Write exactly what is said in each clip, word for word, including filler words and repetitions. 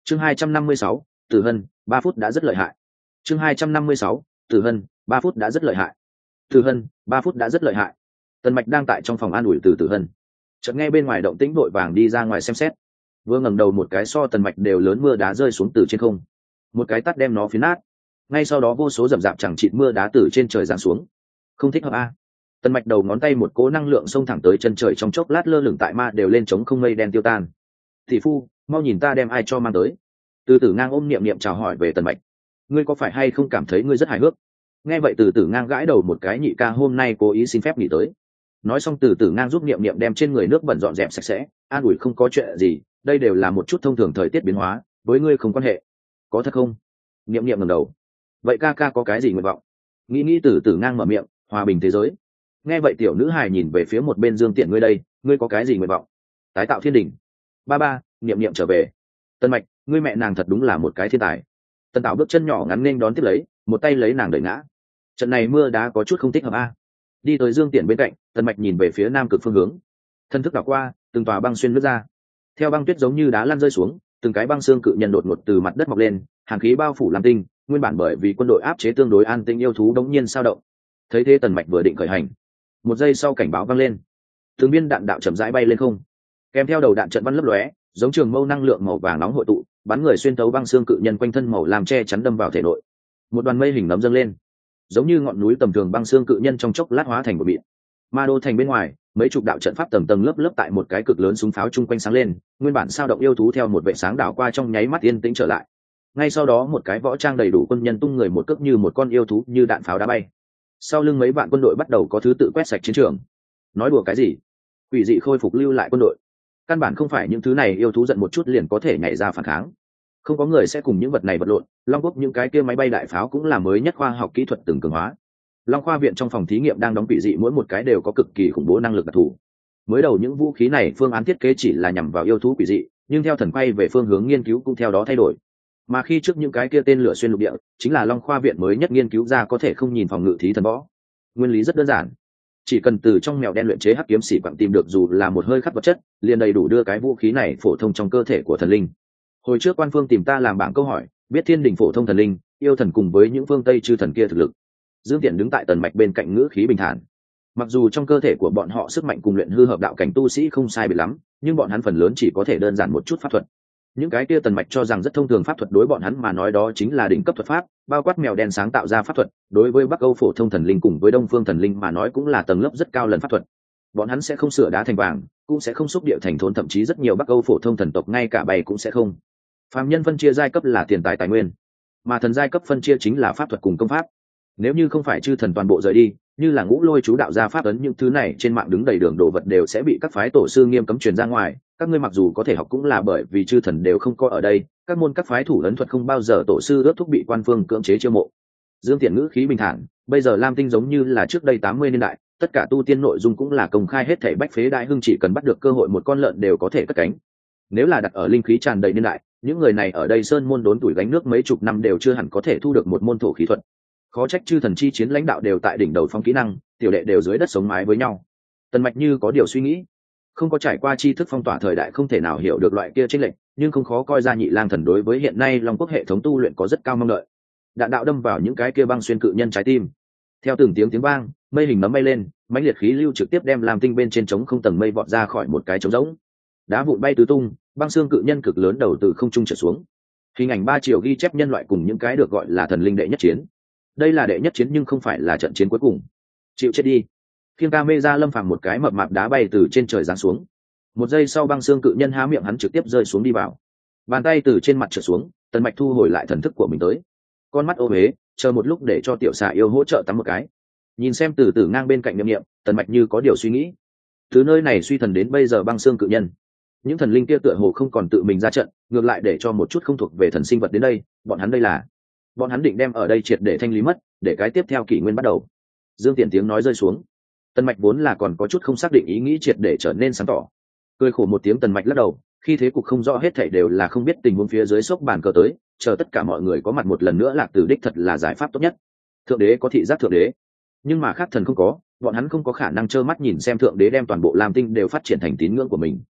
chương hai trăm năm mươi sáu, Tử Hân, ba phút đã rất lợi hại. chương hai trăm năm mươi sáu, Tử Hân, ba phút đã rất lợi hại. Tử Hân, ba phút đã rất lợi hại. Tần Mạch đang tại trong phòng an ủi từ Tử Hân, chợt nghe bên ngoài động tĩnh vội vàng đi ra ngoài xem xét. Vừa ngẩng đầu một cái so Tần Mạch đều lớn mưa đá rơi xuống từ trên không, một cái tát đem nó phiến nát. Ngay sau đó vô số rậm rạp chẳng chịt mưa đá từ trên trời giáng xuống. Không thích hợp a. Tần Mạch đầu ngón tay một cỗ năng lượng xông thẳng tới chân trời, trong chốc lát lơ lửng tại ma đều lên trống không mây đen tiêu tan. Thị phu, mau nhìn ta đem ai cho mang tới. Từ Tử Ngang ôm niệm niệm chào hỏi về Tần Mạch. Ngươi có phải hay không cảm thấy ngươi rất hài hước? Nghe vậy Từ Tử Ngang gãi đầu một cái, nhị ca hôm nay cố ý xin phép nghỉ tới. Nói xong Từ Tử Ngang giúp niệm niệm đem trên người nước bẩn dọn dẹp sạch sẽ, an ủi không có chuyện gì, đây đều là một chút thông thường thời tiết biến hóa, với ngươi không quan hệ. Có thật không? Niệm niệm ngẩng đầu. Vậy ca ca có cái gì nguyện vọng? Nghĩ nghĩ Từ Tử Ngang mở miệng, hòa bình thế giới. Nghe vậy tiểu nữ hài nhìn về phía một bên Dương Tiện, ngươi đây, ngươi có cái gì nguyện vọng? Tái tạo thiên đình. Ba ba, niệm niệm trở về. Tần Mạch, ngươi mẹ nàng thật đúng là một cái thiên tài. Tần Tạo bước chân nhỏ ngắn nên đón tiếp lấy, một tay lấy nàng đẩy ngã. Trận này mưa đá có chút không thích hợp a. Đi tới Dương Tiện bên cạnh, Tần Mạch nhìn về phía nam cực phương hướng. Thân thức đảo qua, từng tòa băng xuyên lướt ra. Theo băng tuyết giống như đá lăn rơi xuống, từng cái băng xương cự nhân đột ngột từ mặt đất mọc lên, hàn khí bao phủ làm tinh, nguyên bản bởi vì quân đội áp chế tương đối an tĩnh yêu thú đống nhiên sao động. Thấy thế Tần Mạch vừa định khởi hành, một giây sau cảnh báo vang lên. Từng viên đạn đạo chậm rãi bay lên không, kèm theo đầu đạn trận văn lấp lóe, giống trường mâu năng lượng màu vàng nóng hội tụ, bắn người xuyên thấu băng xương cự nhân quanh thân màu làm che chắn đâm vào thể nội. Một đoàn mây hình nấm dâng lên, giống như ngọn núi tầm thường, băng xương cự nhân trong chốc lát hóa thành một mịn. Ma đô thành bên ngoài, mấy chục đạo trận pháp tầng tầng lớp lớp tại một cái cực lớn súng pháo chung quanh sáng lên, nguyên bản sao động yêu thú theo một vệ sáng đảo qua trong nháy mắt yên tĩnh trở lại. Ngay sau đó một cái võ trang đầy đủ quân nhân tung người một cước như một con yêu thú như đạn pháo đá bay. Sau lưng mấy vạn quân đội bắt đầu có thứ tự quét sạch chiến trường. Nói đùa cái gì? Quỷ dị khôi phục lưu lại quân đội. Căn bản không phải những thứ này yêu thú giận một chút liền có thể nhảy ra phản kháng. Không có người sẽ cùng những vật này vật lộn. Long quốc những cái kia máy bay đại pháo cũng là mới nhất khoa học kỹ thuật từng cường hóa. Long khoa viện trong phòng thí nghiệm đang đóng quỷ dị, mỗi một cái đều có cực kỳ khủng bố năng lực đặc thù. Mới đầu những vũ khí này phương án thiết kế chỉ là nhằm vào yêu thú quỷ dị, nhưng theo thần quay về phương hướng nghiên cứu cũng theo đó thay đổi. Mà khi trước những cái kia tên lửa xuyên lục địa, chính là Long khoa viện mới nhất nghiên cứu ra có thể không nhìn phòng ngự thí thần võ. Nguyên lý rất đơn giản, chỉ cần từ trong mèo đen luyện chế hắc kiếm sĩ quặng tìm được dù là một hơi khắc vật chất, liền đầy đủ đưa cái vũ khí này phổ thông trong cơ thể của thần linh. Hồi trước quan phương tìm ta làm bảng câu hỏi, biết thiên đình phổ thông thần linh, yêu thần cùng với những phương tây chư thần kia thực lực. Dương Tiện đứng tại Tần Mạch bên cạnh, ngữ khí bình thản. Mặc dù trong cơ thể của bọn họ sức mạnh cùng luyện hư hợp đạo cảnh tu sĩ không sai biệt lắm, nhưng bọn hắn phần lớn chỉ có thể đơn giản một chút pháp thuật. Những cái kia Tần Mạch cho rằng rất thông thường pháp thuật đối bọn hắn mà nói đó chính là đỉnh cấp thuật pháp, bao quát mèo đen sáng tạo ra pháp thuật, đối với Bắc Âu phổ thông thần linh cùng với Đông phương thần linh mà nói cũng là tầng lớp rất cao lần pháp thuật. Bọn hắn sẽ không sửa đá thành vàng, cũng sẽ không xúc địa thành thốn, thậm chí rất nhiều Bắc Âu phổ thông thần tộc ngay cả bày cũng sẽ không. Phàm nhân phân chia giai cấp là tiền tài tài nguyên, mà thần giai cấp phân chia chính là pháp thuật cùng công pháp. Nếu như không phải chư thần toàn bộ rời đi, như là Ngũ Lôi chú đạo gia pháp ấn, những thứ này trên mạng đứng đầy đường đồ vật đều sẽ bị các phái tổ sư nghiêm cấm truyền ra ngoài. Các ngươi mặc dù có thể học cũng là bởi vì chư thần đều không có ở đây, các môn các phái thủ ấn thuật không bao giờ tổ sư ước thúc bị quan phương cưỡng chế chiêu mộ. Dương Tiện ngữ khí bình thản, bây giờ Lam Tinh giống như là trước đây tám mươi niên đại, tất cả tu tiên nội dung cũng là công khai hết thảy, bách phế đại hưng chỉ cần bắt được cơ hội một con lợn đều có thể cất cánh. Nếu là đặt ở linh khí tràn đầy niên đại, những người này ở đây sơn môn đốn tuổi gánh nước mấy chục năm đều chưa hẳn có thể thu được một môn thổ khí thuật. Khó trách chư thần chi chiến lãnh đạo đều tại đỉnh đầu phong kỹ năng, tiểu đệ đều dưới đất sống mái với nhau. Tần Mạch như có điều suy nghĩ, không có trải qua tri thức phong tỏa thời đại không thể nào hiểu được loại kia chênh lệch, nhưng không khó coi ra Nhị Lang Thần đối với hiện nay Long quốc hệ thống tu luyện có rất cao mong đợi. Đạn đạo đâm vào những cái kia băng xuyên cự nhân trái tim. Theo từng tiếng tiếng vang, mây hình nấm bay lên, mãnh liệt khí lưu trực tiếp đem Lam Tinh bên trên trống không tầng mây vọt ra khỏi một cái trống rỗng. Đá vụn bay tứ tung, băng xương cự nhân cực lớn đầu từ không trung trở xuống. Hình ảnh ba chiều ghi chép nhân loại cùng những cái được gọi là thần linh đệ nhất chiến. Đây là đệ nhất chiến nhưng không phải là trận chiến cuối cùng. Chịu chết đi. Khiêng ca mê ra Lâm Phàm một cái mập mạp đá bay từ trên trời giáng xuống. Một giây sau băng xương cự nhân há miệng, hắn trực tiếp rơi xuống đi vào. Bàn tay từ trên mặt trở xuống, Tần Mạch thu hồi lại thần thức của mình tới. Con mắt ô huế, chờ một lúc để cho tiểu xà yêu hỗ trợ tắm một cái. Nhìn xem Từ Tử ngang bên cạnh Niệm Niệm, Tần Mạch như có điều suy nghĩ. Từ nơi này suy thần đến bây giờ băng xương cự nhân, những thần linh kia tựa hồ không còn tự mình ra trận, ngược lại để cho một chút không thuộc về thần sinh vật đến đây. Bọn hắn đây là bọn hắn định đem ở đây triệt để thanh lý mất, để cái tiếp theo kỷ nguyên bắt đầu. Dương Tiện tiếng nói rơi xuống, Tần Mạch vốn là còn có chút không xác định ý nghĩ triệt để trở nên sáng tỏ. Cười khổ một tiếng, Tần Mạch lắc đầu, khi thế cục không rõ hết thảy đều là không biết tình huống phía dưới sốc bàn cờ tới, chờ tất cả mọi người có mặt một lần nữa Lạc Tử đích thật là giải pháp tốt nhất. Thượng đế có thị giác thượng đế, nhưng mà khác thần không có, bọn hắn không có khả năng trơ mắt nhìn xem thượng đế đem toàn bộ Lam Tinh đều phát triển thành tín ngưỡng của mình.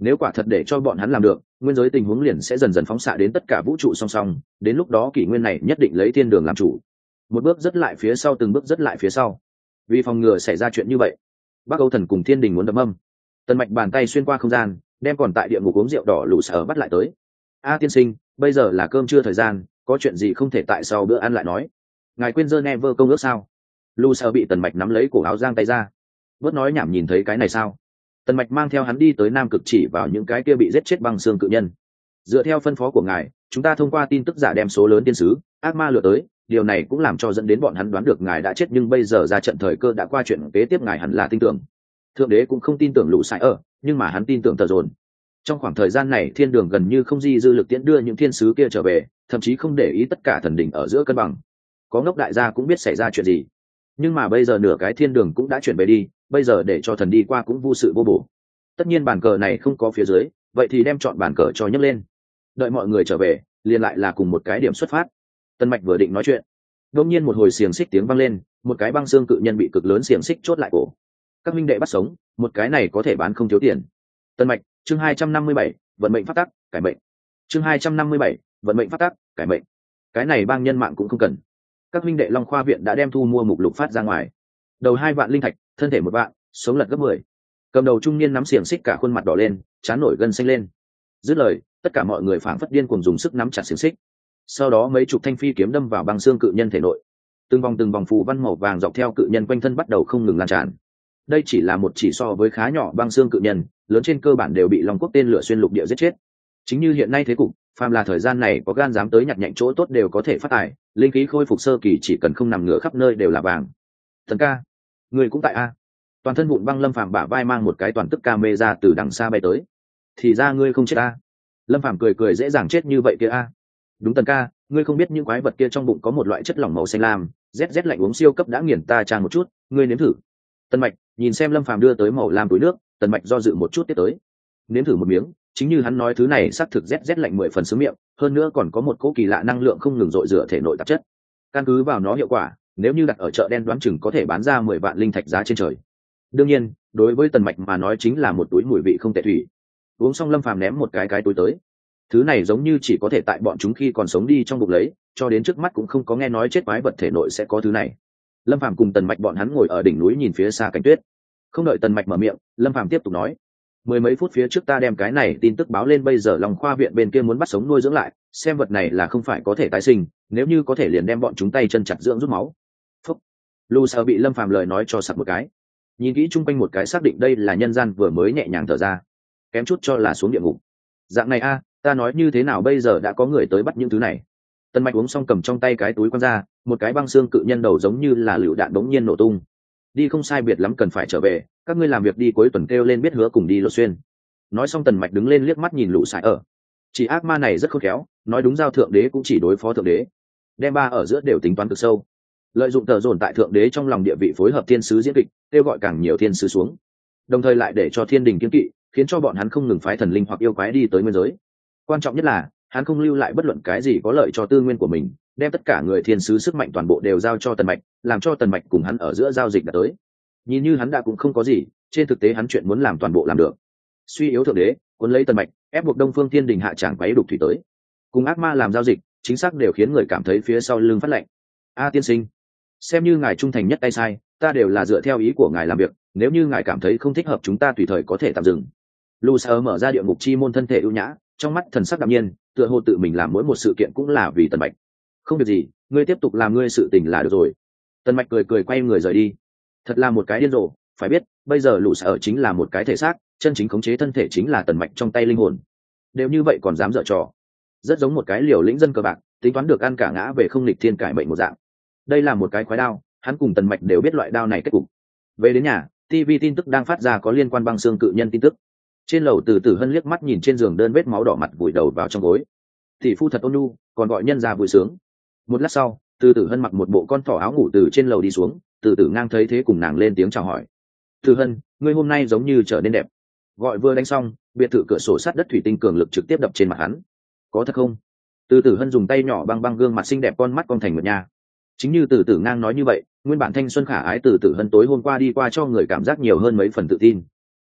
Nếu quả thật để cho bọn hắn làm được, nguyên giới tình huống liền sẽ dần dần phóng xạ đến tất cả vũ trụ song song, đến lúc đó kỷ nguyên này nhất định lấy thiên đường làm chủ. Một bước rất lại phía sau, từng bước rất lại phía sau. Vì phòng ngừa xảy ra chuyện như vậy, Bắc Âu Thần cùng Thiên Đình muốn đấm âm. Tần Mạch bàn tay xuyên qua không gian, đem còn tại địa ngục uống rượu đỏ lũ sở bắt lại tới. A tiên sinh, bây giờ là cơm trưa thời gian, có chuyện gì không thể tại sau bữa ăn lại nói. Ngài quên Geneva công ước sao? Lũ sở bị Tần Mạch nắm lấy cổ áo giang tay ra. Bớt nói nhảm, nhìn thấy cái này sao? Tần Mạch mang theo hắn đi tới Nam Cực, chỉ vào những cái kia bị giết chết băng xương cự nhân. Dựa theo phân phó của ngài, chúng ta thông qua tin tức giả đem số lớn tiên sứ ác ma lừa tới, điều này cũng làm cho dẫn đến bọn hắn đoán được ngài đã chết, nhưng bây giờ ra trận thời cơ đã qua, chuyện kế tiếp ngài hẳn là tin tưởng. Thượng đế cũng không tin tưởng lũ sải ở, nhưng mà hắn tin tưởng Tờ Dồn. Trong khoảng thời gian này thiên đường gần như không di dư lực tiễn đưa những thiên sứ kia trở về, thậm chí không để ý tất cả thần đỉnh ở giữa cân bằng. Có ngốc đại gia cũng biết xảy ra chuyện gì, nhưng mà bây giờ nửa cái thiên đường cũng đã chuyển về đi, bây giờ để cho thần đi qua cũng vô sự vô bổ. Tất nhiên bàn cờ này không có phía dưới, vậy thì đem chọn bàn cờ cho nhấc lên, đợi mọi người trở về liền lại là cùng một cái điểm xuất phát. Tân Mạch vừa định nói chuyện, đột nhiên một hồi xiềng xích tiếng vang lên, một cái băng xương cự nhân bị cực lớn xiềng xích chốt lại cổ. Các minh đệ bắt sống, một cái này có thể bán không thiếu tiền. Tân Mạch, chương hai trăm năm mươi bảy, vận mệnh pháp tắc, cải mệnh. Chương hai trăm năm mươi bảy, vận mệnh pháp tắc, cải mệnh. Cái này bang nhân mạng cũng không cần. Các minh đệ Long Khoa viện đã đem thu mua mục lục phát ra ngoài. Đầu hai vạn linh thạch, thân thể một vạn, sống lật gấp mười. Cầm đầu trung niên nắm xiềng xích cả khuôn mặt đỏ lên, trán nổi gân xanh lên. Dứt lời, tất cả mọi người phảng phất điên cuồng dùng sức nắm chặt xiềng xích. Sau đó mấy chục thanh phi kiếm đâm vào băng xương cự nhân thể nội. Từng vòng từng vòng phù văn màu vàng dọc theo cự nhân quanh thân bắt đầu không ngừng lan tràn. Đây chỉ là một chỉ so với khá nhỏ băng xương cự nhân, lớn trên cơ bản đều bị Long Quốc tên lửa xuyên lục địa giết chết. Chính như hiện nay thế cục, phàm là thời gian này có gan dám tới nhặt nhạnh chỗ tốt đều có thể phát tài, linh khí khôi phục sơ kỳ chỉ cần không nằm ngửa khắp nơi đều là vàng. Thần ca, người cũng tại a? Toàn thân vụn băng Lâm Phàm bả vai mang một cái toàn tức camera từ đằng xa bay tới. Thì ra ngươi không chết a? Lâm Phàm cười cười, dễ dàng chết như vậy kia a? Đúng Tần ca, ngươi không biết những quái vật kia trong bụng có một loại chất lỏng màu xanh lam, rét rét lạnh uống siêu cấp đã nghiền ta trang một chút, ngươi nếm thử. Tần Mạch nhìn xem Lâm Phàm đưa tới màu lam túi nước, Tần Mạch do dự một chút tiếp tới, nếm thử một miếng. Chính như hắn nói, thứ này xác thực rét rét lạnh mười phần sướng miệng, hơn nữa còn có một cỗ kỳ lạ năng lượng không ngừng dội rửa thể nội tạp chất. Căn cứ vào nó hiệu quả, nếu như đặt ở chợ đen đoán chừng có thể bán ra mười vạn linh thạch giá trên trời. Đương nhiên, đối với Tần Mạch mà nói chính là một túi mùi vị không tệ thủy. Uống xong Lâm Phàm ném một cái cái túi tới. Thứ này giống như chỉ có thể tại bọn chúng khi còn sống đi trong bụng lấy, cho đến trước mắt cũng không có nghe nói chết quái vật thể nội sẽ có thứ này. Lâm Phàm cùng Tần Mạch bọn hắn ngồi ở đỉnh núi nhìn phía xa cảnh tuyết. Không đợi Tần Mạch mở miệng, Lâm Phàm tiếp tục nói: mười mấy phút phía trước ta đem cái này tin tức báo lên, bây giờ Long Khoa viện bên kia muốn bắt sống nuôi dưỡng lại, xem vật này là không phải có thể tái sinh, nếu như có thể liền đem bọn chúng tay chân chặt dưỡng rút máu. Phúc. Lu Sở bị Lâm Phàm lời nói cho sặc một cái. Nhìn kỹ chung quanh một cái, xác định đây là nhân gian, vừa mới nhẹ nhàng thở ra, kém chút cho là xuống địa ngục. Dạng này a, ta nói như thế nào bây giờ đã có người tới bắt những thứ này. Tần Mạch uống xong cầm trong tay cái túi quăng ra, một cái băng xương cự nhân đầu giống như là lựu đạn đống nhiên nổ tung. Đi không sai biệt lắm cần phải trở về, các ngươi làm việc đi, cuối tuần kêu lên biết hứa cùng đi Lô Xuyên. Nói xong Tần Mạch đứng lên liếc mắt nhìn Lũ Sải ở. Chỉ ác ma này rất khôn khéo, nói đúng giao thượng đế cũng chỉ đối phó thượng đế, đem ba ở giữa đều tính toán cực sâu, lợi dụng Tờ Dồn tại thượng đế trong lòng địa vị, phối hợp thiên sứ diễn kịch, kêu gọi càng nhiều thiên sứ xuống, đồng thời lại để cho thiên đình kiên kỵ, khiến cho bọn hắn không ngừng phái thần linh hoặc yêu quái đi tới nguyên giới. Quan trọng nhất là hắn không lưu lại bất luận cái gì có lợi cho tư nguyên của mình, đem tất cả người thiên sứ sức mạnh toàn bộ đều giao cho Tần Mạch, làm cho Tần Mạch cùng hắn ở giữa giao dịch đã tới. Nhìn như hắn đã cũng không có gì, trên thực tế hắn chuyện muốn làm toàn bộ làm được. Suy yếu thượng đế, cuốn lấy Tần Mạch, ép buộc Đông Phương Thiên Đình hạ tràng quấy đục thủy tới, cùng ác ma làm giao dịch, chính xác đều khiến người cảm thấy phía sau lưng phát lạnh. A tiên sinh, xem như ngài trung thành nhất tay sai, ta đều là dựa theo ý của ngài làm việc, nếu như ngài cảm thấy không thích hợp chúng ta tùy thời có thể tạm dừng. Lu Sở mở ra địa ngục chi môn, thân thể ưu nhã, trong mắt thần sắc đạm nhiên, tựa hồ tự mình làm mỗi một sự kiện cũng là vì Tần Mạch. Không việc gì, ngươi tiếp tục làm ngươi sự tình là được rồi. Tần Mạch cười cười quay người rời đi. Thật là một cái điên rồ, phải biết bây giờ Lũ Sở chính là một cái thể xác, chân chính khống chế thân thể chính là Tần Mạch trong tay linh hồn. Đều như vậy còn dám dở trò, rất giống một cái liều lĩnh dân cờ bạc, tính toán được ăn cả ngã về không, lịch thiên cải mệnh một dạng. Đây là một cái khoái đao, hắn cùng Tần Mạch đều biết loại đao này kết cục. Về đến nhà, ti vi tin tức đang phát ra có liên quan băng xương cự nhân tin tức. Trên lầu Từ Tử Hân liếc mắt nhìn trên giường đơn vết máu đỏ, mặt vùi đầu vào trong gối. Tỷ phu thật ôn nhu, còn gọi nhân ra vui sướng. Một lát sau, Từ Tử Hân mặc một bộ con thỏ áo ngủ từ trên lầu đi xuống, Từ Tử Ngang thấy thế cùng nàng lên tiếng chào hỏi. Tử Hân, ngươi hôm nay giống như trở nên đẹp. Gọi vừa đánh xong, biệt thự cửa sổ sắt đất thủy tinh cường lực trực tiếp đập trên mặt hắn. Có thật không? Từ Tử Hân dùng tay nhỏ băng băng gương mặt xinh đẹp, con mắt con thành một nhà. Chính như Từ Tử Ngang nói như vậy, nguyên bản thanh xuân khả ái Từ Tử Hân tối hôm qua đi qua cho người cảm giác nhiều hơn mấy phần tự tin.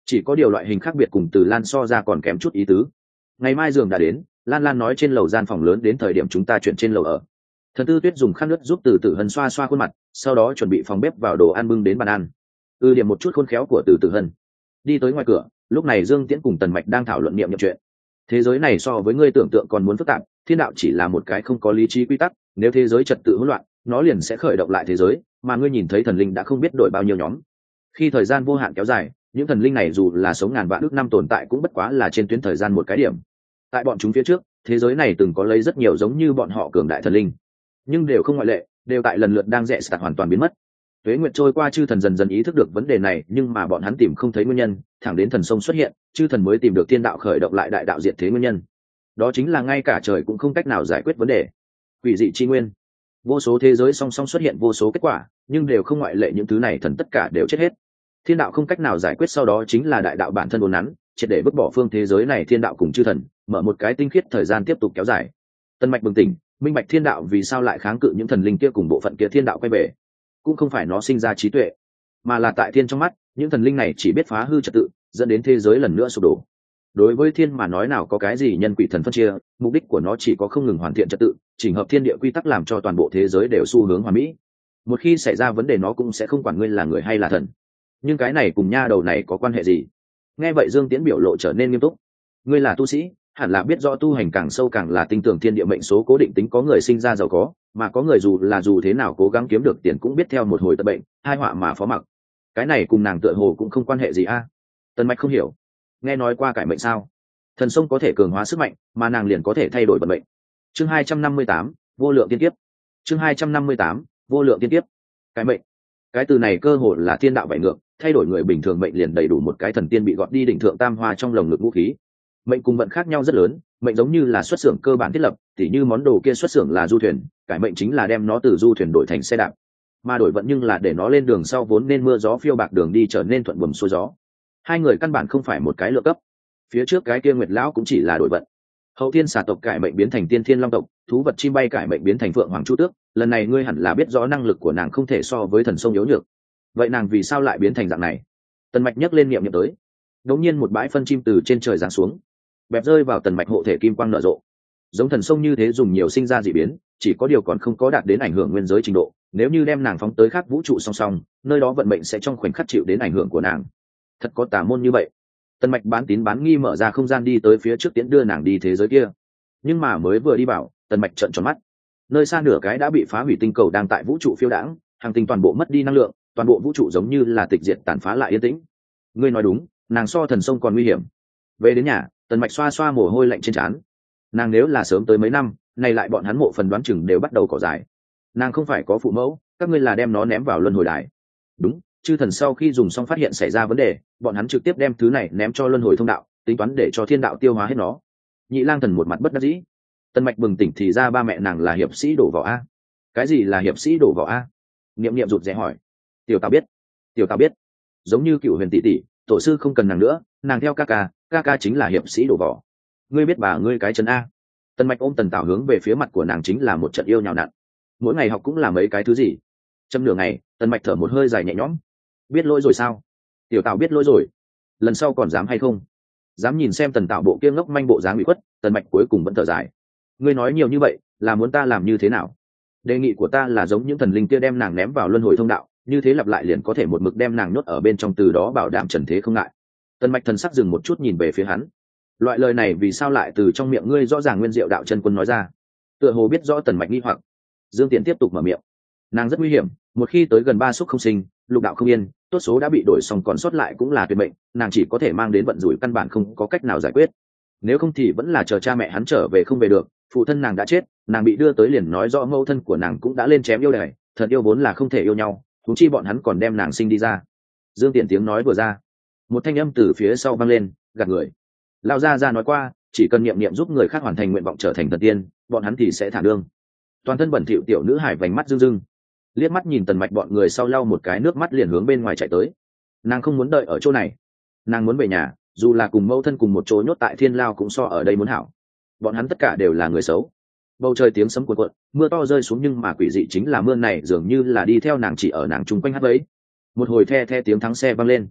chỉ có điều loại hình khác biệt cùng Từ Lan so ra còn kém chút ý tứ. Ngày mai giường đã đến, Lan Lan nói trên lầu gian phòng lớn đến thời điểm chúng ta chuyển trên lầu ở. Thần Tư Tuyết dùng khăn nước giúp Từ Tử Hân xoa xoa khuôn mặt, sau đó chuẩn bị phòng bếp vào đồ ăn bưng đến bàn ăn. Ư điểm một chút khôn khéo của Từ Tử Hân. Đi tới ngoài cửa, lúc này Dương Tiễn cùng Tần Mạch đang thảo luận niệm nhập chuyện. Thế giới này so với ngươi tưởng tượng còn muốn phức tạp, thiên đạo chỉ là một cái không có lý trí quy tắc, nếu thế giới trật tự hỗn loạn, nó liền sẽ khởi động lại thế giới, mà ngươi nhìn thấy thần linh đã không biết đổi bao nhiêu nhóm. Khi thời gian vô hạn kéo dài, những thần linh này dù là sống ngàn vạn ước năm tồn tại cũng bất quá là trên tuyến thời gian một cái điểm. Tại bọn chúng phía trước, thế giới này từng có lấy rất nhiều giống như bọn họ cường đại thần linh, nhưng đều không ngoại lệ, đều tại lần lượt đang rẽ sạt hoàn toàn biến mất. Tuế nguyệt trôi qua, chư thần dần dần ý thức được vấn đề này, nhưng mà bọn hắn tìm không thấy nguyên nhân, thẳng đến thần sông xuất hiện, chư thần mới tìm được thiên đạo khởi động lại đại đạo diệt thế nguyên nhân. Đó chính là ngay cả trời cũng không cách nào giải quyết vấn đề. Quỷ dị chi nguyên. Vô số thế giới song song xuất hiện vô số kết quả, nhưng đều không ngoại lệ, những thứ này thần tất cả đều chết hết. Thiên đạo không cách nào giải quyết, sau đó chính là đại đạo bản thân uốn nắn, triệt để vứt bỏ phương thế giới này, thiên đạo cùng chư thần mở một cái tinh khiết thời gian tiếp tục kéo dài. Tân Mạch bừng tỉnh, minh bạch thiên đạo vì sao lại kháng cự những thần linh kia cùng bộ phận kia thiên đạo quay về. Cũng không phải nó sinh ra trí tuệ, mà là tại thiên trong mắt, những thần linh này chỉ biết phá hư trật tự, dẫn đến thế giới lần nữa sụp đổ. Đối với thiên mà nói nào có cái gì nhân quỷ thần phân chia, mục đích của nó chỉ có không ngừng hoàn thiện trật tự, chỉnh hợp thiên địa quy tắc, làm cho toàn bộ thế giới đều xu hướng hoàn mỹ. Một khi xảy ra vấn đề nó cũng sẽ không quản ngươi là người hay là thần. Nhưng cái này cùng nha đầu này có quan hệ gì? Nghe vậy Dương Tiễn biểu lộ trở nên nghiêm túc. Ngươi là tu sĩ, hẳn là biết rõ tu hành càng sâu càng là tin tưởng thiên địa mệnh số cố định tính, có người sinh ra giàu có, mà có người dù là dù thế nào cố gắng kiếm được tiền cũng biết theo một hồi tật bệnh, hai họa mà phó mặc. Cái này cùng nàng tựa hồ cũng không quan hệ gì a. À? Tần Mạch không hiểu. Nghe nói qua cải mệnh sao? Thần sông có thể cường hóa sức mạnh, mà nàng liền có thể thay đổi vận mệnh. Chương hai trăm năm mươi tám, vô lượng tiên kiếp. Chương hai trăm năm mươi tám, vô lượng tiên kiếp. Cải mệnh. Cái từ này cơ hồ là thiên đạo bảy ngược, thay đổi người bình thường mệnh liền đầy đủ một cái thần tiên bị gọt đi đỉnh thượng tam hoa trong lồng ngực vũ khí. Mệnh cùng vận khác nhau rất lớn, mệnh giống như là xuất xưởng cơ bản thiết lập, tỉ như món đồ kia xuất xưởng là du thuyền, cải mệnh chính là đem nó từ du thuyền đổi thành xe đạp, mà đổi vận nhưng là để nó lên đường sau vốn nên mưa gió phiêu bạc đường đi trở nên thuận buồm xuôi gió. Hai người căn bản không phải một cái lựa cấp. Phía trước cái kia Nguyệt lão cũng chỉ là đổi vận, hậu thiên xà tộc cải mệnh biến thành tiên thiên long tộc, thú vật chim bay cải mệnh biến thành phượng hoàng chu tước, lần này ngươi hẳn là biết rõ năng lực của nàng không thể so với thần sông yếu nhược. Vậy nàng vì sao lại biến thành dạng này? Tần Mạch nhấc lên niệm niệm tới, đột nhiên một bãi phân chim từ trên trời giáng xuống, bẹp rơi vào Tần Mạch hộ thể, kim quang nở rộ. Giống thần sông như thế dùng nhiều sinh ra dị biến, chỉ có điều còn không có đạt đến ảnh hưởng nguyên giới trình độ, nếu như đem nàng phóng tới khác vũ trụ song song, nơi đó vận mệnh sẽ trong khoảnh khắc chịu đến ảnh hưởng của nàng. Thật có tà môn như vậy. Tần Mạch bán tín bán nghi mở ra không gian đi tới phía trước tiễn đưa nàng đi thế giới kia. Nhưng mà mới vừa đi vào, Tần Mạch trợn tròn mắt. Nơi xa nửa cái đã bị phá hủy tinh cầu đang tại vũ trụ phiêu đãng, hàng tinh toàn bộ mất đi năng lượng, toàn bộ vũ trụ giống như là tịch diệt tàn phá lại yên tĩnh. Ngươi nói đúng, nàng so thần sông còn nguy hiểm. Về đến nhà, Tần Mạch xoa xoa mồ hôi lạnh trên trán. Nàng nếu là sớm tới mấy năm, nay lại bọn hắn mộ phần đoán chừng đều bắt đầu cỏ dài. Nàng không phải có phụ mẫu, các ngươi là đem nó ném vào luân hồi đài. Đúng, chư thần sau khi dùng xong phát hiện xảy ra vấn đề, bọn hắn trực tiếp đem thứ này ném cho luân hồi thông đạo, tính toán để cho thiên đạo tiêu hóa hết nó. Nhị Lang Thần một mặt bất đắc dĩ. Tần Mạch bừng tỉnh thì ra ba mẹ nàng là hiệp sĩ đổ vào a. Cái gì là hiệp sĩ đổ vào a? Niệm Niệm rụt rè hỏi. Tiểu Tào biết. Tiểu Tào biết. Giống như Cựu Huyền tỷ tỷ, tổ sư không cần nàng nữa, nàng theo ca ca, ca ca chính là hiệp sĩ đổ vỏ. Ngươi biết bà ngươi cái chân a? Tần Mạch ôm Tần Tào hướng về phía mặt của nàng chính là một trận yêu nhào nặn. Mỗi ngày học cũng là mấy cái thứ gì? Châm nửa ngày, Tần Mạch thở một hơi dài nhẹ nhõm. Biết lỗi rồi sao? Tiểu Tào biết lỗi rồi. Lần sau còn dám hay không? Dám nhìn xem Tần Tào bộ kia ngốc manh bộ dáng bị khuất, Tần Mạch cuối cùng vẫn thở dài. Ngươi nói nhiều như vậy, là muốn ta làm như thế nào? Đề nghị của ta là giống những thần linh kia đem nàng ném vào luân hồi thông đạo, như thế lặp lại liền có thể một mực đem nàng nhốt ở bên trong, từ đó bảo đảm trần thế không ngại. Tần Mạch thần sắc dừng một chút nhìn về phía hắn. Loại lời này vì sao lại từ trong miệng ngươi rõ ràng nguyên diệu đạo chân quân nói ra? Tựa hồ biết rõ Tần Mạch nghi hoặc. Dương Tiễn tiếp tục mở miệng. Nàng rất nguy hiểm, một khi tới gần ba xúc không sinh, lục đạo không yên, tốt số đã bị đổi xong còn sót lại cũng là tuyệt mệnh, nàng chỉ có thể mang đến vận rủi, căn bản không có cách nào giải quyết. Nếu không thì vẫn là chờ cha mẹ hắn trở về không về được, phụ thân nàng đã chết, nàng bị đưa tới liền nói rõ mẫu thân của nàng cũng đã lên chém yêu đài, thật yêu vốn là không thể yêu nhau, huống chi bọn hắn còn đem nàng sinh đi ra. Dương Tiễn tiếng nói vừa ra, một thanh âm từ phía sau vang lên, gạt người. Lão gia gia nói qua, chỉ cần niệm niệm giúp người khác hoàn thành nguyện vọng trở thành thần tiên, bọn hắn thì sẽ thả đương. Toàn thân bẩn thỉu tiểu nữ hải vành mắt rưng rưng, liếc mắt nhìn Tần Mạch bọn người sau lau một cái nước mắt liền hướng bên ngoài chạy tới. Nàng không muốn đợi ở chỗ này, nàng muốn về nhà, dù là cùng mẫu thân cùng một chỗ nhốt tại thiên lao cũng so ở đây muốn hảo. Bọn hắn tất cả đều là người xấu. Bầu trời tiếng sấm cuộn cuộn, mưa to rơi xuống, nhưng mà quỷ dị chính là mưa này dường như là đi theo nàng, chỉ ở nàng chung quanh hát ấy. Một hồi the the tiếng thắng xe vang lên.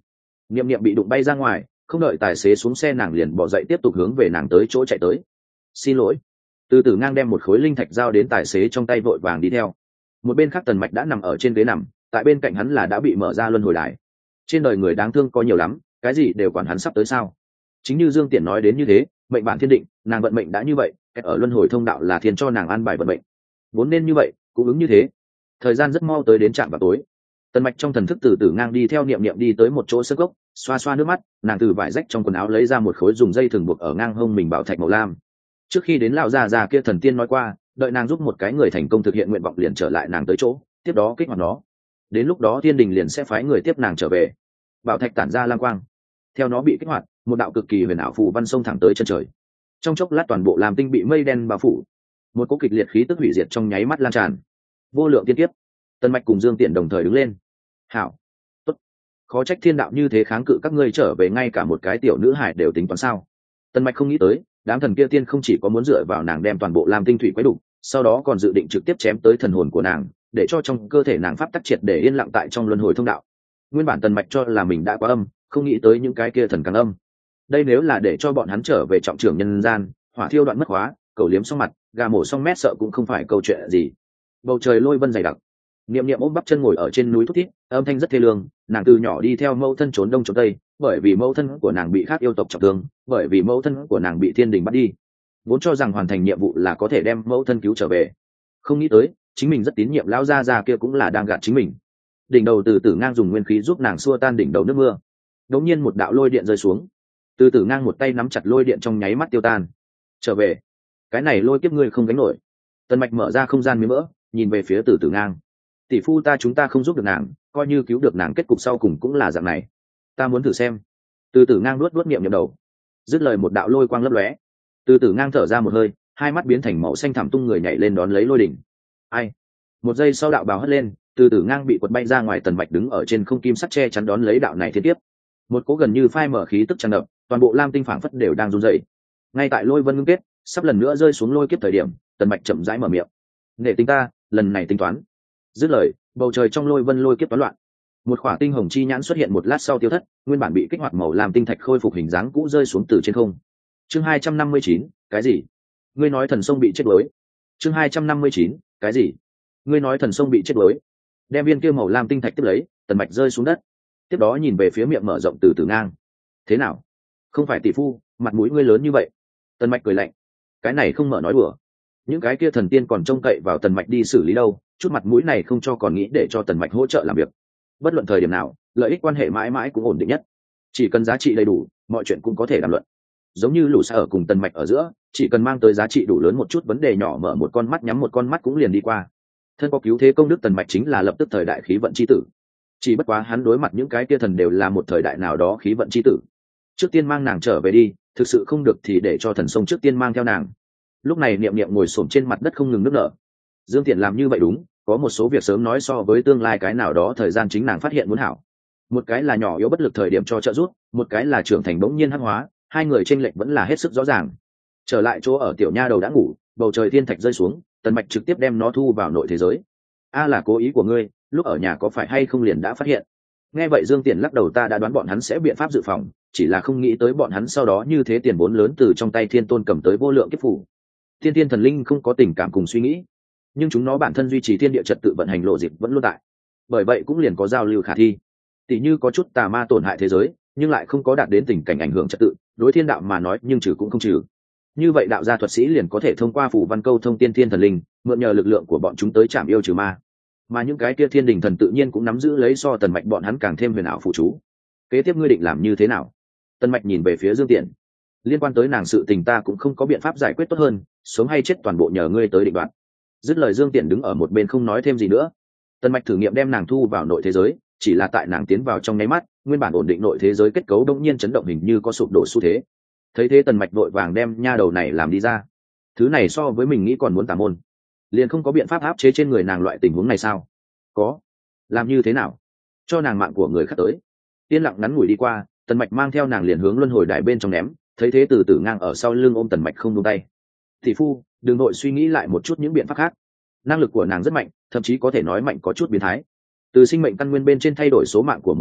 Niệm Niệm bị đụng bay ra ngoài, không đợi tài xế xuống xe nàng liền bỏ dậy tiếp tục hướng về nàng tới chỗ chạy tới. Xin lỗi. Từ Tử Ngang đem một khối linh thạch giao đến tài xế trong tay, vội vàng đi theo. Một bên khác Tần Mạch đã nằm ở trên ghế nằm, tại bên cạnh hắn là đã bị mở ra luân hồi đài. Trên đời người đáng thương có nhiều lắm, cái gì đều quản hắn sắp tới sao? Chính như Dương Tiễn nói đến như thế, mệnh bản thiên định, nàng vận mệnh đã như vậy, ở luân hồi thông đạo là thiên cho nàng an bài vận mệnh. Vốn nên như vậy, cũng ứng như thế. Thời gian rất mau tới đến trạm vào tối. Tần Mạch trong thần thức Từ Tử Ngang đi theo Niệm Niệm đi tới một chỗ sân gốc, xoa xoa nước mắt, nàng từ vải rách trong quần áo lấy ra một khối dùng dây thừng buộc ở ngang hông mình bảo thạch màu lam. Trước khi đến lão già già kia thần tiên nói qua, đợi nàng giúp một cái người thành công thực hiện nguyện vọng liền trở lại nàng tới chỗ, tiếp đó kích hoạt nó. Đến lúc đó thiên đình liền sẽ phái người tiếp nàng trở về. Bảo thạch tản ra lam quang, theo nó bị kích hoạt, một đạo cực kỳ huyền ảo phù văn sông thẳng tới chân trời. Trong chốc lát toàn bộ làm tinh bị mây đen bao phủ, một cỗ kịch liệt khí tức hủy diệt trong nháy mắt lan tràn. Vô lượng tiên kiếp. Tần Mạch cùng Dương Tiễn đồng thời đứng lên. Hảo, tốt, khó trách thiên đạo như thế kháng cự các ngươi trở về, ngay cả một cái tiểu nữ hải đều tính toán sao? Tần Mạch không nghĩ tới, đám thần kia tiên không chỉ có muốn dựa vào nàng đem toàn bộ lam tinh thủy quấy đủ, sau đó còn dự định trực tiếp chém tới thần hồn của nàng, để cho trong cơ thể nàng pháp tắc triệt để yên lặng tại trong luân hồi thông đạo. Nguyên bản Tần Mạch cho là mình đã quá âm, không nghĩ tới những cái kia thần càng âm. Đây nếu là để cho bọn hắn trở về trọng trưởng nhân gian, hỏa thiêu đoạn mất hóa, cầu liếm xong mặt, gà mổ xong mét sợ cũng không phải câu chuyện gì. Bầu trời lôi vân dày đặc. Niệm Niệm ôm bắp chân ngồi ở trên núi thút thít, âm thanh rất thê lương. Nàng từ nhỏ đi theo mẫu thân trốn đông trốn tây, bởi vì mẫu thân của nàng bị khác yêu tộc trọng thương, bởi vì mẫu thân của nàng bị thiên đình bắt đi. Vốn cho rằng hoàn thành nhiệm vụ là có thể đem mẫu thân cứu trở về, không nghĩ tới chính mình rất tín nhiệm lão gia già kia cũng là đang gạt chính mình. Đỉnh đầu Từ Tử Ngang dùng nguyên khí giúp nàng xua tan đỉnh đầu nước mưa. Đột nhiên một đạo lôi điện rơi xuống, Từ Tử Ngang một tay nắm chặt lôi điện trong nháy mắt tiêu tan. Trở về, cái này lôi kiếp ngươi không gánh nổi. Tần Mạch mở ra không gian miếng mỡ, nhìn về phía Từ Tử Ngang. Tỷ phu ta chúng ta không giúp được nàng, coi như cứu được nàng kết cục sau cùng cũng là dạng này. Ta muốn thử xem. Từ Tử Ngang nuốt nuốt niệm niệm đầu, dứt lời một đạo lôi quang lấp lóe. Từ Tử Ngang thở ra một hơi, hai mắt biến thành màu xanh thẳm, tung người nhảy lên đón lấy lôi đỉnh. Ai? Một giây sau đạo bào hất lên, Từ Tử Ngang bị quật bay ra ngoài. Tần Mạch đứng ở trên không kim sắt che chắn đón lấy đạo này thiên tiếp. Một cỗ gần như phai mở khí tức tràn ngập, toàn bộ lam tinh phảng phất đều đang run rẩy. Ngay tại lôi vân ngưng kết, sắp lần nữa rơi xuống lôi kiếp thời điểm, Tần Mạch chậm rãi mở miệng. Nghệ tính ta, lần này tính toán. Dứt lời, bầu trời trong lôi vân lôi kiếp toán loạn. Một khỏa tinh hồng chi nhãn xuất hiện một lát sau tiêu thất, nguyên bản bị kích hoạt màu làm tinh thạch khôi phục hình dáng cũ rơi xuống từ trên không. Chương hai trăm năm mươi chín, cái gì? Ngươi nói thần sông bị chết đuối. Chương hai trăm năm mươi chín, cái gì? Ngươi nói thần sông bị chết đuối. Đem viên kia màu lam tinh thạch tiếp lấy, Tần Mạch rơi xuống đất. Tiếp đó nhìn về phía miệng mở rộng Từ Tử Ngang. Thế nào? Không phải tỷ phu, mặt mũi ngươi lớn như vậy. Tần Mạch cười lạnh. Cái này không mở nói đùa. Những cái kia thần tiên còn trông cậy vào Tần Mạch đi xử lý đâu, chút mặt mũi này không cho còn nghĩ để cho Tần Mạch hỗ trợ làm việc. Bất luận thời điểm nào, lợi ích quan hệ mãi mãi cũng ổn định nhất. Chỉ cần giá trị đầy đủ, mọi chuyện cũng có thể đàm luận. Giống như Lũ Sa ở cùng Tần Mạch ở giữa, chỉ cần mang tới giá trị đủ lớn một chút, vấn đề nhỏ mở một con mắt nhắm một con mắt cũng liền đi qua. Thân có cứu thế công đức Tần Mạch chính là lập tức thời đại khí vận chi tử. Chỉ bất quá hắn đối mặt những cái kia thần đều là một thời đại nào đó khí vận chi tử. Trước tiên mang nàng trở về đi, thực sự không được thì để cho thần sông trước tiên mang theo nàng. Lúc này Niệm Niệm ngồi xổm trên mặt đất không ngừng nức nở. Dương Tiễn làm như vậy đúng, có một số việc sớm nói so với tương lai cái nào đó thời gian chính nàng phát hiện muốn hảo. Một cái là nhỏ yếu bất lực thời điểm cho trợ giúp, một cái là trưởng thành bỗng nhiên hắc hóa, hai người chênh lệch vẫn là hết sức rõ ràng. Trở lại chỗ ở, tiểu nha đầu đã ngủ, bầu trời thiên thạch rơi xuống, Tần Mạch trực tiếp đem nó thu vào nội thế giới. A là cố ý của ngươi, lúc ở nhà có phải hay không liền đã phát hiện. Nghe vậy Dương Tiễn lắc đầu, ta đã đoán bọn hắn sẽ biện pháp dự phòng, chỉ là không nghĩ tới bọn hắn sau đó như thế tiền vốn lớn từ trong tay Thiên Tôn cầm tới vô lượng kiếp phủ. Thiên Thiên thần linh không có tình cảm cùng suy nghĩ, nhưng chúng nó bản thân duy trì thiên địa trật tự vận hành lộ dịp vẫn luôn tại, bởi vậy cũng liền có giao lưu khả thi. Tỷ như có chút tà ma tổn hại thế giới, nhưng lại không có đạt đến tình cảnh ảnh hưởng trật tự, đối thiên đạo mà nói nhưng trừ cũng không trừ. Như vậy đạo gia thuật sĩ liền có thể thông qua phù văn câu thông tiên thiên thần linh, mượn nhờ lực lượng của bọn chúng tới chạm yêu trừ ma. Mà những cái kia thiên đình thần tự nhiên cũng nắm giữ lấy so Tần Mạch bọn hắn càng thêm huyền ảo phụ chú. Kế tiếp ngươi định làm như thế nào? Tần Mạch nhìn về phía Dương Tiễn. Liên quan tới nàng sự tình ta cũng không có biện pháp giải quyết tốt hơn, sống hay chết toàn bộ nhờ ngươi tới định đoạt. Dứt lời Dương Tiễn đứng ở một bên không nói thêm gì nữa. Tần Mạch thử nghiệm đem nàng thu vào nội thế giới, chỉ là tại nàng tiến vào trong nháy mắt, nguyên bản ổn định nội thế giới kết cấu đột nhiên chấn động, hình như có sụp đổ xu thế. Thấy thế Tần Mạch vội vàng đem nha đầu này làm đi ra. Thứ này so với mình nghĩ còn muốn tà môn, liền không có biện pháp áp chế trên người nàng loại tình huống này sao? Có. Làm như thế nào? Cho nàng mạng của người khác tới. Tiên lặng ngắn ngủi đi qua, Tần Mạch mang theo nàng liền hướng luân hồi đài bên trong ném. Thấy thế Từ Tử ngang ở sau lưng ôm Tần Mạch không buông tay. Thị phu, đừng nội suy nghĩ lại một chút những biện pháp khác. Năng lực của nàng rất mạnh, thậm chí có thể nói mạnh có chút biến thái. Từ sinh mệnh căn nguyên bên trên thay đổi số mạng của một người,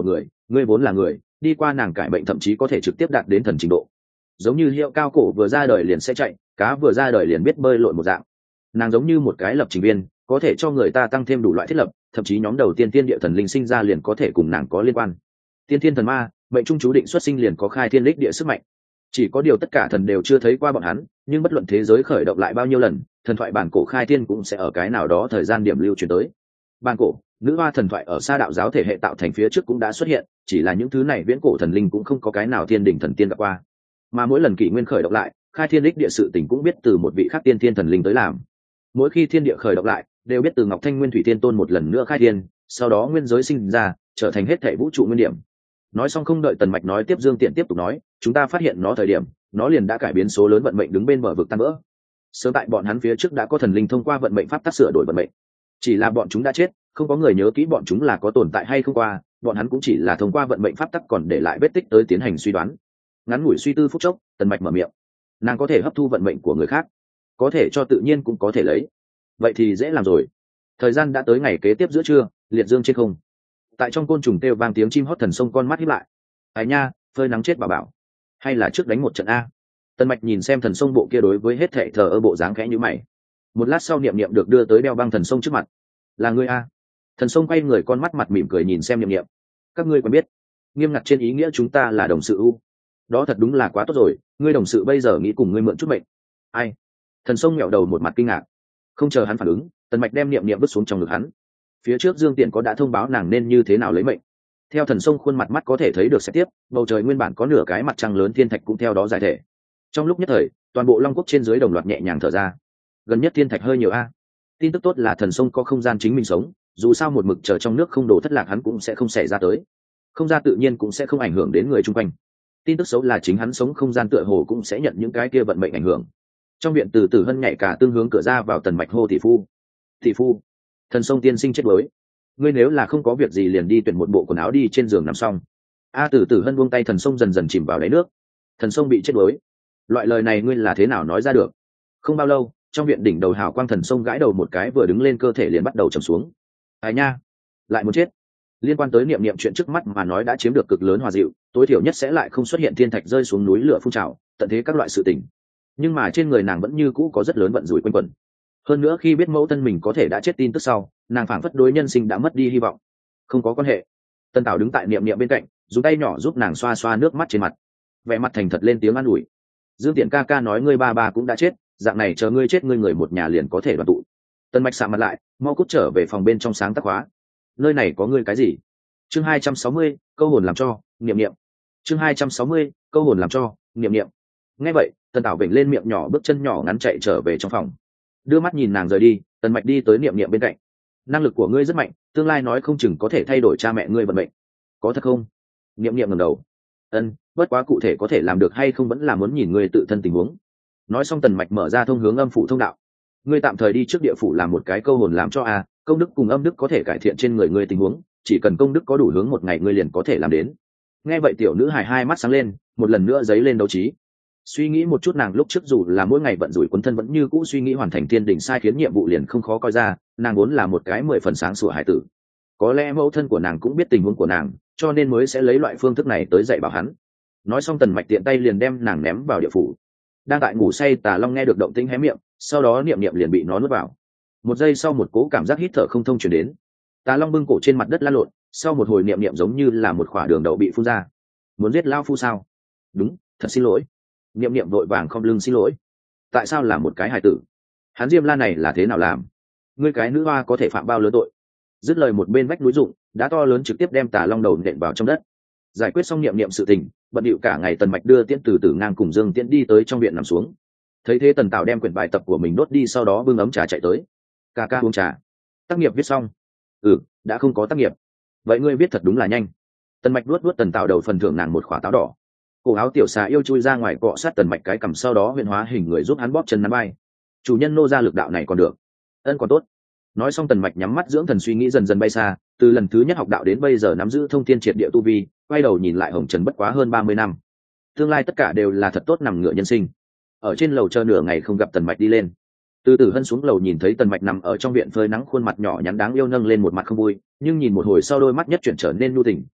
ngươi vốn là người, đi qua nàng cải bệnh thậm chí có thể trực tiếp đạt đến thần trình độ, giống như hiệu cao cổ vừa ra đời liền sẽ chạy, cá vừa ra đời liền biết bơi lội một dạng. Nàng giống như một cái lập trình viên, có thể cho người ta tăng thêm đủ loại thiết lập, thậm chí nhóm đầu tiên tiên địa thần linh sinh ra liền có thể cùng nàng có liên quan. Tiên thiên thần ma, mệnh trung chú định xuất sinh liền có khai thiên đích địa sức mạnh. Chỉ có điều tất cả thần đều chưa thấy qua bọn hắn, nhưng bất luận thế giới khởi động lại bao nhiêu lần, thần thoại bản cổ khai thiên cũng sẽ ở cái nào đó thời gian điểm lưu truyền tới. Bản cổ, nữ hoa thần thoại ở xa đạo giáo thể hệ tạo thành phía trước cũng đã xuất hiện, chỉ là những thứ này viễn cổ thần linh cũng không có cái nào thiên đỉnh thần tiên gặp qua. Mà mỗi lần kỷ nguyên khởi động lại, khai thiên đích địa sự tình cũng biết từ một vị khác tiên thiên thần linh tới làm. Mỗi khi thiên địa khởi động lại, đều biết từ Ngọc Thanh Nguyên Thủy Tiên Tôn một lần nữa khai thiên, sau đó nguyên giới sinh ra, trở thành hết thảy vũ trụ nguyên điểm. Nói xong không đợi Tần Mạch nói tiếp, Dương Tiện tiếp tục nói, chúng ta phát hiện nó thời điểm, nó liền đã cải biến số lớn vận mệnh đứng bên bờ vực tan vỡ. Sớm tại bọn hắn phía trước đã có thần linh thông qua vận mệnh pháp tác sửa đổi vận mệnh, chỉ là bọn chúng đã chết, không có người nhớ kỹ bọn chúng là có tồn tại hay không qua, bọn hắn cũng chỉ là thông qua vận mệnh pháp tắc còn để lại vết tích tới tiến hành suy đoán. Ngắn ngủi suy tư phút chốc, Tần Mạch mở miệng, nàng có thể hấp thu vận mệnh của người khác, có thể cho tự nhiên cũng có thể lấy, vậy thì dễ làm rồi. Thời gian đã tới ngày kế tiếp giữa trưa, liệt dương trên không, tại trong côn trùng kêu vang tiếng chim hót, Thần Sông con mắt híp lại, ai nha, phơi nắng chết bà bảo, hay là trước đánh một trận a? Tần Mạch nhìn xem Thần Sông bộ kia đối với hết thệ thờ ơ bộ dáng khẽ như mày. Một lát sau, Niệm Niệm được đưa tới đeo băng Thần Sông trước mặt. Là ngươi a? Thần Sông quay người, con mắt mặt mỉm cười nhìn xem Niệm Niệm. Các ngươi quen biết? Nghiêm ngặt trên ý nghĩa chúng ta là đồng sự u. Đó thật đúng là quá tốt rồi, ngươi đồng sự bây giờ nghĩ cùng ngươi mượn chút mệnh. Ai? Thần Sông nghẹo đầu, một mặt kinh ngạc. Không chờ hắn phản ứng, Tần Mạch đem Niệm Niệm vứt xuống trong ngực hắn. Phía trước Dương Tiện có đã thông báo nàng nên như thế nào lấy mệnh. Theo Thần Sông khuôn mặt mắt có thể thấy được sẽ tiếp, bầu trời nguyên bản có nửa cái mặt trăng lớn thiên thạch cũng theo đó giải thể. Trong lúc nhất thời, toàn bộ Long Quốc trên dưới đồng loạt nhẹ nhàng thở ra. Gần nhất thiên thạch hơi nhiều a. Tin tức tốt là Thần Sông có không gian chính mình sống, dù sao một mực chờ trong nước không đổ thất lạc hắn cũng sẽ không xảy ra tới. Không gian tự nhiên cũng sẽ không ảnh hưởng đến người chung quanh. Tin tức xấu là chính hắn sống không gian tựa hồ cũng sẽ nhận những cái kia vận mệnh ảnh hưởng. Trong viện Từ Tử Hân nhảy cả tương hướng cửa ra vào Tần Mạch hô tỷ phu. Tỷ phu, Thần Sông tiên sinh chết đuối. Ngươi nếu là không có việc gì liền đi tuyển một bộ quần áo đi trên giường nằm xong. A Từ Tử Hân buông tay, Thần Sông dần dần chìm vào đáy nước. Thần Sông bị chết đuối. Loại lời này ngươi là thế nào nói ra được? Không bao lâu, trong viện đỉnh đầu hào quang Thần Sông gãi đầu một cái, vừa đứng lên cơ thể liền bắt đầu trầm xuống. Ai nha, lại muốn chết. Liên quan tới Niệm Niệm chuyện trước mắt mà nói đã chiếm được cực lớn hòa dịu, tối thiểu nhất sẽ lại không xuất hiện thiên thạch rơi xuống núi lửa phun trào, tận thế các loại sự tình. Nhưng mà trên người nàng vẫn như cũ có rất lớn vận rủi quanh quẩn. Hơn nữa khi biết mẫu thân mình có thể đã chết tin tức sau, nàng phảng phất đối nhân sinh đã mất đi hy vọng. Không có quan hệ. Tân Tảo đứng tại Niệm Niệm bên cạnh, dùng tay nhỏ giúp nàng xoa xoa nước mắt trên mặt, vẻ mặt thành thật lên tiếng an ủi. Dương Tiện ca ca nói ngươi ba ba cũng đã chết, dạng này chờ ngươi chết ngươi người một nhà liền có thể đoàn tụ. Tân Mạch sạm mặt lại, mau cút trở về phòng bên trong sáng tác khóa. Nơi này có ngươi cái gì? Chương hai trăm sáu mươi, câu hồn làm cho, Niệm Niệm. Chương hai trăm sáu mươi, câu hồn làm cho, Niệm Niệm. Nghe vậy, Tân Tảo vểnh lên miệng nhỏ, bước chân nhỏ ngắn chạy trở về trong phòng. Đưa mắt nhìn nàng rời đi, Tần Mạch đi tới Niệm Niệm bên cạnh. Năng lực của ngươi rất mạnh, tương lai nói không chừng có thể thay đổi cha mẹ ngươi vận mệnh. Có thật không? Niệm Niệm ngẩng đầu. Ân, bất quá cụ thể có thể làm được hay không vẫn là muốn nhìn ngươi tự thân tình huống. Nói xong, Tần Mạch mở ra thông hướng âm phủ thông đạo. Ngươi tạm thời đi trước địa phủ làm một cái câu hồn làm cho a, công đức cùng âm đức có thể cải thiện trên người ngươi tình huống, chỉ cần công đức có đủ hướng một ngày ngươi liền có thể làm đến. Nghe vậy tiểu nữ hài hai mắt sáng lên, một lần nữa giấy lên đấu trí. Suy nghĩ một chút, nàng lúc trước dù là mỗi ngày bận rủi quấn thân vẫn như cũ suy nghĩ hoàn thành thiên đình sai khiến nhiệm vụ liền không khó coi ra, nàng vốn là một cái mười phần sáng sủa hải tử. Có lẽ mẫu thân của nàng cũng biết tình huống của nàng, cho nên mới sẽ lấy loại phương thức này tới dạy bảo hắn. Nói xong, Tần Mạch tiện tay liền đem nàng ném vào địa phủ. Đang tại ngủ say Tà Long nghe được động tĩnh hé miệng, sau đó Niệm Niệm liền bị nó nuốt vào. Một giây sau, một cố cảm giác hít thở không thông truyền đến. Tà Long bưng cổ trên mặt đất lăn lộn, sau một hồi Niệm Niệm giống như là một quả đường đậu bị phun ra. Muốn giết lao phu sao? Đúng, thật xin lỗi. Niệm Niệm vội vàng không lưng xin lỗi. Tại sao là một cái hài tử? Hắn Diêm La này là thế nào làm? Ngươi cái nữ hoa có thể phạm bao lớn tội? Dứt lời, một bên vách núi rụng, đá to lớn trực tiếp đem Tà Long đầu nện vào trong đất. Giải quyết xong Niệm Niệm sự tình, bận điệu cả ngày, Tần Mạch đưa Tiễn Từ Tử ngang cùng Dương Tiễn đi tới trong viện nằm xuống. Thấy thế, Tần Tảo đem quyển bài tập của mình đốt đi, sau đó bưng ấm trà chạy tới. Ca ca uống trà. Tác nghiệp viết xong. Ừ, đã không có tác nghiệp. Vậy ngươi viết thật đúng là nhanh. Tần Mạch luốt luốt Tần Tảo đầu, phần thưởng nàng một khỏa táo đỏ. Cổ áo tiểu xà yêu chui ra ngoài cọ sát Tần Mạch cái cằm, sau đó huyền hóa hình người giúp hắn bóp chân nắm bay. Chủ nhân nô ra lực đạo này còn được. Ân, còn tốt. Nói xong, Tần Mạch nhắm mắt dưỡng thần, suy nghĩ dần dần bay xa. Từ lần thứ nhất học đạo đến bây giờ nắm giữ thông thiên triệt địa tu vi, quay đầu nhìn lại hồng trần bất quá hơn ba mươi năm. Tương lai tất cả đều là thật tốt, nằm ngựa nhân sinh. Ở trên lầu chờ nửa ngày không gặp Tần Mạch đi lên. Từ Tử Hân xuống lầu nhìn thấy Tần Mạch nằm ở trong viện phơi nắng, khuôn mặt nhỏ nhắn đáng yêu nâng lên một mặt không vui, nhưng nhìn một hồi sau đôi mắt nhất chuyển trở nên nhu tình,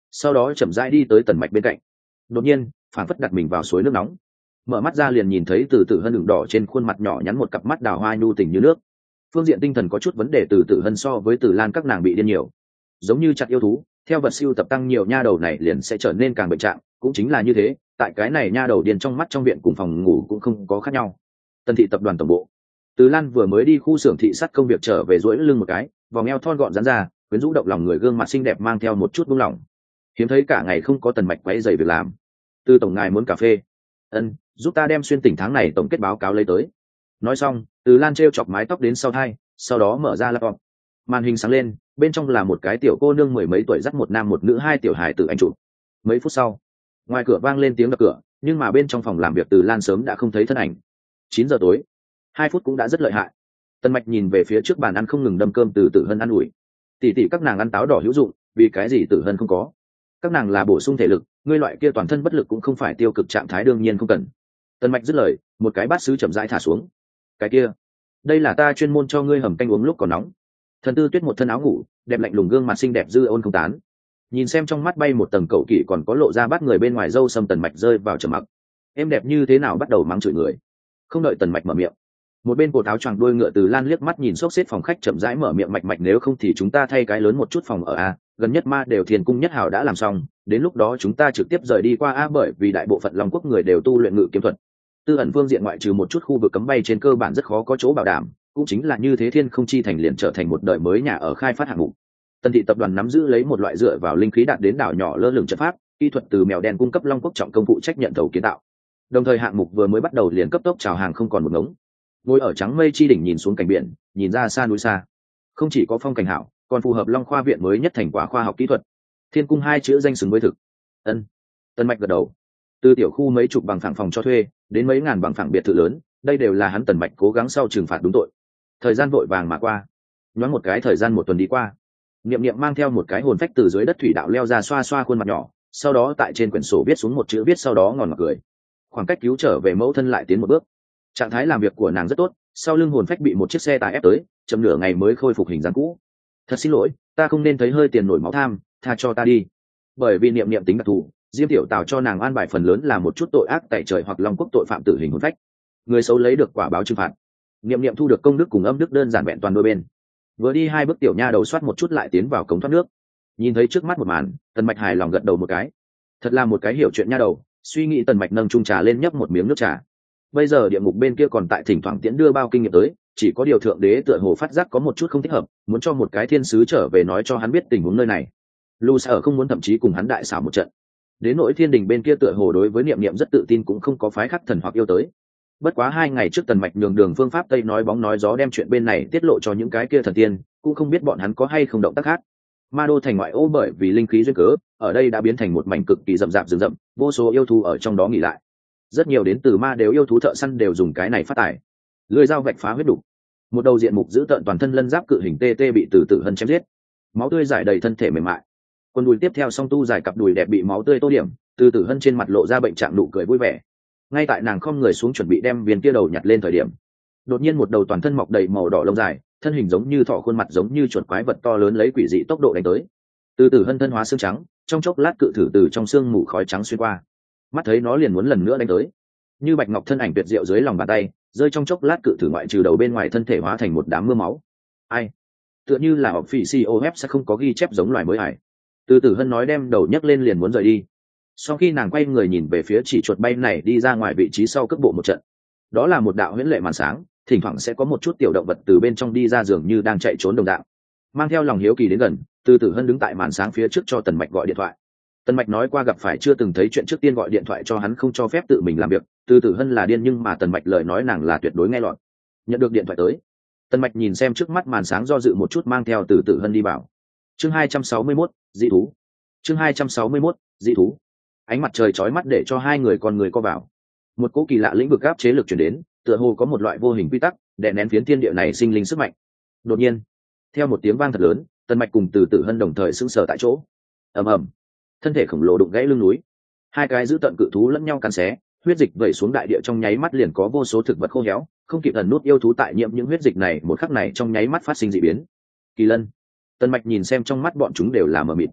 sau đó chậm rãi đi tới tần mạch bên cạnh. Đột nhiên phảng phất đặt mình vào suối nước nóng, mở mắt ra liền nhìn thấy từ tử hân đường đỏ trên khuôn mặt nhỏ nhắn một cặp mắt đào hoa nhu tình như nước. Phương diện tinh thần có chút vấn đề từ tử hân so với tử lan các nàng bị điên nhiều, giống như chặt yêu thú, theo vật siêu tập tăng nhiều nha đầu này liền sẽ trở nên càng bệnh trạng, cũng chính là như thế, tại cái này nha đầu điên trong mắt trong viện cùng phòng ngủ cũng không có khác nhau. Tần thị tập đoàn tổng bộ, Từ Lan vừa mới đi khu xưởng thị sát công việc trở về, duỗi lưng một cái, vòng eo thon gọn rắn ra, quyến rũ động lòng người, gương mặt xinh đẹp mang theo một chút buông lỏng. Hiếm thấy cả ngày không có Tần Mạch quấy rầy việc làm. Từ tổng ngài muốn cà phê? Ân, giúp ta đem xuyên tỉnh tháng này tổng kết báo cáo lấy tới. Nói xong, Từ Lan treo chọc mái tóc đến sau tai, sau đó mở ra laptop. Màn hình sáng lên, bên trong là một cái tiểu cô nương mười mấy tuổi dắt một nam một nữ hai tiểu hài tử anh chụp. Mấy phút sau, ngoài cửa vang lên tiếng đập cửa, nhưng mà bên trong phòng làm việc Từ Lan sớm đã không thấy thân ảnh. Chín giờ tối, hai phút cũng đã rất lợi hại. Tần Mạch nhìn về phía trước bàn ăn không ngừng đâm cơm từ Tử Hân ăn ủi. Tỷ tỷ các nàng ăn táo đỏ hữu dụng, vì cái gì Tử Hân không có? Các nàng là bổ sung thể lực, ngươi loại kia toàn thân bất lực cũng không phải tiêu cực trạng thái, đương nhiên không cần. Tần Mạch dứt lời, một cái bát sứ chậm rãi thả xuống. Cái kia, đây là ta chuyên môn cho ngươi hầm canh uống lúc còn nóng. Thần Tư Tuyết một thân áo ngủ, đẹp lạnh lùng gương mặt xinh đẹp dư ôn không tán. Nhìn xem trong mắt bay một tầng cậu kỷ còn có lộ ra bắt người bên ngoài râu sâm, Tần Mạch rơi vào trầm mặc. Em đẹp như thế nào bắt đầu mắng chửi người. Không đợi Tần Mạch mở miệng, một bên cột áo choàng đuôi ngựa Từ Lan liếc mắt nhìn xốc xếp phòng khách, chậm rãi mở miệng, Mạch Mạch, nếu không thì chúng ta thay cái lớn một chút phòng ở a, gần nhất ma đều Thiền cung nhất hảo đã làm xong, đến lúc đó chúng ta trực tiếp rời đi qua a, bởi vì đại bộ phận Long Quốc người đều tu luyện ngự kiếm thuật. Tư ẩn phương diện ngoại trừ một chút khu vực cấm bay trên cơ bản rất khó có chỗ bảo đảm, cũng chính là như thế Thiên Không Chi thành liền trở thành một đời mới nhà ở khai phát hạng mục. Tần thị tập đoàn nắm giữ lấy một loại dựa vào linh khí đạt đến đảo nhỏ lơ lửng trận pháp, kỹ thuật từ mèo đen cung cấp, Long Quốc trọng công phụ trách nhận thầu kiến tạo. Đồng thời hạng mục vừa mới bắt đầu liền cấp tốc chào hàng không còn một ngống. Ngồi ở trắng mây chi đỉnh nhìn xuống cảnh biển, nhìn ra xa núi xa, không chỉ có phong cảnh hảo, còn phù hợp Long Khoa viện mới nhất thành quả khoa học kỹ thuật. Thiên cung hai chữ danh xứng với thực. Ân. Tần Mạch gật đầu. Từ tiểu khu mấy chục bằng phẳng phòng cho thuê đến mấy ngàn bằng phẳng biệt thự lớn, đây đều là hắn Tần Mạch cố gắng sau trừng phạt đúng tội. Thời gian vội vàng mà qua, nhoáng một cái thời gian một tuần đi qua. Niệm Niệm mang theo một cái hồn phách từ dưới đất thủy đạo leo ra, xoa xoa khuôn mặt nhỏ, sau đó tại trên quyển sổ viết xuống một chữ viết, sau đó ngòn ngọt cười. Khoảng cách cứu trở về mẫu thân lại tiến một bước. Trạng thái làm việc của nàng rất tốt, sau lưng hồn phách bị một chiếc xe tải ép tới, chậm nửa ngày mới khôi phục hình dáng cũ. Thật xin lỗi, ta không nên thấy hơi tiền nổi máu tham, tha cho ta đi. Bởi vì Niệm Niệm tính đặc thù, Diêm Tiểu Tào cho nàng an bài phần lớn là một chút tội ác tại trời hoặc Long Quốc tội phạm tử hình hồn phách. Người xấu lấy được quả báo trừng phạt. Niệm Niệm thu được công đức cùng âm đức đơn giản vẹn toàn đôi bên. Vừa đi hai bước tiểu nha đầu soát một chút lại tiến vào cống thoát nước. Nhìn thấy trước mắt một màn, Tần Mạch hài lòng gật đầu một cái. Thật là một cái hiểu chuyện nha đầu. Suy nghĩ, Tần Mạch nâng chung trà lên nhấp một miếng nước trà. Bây giờ địa ngục bên kia còn tại thỉnh thoảng tiễn đưa bao kinh nghiệm tới, chỉ có điều thượng đế tựa hồ phát giác có một chút không thích hợp, muốn cho một cái thiên sứ trở về nói cho hắn biết tình huống nơi này. Lu Sở không muốn thậm chí cùng hắn đại xảo một trận. Đến nỗi thiên đình bên kia tựa hồ đối với Niệm Niệm rất tự tin, cũng không có phái khắc thần hoặc yêu tới. Bất quá hai ngày trước Tần Mạch nhường đường phương pháp tây nói bóng nói gió đem chuyện bên này tiết lộ cho những cái kia thần tiên, cũng không biết bọn hắn có hay không động tác khác. Ma đô thành ngoại ô bởi vì linh khí duyên cớ, ở đây đã biến thành một mảnh cực kỳ rậm rạp rừng rậm, vô số yêu thú ở trong đó nghỉ lại. Rất nhiều đến từ ma đều yêu thú thợ săn đều dùng cái này phát tài. Lưỡi dao vạch phá huyết đục, một đầu diện mục giữ tợn toàn thân lân giáp cự hình tê tê bị từ tử hân chém giết, máu tươi rải đầy thân thể mềm mại. Quần đùi tiếp theo song tu dài cặp đùi đẹp bị máu tươi tô điểm, từ tử hân trên mặt lộ ra bệnh trạng nụ cười vui vẻ. Ngay tại nàng không người xuống chuẩn bị đem viên kia đầu nhặt lên thời điểm, đột nhiên một đầu toàn thân mọc đầy màu đỏ lông dài, thân hình giống như thỏ, khuôn mặt giống như chuột quái vật to lớn lấy quỷ dị tốc độ đánh tới. Từ tử hân thân hóa xương trắng, trong chốc lát cự thử từ trong xương mù khói trắng xuyên qua, mắt thấy nó liền muốn lần nữa đánh tới. Như bạch ngọc thân ảnh tuyệt diệu dưới lòng bàn tay, rơi trong chốc lát cự thử ngoại trừ đầu bên ngoài thân thể hóa thành một đám mưa máu. Ai? Tựa như là học phỉ xê ô ép sẽ không có ghi chép giống loài mới ải. Từ tử hân nói đem đầu nhấc lên liền muốn rời đi. Sau khi nàng quay người nhìn về phía chỉ chuột bay này đi ra ngoài vị trí sau cước bộ một trận, đó là một đạo huyễn lệ màn sáng, thỉnh thoảng sẽ có một chút tiểu động vật từ bên trong đi ra, dường như đang chạy trốn đồng dạng. Mang theo lòng hiếu kỳ đến gần, từ tử hân đứng tại màn sáng phía trước cho Tần Mạch gọi điện thoại. Tần Mạch nói qua gặp phải chưa từng thấy chuyện, trước tiên gọi điện thoại cho hắn, không cho phép tự mình làm việc. Từ tử hân là điên, nhưng mà Tần Mạch lời nói nàng là tuyệt đối nghe lọt. Nhận được điện thoại tới, Tần Mạch nhìn xem trước mắt màn sáng do dự một chút, mang theo từ tử hân đi vào. Chương hai trăm sáu mươi mốt, dị thú. Chương hai trăm sáu mươi mốt, dị thú. Ánh mặt trời chói mắt để cho hai người con người co vào. Một cỗ kỳ lạ lĩnh vực áp chế lực truyền đến, tựa hồ có một loại vô hình quy tắc đè nén phiến thiên địa này sinh linh sức mạnh. Đột nhiên, theo một tiếng vang thật lớn, Tần Mạch cùng từ tử hân đồng thời sững sờ tại chỗ. Ầm ầm, thân thể khổng lồ đụng gãy lưng núi, hai cái giữ tận cự thú lẫn nhau cắn xé, huyết dịch vẩy xuống đại địa, trong nháy mắt liền có vô số thực vật khô héo, không kịp ẩn nút yêu thú tại nhiễm những huyết dịch này một khắc này trong nháy mắt phát sinh dị biến. Kỳ lân. Tần Mạch nhìn xem trong mắt bọn chúng đều là mờ mịt.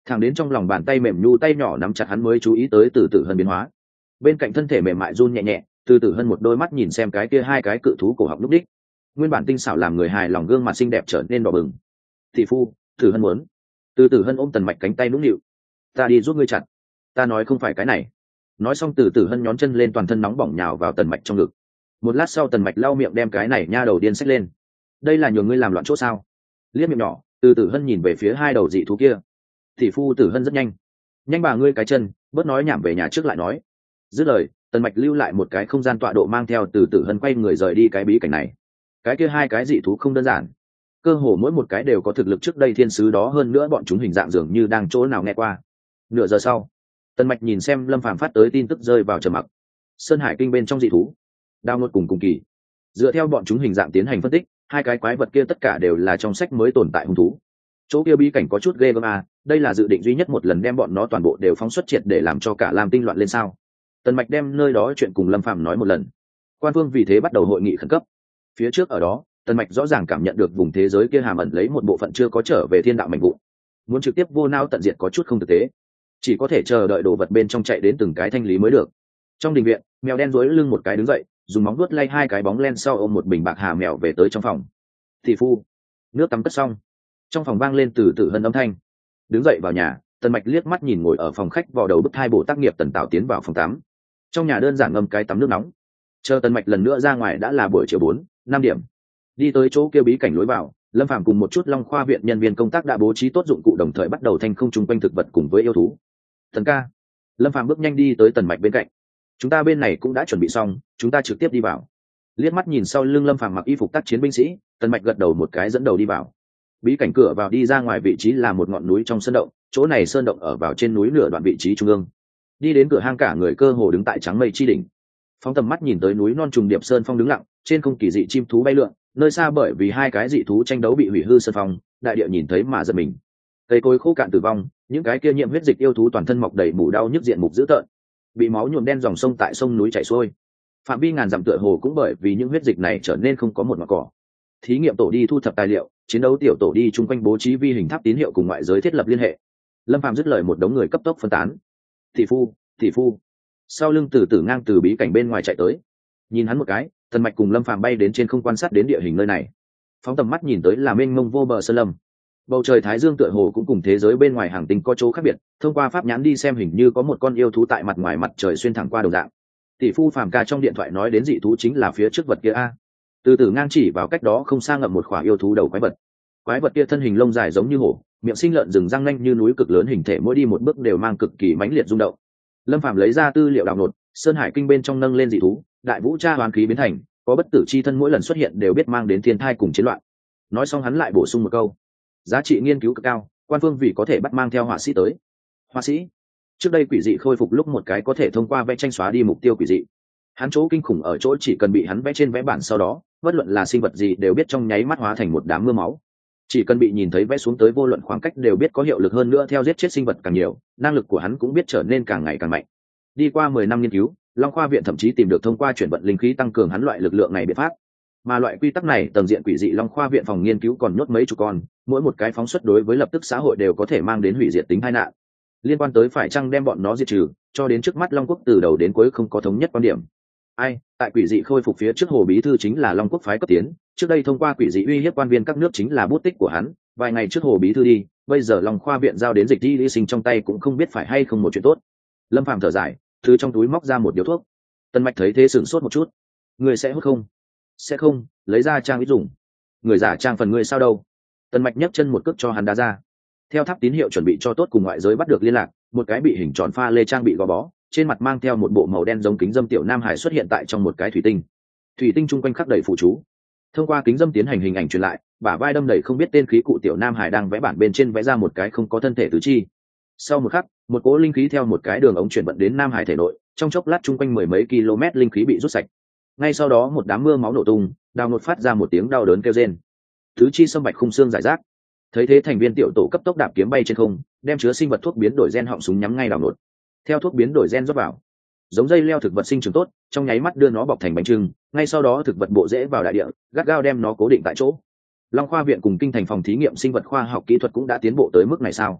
thẳng đến trong lòng bàn tay mềm nhu tay nhỏ nắm chặt hắn mới chú ý tới từ tử hân biến hóa. Bên cạnh thân thể mềm mại run nhẹ nhẹ, từ tử hân một đôi mắt nhìn xem cái kia hai cái cự thú cổ họng lúc đích, nguyên bản tinh xảo làm người hài lòng gương mặt xinh đẹp trở nên đỏ bừng. Thị phu, tử hân muốn. Từ tử hân ôm Tần Mạch cánh tay nũng nịu. Ta đi giúp ngươi chặt. Ta nói không phải cái này. Nói xong từ tử hân nhón chân lên, toàn thân nóng bỏng nhào vào Tần Mạch trong ngực. Một lát sau Tần Mạch lau miệng đem cái này nha đầu điên xách lên. Đây là nhường ngươi làm loạn chỗ sao? Liếc miệng nhỏ, từ tử hân nhìn về phía hai đầu dị thú kia. Thị phu, tử hân rất nhanh. Nhanh bà ngươi cái chân, bớt nói nhảm, về nhà trước lại nói. Dứt lời, Tần Mạch lưu lại một cái không gian tọa độ, mang theo từ tử hân quay người rời đi cái bí cảnh này. Cái kia hai cái dị thú không đơn giản, cơ hồ mỗi một cái đều có thực lực trước đây thiên sứ đó, hơn nữa bọn chúng hình dạng dường như đang chỗ nào nghe qua. Nửa giờ sau, Tần Mạch nhìn xem Lâm Phàm phát tới tin tức rơi vào trầm mặc. Sơn Hải Kinh bên trong dị thú, Đao Nốt cùng cùng kỳ, dựa theo bọn chúng hình dạng tiến hành phân tích, hai cái quái vật kia tất cả đều là trong sách mới tồn tại hung thú. Chỗ kia bí cảnh có chút ghê gớm à, đây là dự định duy nhất một lần đem bọn nó toàn bộ đều phóng xuất triệt để làm cho cả Lam Tinh loạn lên sao? Tần Mạch đem nơi đó chuyện cùng Lâm Phàm nói một lần. Quan Vương vì thế bắt đầu hội nghị khẩn cấp. Phía trước ở đó, Tần Mạch rõ ràng cảm nhận được vùng thế giới kia hàm ẩn lấy một bộ phận chưa có trở về thiên đạo mạnh vụn. Muốn trực tiếp vô nao tận diệt có chút không thực tế, chỉ có thể chờ đợi đồ vật bên trong chạy đến từng cái thanh lý mới được. Trong đình viện, mèo đen duỗi lưng một cái đứng dậy, dùng móng vuốt lay hai cái bóng len sau ôm một bình bạc hà mèo về tới trong phòng. Thị phu, nước tắm cất xong. Trong phòng vang lên từ từ hân âm thanh. Đứng dậy vào nhà, Tần Mạch liếc mắt nhìn ngồi ở phòng khách vò đầu bức hai bộ tác nghiệp Tần Tạo tiến vào phòng tắm. Trong nhà đơn giản ngâm cái tắm nước nóng. Chờ Tần Mạch lần nữa ra ngoài đã là buổi chiều bốn năm điểm. Đi tới chỗ kia bí cảnh lối vào, Lâm Phàm cùng một chút Long Khoa viện nhân viên công tác đã bố trí tốt dụng cụ, đồng thời bắt đầu thanh không chung quanh thực vật cùng với yêu thú. Tần ca. Lâm Phàm bước nhanh đi tới Tần Mạch bên cạnh. Chúng ta bên này cũng đã chuẩn bị xong, chúng ta trực tiếp đi vào. Liếc mắt nhìn sau lưng Lâm Phàm mặc y phục tác chiến binh sĩ, Tần Mạch gật đầu một cái dẫn đầu đi vào. Bí cảnh cửa vào đi ra ngoài vị trí là một ngọn núi trong sơn động, chỗ này sơn động ở vào trên núi nửa đoạn vị trí trung ương. Đi đến cửa hang, cả người cơ hồ đứng tại trắng mây chi đỉnh. Phóng tầm mắt nhìn tới núi non trùng điệp sơn phong đứng lặng, trên không kỳ dị chim thú bay lượn, nơi xa bởi vì hai cái dị thú tranh đấu bị hủy hư sơn phong, đại địa nhìn thấy mà giật mình. Cây cối khô cạn tử vong, những cái kia nhiễm huyết dịch yêu thú toàn thân mọc đầy mủ đau nhức, diện mục dữ tợn, bị máu nhuộm đen dòng sông tại sông núi chảy xuôi. Phạm vi ngàn dặm tựa hồ cũng bởi vì những huyết dịch này trở nên không có một mảng cỏ. Thí nghiệm tổ đi thu thập tài liệu, chiến đấu tiểu tổ đi chung quanh bố trí vi hình tháp tín hiệu cùng ngoại giới thiết lập liên hệ. Lâm Phàm dứt lời, một đống người cấp tốc phân tán. Thị phu, thị phu. Sau lưng Tử Tử ngang từ bí cảnh bên ngoài chạy tới. Nhìn hắn một cái, Tần Mạch cùng Lâm Phàm bay đến trên không quan sát đến địa hình nơi này. Phóng tầm mắt nhìn tới là mênh mông vô bờ sơn lâm. Bầu trời thái dương tựa hồ cũng cùng thế giới bên ngoài hàng tinh có chỗ khác biệt, thông qua pháp nhãn đi xem hình như có một con yêu thú tại mặt ngoài mặt trời xuyên thẳng qua đầu dạng. Tỷ phu Phàm ca trong điện thoại nói đến dị thú chính là phía trước vật kia a. Từ từ ngang chỉ vào cách đó không xa ngậm một khỏa yêu thú đầu quái vật. Quái vật kia thân hình lông dài giống như hổ, miệng sinh lợn rừng, răng nanh như núi, cực lớn hình thể, mỗi đi một bước đều mang cực kỳ mãnh liệt rung động. Lâm Phàm lấy ra tư liệu đào nột, Sơn Hải Kinh bên trong nâng lên dị thú, đại vũ tra hoàn khí biến thành, có bất tử chi thân, mỗi lần xuất hiện đều biết mang đến thiên thai cùng chiến loạn. Nói xong hắn lại bổ sung một câu: giá trị nghiên cứu cực cao, quan phương vì có thể bắt mang theo họa sĩ tới. Họa sĩ? Trước đây quỷ dị khôi phục lúc một cái có thể thông qua vẽ tranh xóa đi mục tiêu quỷ dị. Hắn chỗ kinh khủng ở chỗ chỉ cần bị hắn vẽ trên vẽ bản, sau đó bất luận là sinh vật gì đều biết trong nháy mắt hóa thành một đám mưa máu. Chỉ cần bị nhìn thấy vẽ xuống tới, vô luận khoảng cách đều biết có hiệu lực, hơn nữa theo giết chết sinh vật càng nhiều, năng lực của hắn cũng biết trở nên càng ngày càng mạnh. Đi qua mười năm nghiên cứu, Long Khoa viện thậm chí tìm được thông qua chuyển vận linh khí tăng cường hắn loại lực lượng này biện pháp. Mà loại quy tắc này tầng diện quỷ dị, Long Khoa viện phòng nghiên cứu còn nhốt mấy chục con, mỗi một cái phóng xuất đối với lập tức xã hội đều có thể mang đến hủy diệt tính tai nạn. Liên quan tới phải chăng đem bọn nó diệt trừ, cho đến trước mắt Long Quốc từ đầu đến cuối không có thống nhất quan điểm. Ai, tại quỷ dị khôi phục phía trước, Hồ bí thư chính là Long Quốc phái cấp tiến, trước đây thông qua quỷ dị uy hiếp quan viên các nước chính là bút tích của hắn, vài ngày trước Hồ bí thư đi, bây giờ Long Khoa viện giao đến Dịch Đi Lý Sinh trong tay cũng không biết phải hay không một chuyện tốt. Lâm Phàm thở dài, từ trong túi móc ra một điếu thuốc. Tân Mạch thấy thế sửng sốt một chút. Người sẽ hút không? Sẽ không, lấy ra trang ít dùng. Người giả trang phần ngươi sao đâu? Tân Mạch nhấc chân một cước cho hắn đá ra. Theo tháp tín hiệu chuẩn bị cho tốt, cùng ngoại giới bắt được liên lạc, một cái bị hình tròn pha lê trang bị gò bó, trên mặt mang theo một bộ màu đen giống kính dâm tiểu nam hải xuất hiện tại trong một cái thủy tinh. Thủy tinh chung quanh khắc đầy phụ chú. Thông qua kính dâm tiến hành hình ảnh truyền lại, bả vai đâm đầy không biết tên khí cụ tiểu nam hải đang vẽ bản bên trên vẽ ra một cái không có thân thể tứ chi. Sau một khắc, một cỗ linh khí theo một cái đường ống chuyển vận đến nam hải thể nội, trong chốc lát chung quanh mười mấy km linh khí bị rút sạch. Ngay sau đó một đám mưa máu nổ tung, đào nột phát ra một tiếng đau đớn kêu rên. Tứ chi xâm bạch khung xương giải rác. Thấy thế thành viên tiểu tổ cấp tốc đạp kiếm bay trên không, đem chứa sinh vật thuốc biến đổi gen họng súng nhắm ngay đào nột. Theo thuốc biến đổi gen rót vào, giống dây leo thực vật sinh trưởng tốt, trong nháy mắt đưa nó bọc thành bánh trưng, ngay sau đó thực vật bộ rễ vào đại địa, gắt gao đem nó cố định tại chỗ. Long Khoa viện cùng kinh thành phòng thí nghiệm sinh vật khoa học kỹ thuật cũng đã tiến bộ tới mức này sao?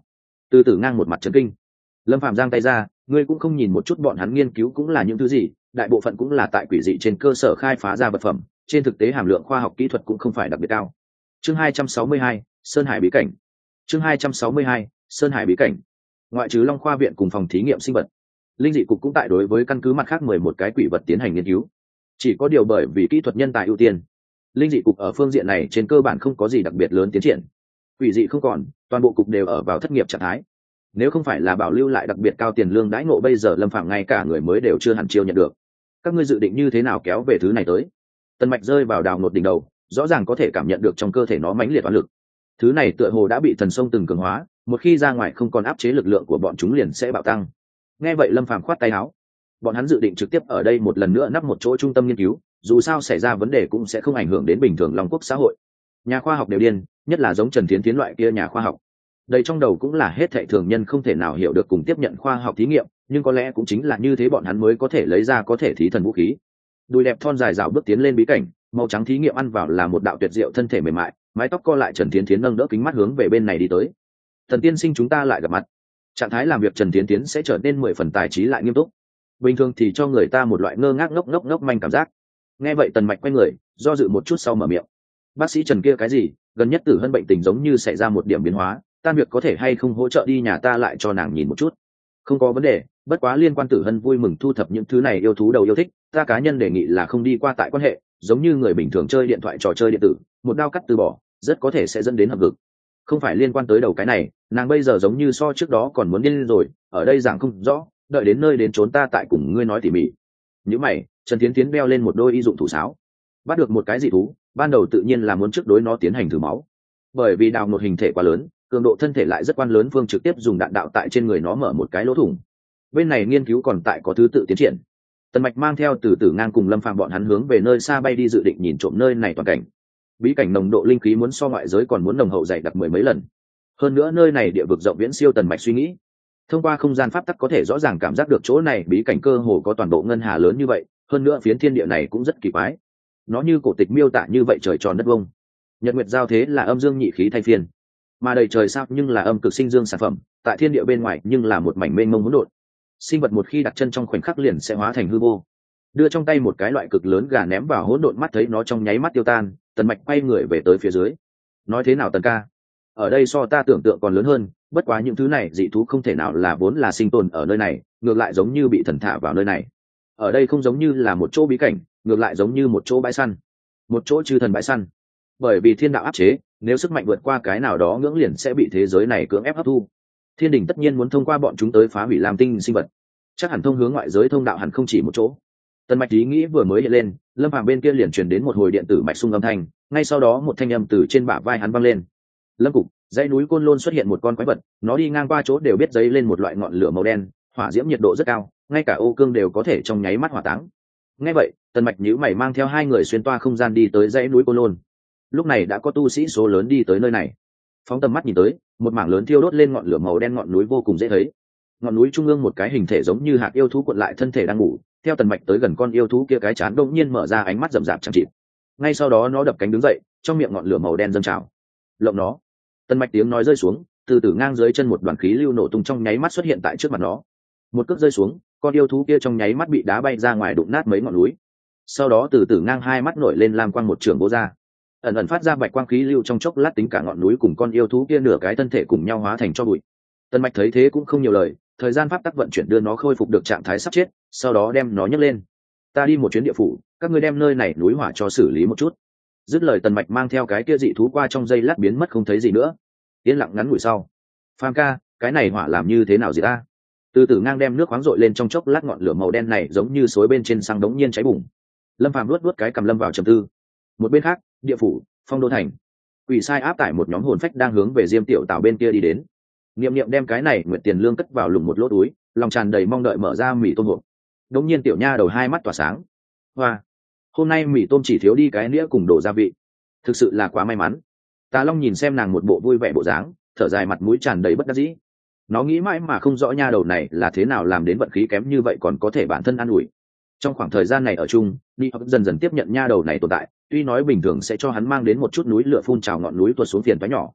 Từ Tử ngang một mặt chấn kinh. Lâm Phàm giang tay ra, ngươi cũng không nhìn một chút bọn hắn nghiên cứu cũng là những thứ gì, đại bộ phận cũng là tại quỷ dị trên cơ sở khai phá ra vật phẩm, trên thực tế hàm lượng khoa học kỹ thuật cũng không phải đặc biệt cao. Chương hai trăm sáu mươi hai, Sơn Hải bí cảnh. Chương hai trăm sáu mươi hai, Sơn Hải bí cảnh. Ngoại trừ Long Khoa viện cùng phòng thí nghiệm sinh vật, linh dị cục cũng tại đối với căn cứ mặt khác mười một cái quỷ vật tiến hành nghiên cứu. Chỉ có điều bởi vì kỹ thuật nhân tài ưu tiên, linh dị cục ở phương diện này trên cơ bản không có gì đặc biệt lớn tiến triển. Quỷ dị không còn, toàn bộ cục đều ở vào thất nghiệp trạng thái. Nếu không phải là bảo lưu lại đặc biệt cao tiền lương đãi ngộ, bây giờ Lâm Phàm ngay cả người mới đều chưa hẳn chiêu nhận được. Các ngươi dự định như thế nào kéo về thứ này tới? Tần Mạch rơi vào đào nột đỉnh đầu, rõ ràng có thể cảm nhận được trong cơ thể nó mãnh liệt oán lực. Thứ này tựa hồ đã bị thần sông từng cường hóa, một khi ra ngoài không còn áp chế lực lượng của bọn chúng liền sẽ bạo tăng. Nghe vậy Lâm Phàm khoát tay áo. Bọn hắn dự định trực tiếp ở đây một lần nữa nắp một chỗ trung tâm nghiên cứu, dù sao xảy ra vấn đề cũng sẽ không ảnh hưởng đến bình thường Long Quốc xã hội. Nhà khoa học đều điên, nhất là giống Trần Thiến Thiến loại kia nhà khoa học. Đây trong đầu cũng là hết thảy thường nhân không thể nào hiểu được cùng tiếp nhận khoa học thí nghiệm, nhưng có lẽ cũng chính là như thế bọn hắn mới có thể lấy ra có thể thí thần vũ khí. Đùi đẹp thon dài dạo bước tiến lên bí cảnh, màu trắng thí nghiệm ăn vào là một đạo tuyệt diệu thân thể mềm mại, mái tóc co lại. Trần Thiến Thiến nâng đỡ kính mắt hướng về bên này đi tới. Thần tiên sinh, chúng ta lại gặp mặt. Trạng thái làm việc Trần Thiến Thiến sẽ trở nên mười phần tài trí lại nghiêm túc, bình thường thì cho người ta một loại ngơ ngác ngốc ngốc ngốc manh cảm giác. Nghe vậy Tần Mạch quay người, do dự một chút sau mở miệng. Bác sĩ Trần kia cái gì, gần nhất Tử Hân bệnh tình giống như xảy ra một điểm biến hóa, tan việc có thể hay không hỗ trợ đi nhà ta lại cho nàng nhìn một chút? Không có vấn đề, bất quá liên quan Tử Hân vui mừng thu thập những thứ này yêu thú đầu yêu thích, ta cá nhân đề nghị là không đi qua tại quan hệ, giống như người bình thường chơi điện thoại trò chơi điện tử, một đao cắt từ bỏ, rất có thể sẽ dẫn đến hợp vực. Không phải liên quan tới đầu cái này, nàng bây giờ giống như so trước đó còn muốn điên rồi, ở đây giảng không rõ, đợi đến nơi đến trốn ta tại cùng ngươi nói tỉ mỉ. Những mày, Trần Thiến Thiến đeo lên một đôi y dụng thủ sáo. Bắt được một cái dị thú, ban đầu tự nhiên là muốn trước đối nó tiến hành thử máu. Bởi vì đào một hình thể quá lớn, cường độ thân thể lại rất quan lớn, Phương trực tiếp dùng đạn đạo tại trên người nó mở một cái lỗ thủng. Bên này nghiên cứu còn tại có thứ tự tiến triển. Tần Mạch mang theo Từ Tử ngang cùng Lâm Phàm bọn hắn hướng về nơi xa bay đi, dự định nhìn trộm nơi này toàn cảnh. Bí cảnh nồng độ linh khí muốn so ngoại giới còn muốn nồng hậu dày đặc mười mấy lần. Hơn nữa nơi này địa vực rộng viễn siêu Tần Mạch suy nghĩ. Thông qua không gian pháp tắc có thể rõ ràng cảm giác được chỗ này bí cảnh cơ hồ có toàn bộ ngân hà lớn như vậy, hơn nữa phiến thiên địa này cũng rất kỳ quái. Nó như cổ tịch miêu tả như vậy, trời tròn đất vông, nhật nguyệt giao thế là âm dương nhị khí thay phiên, mà đầy trời sao nhưng là âm cực sinh dương sản phẩm, tại thiên địa bên ngoài nhưng là một mảnh mênh mông hỗn độn. Sinh vật một khi đặt chân trong khoảnh khắc liền sẽ hóa thành hư vô. Đưa trong tay một cái loại cực lớn gà ném vào hỗn độn, mắt thấy nó trong nháy mắt tiêu tan. Tần Mạch quay người về tới phía dưới. Nói thế nào Tần ca, ở đây so ta tưởng tượng còn lớn hơn, bất quá những thứ này dị thú không thể nào là vốn là sinh tồn ở nơi này, ngược lại giống như bị thần thả vào nơi này. Ở đây không giống như là một chỗ bí cảnh, ngược lại giống như một chỗ bãi săn, một chỗ chư thần bãi săn. Bởi vì thiên đạo áp chế, nếu sức mạnh vượt qua cái nào đó ngưỡng liền sẽ bị thế giới này cưỡng ép hấp thu. Thiên đình tất nhiên muốn thông qua bọn chúng tới phá hủy Lam Tinh sinh vật, chắc hẳn thông hướng ngoại giới thông đạo hẳn không chỉ một chỗ. Tần Mạch ý nghĩ vừa mới hiện lên, Lâm Phàm bên kia liền truyền đến một hồi điện tử mạch xung âm thanh, ngay sau đó một thanh âm từ trên bả vai hắn vang lên. Lâm cục, dãy núi Côn Lôn xuất hiện một con quái vật, nó đi ngang qua chỗ đều biết dấy lên một loại ngọn lửa màu đen, hỏa diễm nhiệt độ rất cao, ngay cả ô cương đều có thể trong nháy mắt hỏa táng. Nghe vậy, Tần Mạch nhíu mày mang theo hai người xuyên toa không gian đi tới dãy núi Côn Lôn. Lúc này đã có tu sĩ số lớn đi tới nơi này. Phóng tầm mắt nhìn tới, một mảng lớn thiêu đốt lên ngọn lửa màu đen ngọn núi vô cùng dễ thấy. Ngọn núi trung ương một cái hình thể giống như hạt yêu thú cuộn lại thân thể đang ngủ, theo Tần Mạch tới gần con yêu thú kia, cái trán đột nhiên mở ra, ánh mắt rậm rạp chẳng chịt. Ngay sau đó nó đập cánh đứng dậy, trong miệng ngọn lửa màu đen dâng trào. Lộng nó. Tần Mạch tiếng nói rơi xuống, từ từ ngang dưới chân một đoàn khí lưu nổ tung trong nháy mắt xuất hiện tại trước mặt nó. Một cước rơi xuống, con yêu thú kia trong nháy mắt bị đá bay ra ngoài, đụng nát mấy ngọn núi. Sau đó từ từ ngang hai mắt nổi lên lam quang, một trường bố ra, ẩn ẩn phát ra bạch quang khí lưu, trong chốc lát tính cả ngọn núi cùng con yêu thú kia nửa cái thân thể cùng nhau hóa thành cho bụi. Tần Mạch thấy thế cũng không nhiều lời, thời gian pháp tắc vận chuyển đưa nó khôi phục được trạng thái sắp chết, sau đó đem nó nhấc lên. Ta đi một chuyến địa phủ, các ngươi đem nơi này núi hỏa cho xử lý một chút. Dứt lời Tần Mạch mang theo cái kia dị thú qua trong giây lát biến mất không thấy gì nữa. Yên lặng ngắn ngủi sau, Phàm ca, cái này hỏa làm như thế nào gì ta? Từ từ ngang đem nước khoáng dội lên, trong chốc lát ngọn lửa màu đen này giống như suối bên trên xăng đống nhiên cháy bùng. Lâm Phàm luốt luốt cái cầm lâm vào trầm tư. Một bên khác, địa phủ, Phong Đô thành, quỷ sai áp tải một nhóm hồn phách đang hướng về Diêm Tiểu Tảo bên kia đi đến. Niệm Niệm đem cái này nguyệt tiền lương cất vào lùng một lỗ túi, lòng tràn đầy mong đợi mở ra mì tôm hộp. Đống nhiên tiểu nha đầu hai mắt tỏa sáng. Hoa, hôm nay mì tôm chỉ thiếu đi cái nĩa cùng đổ gia vị, thực sự là quá may mắn. Tà Long nhìn xem nàng một bộ vui vẻ bộ dáng, thở dài, mặt mũi tràn đầy bất đắc dĩ. Nó nghĩ mãi mà không rõ nha đầu này là thế nào làm đến vận khí kém như vậy còn có thể bản thân an ủi. Trong khoảng thời gian này ở chung, đi học dần dần tiếp nhận nha đầu này tồn tại, tuy nói bình thường sẽ cho hắn mang đến một chút núi lửa phun trào, ngọn núi tuột xuống phiền toái nhỏ,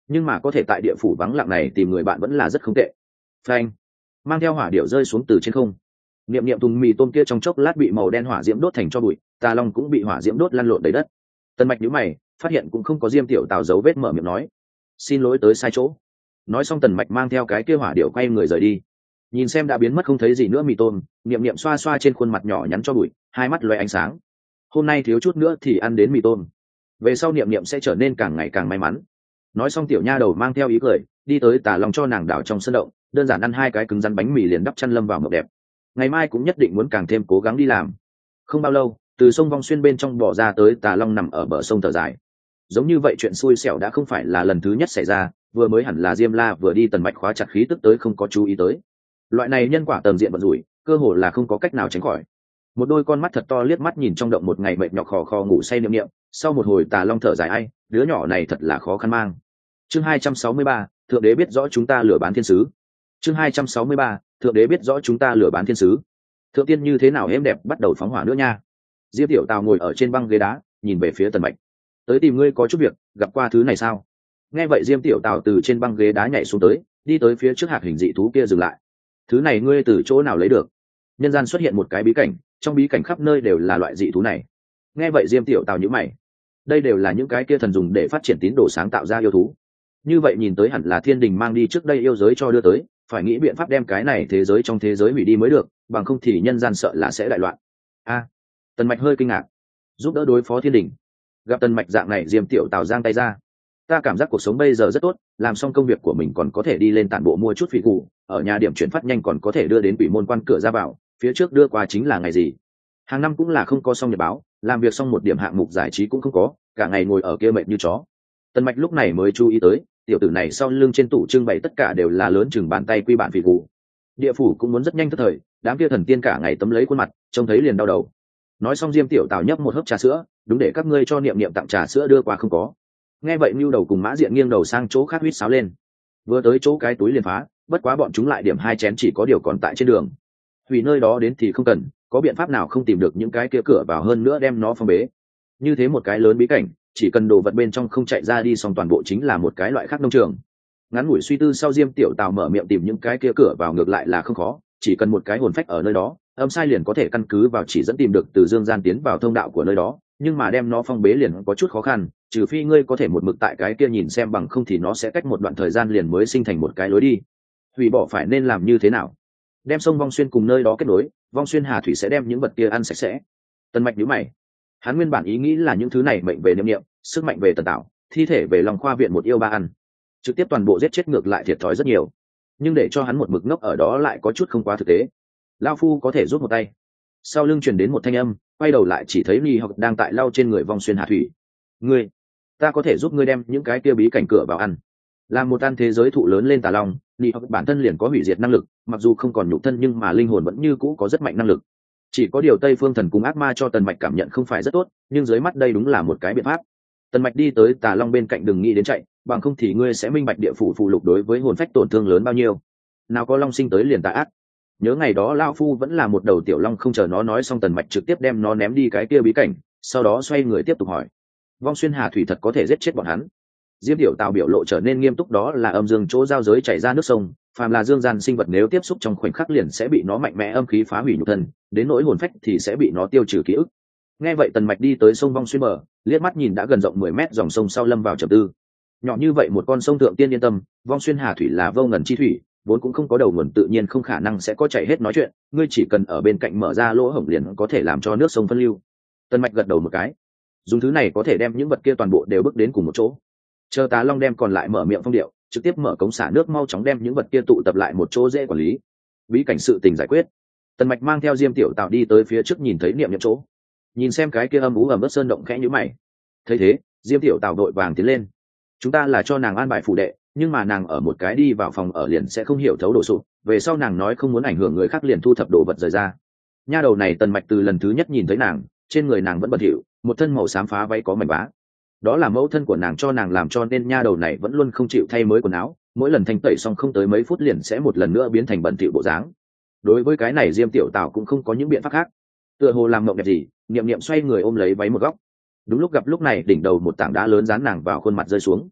nhưng mà có thể tại địa phủ vắng lặng này tìm người bạn vẫn là rất không tệ. Phanh, mang theo hỏa điệu rơi xuống từ trên không. Niệm niệm thùng mì tôm kia trong chốc lát bị màu đen hỏa diễm đốt thành cho bụi, Tà Long cũng bị hỏa diễm đốt lăn lộn đầy đất. Tần Mạch nhíu mày, phát hiện cũng không có Diêm Tiểu Tào dấu vết, mở miệng nói: "Xin lỗi, tới sai chỗ." Nói xong Tần Mạch mang theo cái kia hỏa điệu quay người rời đi. Nhìn xem đã biến mất không thấy gì nữa mì tôm, Niệm niệm xoa xoa trên khuôn mặt nhỏ nhắn cho bụi, hai mắt lóe ánh sáng. Hôm nay thiếu chút nữa thì ăn đến mì tôm, về sau Niệm niệm sẽ trở nên càng ngày càng may mắn. Nói xong tiểu nha đầu mang theo ý cười đi tới Tà Long cho nàng đảo trong sân động, đơn giản ăn hai cái cứng rắn bánh mì liền đắp chăn lâm vào mộng đẹp. Ngày mai cũng nhất định muốn càng thêm cố gắng đi làm. Không bao lâu, từ sông Vong Xuyên bên trong bỏ ra tới Tà Long nằm ở bờ sông thở dài. Giống như vậy chuyện xui xẻo đã không phải là lần thứ nhất xảy ra, vừa mới hẳn là Diêm La vừa đi Tần Mạch khóa chặt khí tức tới không có chú ý tới. Loại này nhân quả tầm diện vận rủi, cơ hồ là không có cách nào tránh khỏi. Một đôi con mắt thật to liếc mắt nhìn trong động một ngày mệt nhọc khò khò ngủ say niệm niệm, sau một hồi Tà Long thở dài, ai, đứa nhỏ này thật là khó khăn mang. Chương hai trăm sáu mươi ba, thượng đế biết rõ chúng ta lừa bán thiên sứ. Chương hai trăm sáu mươi ba, thượng đế biết rõ chúng ta lừa bán thiên sứ. Thượng tiên như thế nào êm đẹp bắt đầu phóng hỏa nữa nha. Diêm Tiểu Tào ngồi ở trên băng ghế đá, nhìn về phía Tần Mạch. Tới tìm ngươi có chút việc, gặp qua thứ này sao? Nghe vậy Diêm Tiểu Tào từ trên băng ghế đá nhảy xuống tới, đi tới phía trước hạc hình dị thú kia dừng lại. Thứ này ngươi từ chỗ nào lấy được? Nhân gian xuất hiện một cái bí cảnh, trong bí cảnh khắp nơi đều là loại dị thú này. Nghe vậy Diêm Tiểu Tào nhíu mày. Đây đều là những cái kia thần dùng để phát triển tín đồ sáng tạo ra yêu thú. Như vậy nhìn tới hẳn là thiên đình mang đi trước đây yêu giới cho đưa tới, phải nghĩ biện pháp đem cái này thế giới trong thế giới hủy đi mới được, bằng không thì nhân gian sợ là sẽ đại loạn. A, Tần Mạch hơi kinh ngạc. Giúp đỡ đối phó thiên đình? Gặp Tần Mạch dạng này, Diêm Tiểu Tào giang tay ra. Ta cảm giác cuộc sống bây giờ rất tốt, làm xong công việc của mình còn có thể đi lên tản bộ mua chút phỉ cụ, ở nhà điểm chuyển phát nhanh còn có thể đưa đến quỷ môn quan cửa ra vào, phía trước đưa qua chính là ngày gì. Hàng năm cũng là không có xong nhật báo, làm việc xong một điểm hạng mục giải trí cũng không có, cả ngày ngồi ở kia mệt như chó. Tần Mạch lúc này mới chú ý tới, tiểu tử này sau lưng trên tủ trưng bày tất cả đều là lớn chừng bàn tay quy bản phỉ cụ. Địa phủ cũng muốn rất nhanh thất thời, đám kia thần tiên cả ngày tấm lấy khuôn mặt, trông thấy liền đau đầu. Nói xong Diêm Tiểu Tào nhấp một hớp trà sữa, đúng để các ngươi cho Niệm Niệm tặng trà sữa đưa qua không có. Nghe vậy Nưu Đầu cùng Mã Diện nghiêng đầu sang chỗ khác huýt sáo lên. Vừa tới chỗ cái túi liền phá, bất quá bọn chúng lại điểm hai chén chỉ có điều còn tại trên đường. Hủy nơi đó đến thì không cần, có biện pháp nào không tìm được những cái kia cửa vào hơn nữa đem nó phong bế. Như thế một cái lớn bí cảnh, chỉ cần đồ vật bên trong không chạy ra đi xong toàn bộ chính là một cái loại khác nông trường. Ngắn ngủi suy tư sau Diêm Tiểu Tào mở miệng tìm những cái kia cửa vào ngược lại là không khó, chỉ cần một cái hồn phách ở nơi đó, âm sai liền có thể căn cứ vào chỉ dẫn tìm được từ dương gian tiến vào thông đạo của nơi đó, nhưng mà đem nó phong bế liền có chút khó khăn, trừ phi ngươi có thể một mực tại cái kia nhìn xem, bằng không thì nó sẽ cách một đoạn thời gian liền mới sinh thành một cái lối đi. Hủy bỏ phải nên làm như thế nào? Đem sông Vong Xuyên cùng nơi đó kết nối, Vong Xuyên Hà Thủy sẽ đem những vật kia ăn sạch sẽ. Tần Mạch nhíu mày. Hắn nguyên bản ý nghĩ là những thứ này mệnh về Niệm Niệm, sức mạnh về Tần Tạo, thi thể về Long Khoa viện một yêu ba ăn, trực tiếp toàn bộ giết chết ngược lại thiệt thòi rất nhiều. Nhưng để cho hắn một mực ngốc ở đó lại có chút không quá thực tế. Lão phu có thể giúp một tay. Sau lưng truyền đến một thanh âm, quay đầu lại chỉ thấy Ly Học đang tại lau trên người Vong Xuyên Hà Thủy. Ngươi, ta có thể giúp ngươi đem những cái kia bí cảnh cửa vào ăn. Làm một ăn thế giới thụ lớn lên Tà Long, Ly Học bản thân liền có hủy diệt năng lực, mặc dù không còn nhục thân nhưng mà linh hồn vẫn như cũ có rất mạnh năng lực. Chỉ có điều Tây Phương Thần cùng ác ma cho Tần Mạch cảm nhận không phải rất tốt, nhưng dưới mắt đây đúng là một cái biện pháp. Tần Mạch đi tới Tà Long bên cạnh, đừng nghĩ đến chạy, bằng không thì ngươi sẽ minh bạch địa phủ phụ lục đối với hồn phách tổn thương lớn bao nhiêu. Nào có long sinh tới liền tà ác. Nhớ ngày đó lão phu vẫn là một đầu tiểu long, không chờ nó nói xong Tần Mạch trực tiếp đem nó ném đi cái kia bí cảnh, sau đó xoay người tiếp tục hỏi. Vong Xuyên Hà Thủy thật có thể giết chết bọn hắn? Diêm Tiểu Tào biểu lộ trở nên nghiêm túc, đó là âm dương chỗ giao giới chảy ra nước sông, phàm là dương gian sinh vật nếu tiếp xúc trong khoảnh khắc liền sẽ bị nó mạnh mẽ âm khí phá hủy nhục thân, đến nỗi hồn phách thì sẽ bị nó tiêu trừ ký ức. Nghe vậy Tần Mạch đi tới sông Vong Xuyên bờ, liếc mắt nhìn đã gần rộng mười mét dòng sông sau lâm vào trầm tư. Nhỏ như vậy một con sông thượng tiên yên tâm, Vong Xuyên Hà Thủy là vô ngần chi thủy, vốn cũng không có đầu nguồn tự nhiên không khả năng sẽ có chảy hết nói chuyện, ngươi chỉ cần ở bên cạnh mở ra lỗ hổng liền có thể làm cho nước sông phân lưu. Tần Mạch gật đầu một cái, dùng thứ này có thể đem những vật kia toàn bộ đều bước đến cùng một chỗ. Chờ Tà Long đem còn lại mở miệng phong điệu, trực tiếp mở cống xả nước mau chóng đem những vật kia tụ tập lại một chỗ dễ quản lý. Bí cảnh sự tình giải quyết. Tần Mạch mang theo Diêm Tiểu Tào đi tới phía trước, nhìn thấy Niệm Niệm chỗ, nhìn xem cái kia âm ú ẩm ướt sơn động khẽ nhíu mày. Thấy thế, Diêm Tiểu Tào đội vàng tiến lên. Chúng ta là cho nàng an bài phụ đệ, nhưng mà nàng ở một cái đi vào phòng ở liền sẽ không hiểu thấu đổ sụp, về sau nàng nói không muốn ảnh hưởng người khác liền thu thập đồ vật rời ra. Nha đầu này Tần Mạch từ lần thứ nhất nhìn thấy nàng, trên người nàng vẫn bẩn thỉu, một thân màu xám phá váy có mảnh vá. Đó là mẫu thân của nàng cho nàng làm, cho nên nha đầu này vẫn luôn không chịu thay mới quần áo, mỗi lần thanh tẩy xong không tới mấy phút liền sẽ một lần nữa biến thành bẩn thỉu bộ dáng. Đối với cái này Diêm Tiểu Tào cũng không có những biện pháp khác, tựa hồ làm mộng đẹp gì, Niệm Niệm xoay người ôm lấy váy một góc. Đúng lúc gặp lúc này đỉnh đầu một tảng đá lớn dán nàng vào khuôn mặt rơi xuống.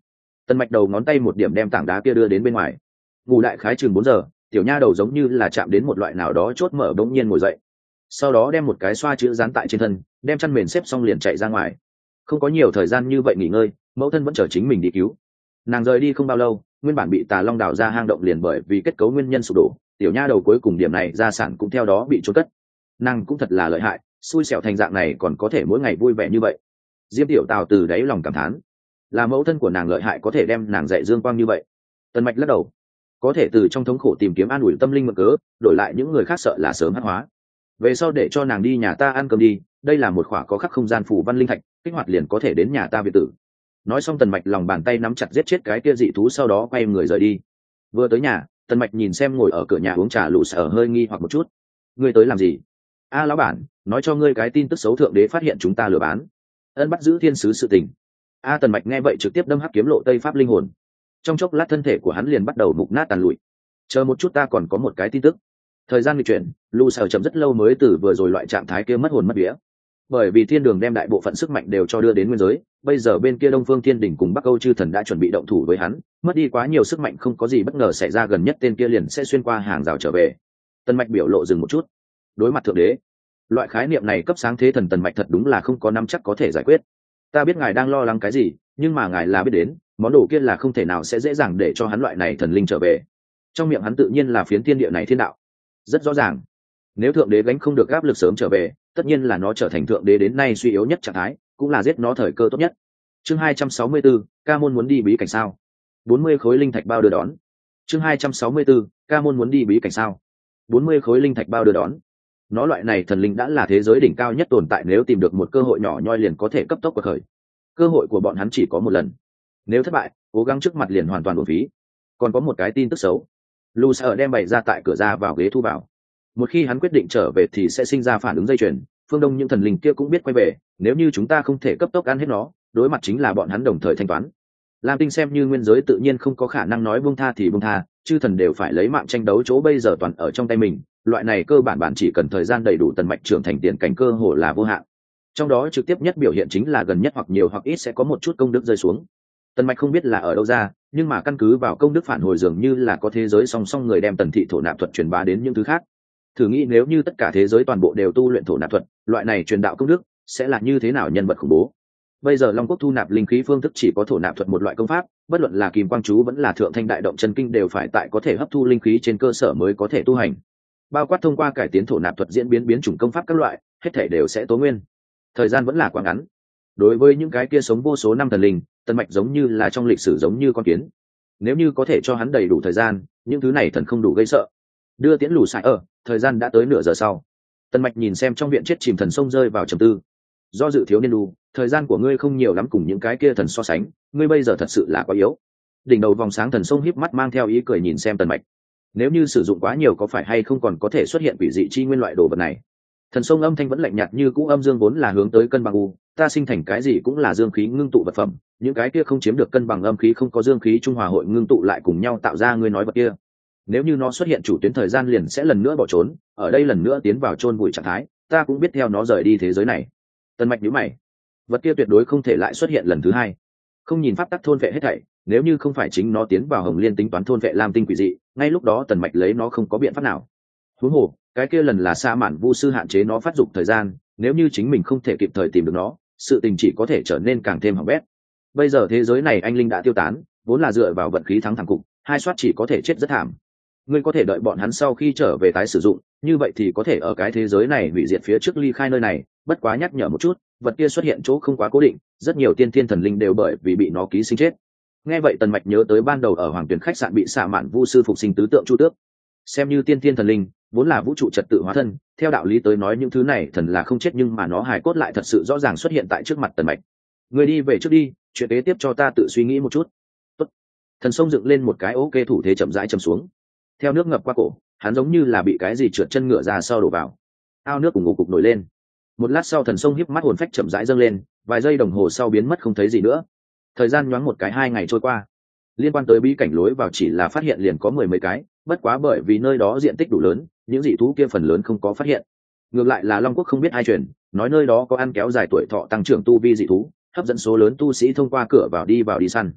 Tần Mạch đầu ngón tay một điểm đem tảng đá kia đưa đến bên ngoài. Ngủ đại khái chừng bốn giờ, tiểu nha đầu giống như là chạm đến một loại nào đó chốt mở bỗng nhiên ngồi dậy, sau đó đem một cái xoa chữ dán tại trên thân, đem chăn mền xếp xong liền chạy ra ngoài. Không có nhiều thời gian như vậy nghỉ ngơi, mẫu thân vẫn chờ chính mình đi cứu. Nàng rời đi không bao lâu, nguyên bản bị tà long đào ra hang động liền bởi vì kết cấu nguyên nhân sụp đổ, tiểu nha đầu cuối cùng điểm này gia sản cũng theo đó bị trốn cất. Nàng cũng thật là lợi hại, xui xẻo thành dạng này còn có thể mỗi ngày vui vẻ như vậy. Diêm tiểu Tào từ đáy lòng cảm thán, là mẫu thân của nàng lợi hại có thể đem nàng dạy dương quang như vậy. Tần Mạch lắc đầu, có thể từ trong thống khổ tìm kiếm an ủi tâm linh mượn cớ, đổi lại những người khác sợ là sớm hắc hóa. Về sau để cho nàng đi nhà ta ăn cơm đi, đây là một khỏa có khắc không gian phủ văn linh thạch, kích hoạt liền có thể đến nhà ta biệt tử. Nói xong Tần Mạch lòng bàn tay nắm chặt giết chết cái kia dị thú, sau đó quay người rời đi. Vừa tới nhà, Tần Mạch nhìn xem ngồi ở cửa nhà uống trà lũ sở hơi nghi hoặc một chút. Ngươi tới làm gì? A lão bản, nói cho ngươi cái tin tức xấu, thượng đế phát hiện chúng ta lừa bán, ân bắt giữ thiên sứ sự tình. A Tần Mạch nghe vậy trực tiếp đâm hắc kiếm lộ tây pháp linh hồn. Trong chốc lát thân thể của hắn liền bắt đầu mục nát tàn lụi. Chờ một chút, ta còn có một cái tin tức. Thời gian nghịch chuyển, lũ sở chậm rất lâu mới từ vừa rồi loại trạng thái kia mất hồn mất vía. Bởi vì thiên đường đem đại bộ phận sức mạnh đều cho đưa đến nguyên giới, bây giờ bên kia Đông Phương Thiên Đỉnh cùng Bắc Âu chư thần đã chuẩn bị động thủ với hắn, mất đi quá nhiều sức mạnh không có gì bất ngờ xảy ra, gần nhất tên kia liền sẽ xuyên qua hàng rào trở về. Tần Mạch biểu lộ dừng một chút. Đối mặt thượng đế, loại khái niệm này cấp sáng thế thần Tần Mạch thật đúng là không có nắm chắc có thể giải quyết. Ta biết ngài đang lo lắng cái gì, nhưng mà ngài là biết đến, món đồ kia là không thể nào sẽ dễ dàng để cho hắn loại này thần linh trở về. Trong miệng hắn tự nhiên là phiến thiên địa này thiên đạo. Rất rõ ràng, nếu thượng đế gánh không được áp lực sớm trở về, tất nhiên là nó trở thành thượng đế đến nay suy yếu nhất trạng thái, cũng là giết nó thời cơ tốt nhất. Chương hai trăm sáu mươi tư, ca môn muốn đi bí cảnh sao? bốn mươi khối linh thạch bao đưa đón. Chương hai trăm sáu mươi tư, ca môn muốn đi bí cảnh sao? bốn mươi khối linh thạch bao đưa đón. Nó loại này thần linh đã là thế giới đỉnh cao nhất tồn tại, nếu tìm được một cơ hội nhỏ nhoi liền có thể cấp tốc quật khởi. Cơ hội của bọn hắn chỉ có một lần, nếu thất bại, cố gắng trước mặt liền hoàn toàn uổng phí. Còn có một cái tin tức xấu, Lucer đem bày ra tại cửa ra vào ghế thu vào. Một khi hắn quyết định trở về thì sẽ sinh ra phản ứng dây chuyền, phương đông những thần linh kia cũng biết quay về, nếu như chúng ta không thể cấp tốc ăn hết nó, đối mặt chính là bọn hắn đồng thời thanh toán. Lam Tinh xem như nguyên giới tự nhiên không có khả năng nói buông tha thì buông tha, chư thần đều phải lấy mạng tranh đấu, chỗ bây giờ toàn ở trong tay mình, loại này cơ bản bản chỉ cần thời gian đầy đủ, Tần Mạch trưởng thành tiền cảnh cơ hồ là vô hạn. Trong đó trực tiếp nhất biểu hiện chính là gần nhất hoặc nhiều hoặc ít sẽ có một chút công đức rơi xuống. Tần Mạch không biết là ở đâu ra, nhưng mà căn cứ vào công đức phản hồi dường như là có thế giới song song người đem Tần thị thổ nạp thuật truyền bá đến những thứ khác. Thử nghĩ nếu như tất cả thế giới toàn bộ đều tu luyện thổ nạp thuật, loại này truyền đạo công đức sẽ là như thế nào nhân vật khủng bố. Bây giờ Long Quốc thu nạp linh khí phương thức chỉ có thổ nạp thuật một loại công pháp, bất luận là Kim Quang chú vẫn là Thượng Thanh Đại Động Chân Kinh đều phải tại có thể hấp thu linh khí trên cơ sở mới có thể tu hành. Bao quát thông qua cải tiến thổ nạp thuật diễn biến biến chủng công pháp các loại, hết thể đều sẽ tố nguyên. Thời gian vẫn là quá ngắn. Đối với những cái kia sống vô số năm thần linh, Tần Mạch giống như là trong lịch sử giống như con kiến. Nếu như có thể cho hắn đầy đủ thời gian, những thứ này thần không đủ gây sợ. Đưa tiễn lù xài ở, thời gian đã tới nửa giờ sau. Tần Mạch nhìn xem trong viện chết chìm thần sông rơi vào trầm tư. Do dự thiếu niên đu, thời gian của ngươi không nhiều lắm cùng những cái kia thần so sánh, ngươi bây giờ thật sự là quá yếu. Đỉnh đầu vòng sáng thần sông híp mắt mang theo ý cười nhìn xem Tần Mạch. Nếu như sử dụng quá nhiều có phải hay không còn có thể xuất hiện quỷ dị chi nguyên loại đồ vật này. Thần sông âm thanh vẫn lạnh nhạt như cũ, âm dương vốn là hướng tới cân bằng u, ta sinh thành cái gì cũng là dương khí ngưng tụ vật phẩm, những cái kia không chiếm được cân bằng âm khí không có dương khí trung hòa hội ngưng tụ lại cùng nhau tạo ra ngươi nói vật kia. Nếu như nó xuất hiện chủ tuyến thời gian liền sẽ lần nữa bỏ trốn, ở đây lần nữa tiến vào chôn vùi trạng thái, ta cũng biết theo nó rời đi thế giới này. Tần Mạch nhíu mày, vật kia tuyệt đối không thể lại xuất hiện lần thứ hai. Không nhìn pháp tắc thôn vệ hết thảy, nếu như không phải chính nó tiến vào Hồng Liên tính toán thôn vệ Lam Tinh quỷ dị, ngay lúc đó Tần Mạch lấy nó không có biện pháp nào. Huống hồ, cái kia lần là Sa Mạn Vu sư hạn chế nó phát dục thời gian, nếu như chính mình không thể kịp thời tìm được nó, sự tình chỉ có thể trở nên càng thêm hỏng bét. Bây giờ thế giới này anh linh đã tiêu tán, vốn là dựa vào vận khí thắng thẳng cục, hai soát chỉ có thể chết rất thảm. Ngươi có thể đợi bọn hắn sau khi trở về tái sử dụng, như vậy thì có thể ở cái thế giới này hủy diệt phía trước ly khai nơi này. Bất quá nhắc nhở một chút, vật kia xuất hiện chỗ không quá cố định, rất nhiều tiên thiên thần linh đều bởi vì bị nó ký sinh chết. Nghe vậy Tần Mạch nhớ tới ban đầu ở Hoàng Tuyển khách sạn bị Sa Mạn Vu sư phục sinh tứ tượng Chu Tước. Xem như tiên thiên thần linh, vốn là vũ trụ trật tự hóa thân, theo đạo lý tới nói những thứ này thần là không chết, nhưng mà nó hài cốt lại thật sự rõ ràng xuất hiện tại trước mặt Tần Mạch. Người đi về trước đi, chuyện kế tiếp cho ta tự suy nghĩ một chút. Tốt. Thần sông dựng lên một cái ok thủ thế chậm rãi chầm xuống. Theo nước ngập qua cổ, hắn giống như là bị cái gì trượt chân ngựa ra sau đổ vào. Ao nước cùng ngủ cục nổi lên. Một lát sau thần sông híp mắt hồn phách chậm rãi dâng lên, vài giây đồng hồ sau biến mất không thấy gì nữa. Thời gian nhoáng một cái, hai ngày trôi qua. Liên quan tới bí cảnh lối vào chỉ là phát hiện liền có mười mấy cái, bất quá bởi vì nơi đó diện tích đủ lớn, những dị thú kia phần lớn không có phát hiện. Ngược lại là Long Quốc không biết ai truyền, nói nơi đó có ăn kéo dài tuổi thọ tăng trưởng tu vi dị thú, hấp dẫn số lớn tu sĩ thông qua cửa vào đi vào đi săn.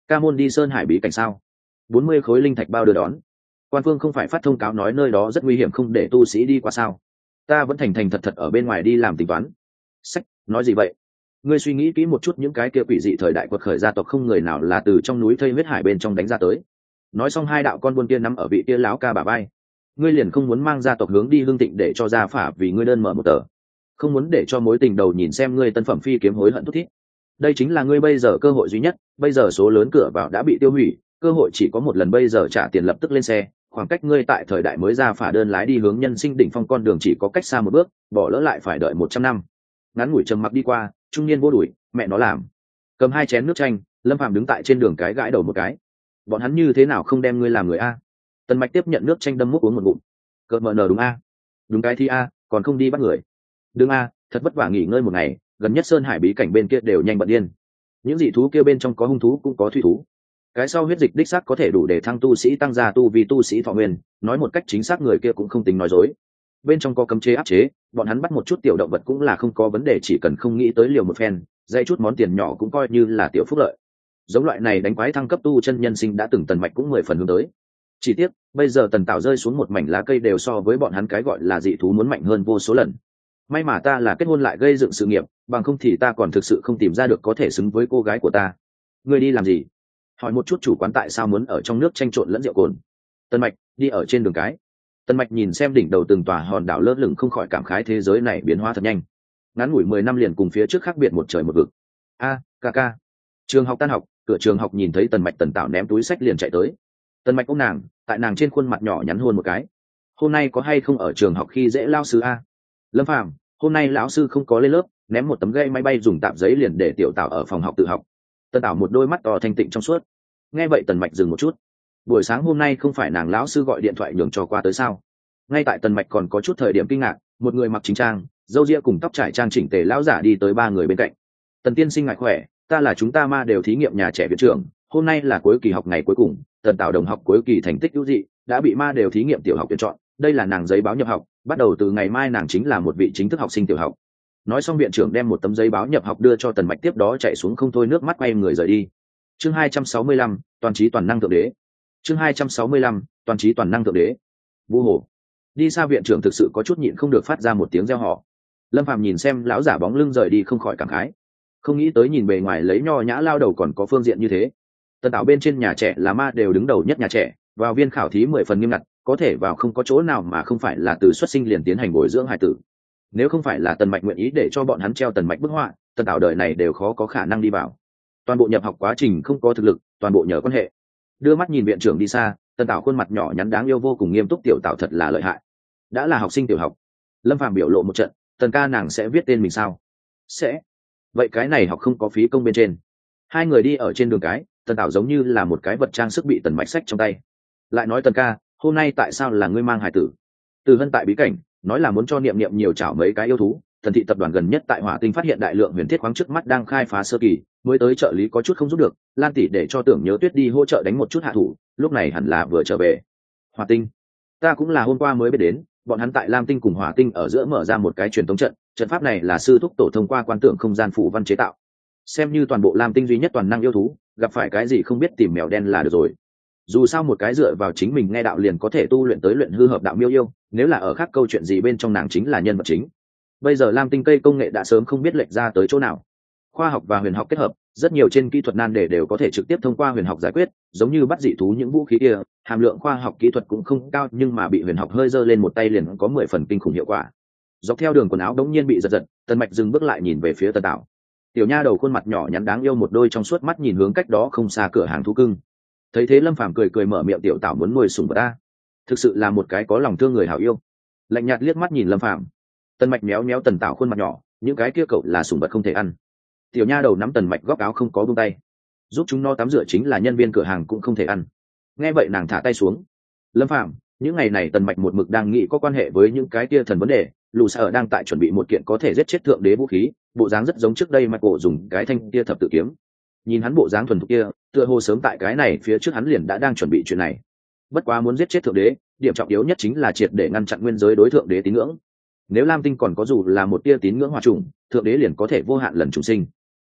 Ca môn đi sơn hải bí cảnh sao? Bốn mươi khối linh thạch bao đưa đón. Quan phương không phải phát thông cáo nói nơi đó rất nguy hiểm không để tu sĩ đi qua sao? Ta vẫn thành thành thật thật ở bên ngoài đi làm tính toán. Sách, nói gì vậy? Ngươi suy nghĩ kỹ một chút, những cái kia quỷ dị thời đại quật khởi gia tộc không người nào là từ trong núi thây huyết hải bên trong đánh ra tới. Nói xong, hai đạo con buôn kia nắm ở vị kia láo ca bà vai. Ngươi liền không muốn mang gia tộc hướng đi hương tịnh để cho gia phả vì ngươi đơn mở một tờ, không muốn để cho mối tình đầu nhìn xem ngươi tân phẩm phi kiếm hối hận thút thít. Đây chính là ngươi bây giờ cơ hội duy nhất, bây giờ số lớn cửa vào đã bị tiêu hủy, cơ hội chỉ có một lần, bây giờ trả tiền lập tức lên xe, khoảng cách ngươi tại thời đại mới ra phả đơn lái đi hướng nhân sinh đỉnh phong con đường chỉ có cách xa một bước, bỏ lỡ lại phải đợi một trăm năm. Ngắn ngủi trầm mặc đi qua, trung niên vô đuổi, mẹ nó làm. Cầm hai chén nước chanh, Lâm Phàm đứng tại trên đường cái gãi đầu một cái. Bọn hắn như thế nào không đem ngươi làm người a? Tần Mạch tiếp nhận nước chanh đâm múc uống một ngụm. Cợt mờ nờ đúng a? Đúng cái thi a, còn không đi bắt người. Đừng a, thật vất vả nghỉ ngơi một ngày, gần nhất sơn hải bí cảnh bên kia đều nhanh bận điên. Những dị thú kia bên trong có hung thú cũng có thủy thú. Cái sau huyết dịch đích xác có thể đủ để thăng tu sĩ, tăng gia tu vì tu sĩ thọ nguyên, nói một cách chính xác người kia cũng không tính nói dối. Bên trong có cấm chế áp chế, bọn hắn bắt một chút tiểu động vật cũng là không có vấn đề, chỉ cần không nghĩ tới liều một phen, dạy chút món tiền nhỏ cũng coi như là tiểu phúc lợi. Giống loại này đánh quái thăng cấp tu chân nhân sinh đã từng Tần Mạch cũng mười phần hướng tới. Chỉ tiếc, bây giờ Tần Tạo rơi xuống một mảnh lá cây đều so với bọn hắn cái gọi là dị thú muốn mạnh hơn vô số lần. May mà ta là kết hôn lại gây dựng sự nghiệp, bằng không thì ta còn thực sự không tìm ra được có thể xứng với cô gái của ta. Ngươi đi làm gì? Hỏi một chút chủ quán tại sao muốn ở trong nước tranh trộn lẫn rượu cồn. Tần Mạch đi ở trên đường cái. Tần Mạch nhìn xem đỉnh đầu từng tòa hòn đảo lơ lửng, không khỏi cảm khái thế giới này biến hóa thật nhanh. Ngắn ngủi mười năm liền cùng phía trước khác biệt một trời một vực. A, ca ca. Trường học tan học, cửa trường học nhìn thấy Tần Mạch, Tần Tạo ném túi sách liền chạy tới. Tần Mạch ôm nàng, tại nàng trên khuôn mặt nhỏ nhắn hôn một cái. Hôm nay có hay không ở trường học khi dễ lao sư a? Lâm Phàm, hôm nay lão sư không có lên lớp, ném một tấm gậy máy bay dùng tạp giấy liền để tiểu Tạo ở phòng học tự học. Tần Tạo một đôi mắt to thanh tịnh trong suốt. Nghe vậy Tần Mạch dừng một chút. Buổi sáng hôm nay không phải nàng lão sư gọi điện thoại nhường cho qua tới sao? Ngay tại Tần Mạch còn có chút thời điểm kinh ngạc, một người mặc chính trang, râu ria cùng tóc trải trang chỉnh tề lão giả đi tới ba người bên cạnh. Tần tiên sinh ngại khỏe, ta là chúng ta ma đều thí nghiệm nhà trẻ viện trưởng, hôm nay là cuối kỳ học ngày cuối cùng, Tần Tạo đồng học cuối kỳ thành tích ưu dị, đã bị ma đều thí nghiệm tiểu học tuyển chọn, đây là nàng giấy báo nhập học, bắt đầu từ ngày mai nàng chính là một vị chính thức học sinh tiểu học. Nói xong viện trưởng đem một tấm giấy báo nhập học đưa cho Tần Mạch, tiếp đó chạy xuống không thôi nước mắt quay người rời đi. Chương hai trăm sáu mươi lăm, toàn trí toàn năng thượng đế. Chương hai trăm sáu mươi lăm, toàn trí toàn năng thượng đế. Vu hồ. Đi xa viện trưởng thực sự có chút nhịn không được phát ra một tiếng reo hò. Lâm Phàm nhìn xem lão giả bóng lưng rời đi không khỏi cảm khái. Không nghĩ tới nhìn bề ngoài lấy nho nhã lao đầu còn có phương diện như thế. Tần Tạo bên trên nhà trẻ là ma đều đứng đầu nhất nhà trẻ, vào viên khảo thí mười phần nghiêm ngặt, có thể vào không có chỗ nào mà không phải là từ xuất sinh liền tiến hành bồi dưỡng hải tử. Nếu không phải là Tần Mạch nguyện ý để cho bọn hắn treo Tần Mạch bức họa, Tần Tạo đời này đều khó có khả năng đi vào. Toàn bộ nhập học quá trình không có thực lực, toàn bộ nhờ quan hệ. Đưa mắt nhìn viện trưởng đi xa, Tần Tạo khuôn mặt nhỏ nhắn đáng yêu vô cùng nghiêm túc, tiểu Tạo thật là lợi hại. Đã là học sinh tiểu học. Lâm Phàm biểu lộ một trận, Tần ca nàng sẽ viết tên mình sao? Sẽ. Vậy cái này học không có phí công bên trên. Hai người đi ở trên đường cái, Tần Tạo giống như là một cái vật trang sức bị Tần Mạch xách trong tay. Lại nói Tần ca, hôm nay tại sao là ngươi mang hải tử? Từ Hân tại bí cảnh, nói là muốn cho Niệm Niệm nhiều chảo mấy cái yêu thú. Thần thị tập đoàn gần nhất tại Hỏa Tinh phát hiện đại lượng huyền thiết khoáng trước mắt đang khai phá sơ kỳ, mới tới trợ lý có chút không giúp được, Lan tỷ để cho Tưởng Nhớ Tuyết đi hỗ trợ đánh một chút hạ thủ, lúc này hẳn là vừa trở về. Hỏa Tinh, ta cũng là hôm qua mới biết đến, bọn hắn tại Lam Tinh cùng Hỏa Tinh ở giữa mở ra một cái truyền thống trận, trận pháp này là sư thúc tổ thông qua quan tưởng không gian phù văn chế tạo. Xem như toàn bộ Lam Tinh duy nhất toàn năng yêu thú, gặp phải cái gì không biết tìm mèo đen là được rồi. Dù sao một cái dựa vào chính mình nghe đạo liền có thể tu luyện tới luyện hư hợp đạo miêu yêu, nếu là ở khác câu chuyện gì bên trong nàng chính là nhân vật chính. Bây giờ Lam Tinh cây công nghệ đã sớm không biết lệch ra tới chỗ nào. Khoa học và huyền học kết hợp, rất nhiều trên kỹ thuật nan đề đều có thể trực tiếp thông qua huyền học giải quyết, giống như bắt dị thú những vũ khí kia, hàm lượng khoa học kỹ thuật cũng không cao nhưng mà bị huyền học hơi giơ lên một tay liền có mười phần kinh khủng hiệu quả. Dọc theo đường quần áo đống nhiên bị giật giật, Tần Mạch dừng bước lại nhìn về phía Tần Tạo. Tiểu nha đầu khuôn mặt nhỏ nhắn đáng yêu một đôi trong suốt mắt nhìn hướng cách đó không xa cửa hàng thú cưng. Thấy thế Lâm Phàm cười cười mở miệng, tiểu Tạo muốn nuôi sủng vật ta, thực sự là một cái có lòng thương người hảo yêu. Lạnh nhạt liếc mắt nhìn Lâm Phàm. Tần Mạch méo méo Tần Tạo khuôn mặt nhỏ, những cái kia cậu là sủng vật không thể ăn. Tiểu nha đầu nắm Tần Mạch góc áo không có buông tay, giúp chúng nó tắm rửa chính là nhân viên cửa hàng cũng không thể ăn. Nghe vậy nàng thả tay xuống. Lâm Phàm, những ngày này Tần Mạch một mực đang nghĩ có quan hệ với những cái kia thần vấn đề, lù sở đang tại chuẩn bị một kiện có thể giết chết thượng đế vũ khí, bộ dáng rất giống trước đây Michael dùng cái thanh kia thập tự kiếm. Nhìn hắn bộ dáng thuần thục kia, tựa hồ sớm tại cái này phía trước hắn liền đã đang chuẩn bị chuyện này. Bất quá muốn giết chết thượng đế, điểm trọng yếu nhất chính là triệt để ngăn chặn nguyên giới đối thượng đế tín ngưỡng. Nếu Lam Tinh còn có dù là một tia tín ngưỡng hòa trùng, thượng đế liền có thể vô hạn lần trùng sinh.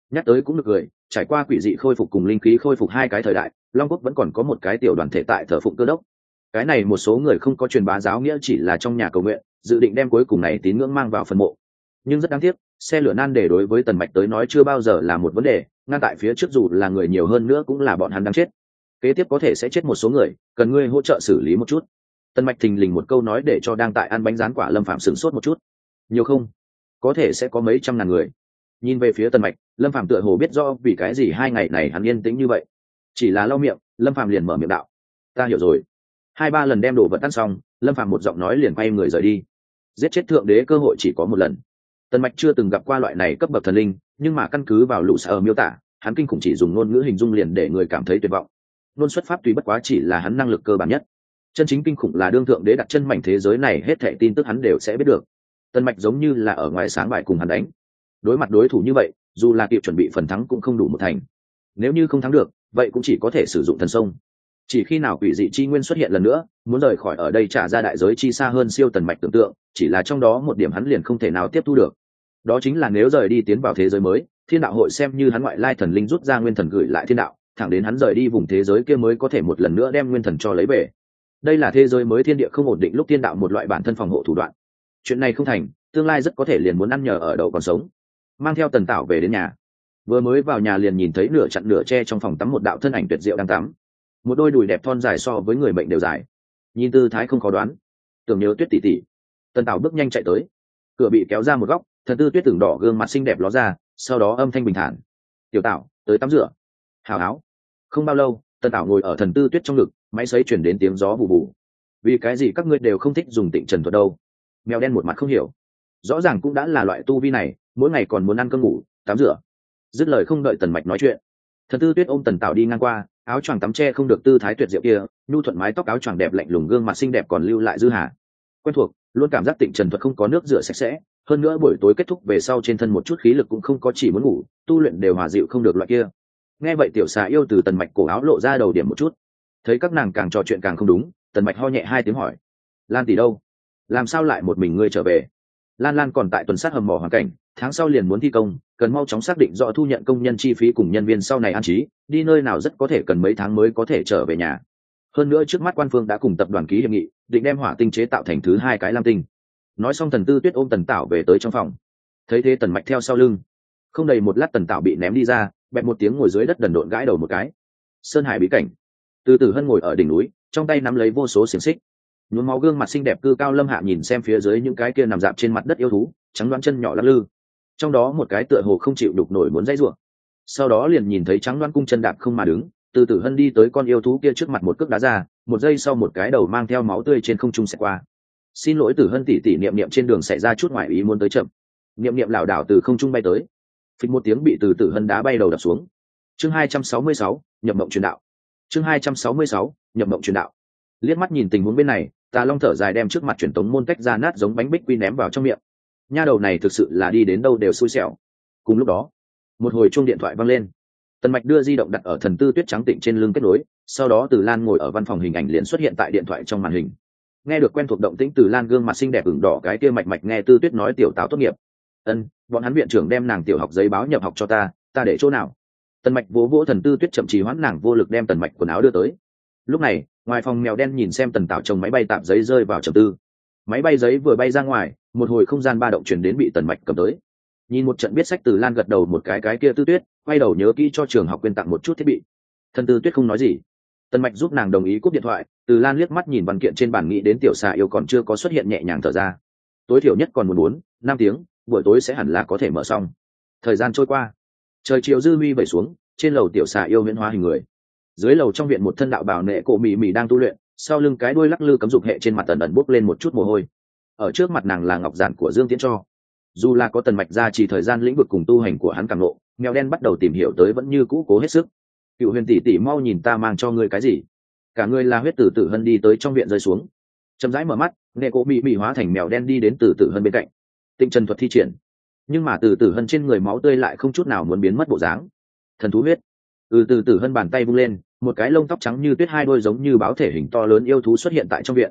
Nhắc tới cũng được cười, trải qua quỷ dị khôi phục cùng linh khí khôi phục hai cái thời đại, Long Quốc vẫn còn có một cái tiểu đoàn thể tại thờ phụng cơ đốc. Cái này một số người không có truyền bá giáo nghĩa, chỉ là trong nhà cầu nguyện, dự định đem cuối cùng này tín ngưỡng mang vào phần mộ. Nhưng rất đáng tiếc, xe lửa nan đề đối với Tần Mạch tới nói chưa bao giờ là một vấn đề, ngăn tại phía trước dù là người nhiều hơn nữa cũng là bọn hắn đang chết. Kế tiếp có thể sẽ chết một số người, cần ngươi hỗ trợ xử lý một chút. Tần Mạch thình lình một câu nói để cho đang tại ăn bánh rán quả Lâm Phạm sửng sốt một chút. Nhiều không? Có thể sẽ có mấy trăm ngàn người. Nhìn về phía Tần Mạch, Lâm Phạm tựa hồ biết rõ vì cái gì hai ngày này hắn yên tĩnh như vậy. Chỉ là lau miệng, Lâm Phạm liền mở miệng đạo: "Ta hiểu rồi." Hai ba lần đem đồ vật ăn xong, Lâm Phạm một giọng nói liền quay người rời đi. Giết chết thượng đế cơ hội chỉ có một lần. Tần Mạch chưa từng gặp qua loại này cấp bậc thần linh, nhưng mà căn cứ vào lũ sở miêu tả, hắn kinh khủng chỉ dùng ngôn ngữ hình dung liền để người cảm thấy tuyệt vọng. Luôn xuất pháp tùy bất quá chỉ là hắn năng lực cơ bản nhất. Chân chính kinh khủng là đương thượng đế đặt chân mảnh thế giới này, hết thảy tin tức hắn đều sẽ biết được. Tần Mạch giống như là ở ngoài sáng bài cùng hắn đánh. Đối mặt đối thủ như vậy, dù là kịp chuẩn bị phần thắng cũng không đủ một thành. Nếu như không thắng được, vậy cũng chỉ có thể sử dụng thần sông. Chỉ khi nào quỷ dị chi nguyên xuất hiện lần nữa, muốn rời khỏi ở đây trả ra đại giới chi xa hơn siêu Tần Mạch tưởng tượng, chỉ là trong đó một điểm hắn liền không thể nào tiếp thu được. Đó chính là nếu rời đi tiến vào thế giới mới, thiên đạo hội xem như hắn ngoại lai thần linh rút ra nguyên thần gửi lại thiên đạo, thẳng đến hắn rời đi vùng thế giới kia mới có thể một lần nữa đem nguyên thần cho lấy về. Đây là thế giới mới thiên địa không ổn định lúc thiên đạo một loại bản thân phòng hộ thủ đoạn. Chuyện này không thành, tương lai rất có thể liền muốn ăn nhờ ở đậu còn sống. Mang theo Tần Tảo về đến nhà, vừa mới vào nhà liền nhìn thấy nửa chặn nửa che trong phòng tắm một đạo thân ảnh tuyệt diệu đang tắm. Một đôi đùi đẹp thon dài so với người bệnh đều dài, nhìn tư thái không khó đoán, tưởng nhớ Tuyết tỷ tỷ. Tần Tảo bước nhanh chạy tới, cửa bị kéo ra một góc, Thần Tư Tuyết tưởng đỏ gương mặt xinh đẹp ló ra, sau đó âm thanh bình thản: "Tiểu Tảo, tới tắm rửa." Hào áo. Không bao lâu, Tần Tảo ngồi ở Thần Tư Tuyết trong ngực, máy sấy chuyển đến tiếng gió vụ vụ. "Vì cái gì các ngươi đều không thích dùng Tịnh Trần thuật đâu?" Mèo đen một mặt không hiểu. Rõ ràng cũng đã là loại tu vi này, mỗi ngày còn muốn ăn cơm ngủ tắm rửa. Dứt lời không đợi Tần Mạch nói chuyện, Thần Tư Tuyết ôm Tần Tảo đi ngang qua, áo choàng tắm che không được tư thái tuyệt diệu kia, nhu thuận mái tóc áo choàng đẹp lạnh lùng, gương mặt xinh đẹp còn lưu lại dư hà. Quen thuộc, luôn cảm giác Tịnh Trần thuật không có nước rửa sạch sẽ, hơn nữa buổi tối kết thúc về sau trên thân một chút khí lực cũng không có, chỉ muốn ngủ, tu luyện đều hòa dịu không được loại kia. Nghe vậy tiểu xà yêu từ Tần Mạch cổ áo lộ ra đầu điểm một chút, thấy các nàng càng trò chuyện càng không đúng, Tần Mạch ho nhẹ hai tiếng hỏi: "Lan tỷ đâu? Làm sao lại một mình ngươi trở về?" Lan Lan còn tại tuần sát hầm mỏ hoàn cảnh, tháng sau liền muốn thi công, cần mau chóng xác định rõ thu nhận công nhân chi phí cùng nhân viên sau này an trí, đi nơi nào rất có thể cần mấy tháng mới có thể trở về nhà. Hơn nữa trước mắt quan phương đã cùng tập đoàn ký hiệp nghị, định đem hỏa tinh chế tạo thành thứ hai cái lam tinh. Nói xong Thần Tư Tuyết ôm Tần Tảo về tới trong phòng. Thấy thế Tần Mạch theo sau lưng. Không đầy một lát Tần Tảo bị ném đi ra, bẹp một tiếng ngồi dưới đất đần độn gãi đầu một cái. Sơn hải bí cảnh. Từ Từ Hân ngồi ở đỉnh núi, trong tay nắm lấy vô số xiềng xích. Nhuốm máu gương mặt xinh đẹp cư cao lâm hạ nhìn xem phía dưới những cái kia nằm dạp trên mặt đất yêu thú, trắng đoán chân nhỏ lắc lư. Trong đó một cái tựa hồ không chịu đục nổi muốn dãy rủa. Sau đó liền nhìn thấy trắng đoán cung chân đạp không mà đứng, Từ Từ Hân đi tới con yêu thú kia trước mặt một cước đá ra, một giây sau một cái đầu mang theo máu tươi trên không trung xẹt qua. "Xin lỗi Tử Hân tỷ tỷ." Niệm Niệm trên đường xảy ra chút ngoại ý muốn tới chậm. Niệm Niệm lảo đảo từ không trung bay tới, phịch một tiếng bị Từ Tử Hân đá bay đầu đập xuống. Chương hai trăm sáu mươi sáu, nhập mộng truyền đạo. Chương hai trăm sáu mươi sáu, nhập mộng truyền đạo. Liếc mắt nhìn tình huống bên này, Tà Long thở dài đem trước mặt truyền tống môn cách ra nát giống bánh bích quy ném vào trong miệng. Nha đầu này thực sự là đi đến đâu đều xui xẻo. Cùng lúc đó, một hồi chuông điện thoại vang lên. Tần Mạch đưa di động đặt ở Thần Tư Tuyết trắng tịnh trên lưng kết nối, sau đó Từ Lan ngồi ở văn phòng hình ảnh liền xuất hiện tại điện thoại trong màn hình. Nghe được quen thuộc động tĩnh, Từ Lan gương mặt xinh đẹp ửng đỏ, cái kia mạch mạch nghe Tư Tuyết nói tiểu Táo tốt nghiệp. "Ân, bọn hắn viện trưởng đem nàng tiểu học giấy báo nhập học cho ta, ta để chỗ nào?" Tần Mạch vỗ vỗ Thần Tư Tuyết chậm trì hoãn nàng vô lực đem Tần Mạch quần áo đưa tới. Lúc này, ngoài phòng mèo đen nhìn xem Tần Tảo chồng máy bay tạm giấy rơi vào trầm tư. Máy bay giấy vừa bay ra ngoài, một hồi không gian ba động truyền đến bị Tần Mạch cầm tới. Nhìn một trận biết sách, Từ Lan gật đầu một cái, cái kia Tư Tuyết quay đầu nhớ kỹ cho trường học quyên tặng một chút thiết bị. Thần Tư Tuyết không nói gì. Tần Mạch giúp nàng đồng ý cúp điện thoại. Từ Lan liếc mắt nhìn văn kiện trên bàn nghĩ đến tiểu xà yêu còn chưa có xuất hiện, nhẹ nhàng thở ra. Tối thiểu nhất còn muốn bốn năm tiếng, buổi tối sẽ hẳn là có thể mở xong. Thời gian trôi qua, trời chiều dư huy vẩy xuống, trên lầu tiểu xà yêu huyễn hóa hình người. Dưới lầu trong viện một thân đạo bào nệ cổ mỉ mỉ đang tu luyện, sau lưng cái đuôi lắc lư cấm dục hệ trên mặt tần ẩn bốc lên một chút mồ hôi. Ở trước mặt nàng là ngọc giản của Dương Tiễn cho. Dù là có Tần Mạch ra chỉ thời gian lĩnh vực cùng tu hành của hắn càng lộ, mèo đen bắt đầu tìm hiểu tới vẫn như cũ cố hết sức. Cựu Huyền tỷ tỷ mau nhìn ta mang cho ngươi cái gì. Cả người là huyết Tử Tử Hân đi tới trong viện rơi xuống, chậm rãi mở mắt, nệ cổ mỉ mỉ hóa thành mèo đen đi đến Tử Tử Hân bên cạnh. Tinh Trần thuật thi triển, nhưng mà Tử Tử Hân trên người máu tươi lại không chút nào muốn biến mất bộ dáng. Thần thú huyết. Ừ, Tử Tử Hân bàn tay vung lên, một cái lông tóc trắng như tuyết hai đôi giống như báo thể hình to lớn yêu thú xuất hiện tại trong viện.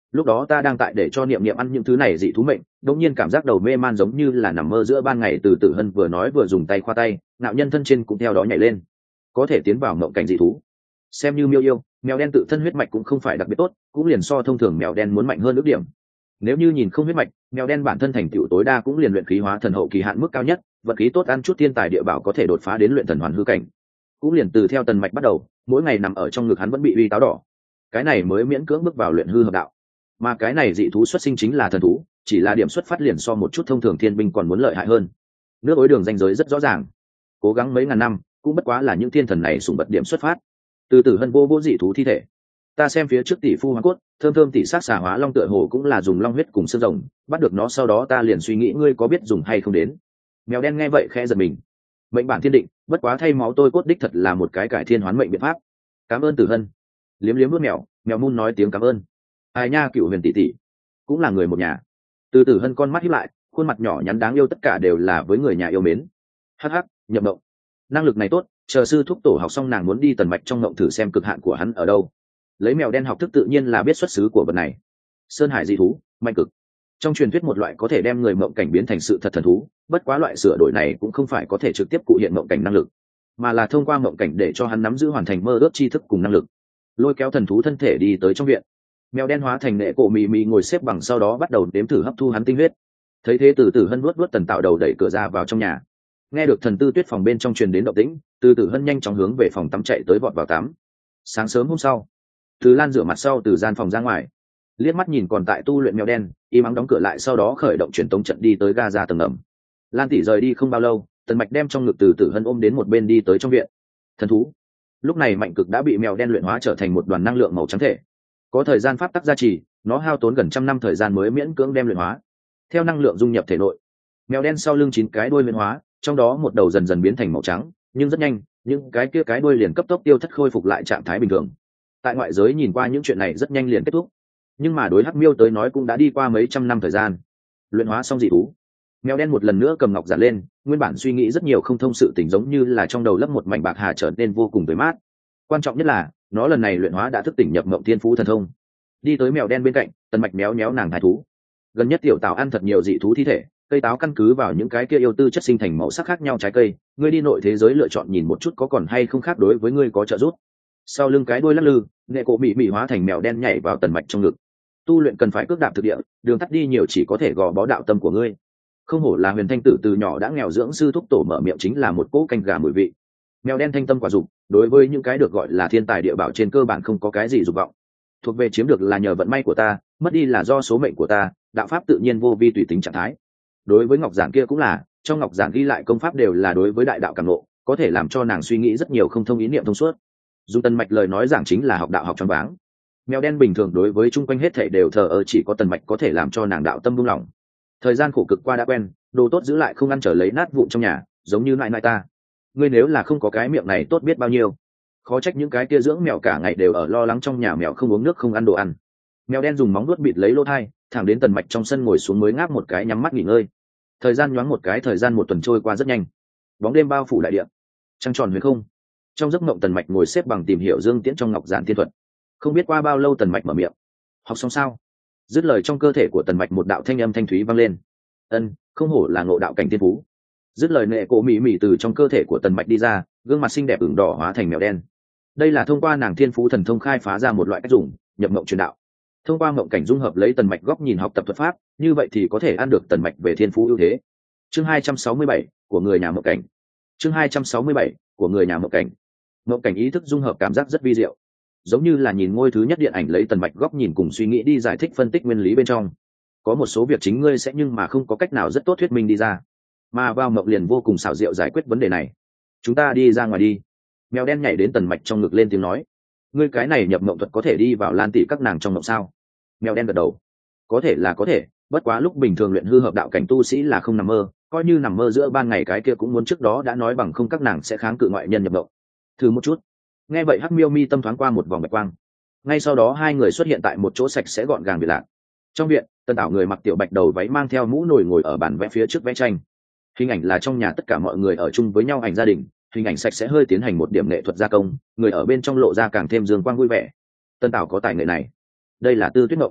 lúc đó ta đang tại để cho niệm niệm ăn những thứ này dị thú mệnh, đột nhiên cảm giác đầu mê man giống như là nằm mơ giữa ban ngày. Từ Tử Hân vừa nói vừa dùng tay khoa tay, nạo nhân thân trên cũng theo đó nhảy lên, có thể tiến vào mộng cảnh dị thú. Xem như miêu yêu, mèo đen tự thân huyết mạch cũng không phải đặc biệt tốt, cũng liền so thông thường mèo đen muốn mạnh hơn ước điểm. Nếu như nhìn không huyết mạch, mèo đen bản thân thành tựu tối đa cũng liền luyện khí hóa thần hậu kỳ hạn mức cao nhất, vật khí tốt ăn chút thiên tài địa bảo có thể đột phá đến luyện thần hoàn hư cảnh. Cũng liền từ theo tần mạch bắt đầu, mỗi ngày nằm ở trong ngực hắn vẫn bị uy táo đỏ, cái này mới miễn cưỡng bước vào luyện hư hợp đạo. Mà cái này dị thú xuất sinh chính là thần thú, chỉ là điểm xuất phát liền so một chút thông thường thiên binh còn muốn lợi hại hơn. Nước ối đường ranh giới rất rõ ràng, cố gắng mấy ngàn năm cũng bất quá là những thiên thần này sủng bật điểm xuất phát. Từ Tử Hân vô vô dị thú thi thể, ta xem phía trước tỷ phu hóa cốt thơm thơm tỷ sát xà hóa long tựa hồ cũng là dùng long huyết cùng xương rồng, bắt được nó sau đó ta liền suy nghĩ ngươi có biết dùng hay không đến. Mèo đen nghe vậy khẽ giật mình, mệnh bản thiên định, bất quá thay máu tôi cốt đích thật là một cái cải thiên hoán mệnh biện pháp. Cảm ơn Tử Hân. Liếm liếm nuốt mèo, mèo mun nói tiếng cảm ơn. Ai nha, cựu huyền tỷ tỷ cũng là người một nhà. Từ Tử Hân con mắt híp lại, khuôn mặt nhỏ nhắn đáng yêu, tất cả đều là với người nhà yêu mến. Hắc hắc, nhập mộng, năng lực này tốt, chờ sư thúc tổ học xong nàng muốn đi tần mạch trong mộng thử xem cực hạn của hắn ở đâu. Lấy mèo đen học thức tự nhiên là biết xuất xứ của vật này. Sơn hải dị thú, mạnh cực, trong truyền thuyết một loại có thể đem người mộng cảnh biến thành sự thật thần thú, bất quá loại sửa đổi này cũng không phải có thể trực tiếp cụ hiện mộng cảnh năng lực, mà là thông qua mộng cảnh để cho hắn nắm giữ hoàn thành mơ ước tri thức cùng năng lực. Lôi kéo thần thú thân thể đi tới trong viện, mèo đen hóa thành nệ cổ mì mì ngồi xếp bằng, sau đó bắt đầu đếm thử hấp thu hắn tinh huyết. Thấy thế Từ Tử Hân vuốt vuốt tần tạo đầu đẩy cửa ra vào trong nhà. Nghe được thần tư tuyết phòng bên trong truyền đến động tĩnh, Từ Tử Hân nhanh chóng hướng về phòng tắm chạy tới, vọt vào tắm. Sáng sớm hôm sau, Từ Lan rửa mặt sau từ gian phòng ra ngoài, liếc mắt nhìn còn tại tu luyện mèo đen, im ắng đóng cửa lại, sau đó khởi động truyền tống trận đi tới ga ra tầng ngầm. Lan tỷ rời đi không bao lâu, Tần Mạch đem trong ngực Từ Tử Hân ôm đến một bên đi tới trong viện. Thần thú lúc này mạnh cực đã bị mèo đen luyện hóa trở thành một đoàn năng lượng màu trắng thể, có thời gian pháp tắc gia trì, nó hao tốn gần trăm năm thời gian mới miễn cưỡng đem luyện hóa. Theo năng lượng dung nhập thể nội, mèo đen sau lưng chín cái đuôi luyện hóa, trong đó một đầu dần dần biến thành màu trắng, nhưng rất nhanh những cái kia cái đuôi liền cấp tốc tiêu thất, khôi phục lại trạng thái bình thường. Tại ngoại giới nhìn qua những chuyện này rất nhanh liền kết thúc, nhưng mà đối Hắc Miêu tới nói cũng đã đi qua mấy trăm năm thời gian. Luyện hóa xong dị thú, mèo đen một lần nữa cầm ngọc giản lên, nguyên bản suy nghĩ rất nhiều không thông sự tình giống như là trong đầu lấp một mảnh bạc hà, trở nên vô cùng tươi mát. Quan trọng nhất là nó lần này luyện hóa đã thức tỉnh nhập mộng thiên phú thần thông. Đi tới mèo đen bên cạnh, Tần Mạch méo méo nàng thái thú. Gần nhất tiểu tảo ăn thật nhiều dị thú thi thể, cây táo căn cứ vào những cái kia yêu tư chất sinh thành màu sắc khác nhau trái cây, ngươi đi nội thế giới lựa chọn nhìn một chút có còn hay không khác đối với ngươi có trợ giúp. Sau lưng cái đuôi lắc lư, nghệ cổ mị mị hóa thành mèo đen nhảy vào Tần Mạch trong ngực. Tu luyện cần phải cước đạp thực địa, đường tắt đi nhiều chỉ có thể gò bó đạo tâm của ngươi. Không hổ là huyền thanh tử, từ nhỏ đã nghèo dưỡng sư thúc tổ mở miệng chính là một cỗ canh gà mùi vị. Mèo đen thanh tâm quả dục, đối với những cái được gọi là thiên tài địa bảo trên cơ bản không có cái gì dục vọng. Thuộc về chiếm được là nhờ vận may của ta, mất đi là do số mệnh của ta, đạo pháp tự nhiên vô vi tùy tính trạng thái. Đối với ngọc giản kia cũng là, trong ngọc giản ghi lại công pháp đều là đối với đại đạo cảm ngộ, có thể làm cho nàng suy nghĩ rất nhiều không thông ý niệm thông suốt. Dùng Tần Mạch lời nói giảng chính là học đạo học choáng váng. Mèo đen bình thường đối với chung quanh hết thảy đều thờ ơ, chỉ có Tần Mạch có thể làm cho nàng đạo tâm buông lỏng. Thời gian khổ cực qua đã quen, đồ tốt giữ lại không ăn trở lấy nát vụn trong nhà, giống như nại nại ta. Ngươi nếu là không có cái miệng này tốt biết bao nhiêu. Khó trách những cái kia dưỡng mèo cả ngày đều ở lo lắng trong nhà mèo không uống nước không ăn đồ ăn. Mèo đen dùng móng vuốt bịt lấy lỗ thai, thẳng đến Tần Mạch trong sân ngồi xuống mới ngáp một cái, nhắm mắt nghỉ ngơi. Thời gian nhoáng một cái, thời gian một tuần trôi qua rất nhanh. Bóng đêm bao phủ đại địa, trăng tròn huyền không. Trong giấc mộng Tần Mạch ngồi xếp bằng tìm hiểu Dương Tiễn trong ngọc giản thiên thuật. Không biết qua bao lâu Tần Mạch mở miệng. Học xong sao? Dứt lời trong cơ thể của Tần Mạch một đạo thanh âm thanh thúy vang lên. Ân, không hổ là ngộ đạo cảnh thiên phú. Dứt lời nệ cổ mỉ mỉ từ trong cơ thể của Tần Mạch đi ra, gương mặt xinh đẹp ửng đỏ hóa thành mèo đen. Đây là thông qua nàng thiên phú thần thông khai phá ra một loại cách dùng nhập mộng truyền đạo. Thông qua mộng cảnh dung hợp lấy Tần Mạch góc nhìn học tập thuật pháp, như vậy thì có thể ăn được Tần Mạch về thiên phú ưu thế. Chương hai trăm sáu mươi bảy của người nhà mộng cảnh. Chương hai trăm sáu mươi bảy của người nhà mộng cảnh. Mộng cảnh ý thức dung hợp cảm giác rất vi diệu, giống như là nhìn ngôi thứ nhất điện ảnh lấy Tần Mạch góc nhìn cùng suy nghĩ đi giải thích phân tích nguyên lý bên trong. Có một số việc chính ngươi sẽ nhưng mà không có cách nào rất tốt thuyết minh đi ra, mà vào mộng liền vô cùng xảo diệu giải quyết vấn đề này. Chúng ta đi ra ngoài đi. Mèo đen nhảy đến Tần Mạch trong ngực lên tiếng nói. Ngươi cái này nhập mộng thuật có thể đi vào Lan tỷ các nàng trong mộng sao? Mèo đen gật đầu. Có thể là có thể, bất quá lúc bình thường luyện hư hợp đạo cảnh tu sĩ là không nằm mơ, coi như nằm mơ giữa ban ngày cái kia cũng muốn trước đó đã nói bằng không các nàng sẽ kháng cự ngoại nhân nhập mộng. Thử một chút. Nghe vậy Hắc Miêu mi tâm thoáng qua một vòng bạch quang. Ngay sau đó hai người xuất hiện tại một chỗ sạch sẽ gọn gàng biệt lạc. Trong viện, Tần Tảo người mặc tiểu bạch đầu váy mang theo mũ nồi ngồi ở bàn vẽ phía trước vẽ tranh. Hình ảnh là trong nhà tất cả mọi người ở chung với nhau ảnh gia đình, hình ảnh sạch sẽ hơi tiến hành một điểm nghệ thuật gia công, người ở bên trong lộ ra càng thêm dương quang vui vẻ. Tần Tảo có tài nghệ này. Đây là Tư Tuyết Ngộng.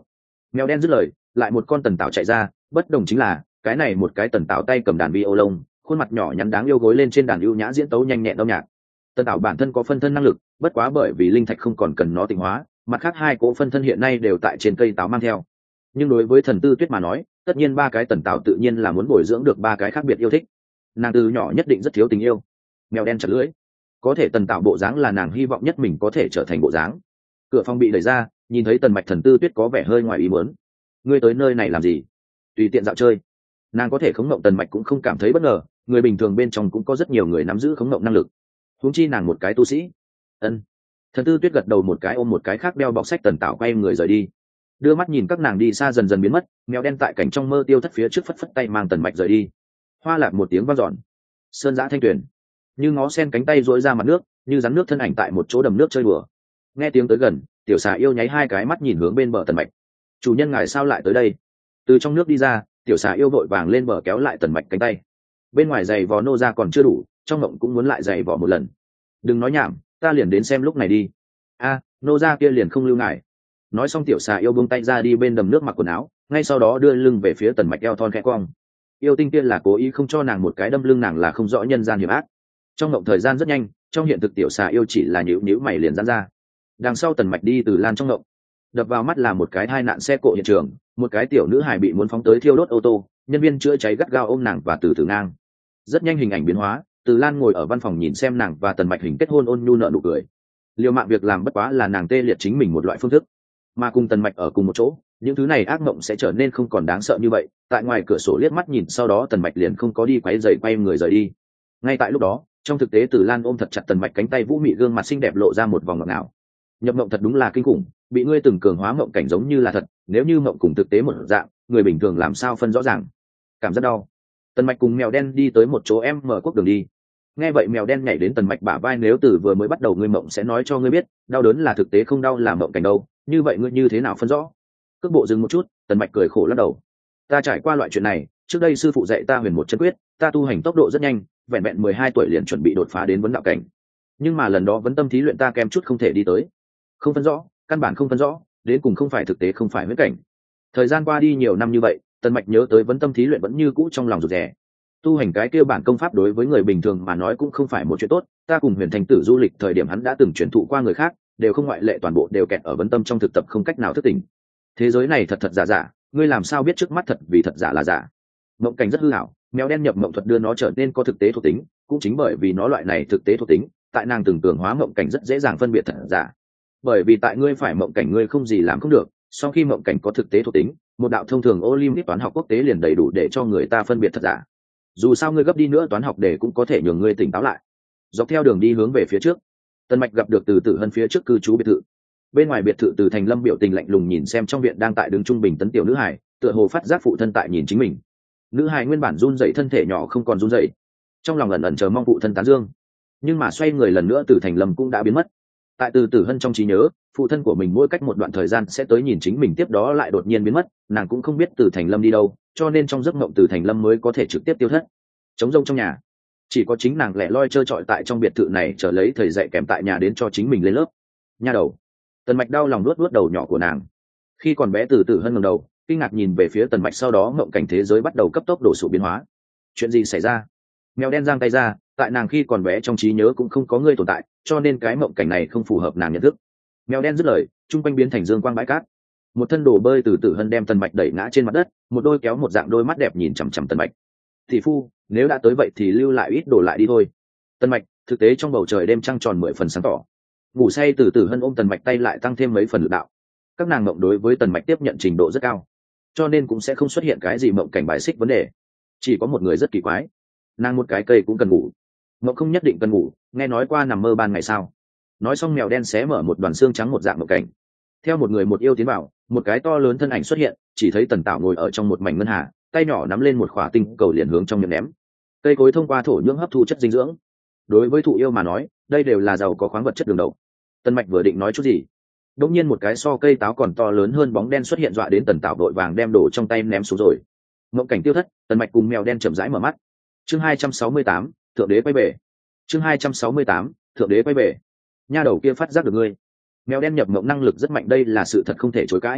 Mèo đen dứt lời, lại một con tần tảo chạy ra, bất đồng chính là cái này một cái tần tảo tay cầm đàn vi ô lông, khuôn mặt nhỏ nhắn đáng yêu gối lên trên đàn ưu nhã diễn tấu nhanh nhẹn âm nhạc. Tần tảo bản thân có phân thân năng lực, bất quá bởi vì linh thạch không còn cần nó tịnh hóa, mặt khác hai cỗ phân thân hiện nay đều tại trên cây táo mang theo. Nhưng đối với Thần Tư Tuyết mà nói, tất nhiên ba cái tần tảo tự nhiên là muốn bồi dưỡng được ba cái khác biệt yêu thích. Nàng từ nhỏ nhất định rất thiếu tình yêu. Mèo đen chặt lưỡi, có thể tần tảo bộ dáng là nàng hy vọng nhất mình có thể trở thành bộ dáng. Cửa phòng bị đẩy ra, nhìn thấy Tần Mạch Thần Tư Tuyết có vẻ hơi ngoài ý muốn. Ngươi tới nơi này làm gì? Tùy tiện dạo chơi. Nàng có thể khống mộng Tần Mạch cũng không cảm thấy bất ngờ, người bình thường bên trong cũng có rất nhiều người nắm giữ khống mộng năng lực. Huống chi nàng một cái tu sĩ. Ân. Thần Tư Tuyết gật đầu một cái ôm một cái khác đeo bọc sách tần tảo quay người rời đi. Đưa mắt nhìn các nàng đi xa dần dần biến mất, mèo đen tại cảnh trong mơ tiêu thất phía trước phất phất tay mang Tần Mạch rời đi. Hoa lạc một tiếng vang dọn. Sơn giã thanh tuyển, như ngó sen cánh tay duỗi ra mặt nước, như rắn nước thân ảnh tại một chỗ đầm nước chơi đùa. Nghe tiếng tới gần, tiểu xà yêu nháy hai cái mắt nhìn hướng bên bờ Tần Mạch. Chủ nhân ngài sao lại tới đây? Từ trong nước đi ra, tiểu xà yêu vội vàng lên bờ kéo lại Tần Mạch cánh tay. Bên ngoài giày vò nô ra còn chưa đủ, trong mộng cũng muốn lại giày vò một lần. Đừng nói nhảm, ta liền đến xem lúc này đi. A, nô ra kia liền không lưu ngại. Nói xong tiểu xà yêu buông tay ra đi bên đầm nước mặc quần áo, ngay sau đó đưa lưng về phía Tần Mạch eo thon khẽ cong. Yêu tinh kia là cố ý không cho nàng một cái đâm lưng, nàng là không rõ nhân gian hiểm ác. Trong mộng thời gian rất nhanh, trong hiện thực tiểu xà yêu chỉ là nhíu nhíu mày liền giãn ra. Đằng sau Tần Mạch đi từ lan trong mộng, đập vào mắt là một cái tai nạn xe cộ hiện trường, một cái tiểu nữ hài bị muốn phóng tới thiêu đốt ô tô, nhân viên chữa cháy gắt gao ôm nàng và từ từ ngang. Rất nhanh hình ảnh biến hóa, Từ Lan ngồi ở văn phòng nhìn xem nàng và Tần Mạch hình kết hôn ôn nhu nợ nụ cười. Liều mạng việc làm bất quá là nàng tê liệt chính mình một loại phương thức, mà cùng Tần Mạch ở cùng một chỗ, những thứ này ác mộng sẽ trở nên không còn đáng sợ như vậy. Tại ngoài cửa sổ liếc mắt nhìn, sau đó Tần Mạch liền không có đi quấy rầy, quay người rời đi. Ngay tại lúc đó, trong thực tế Từ Lan ôm thật chặt Tần Mạch cánh tay vũ mị gương mặt xinh đẹp lộ ra một vòng ngọt ngào. Nhập mộng thật đúng là kinh khủng, bị ngươi từng cường hóa mộng cảnh giống như là thật, nếu như mộng cùng thực tế một dạng, người bình thường làm sao phân rõ ràng. Cảm giác đau. Tần Mạch cùng mèo đen đi tới một chỗ em mở quốc đường đi. Nghe vậy mèo đen nhảy đến Tần Mạch bả vai, nếu từ vừa mới bắt đầu ngươi mộng sẽ nói cho ngươi biết, đau đớn là thực tế không đau là mộng cảnh đâu, như vậy ngươi như thế nào phân rõ? Cước bộ dừng một chút, Tần Mạch cười khổ lắc đầu. Ta trải qua loại chuyện này, trước đây sư phụ dạy ta huyền một chân quyết, ta tu hành tốc độ rất nhanh, vẹn vẹn mười hai tuổi liền chuẩn bị đột phá đến vấn đạo cảnh. Nhưng mà lần đó vấn tâm thí luyện ta kém chút không thể đi tới. Không phân rõ, căn bản không phân rõ, đến cùng không phải thực tế không phải huyễn cảnh. Thời gian qua đi nhiều năm như vậy, Tần Mạch nhớ tới vấn tâm thí luyện vẫn như cũ trong lòng rụt rè. Tu hành cái kia bản công pháp đối với người bình thường mà nói cũng không phải một chuyện tốt, ta cùng Huyền Thành Tử du lịch thời điểm hắn đã từng truyền thụ qua người khác, đều không ngoại lệ toàn bộ đều kẹt ở vấn tâm trong thực tập không cách nào thức tỉnh. Thế giới này thật thật giả giả, ngươi làm sao biết trước mắt thật vì thật giả là giả? Mộng cảnh rất hư ảo, mèo đen nhập mộng thuật đưa nó trở nên có thực tế thuộc tính, cũng chính bởi vì nó loại này thực tế thuộc tính, tại nàng tưởng tượng hóa mộng cảnh rất dễ dàng phân biệt thật giả. Bởi vì tại ngươi phải mộng cảnh ngươi không gì làm không được, sau khi mộng cảnh có thực tế thuộc tính, một đạo thông thường Olympic toán học quốc tế liền đầy đủ để cho người ta phân biệt thật giả. Dù sao ngươi gấp đi nữa toán học để cũng có thể nhường ngươi tỉnh táo lại. Dọc theo đường đi hướng về phía trước, Tần Mạch gặp được Từ Tử Hân phía trước cư trú biệt thự. Bên ngoài biệt thự Từ Thành Lâm biểu tình lạnh lùng nhìn xem trong viện đang tại đứng trung bình tấn tiểu nữ hải, tựa hồ phát giác phụ thân tại nhìn chính mình. Nữ hải nguyên bản run rẩy thân thể nhỏ không còn run rẩy, trong lòng ẩn ẩn chờ mong phụ thân tán dương. Nhưng mà xoay người lần nữa Từ Thành Lâm cũng đã biến mất. Tại Từ Tử Hân trong trí nhớ, phụ thân của mình mỗi cách một đoạn thời gian sẽ tới nhìn chính mình, tiếp đó lại đột nhiên biến mất, nàng cũng không biết Từ Thành Lâm đi đâu, cho nên trong giấc mộng Từ Thành Lâm mới có thể trực tiếp tiêu thất. Trống rỗng trong nhà, chỉ có chính nàng lẻ loi trơ trọi tại trong biệt thự này, chờ lấy thầy dạy kèm tại nhà đến cho chính mình lên lớp. Nha đầu. Tần Mạch đau lòng luốt luốt đầu nhỏ của nàng. Khi còn bé Từ Tử Hân ngẩng đầu, kinh ngạc nhìn về phía Tần Mạch, sau đó mộng cảnh thế giới bắt đầu cấp tốc đổ sụp biến hóa. Chuyện gì xảy ra? Mèo đen giang tay ra, tại nàng khi còn bé trong trí nhớ cũng không có ngươi tồn tại, cho nên cái mộng cảnh này không phù hợp nàng nhận thức. Mèo đen dứt lời, trung quanh biến thành dương quang bãi cát. Một thân đồ bơi Từ Tử Hân đem Tần Mạch đẩy ngã trên mặt đất, một đôi kéo một dạng đôi mắt đẹp nhìn chằm chằm Tần Mạch. Thị phu, nếu đã tới vậy thì lưu lại ít đổ lại đi thôi. Tần Mạch, thực tế trong bầu trời đêm trăng tròn mười phần sáng tỏ. Ngủ say Từ Tử Hân ôm Tần Mạch tay lại tăng thêm mấy phần lực đạo. Các nàng mộng đối với Tần Mạch tiếp nhận trình độ rất cao, cho nên cũng sẽ không xuất hiện cái gì mộng cảnh bài xích vấn đề. Chỉ có một người rất kỳ quái, nàng một cái cây cũng cần ngủ. Mộng không nhất định cần ngủ, nghe nói qua nằm mơ ban ngày sao? Nói xong mèo đen xé mở một đoàn xương trắng một dạng mộng cảnh. Theo một người một yêu tiến vào, một cái to lớn thân ảnh xuất hiện, chỉ thấy Tần Tảo ngồi ở trong một mảnh ngân hà, tay nhỏ nắm lên một khỏa tinh cầu liền hướng trong miệng ném. Cây cối thông qua thổ nhưỡng hấp thu chất dinh dưỡng. Đối với thụ yêu mà nói, đây đều là giàu có khoáng vật chất đường đầu. Tần Mạch vừa định nói chút gì, đột nhiên một cái so cây táo còn to lớn hơn bóng đen xuất hiện, dọa đến Tần Tảo đội vàng đem đồ trong tay ném xuống rồi. Mộng cảnh tiêu thất, Tần Mạch cùng mèo đen chậm rãi mở mắt. Chương hai trăm sáu mươi tám, thượng đế quay về. Chương hai trăm sáu mươi tám, thượng đế quay về. Nha đầu kia phát giác được ngươi. Mèo đen nhập mộng năng lực rất mạnh, đây là sự thật không thể chối cãi.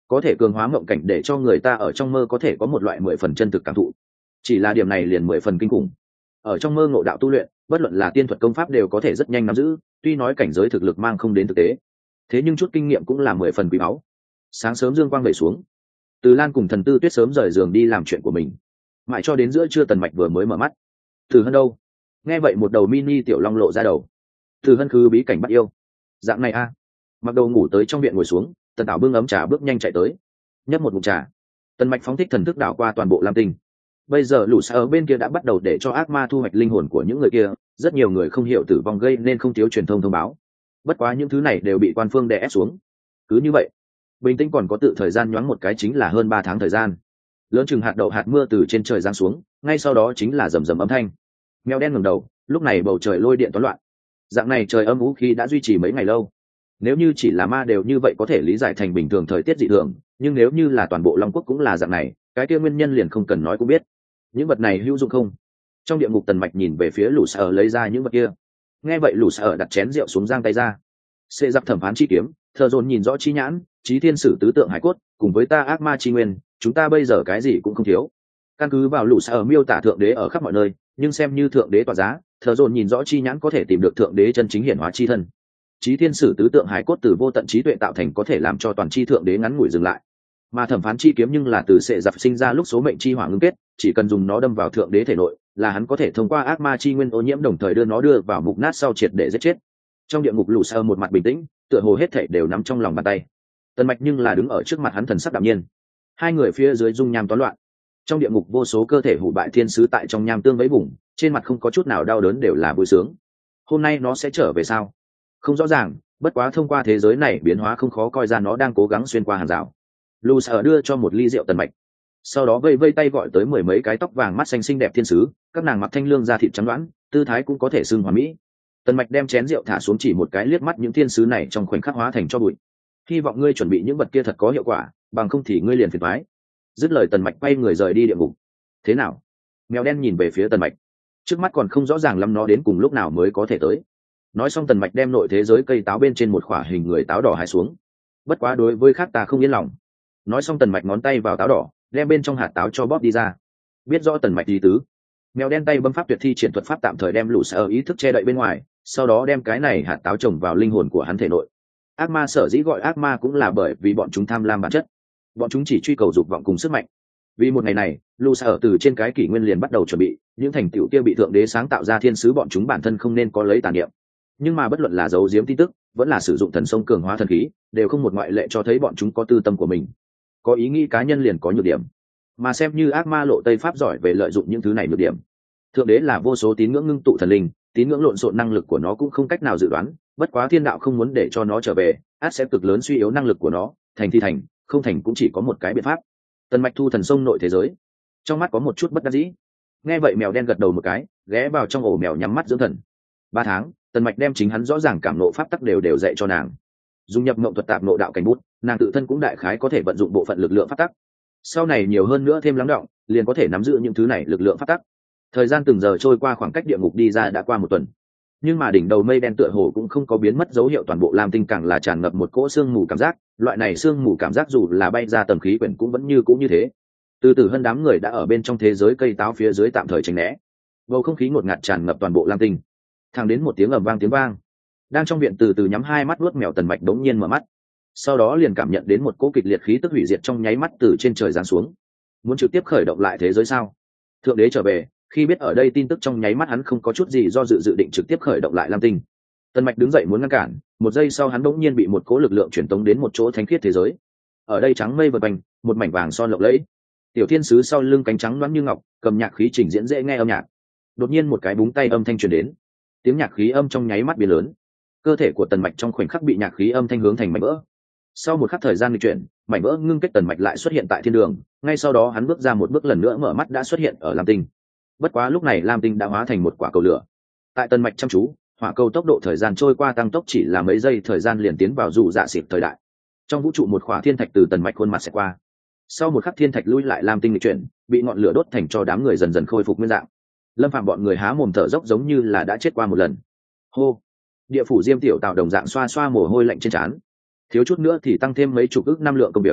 có thể cường hóa mộng cảnh để cho người ta ở trong mơ có thể có một loại mười phần chân thực cảm thụ. Chỉ là điểm này liền mười phần kinh khủng. Ở trong mơ ngộ đạo tu luyện, bất luận là tiên thuật công pháp đều có thể rất nhanh nắm giữ, tuy nói cảnh giới thực lực mang không đến thực tế, thế nhưng chút kinh nghiệm cũng là mười phần quý báu. Sáng sớm dương quang về xuống, Từ Lan cùng Thần Tư Tuyết sớm rời giường đi làm chuyện của mình, mãi cho đến giữa trưa Tần Mạch vừa mới mở mắt. Từ Hân đâu? Nghe vậy một đầu mini tiểu long lộ ra đầu. Từ Hân khứ bí cảnh bắt yêu. Dạng này a. À. Mặc đầu ngủ tới trong viện ngồi xuống, Tần Tảo bưng ấm trà bước nhanh chạy tới, nhấp một ngụm trà. Tần Mạch phóng thích thần thức đảo qua toàn bộ Lam Tinh. Bây giờ lũ xa ở bên kia đã bắt đầu để cho ác ma thu hoạch linh hồn của những người kia, rất nhiều người không hiểu tử vong gây nên không thiếu truyền thông thông báo. Bất quá những thứ này đều bị quan phương đè ép xuống. Cứ như vậy, bình tĩnh còn có tự thời gian nhoáng một cái chính là hơn ba tháng thời gian. Lớn chừng hạt đậu hạt mưa từ trên trời giáng xuống, ngay sau đó chính là rầm rầm âm thanh. Mèo đen ngẩng đầu, lúc này bầu trời lôi điện toán loạn. Dạng này trời âm u khí đã duy trì mấy ngày lâu. Nếu như chỉ là ma đều như vậy có thể lý giải thành bình thường thời tiết dị thường, nhưng nếu như là toàn bộ Long Quốc cũng là dạng này, cái kia nguyên nhân liền không cần nói cũng biết. Những vật này hữu dụng không? Trong địa ngục Tần Mạch nhìn về phía lũ sở lấy ra những vật kia. Nghe vậy lũ sở đặt chén rượu xuống giang tay ra. Xê giặc thẩm phán chi kiếm, thờ dồn nhìn rõ chi nhãn, chí thiên sử tứ tượng hải cốt, cùng với ta ác ma chi nguyên, chúng ta bây giờ cái gì cũng không thiếu. Căn cứ vào lũ sở miêu tả thượng đế ở khắp mọi nơi, nhưng xem như thượng đế tỏa giá, thờ dồn nhìn rõ chi nhãn có thể tìm được thượng đế chân chính hiển hóa chi thân. Chí thiên sử tứ tượng hải cốt từ vô tận trí tuệ tạo thành có thể làm cho toàn chi thượng đế ngắn ngủi dừng lại, mà thẩm phán chi kiếm nhưng là từ sệ giặc sinh ra lúc số mệnh chi hỏa ngưng kết, chỉ cần dùng nó đâm vào thượng đế thể nội là hắn có thể thông qua ác ma chi nguyên ô nhiễm đồng thời đưa nó đưa vào mục nát sau triệt để giết chết. Trong địa ngục lũ sơ một mặt bình tĩnh, tựa hồ hết thảy đều nắm trong lòng bàn tay. Tần Mạch nhưng là đứng ở trước mặt hắn thần sắc đạm nhiên. Hai người phía dưới dung nham toán loạn. Trong địa ngục vô số cơ thể hủ bại thiên sứ tại trong nham tương vẫy vùng, trên mặt không có chút nào đau đớn, đều là vui sướng. Hôm nay nó sẽ trở về sao? Không rõ ràng, bất quá thông qua thế giới này biến hóa không khó coi ra nó đang cố gắng xuyên qua hàng rào. Lù sở đưa cho một ly rượu Tần Mạch, sau đó vây vây tay gọi tới mười mấy cái tóc vàng mắt xanh xinh đẹp thiên sứ, các nàng mặc thanh lương da thịt trắng đoán, tư thái cũng có thể xưng hoàn mỹ. Tần Mạch đem chén rượu thả xuống, chỉ một cái liếc mắt những thiên sứ này trong khoảnh khắc hóa thành cho bụi. Hy vọng ngươi chuẩn bị những vật kia thật có hiệu quả, bằng không thì ngươi liền phiền toái. Dứt lời Tần Mạch quay người rời đi địa ngục. Thế nào? Mèo đen nhìn về phía Tần Mạch, trước mắt còn không rõ ràng lắm nó đến cùng lúc nào mới có thể tới. Nói xong Tần Mạch đem nội thế giới cây táo bên trên một khỏa hình người táo đỏ hái xuống. Bất quá đối với khác ta không yên lòng. Nói xong Tần Mạch ngón tay vào táo đỏ, đem bên trong hạt táo cho bóp đi ra. Biết rõ Tần Mạch ý tứ, mèo đen tay bấm pháp tuyệt thi triển thuật pháp tạm thời đem lũ sở ý thức che đậy bên ngoài, sau đó đem cái này hạt táo trồng vào linh hồn của hắn thể nội. Ác ma sở dĩ gọi ác ma cũng là bởi vì bọn chúng tham lam bản chất, bọn chúng chỉ truy cầu dục vọng cùng sức mạnh. Vì một ngày này, lũ sở từ trên cái kỷ nguyên liền bắt đầu chuẩn bị, những thành tựu kia bị thượng đế sáng tạo ra thiên sứ bọn chúng bản thân không nên có lấy tàn niệm. Nhưng mà bất luận là giấu giếm tin tức, vẫn là sử dụng thần sông cường hóa thần khí, đều không một ngoại lệ cho thấy bọn chúng có tư tâm của mình, có ý nghĩ cá nhân liền có nhược điểm, mà xem như ác ma lộ tây pháp giỏi về lợi dụng những thứ này nhược điểm. Thượng đế là vô số tín ngưỡng ngưng tụ thần linh, tín ngưỡng lộn xộn năng lực của nó cũng không cách nào dự đoán, bất quá thiên đạo không muốn để cho nó trở về, át sẽ cực lớn suy yếu năng lực của nó, thành thì thành, không thành cũng chỉ có một cái biện pháp. Tần Mạch thu thần sông nội thế giới, trong mắt có một chút bất đắc dĩ. Nghe vậy mèo đen gật đầu một cái, ghé vào trong ổ mèo nhắm mắt dưỡng thần. Ba tháng, Tần Mạch đem chính hắn rõ ràng cảm nộ pháp tắc đều đều dạy cho nàng. Dùng nhập mộng thuật tạp nộ đạo cảnh bút, nàng tự thân cũng đại khái có thể vận dụng bộ phận lực lượng pháp tắc. Sau này nhiều hơn nữa thêm lắng động, liền có thể nắm giữ những thứ này lực lượng pháp tắc. Thời gian từng giờ trôi qua, khoảng cách địa ngục đi ra đã qua một tuần, nhưng mà đỉnh đầu mây đen tựa hồ cũng không có biến mất dấu hiệu, toàn bộ Lam Tinh càng là tràn ngập một cỗ sương mù cảm giác. Loại này sương mù cảm giác dù là bay ra tầng khí quyển cũng vẫn như cũng như thế. Từ từ hơn đám người đã ở bên trong thế giới cây táo phía dưới tạm thời tránh né. Bầu không khí ngột ngạt tràn ngập toàn bộ Lam Tinh, thẳng đến một tiếng ầm vang tiếng vang. Đang trong viện từ từ nhắm hai mắt nuốt mèo Tần Mạch đống nhiên mở mắt, sau đó liền cảm nhận đến một cỗ kịch liệt khí tức hủy diệt trong nháy mắt từ trên trời giáng xuống. Muốn trực tiếp khởi động lại thế giới sao? Thượng đế trở về. Khi biết ở đây tin tức, trong nháy mắt hắn không có chút gì do dự dự định trực tiếp khởi động lại Lam Tinh. Tần Mạch đứng dậy muốn ngăn cản, một giây sau hắn đống nhiên bị một cỗ lực lượng truyền tống đến một chỗ thánh khiết thế giới. Ở đây trắng mây vần quanh, một mảnh vàng son lộng lẫy. Tiểu thiên sứ sau lưng cánh trắng loáng như ngọc, cầm nhạc khí trình diễn dễ nghe âm nhạc. Đột nhiên một cái búng tay âm thanh truyền đến, tiếng nhạc khí âm trong nháy mắt biến lớn. Cơ thể của Tần Mạch trong khoảnh khắc bị nhạc khí âm thanh hướng thành mảnh vỡ. Sau một khắc thời gian di chuyển, mảnh vỡ ngưng kết Tần Mạch lại xuất hiện tại thiên đường, ngay sau đó hắn bước ra một bước, lần nữa mở mắt đã xuất hiện ở Lam Tinh. Bất quá lúc này Lam Tinh đã hóa thành một quả cầu lửa. Tại Tần Mạch chăm chú, hỏa cầu tốc độ thời gian trôi qua tăng tốc, chỉ là mấy giây thời gian liền tiến vào dù dạ xịp thời đại. Trong vũ trụ một khỏa thiên thạch từ Tần Mạch khuôn mặt sẽ qua. Sau một khắc thiên thạch lui lại, Lam Tinh lịch chuyển, bị ngọn lửa đốt thành cho đám người dần dần khôi phục nguyên dạng. Lâm Phạm bọn người há mồm thở dốc giống như là đã chết qua một lần. Hô. Địa phủ Diêm Tiểu Tạo đồng dạng xoa xoa mồ hôi lạnh trên trán, thiếu chút nữa thì tăng thêm mấy chục ức năm lượng công việc.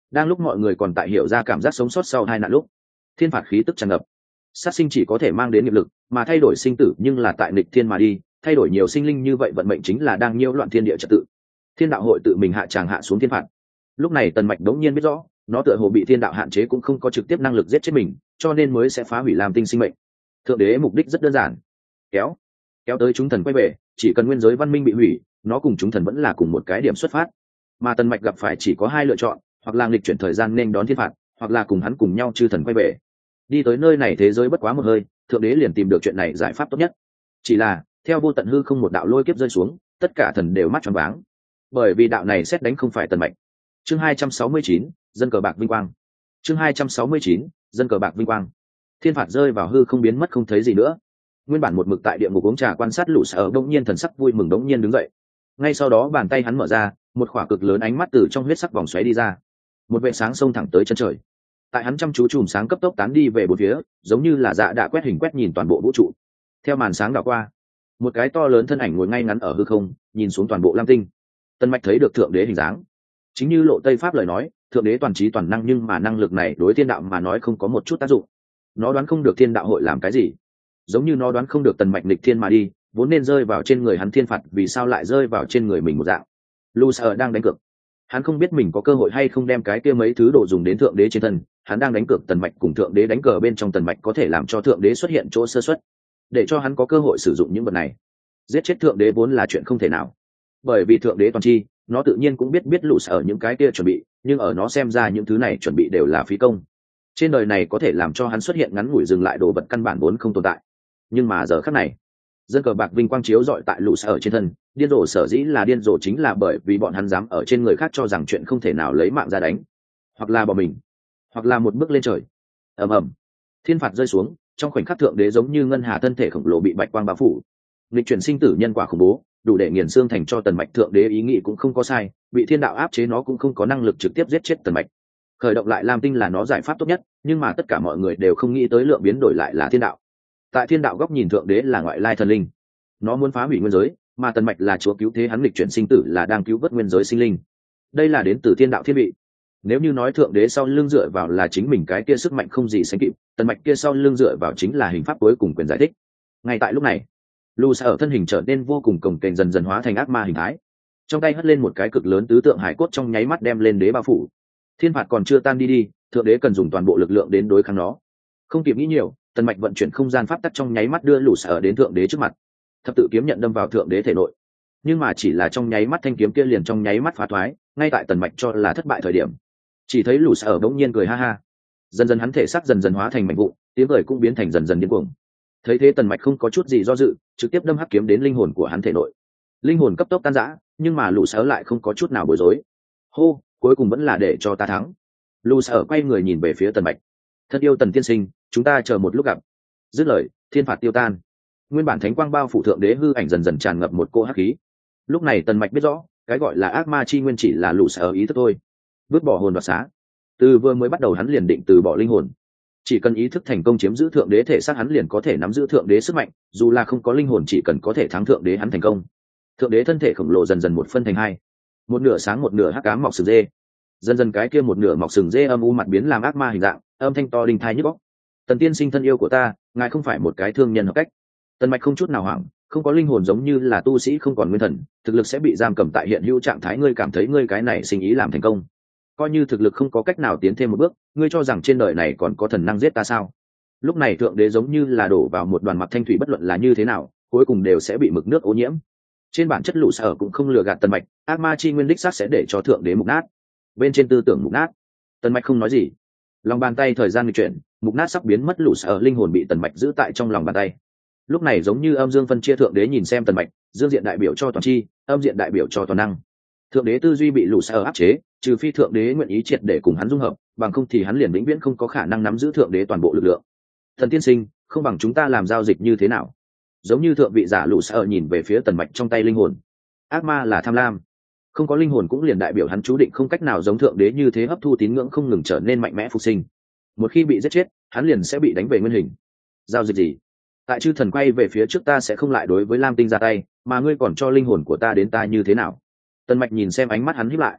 Đang lúc mọi người còn tại hiểu ra cảm giác sống sót sau hai nạn lúc, thiên phạt khí tức tràn ngập. Sát sinh chỉ có thể mang đến nghiệp lực, mà thay đổi sinh tử nhưng là tại nghịch thiên mà đi, thay đổi nhiều sinh linh như vậy vận mệnh chính là đang nhiễu loạn thiên địa trật tự. Thiên đạo hội tự mình hạ tràng hạ xuống thiên phạt. Lúc này Tần Mạch đống nhiên biết rõ, nó tựa hồ bị thiên đạo hạn chế cũng không có trực tiếp năng lực giết chết mình, cho nên mới sẽ phá hủy Lam Tinh sinh mệnh. Thượng đế mục đích rất đơn giản, kéo kéo tới chúng thần quay về, chỉ cần nguyên giới văn minh bị hủy, nó cùng chúng thần vẫn là cùng một cái điểm xuất phát. Mà Tần Mạch gặp phải chỉ có hai lựa chọn, hoặc là nghịch chuyển thời gian nên đón thiên phạt, hoặc là cùng hắn cùng nhau chư thần quay về. Đi tới nơi này thế giới bất quá một hơi, thượng đế liền tìm được chuyện này giải pháp tốt nhất. Chỉ là theo vô tận hư không một đạo lôi kiếp rơi xuống, tất cả thần đều mắt tròn váng, bởi vì đạo này xét đánh không phải Tần Mạch. Chương hai trăm sáu mươi chín, dân cờ bạc vinh quang. Chương hai trăm sáu mươi chín, dân cờ bạc vinh quang. Thiên phạt rơi vào hư không biến mất không thấy gì nữa. Nguyên bản một mực tại địa ngục uống trà quan sát lũ sở đống nhiên thần sắc vui mừng đống nhiên đứng dậy. Ngay sau đó bàn tay hắn mở ra, một khỏa cực lớn ánh mắt từ trong huyết sắc vòng xoáy đi ra. Một vệt sáng xông thẳng tới chân trời. Tại hắn chăm chú chùm sáng cấp tốc tán đi về bốn phía, giống như là dạ đã quét hình quét nhìn toàn bộ vũ trụ. Theo màn sáng đảo qua, một cái to lớn thân ảnh ngồi ngay ngắn ở hư không, nhìn xuống toàn bộ Lam Tinh. Tần Mạch thấy được thượng đế hình dáng. Chính như Lộ Tây Pháp lời nói, thượng đế toàn trí toàn năng, nhưng mà năng lực này đối thiên đạo mà nói không có một chút tác dụng. Nó đoán không được thiên đạo hội làm cái gì, giống như nó đoán không được Tần Mạch nghịch thiên mà đi, vốn nên rơi vào trên người hắn thiên phạt vì sao lại rơi vào trên người mình một dạng. Lucifer đang đánh cược. Hắn không biết mình có cơ hội hay không đem cái kia mấy thứ đồ dùng đến thượng đế trên thân, hắn đang đánh cược Tần Mạch cùng thượng đế đánh cờ bên trong Tần Mạch có thể làm cho thượng đế xuất hiện chỗ sơ suất, để cho hắn có cơ hội sử dụng những vật này. Giết chết thượng đế vốn là chuyện không thể nào, bởi vì thượng đế toàn tri, nó tự nhiên cũng biết biết Lucifer những cái kia chuẩn bị, nhưng ở nó xem ra những thứ này chuẩn bị đều là phí công. Trên đời này có thể làm cho hắn xuất hiện ngắn ngủi dừng lại đồ vật căn bản vốn không tồn tại. Nhưng mà giờ khắc này, dân cờ bạc vinh quang chiếu dọi tại Lucifer trên thân, điên rồ sở dĩ là điên rồ chính là bởi vì bọn hắn dám ở trên người khác cho rằng chuyện không thể nào lấy mạng ra đánh, hoặc là bỏ mình, hoặc là một bước lên trời. Ầm ầm, thiên phạt rơi xuống, trong khoảnh khắc thượng đế giống như ngân hà thân thể khổng lồ bị bạch quang bao phủ. Nghịch chuyển sinh tử nhân quả khủng bố, đủ để nghiền xương thành cho Tần Mạch. Thượng đế ý nghĩ cũng không có sai, bị thiên đạo áp chế nó cũng không có năng lực trực tiếp giết chết Tần Mạch. Khởi động lại Lam Tinh là nó giải pháp tốt nhất, nhưng mà tất cả mọi người đều không nghĩ tới lượng biến đổi lại là thiên đạo. Tại thiên đạo góc nhìn, thượng đế là ngoại lai thần linh, nó muốn phá hủy nguyên giới, mà Tần Mạch là chúa cứu thế, hắn nghịch chuyển sinh tử là đang cứu vớt nguyên giới sinh linh. Đây là đến từ thiên đạo thiên vị. Nếu như nói thượng đế sau lưng dựa vào là chính mình cái kia sức mạnh không gì sánh kịp, Tần Mạch kia sau lưng dựa vào chính là hình pháp cuối cùng quyền giải thích. Ngay tại lúc này, Lucifer thân hình trở nên vô cùng cồng kềnh, dần dần hóa thành ác ma hình thái. Trong tay hất lên một cái cực lớn tứ tượng hải cốt, trong nháy mắt đem lên đế bao phủ. Thiên phạt còn chưa tan đi đi, thượng đế cần dùng toàn bộ lực lượng đến đối kháng nó. Không kịp nghĩ nhiều, Tần Mạch vận chuyển không gian pháp tắc trong nháy mắt đưa Lucifer đến thượng đế trước mặt. Thập tự kiếm nhận đâm vào thượng đế thể nội, nhưng mà chỉ là trong nháy mắt, thanh kiếm kia liền trong nháy mắt phá thoái, ngay tại Tần Mạch cho là thất bại thời điểm. Chỉ thấy Lucifer bỗng nhiên cười ha ha, dần dần hắn thể xác dần dần hóa thành mảnh vụn, tiếng cười cũng biến thành dần dần điên cuồng. Thấy thế Tần Mạch không có chút gì do dự, trực tiếp đâm hắc kiếm đến linh hồn của hắn thể nội. Linh hồn cấp tốc tan rã, nhưng mà Lucifer lại không có chút nào bối rối. Hô, cuối cùng vẫn là để cho ta thắng. Lucifer quay người nhìn về phía Tần Mạch. Thân yêu Tần tiên sinh, chúng ta chờ một lúc gặp. Dứt lời, thiên phạt tiêu tan. Nguyên bản thánh quang bao phủ thượng đế hư ảnh dần dần tràn ngập một cô hắc khí. Lúc này Tần Mạch biết rõ, cái gọi là ác ma chi nguyên chỉ là Lucifer ý thức thôi. Vứt bỏ hồn đoạt xá. Từ vừa mới bắt đầu hắn liền định từ bỏ linh hồn. Chỉ cần ý thức thành công chiếm giữ thượng đế thể xác, hắn liền có thể nắm giữ thượng đế sức mạnh, dù là không có linh hồn chỉ cần có thể thắng thượng đế hắn thành công. Thượng đế thân thể khổng lồ dần dần một phân thành hai, một nửa sáng một nửa hắc ám mọc sừng dê. Dần dần cái kia một nửa mọc sừng dê âm u mặt biến làm ác ma hình dạng, âm thanh to đinh thai nhức óc. Tần tiên sinh thân yêu của ta, ngài không phải một cái thương nhân hợp cách. Tần Mạch không chút nào hoảng, không có linh hồn giống như là tu sĩ không còn nguyên thần, thực lực sẽ bị giam cầm tại hiện hữu trạng thái. Ngươi cảm thấy ngươi cái này sinh ý làm thành công, coi như thực lực không có cách nào tiến thêm một bước, ngươi cho rằng trên đời này còn có thần năng giết ta sao? Lúc này thượng đế giống như là đổ vào một đoàn mặt thanh thủy, bất luận là như thế nào, cuối cùng đều sẽ bị mực nước ô nhiễm. Trên bản chất Lucifer cũng không lừa gạt Tần Mạch, ác ma chi nguyên đích xác sẽ để cho thượng đế mục nát. Bên trên tư tưởng mục nát, Tần Mạch không nói gì. Lòng bàn tay thời gian di chuyển, mục nát sắp biến mất, Lucifer linh hồn bị Tần Mạch giữ tại trong lòng bàn tay. Lúc này giống như âm dương phân chia, thượng đế nhìn xem Tần Mạch, dương diện đại biểu cho toàn chi, âm diện đại biểu cho toàn năng. Thượng đế tư duy bị Lucifer áp chế, trừ phi thượng đế nguyện ý triệt để cùng hắn dung hợp, bằng không thì hắn liền vĩnh viễn không có khả năng nắm giữ thượng đế toàn bộ lực lượng. Thần tiên sinh, không bằng chúng ta làm giao dịch như thế nào? Giống như thượng vị giả Lucifer nhìn về phía Tần Mạch trong tay linh hồn. Ác ma là tham lam, không có linh hồn cũng liền đại biểu hắn chú định không cách nào giống thượng đế như thế hấp thu tín ngưỡng, không ngừng trở nên mạnh mẽ phục sinh. Một khi bị giết chết, hắn liền sẽ bị đánh về nguyên hình. Giao dịch gì? Tại chư thần quay về phía trước, ta sẽ không lại đối với Lam Tinh ra tay, mà ngươi còn cho linh hồn của ta đến ta như thế nào? Tần Mạch nhìn xem, ánh mắt hắn híp lại.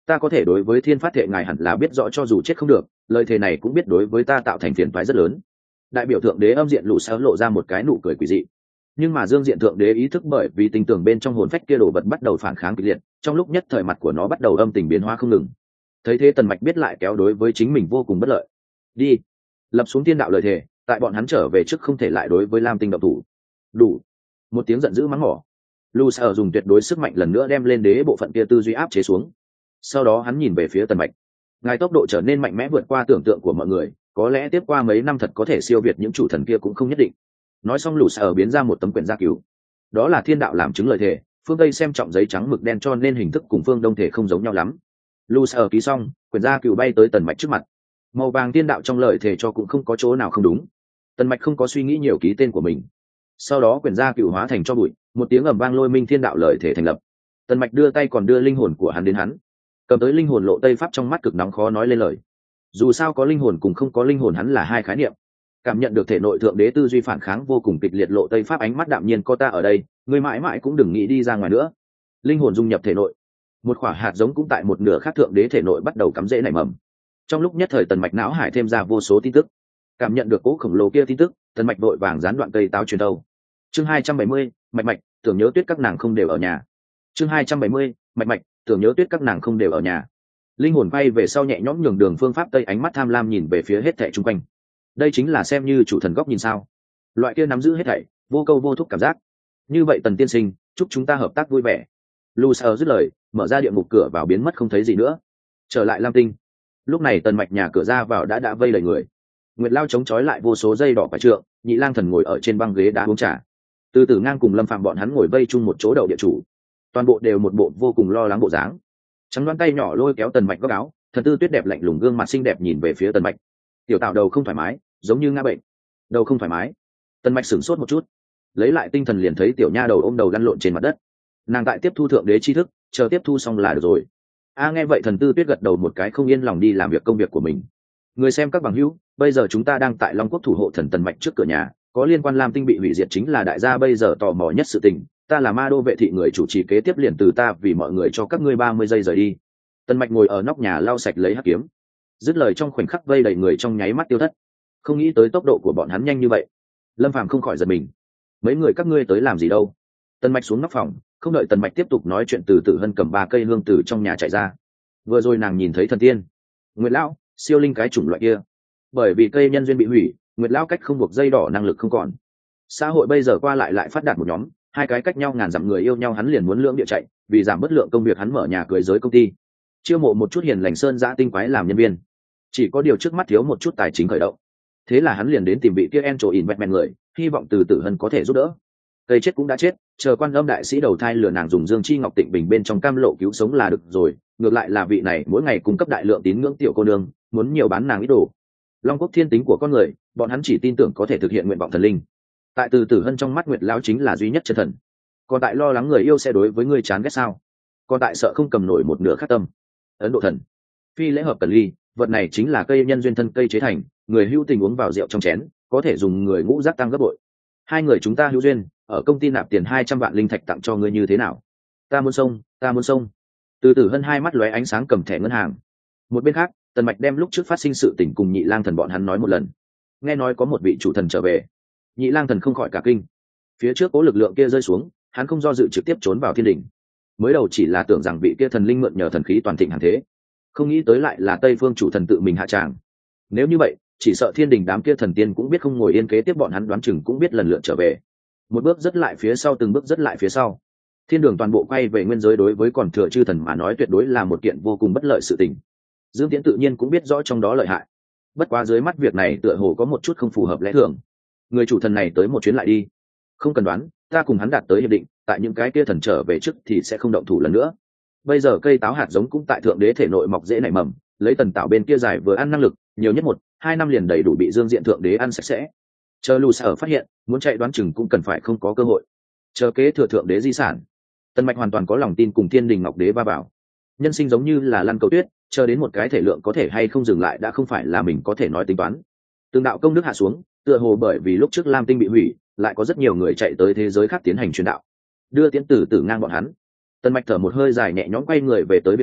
ta có thể đối với thiên phát thệ ngài hẳn là biết rõ cho dù chết không được, lời thề này cũng biết đối với ta tạo thành phiền toái rất lớn. Đại biểu thượng đế âm diện lũ xéo lộ ra một cái nụ cười quỷ dị, nhưng mà dương diện thượng đế ý thức bởi vì tình tưởng bên trong hồn phách kia đồ vật bắt đầu phản kháng kịch liệt, trong lúc nhất thời mặt của nó bắt đầu âm tình biến hóa không ngừng. Thấy thế Tần Mạch biết lại kéo đối với chính mình vô cùng bất lợi. Đi, lập xuống thiên đạo lời thề, tại bọn hắn trở về trước không thể lại đối với lam tinh động thủ. Đủ. Một tiếng giận dữ mắng mỏ, lũ xéo dùng tuyệt đối sức mạnh lần nữa đem lên đế bộ phận kia tư duy áp chế xuống. Sau đó hắn nhìn về phía Tần Mạch, ngài tốc độ trở nên mạnh mẽ vượt qua tưởng tượng của mọi người, có lẽ tiếp qua mấy năm thật có thể siêu việt những chủ thần kia cũng không nhất định. Nói xong lũ xéo biến ra một tấm quyển gia cứu, đó là thiên đạo làm chứng lời thề, phương tây xem trọng giấy trắng mực đen cho nên hình thức cùng phương đông thể không giống nhau lắm. Lũ xéo ký xong, quyển gia cứu bay tới Tần Mạch trước mặt. Màu vàng thiên đạo trong lời thề cho cũng không có chỗ nào không đúng. Tần Mạch không có suy nghĩ nhiều ký tên của mình. Sau đó quyển gia cứu hóa thành cho bụi, một tiếng ầm vang lôi minh thiên đạo lời thề thành lập. Tần Mạch đưa tay còn đưa linh hồn của hắn đến hắn, cầm tới linh hồn lộ tây pháp trong mắt cực nóng khó nói lên lời. Dù sao có linh hồn cùng không có linh hồn hắn là hai khái niệm. Cảm nhận được thể nội thượng đế tư duy phản kháng vô cùng kịch liệt, lộ tây pháp ánh mắt đạm nhiên, có ta ở đây, ngươi mãi mãi cũng đừng nghĩ đi ra ngoài nữa. Linh hồn dung nhập thể nội, một quả hạt giống cũng tại một nửa khác thượng đế thể nội bắt đầu cắm rễ nảy mầm. Trong lúc nhất thời Tần Mạch não hải thêm ra vô số tin tức. Cảm nhận được cỗ khổng lồ kia tin tức, Tần Mạch đội vàng gián đoạn cây táo truyền đâu. Chương hai trăm bảy mươi, mạch mạch, tưởng nhớ tuyết các nàng không đều ở nhà. Chương hai trăm bảy mươi, mạch mạch, tưởng nhớ tuyết các nàng không đều ở nhà. Linh hồn bay về sau nhẹ nhõm nhường đường phương pháp tây, ánh mắt tham lam nhìn về phía hết thảy xung quanh. Đây chính là xem như chủ thần góc nhìn sao? Loại kia nắm giữ hết thảy, vô câu vô thúc cảm giác. Như vậy Tần tiên sinh, chúc chúng ta hợp tác vui vẻ. Lucer dứt lời, mở ra địa ngục cửa vào biến mất không thấy gì nữa. Trở lại Lam Tinh. Lúc này Tần Mạch nhà cửa ra vào đã đã vây đầy người. Nguyệt Lao chống chói lại vô số dây đỏ quả trượng, Nhị Lang Thần ngồi ở trên băng ghế đá uống trà. Từ Tử Ngang cùng Lâm Phạm bọn hắn ngồi vây chung một chỗ đậu địa chủ. Toàn bộ đều một bộ vô cùng lo lắng bộ dáng. Trắng đoán tay nhỏ lôi kéo Tần Mạch góc áo, thần tư tuyết đẹp lạnh lùng gương mặt xinh đẹp nhìn về phía Tần Mạch. Tiểu Tạo đầu không thoải mái, giống như ngã bệnh. Đầu không thoải mái. Tần Mạch sửng sốt một chút, lấy lại tinh thần liền thấy tiểu nha đầu ôm đầu lăn lộn trên mặt đất. Nàng tại tiếp thu thượng đế tri thức, chờ tiếp thu xong là được rồi. A nghe vậy thần tư tuyết gật đầu một cái, không yên lòng đi làm việc công việc của mình. Người xem các bằng hữu, bây giờ chúng ta đang tại Long Quốc thủ hộ thần Tần Mạch trước cửa nhà, có liên quan Lam Tinh bị hủy diệt chính là đại gia bây giờ tò mò nhất sự tình. Ta là ma đô vệ thị người chủ trì kế tiếp, liền từ ta vì mọi người cho các ngươi ba mươi giây rời đi. Tần Mạch ngồi ở nóc nhà lau sạch lấy hắc kiếm, dứt lời trong khoảnh khắc vây đầy người trong nháy mắt tiêu thất. Không nghĩ tới tốc độ của bọn hắn nhanh như vậy. Lâm Phàm không khỏi giật mình. Mấy người các ngươi tới làm gì đâu? Tần Mạch xuống nóc phòng, không đợi Tần Mạch tiếp tục nói chuyện, từ Tử Hân cầm ba cây hương từ trong nhà chạy ra. Vừa rồi nàng nhìn thấy thần tiên, Nguyệt lão, siêu linh cái chủng loại kia. Bởi vì cây nhân duyên bị hủy, Nguyệt lão cách không buộc dây đỏ năng lực không còn. Xã hội bây giờ qua lại lại phát đạt một nhóm, hai cái cách nhau ngàn dặm người yêu nhau, hắn liền muốn lưỡng địa chạy, vì giảm bất lượng công việc hắn mở nhà cưới giới công ty, chiêu mộ một chút hiền lành sơn giã tinh quái làm nhân viên. Chỉ có điều trước mắt thiếu một chút tài chính khởi động, thế là hắn liền đến tìm vị kia Encho Investment người, hy vọng từ Tử Hân có thể giúp đỡ. Cây chết cũng đã chết, chờ Quan Âm đại sĩ đầu thai lừa nàng dùng Dương Chi Ngọc Tịnh Bình bên trong cam lộ cứu sống là được rồi. Ngược lại là vị này mỗi ngày cung cấp đại lượng tín ngưỡng tiểu cô nương, muốn nhiều bán nàng ít đồ. Long Quốc thiên tính của con người, bọn hắn chỉ tin tưởng có thể thực hiện nguyện vọng thần linh. Tại từ Tử Hân trong mắt Nguyệt lão chính là duy nhất chân thần. Còn tại lo lắng người yêu sẽ đối với người chán ghét sao? Còn tại sợ không cầm nổi một nửa khát tâm. Ấn Độ thần, phi lễ hợp cần ly, vật này chính là cây nhân duyên thân cây chế thành, người hữu tình uống vào rượu trong chén, có thể dùng người ngũ giác tăng gấp bội. Hai người chúng ta hữu duyên, ở công ty nạp tiền hai trăm vạn linh thạch tặng cho ngươi như thế nào? Ta muốn sông, ta muốn sông. Từ Tử Hân hai mắt lóe ánh sáng cầm thẻ ngân hàng. Một bên khác, Tần Mạch đem lúc trước phát sinh sự tình cùng Nhị Lang Thần bọn hắn nói một lần. Nghe nói có một vị chủ thần trở về, Nhị Lang Thần không khỏi cả kinh. Phía trước cố lực lượng kia rơi xuống, hắn không do dự trực tiếp trốn vào thiên đỉnh. Mới đầu chỉ là tưởng rằng vị kia thần linh mượn nhờ thần khí toàn thịnh hàng thế, không nghĩ tới lại là Tây Phương chủ thần tự mình hạ tràng. Nếu như vậy, chỉ sợ thiên đình đám kia thần tiên cũng biết không ngồi yên, kế tiếp bọn hắn đoán chừng cũng biết lần lượt trở về. Một bước rất lại phía sau, từng bước rất lại phía sau, thiên đường toàn bộ quay về nguyên giới, đối với còn thừa chư thần mà nói tuyệt đối là một kiện vô cùng bất lợi sự tình. Dương Tiễn tự nhiên cũng biết rõ trong đó lợi hại, bất quá dưới mắt việc này tựa hồ có một chút không phù hợp lẽ thường. Người chủ thần này tới một chuyến lại đi, không cần đoán, ta cùng hắn đạt tới hiệp định, tại những cái kia thần trở về trước thì sẽ không động thủ lần nữa. Bây giờ cây táo hạt giống cũng tại thượng đế thể nội mọc dễ nảy mầm, lấy Tần Tạo bên kia dài vừa ăn năng lực, nhiều nhất một hai năm liền đầy đủ bị Dương Diện thượng đế ăn sạch sẽ. Chờ lù sở phát hiện, muốn chạy đoán chừng cũng cần phải không có cơ hội. Chờ kế thừa thượng đế di sản, Tần Mạch hoàn toàn có lòng tin cùng thiên đình ngọc đế va vào. Nhân sinh giống như là lăn cầu tuyết, chờ đến một cái thể lượng có thể hay không dừng lại đã không phải là mình có thể nói tính toán. Từng đạo công đức hạ xuống, tựa hồ bởi vì lúc trước Lam Tinh bị hủy, lại có rất nhiều người chạy tới thế giới khác tiến hành truyền đạo, đưa tiến tử tử ngang bọn hắn. Tần Mạch thở một hơi dài nhẹ nhõm quay người về tới biệt tử,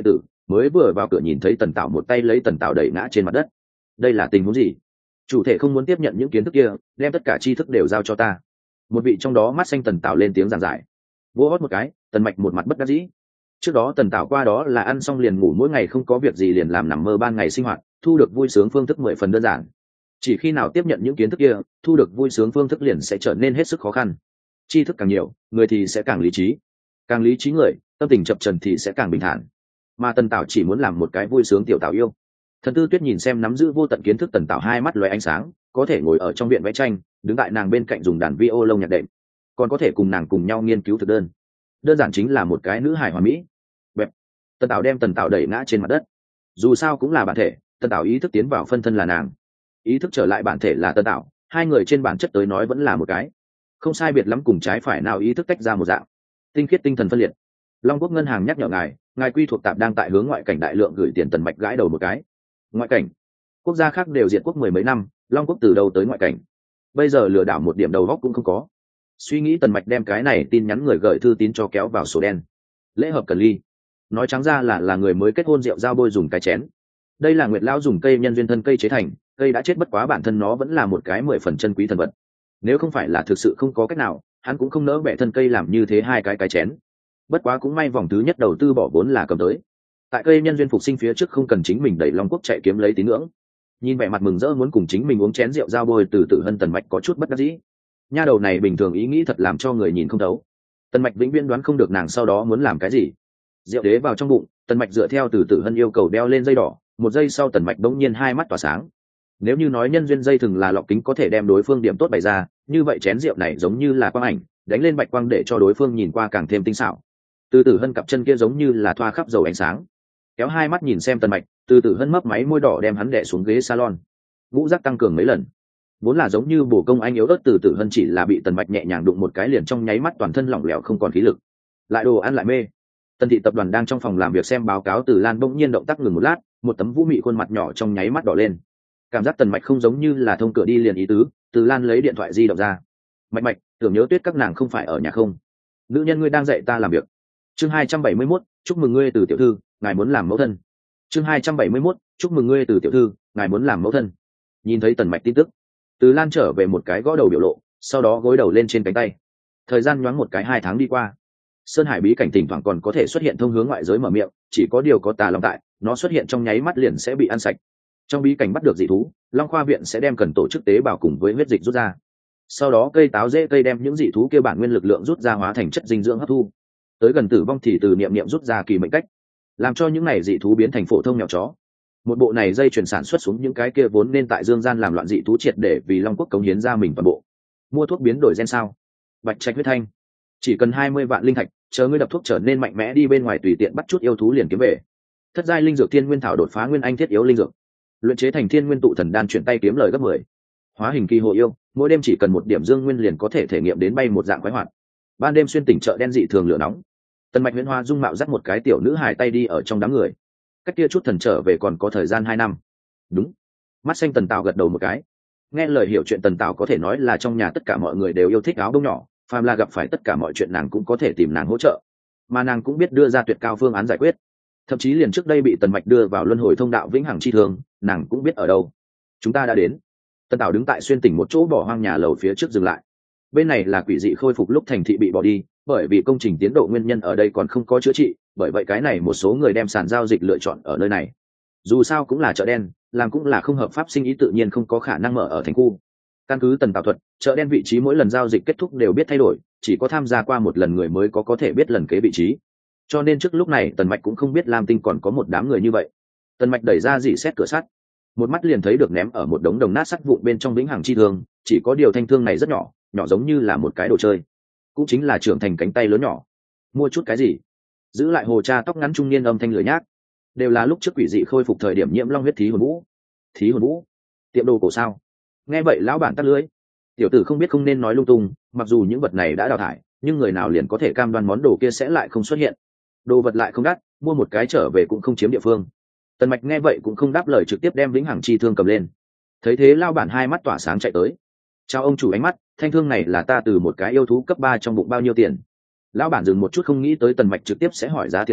mới vừa vào cửa nhìn thấy tần tảo một tay lấy tần tảo đẩy ngã trên mặt đất. Đây là tình huống gì? Chủ thể không muốn tiếp nhận những kiến thức kia, đem tất cả tri thức đều giao cho ta. Một vị trong đó mắt xanh tần tảo lên tiếng giảng giải. Vô hót một cái, tần mạch một mặt bất đắc dĩ. Trước đó tần tảo qua đó là ăn xong liền ngủ, mỗi ngày không có việc gì liền làm nằm mơ ban ngày sinh hoạt, thu được vui sướng phương thức mười phần đơn giản. Chỉ khi nào tiếp nhận những kiến thức kia, thu được vui sướng phương thức liền sẽ trở nên hết sức khó khăn. Tri thức càng nhiều, người thì sẽ càng lý trí, càng lý trí người, tâm tình chập trần thì sẽ càng bình thản. Mà tần tảo chỉ muốn làm một cái vui sướng tiểu tảo yêu. Thần Tư Tuyết nhìn xem nắm giữ vô tận kiến thức tần tảo, hai mắt lóe ánh sáng, có thể ngồi ở trong viện vẽ tranh, đứng tại nàng bên cạnh dùng đàn vi ô lông nhạc đệm, còn có thể cùng nàng cùng nhau nghiên cứu thực đơn. Đơn giản chính là một cái nữ hài hoàn mỹ. Bẹp. Tần tảo đem tần tảo đẩy ngã trên mặt đất. Dù sao cũng là bản thể, tần tảo ý thức tiến vào phân thân là nàng, ý thức trở lại bản thể là tần tảo, hai người trên bản chất tới nói vẫn là một cái, không sai biệt lắm, cùng trái phải nào ý thức tách ra một dạng, tinh khiết tinh thần phân liệt. Long Quốc ngân hàng nhắc nhở ngài, ngài quy thuộc tạp đang tại hướng ngoại cảnh đại lượng gửi tiền. Tần mạch gãi đầu một cái. Ngoại cảnh? Quốc gia khác đều diệt quốc mười mấy năm, Long Quốc từ đâu tới ngoại cảnh? Bây giờ lừa đảo một điểm đầu góc cũng không có. Suy nghĩ, tần mạch đem cái này tin nhắn người gửi thư tín cho kéo vào sổ đen. Lễ hợp cần ly, nói trắng ra là là người mới kết hôn rượu dao bôi dùng cái chén. Đây là Nguyệt lão dùng cây nhân duyên thân cây chế thành, cây đã chết bất quá bản thân nó vẫn là một cái mười phần chân quý thần vật. Nếu không phải là thực sự không có cách nào, hắn cũng không nỡ bẻ thân cây làm như thế hai cái cái chén. Bất quá cũng may vòng thứ nhất đầu tư bỏ vốn là cầm tới. Tại cây nhân duyên phục sinh phía trước không cần chính mình đẩy Long Quốc chạy kiếm lấy tín ngưỡng. Nhìn vẻ mặt mừng rỡ muốn cùng chính mình uống chén rượu dao bôi từ Tử Hân, tần mạch có chút bất đắc dĩ. Nha đầu này bình thường ý nghĩ thật làm cho người nhìn không thấu. Tần mạch vĩnh viễn đoán không được nàng sau đó muốn làm cái gì. Rượu đế vào trong bụng, tần mạch dựa theo từ Tử Hân yêu cầu đeo lên dây đỏ, một giây sau tần mạch bỗng nhiên hai mắt tỏa sáng. Nếu như nói nhân duyên dây thừng là lọc kính có thể đem đối phương điểm tốt bày ra, như vậy chén rượu này giống như là quang ảnh, đánh lên bạch quang để cho đối phương nhìn qua càng thêm tinh xảo. Từ Tử Hân cặp chân kia giống như là thoa khắp dầu ánh sáng. Kéo hai mắt nhìn xem tần mạch, Từ Tử Hân mấp máy môi đỏ đem hắn đè xuống ghế salon. Ngũ giác tăng cường mấy lần. Vốn là giống như bổ công anh yếu ớt Từ Tử Hân chỉ là bị tần mạch nhẹ nhàng đụng một cái liền trong nháy mắt toàn thân lỏng lẻo không còn khí lực. Lại đồ ăn lại mê. Tần thị tập đoàn đang trong phòng làm việc xem báo cáo, Từ Lan bỗng nhiên động tác ngừng một lát, một tấm vũ mị khuôn mặt nhỏ trong nháy mắt đỏ lên. Cảm giác tần mạch không giống như là thông cửa đi liền ý tứ. Từ Lan lấy điện thoại di động ra. Mạch mạch, tưởng nhớ Tuyết các nàng không phải ở nhà không? Nữ nhân ngươi đang dạy ta làm việc. Chương hai trăm bảy mươi mốt, chúc mừng ngươi Từ tiểu thư, ngài muốn làm mẫu thân. Chương hai trăm bảy mươi mốt, chúc mừng ngươi Từ tiểu thư, ngài muốn làm mẫu thân. Nhìn thấy tần mạch tin tức, Từ Lan trở về một cái gõ đầu biểu lộ, sau đó gối đầu lên trên cánh tay. Thời gian nhoáng một cái hai tháng đi qua. Sơn Hải bí cảnh thỉnh thoảng còn có thể xuất hiện thông hướng ngoại giới mở miệng, chỉ có điều có tà long tại, nó xuất hiện trong nháy mắt liền sẽ bị ăn sạch. Trong bí cảnh bắt được dị thú, Long Khoa viện sẽ đem cần tổ chức tế bào cùng với huyết dịch rút ra. Sau đó cây táo dễ cây đem những dị thú kia bản nguyên lực lượng rút ra hóa thành chất dinh dưỡng hấp thu. Tới gần tử vong thì từ niệm niệm rút ra kỳ mệnh cách, làm cho những này dị thú biến thành phổ thông mèo chó. Một bộ này dây chuyển sản xuất xuống những cái kia vốn nên tại dương gian làm loạn dị thú triệt để vì Long Quốc cống hiến ra mình toàn bộ. Mua thuốc biến đổi gen sao? Bạch Trạch huyết thanh, chỉ cần hai mươi vạn linh thạch, chờ ngươi đập thuốc trở nên mạnh mẽ đi bên ngoài tùy tiện bắt chút yêu thú liền kiếm về. Thất giai linh dược thiên nguyên thảo đột phá nguyên anh thiết yếu linh dược, luyện chế thành thiên nguyên tụ thần đan chuyển tay kiếm lời gấp mười. Hóa hình kỳ hộ yêu, mỗi đêm chỉ cần một điểm dương nguyên liền có thể thể nghiệm đến bay một dạng quái hoạt. Ban đêm xuyên tỉnh chợ đen dị thường lửa nóng. Tần mạch huyễn hoa dung mạo dắt một cái tiểu nữ hài tay đi ở trong đám người. Cách kia chút thần trở về còn có thời gian hai năm. Đúng. Mắt xanh Tần Tào gật đầu một cái. Nghe lời hiểu chuyện Tần Tào có thể nói là trong nhà tất cả mọi người đều yêu thích áo bông nhỏ, phàm là gặp phải tất cả mọi chuyện nàng cũng có thể tìm nàng hỗ trợ, mà nàng cũng biết đưa ra tuyệt cao phương án giải quyết. Thậm chí liền trước đây bị tần mạch đưa vào luân hồi thông đạo vĩnh hằng chi thường, nàng cũng biết ở đâu. Chúng ta đã đến. Tần Tào đứng tại xuyên tỉnh một chỗ bỏ hoang nhà lầu phía trước dừng lại. Bên này là quỷ dị khôi phục lúc thành thị bị bỏ đi, bởi vì công trình tiến độ nguyên nhân ở đây còn không có chữa trị, bởi vậy cái này một số người đem sàn giao dịch lựa chọn ở nơi này. Dù sao cũng là chợ đen, làm cũng là không hợp pháp, sinh ý tự nhiên không có khả năng mở ở thành khu. Căn cứ Tần Tào thuật, chợ đen vị trí mỗi lần giao dịch kết thúc đều biết thay đổi, chỉ có tham gia qua một lần người mới có có thể biết lần kế vị trí. Cho nên trước lúc này Tần Mạch cũng không biết Lam Tinh còn có một đám người như vậy. Tần Mạch đẩy ra dỉ xét cửa sắt, một mắt liền thấy được ném ở một đống đồng nát sắt vụn bên trong vĩnh hằng chi thương, chỉ có điều thanh thương này rất nhỏ, nhỏ giống như là một cái đồ chơi, cũng chính là trưởng thành cánh tay lớn nhỏ. Mua chút cái gì? Giữ lại hồ cha tóc ngắn trung niên âm thanh lười nhác, đều là lúc trước quỷ dị khôi phục thời điểm nhiễm long huyết thí hồn vũ. Thí hồn vũ? Tiệm đồ cổ sao? Nghe vậy lão bản tắt lưới. Tiểu tử không biết không nên nói lung tung, mặc dù những vật này đã đào thải, nhưng người nào liền có thể cam đoan món đồ kia sẽ lại không xuất hiện? Đồ vật lại không đắt, mua một cái trở về cũng không chiếm địa phương. Tần Mạch nghe vậy cũng không đáp lời, trực tiếp đem vĩnh hằng chi thương cầm lên. Thấy thế lão bản hai mắt tỏa sáng chạy tới. Chào ông chủ, ánh mắt, thanh thương này là ta từ một cái yêu thú cấp ba trong bụng, bao nhiêu tiền? Lão bản dừng một chút không nghĩ tới Tần Mạch trực tiếp sẽ hỏi giá tiền tê,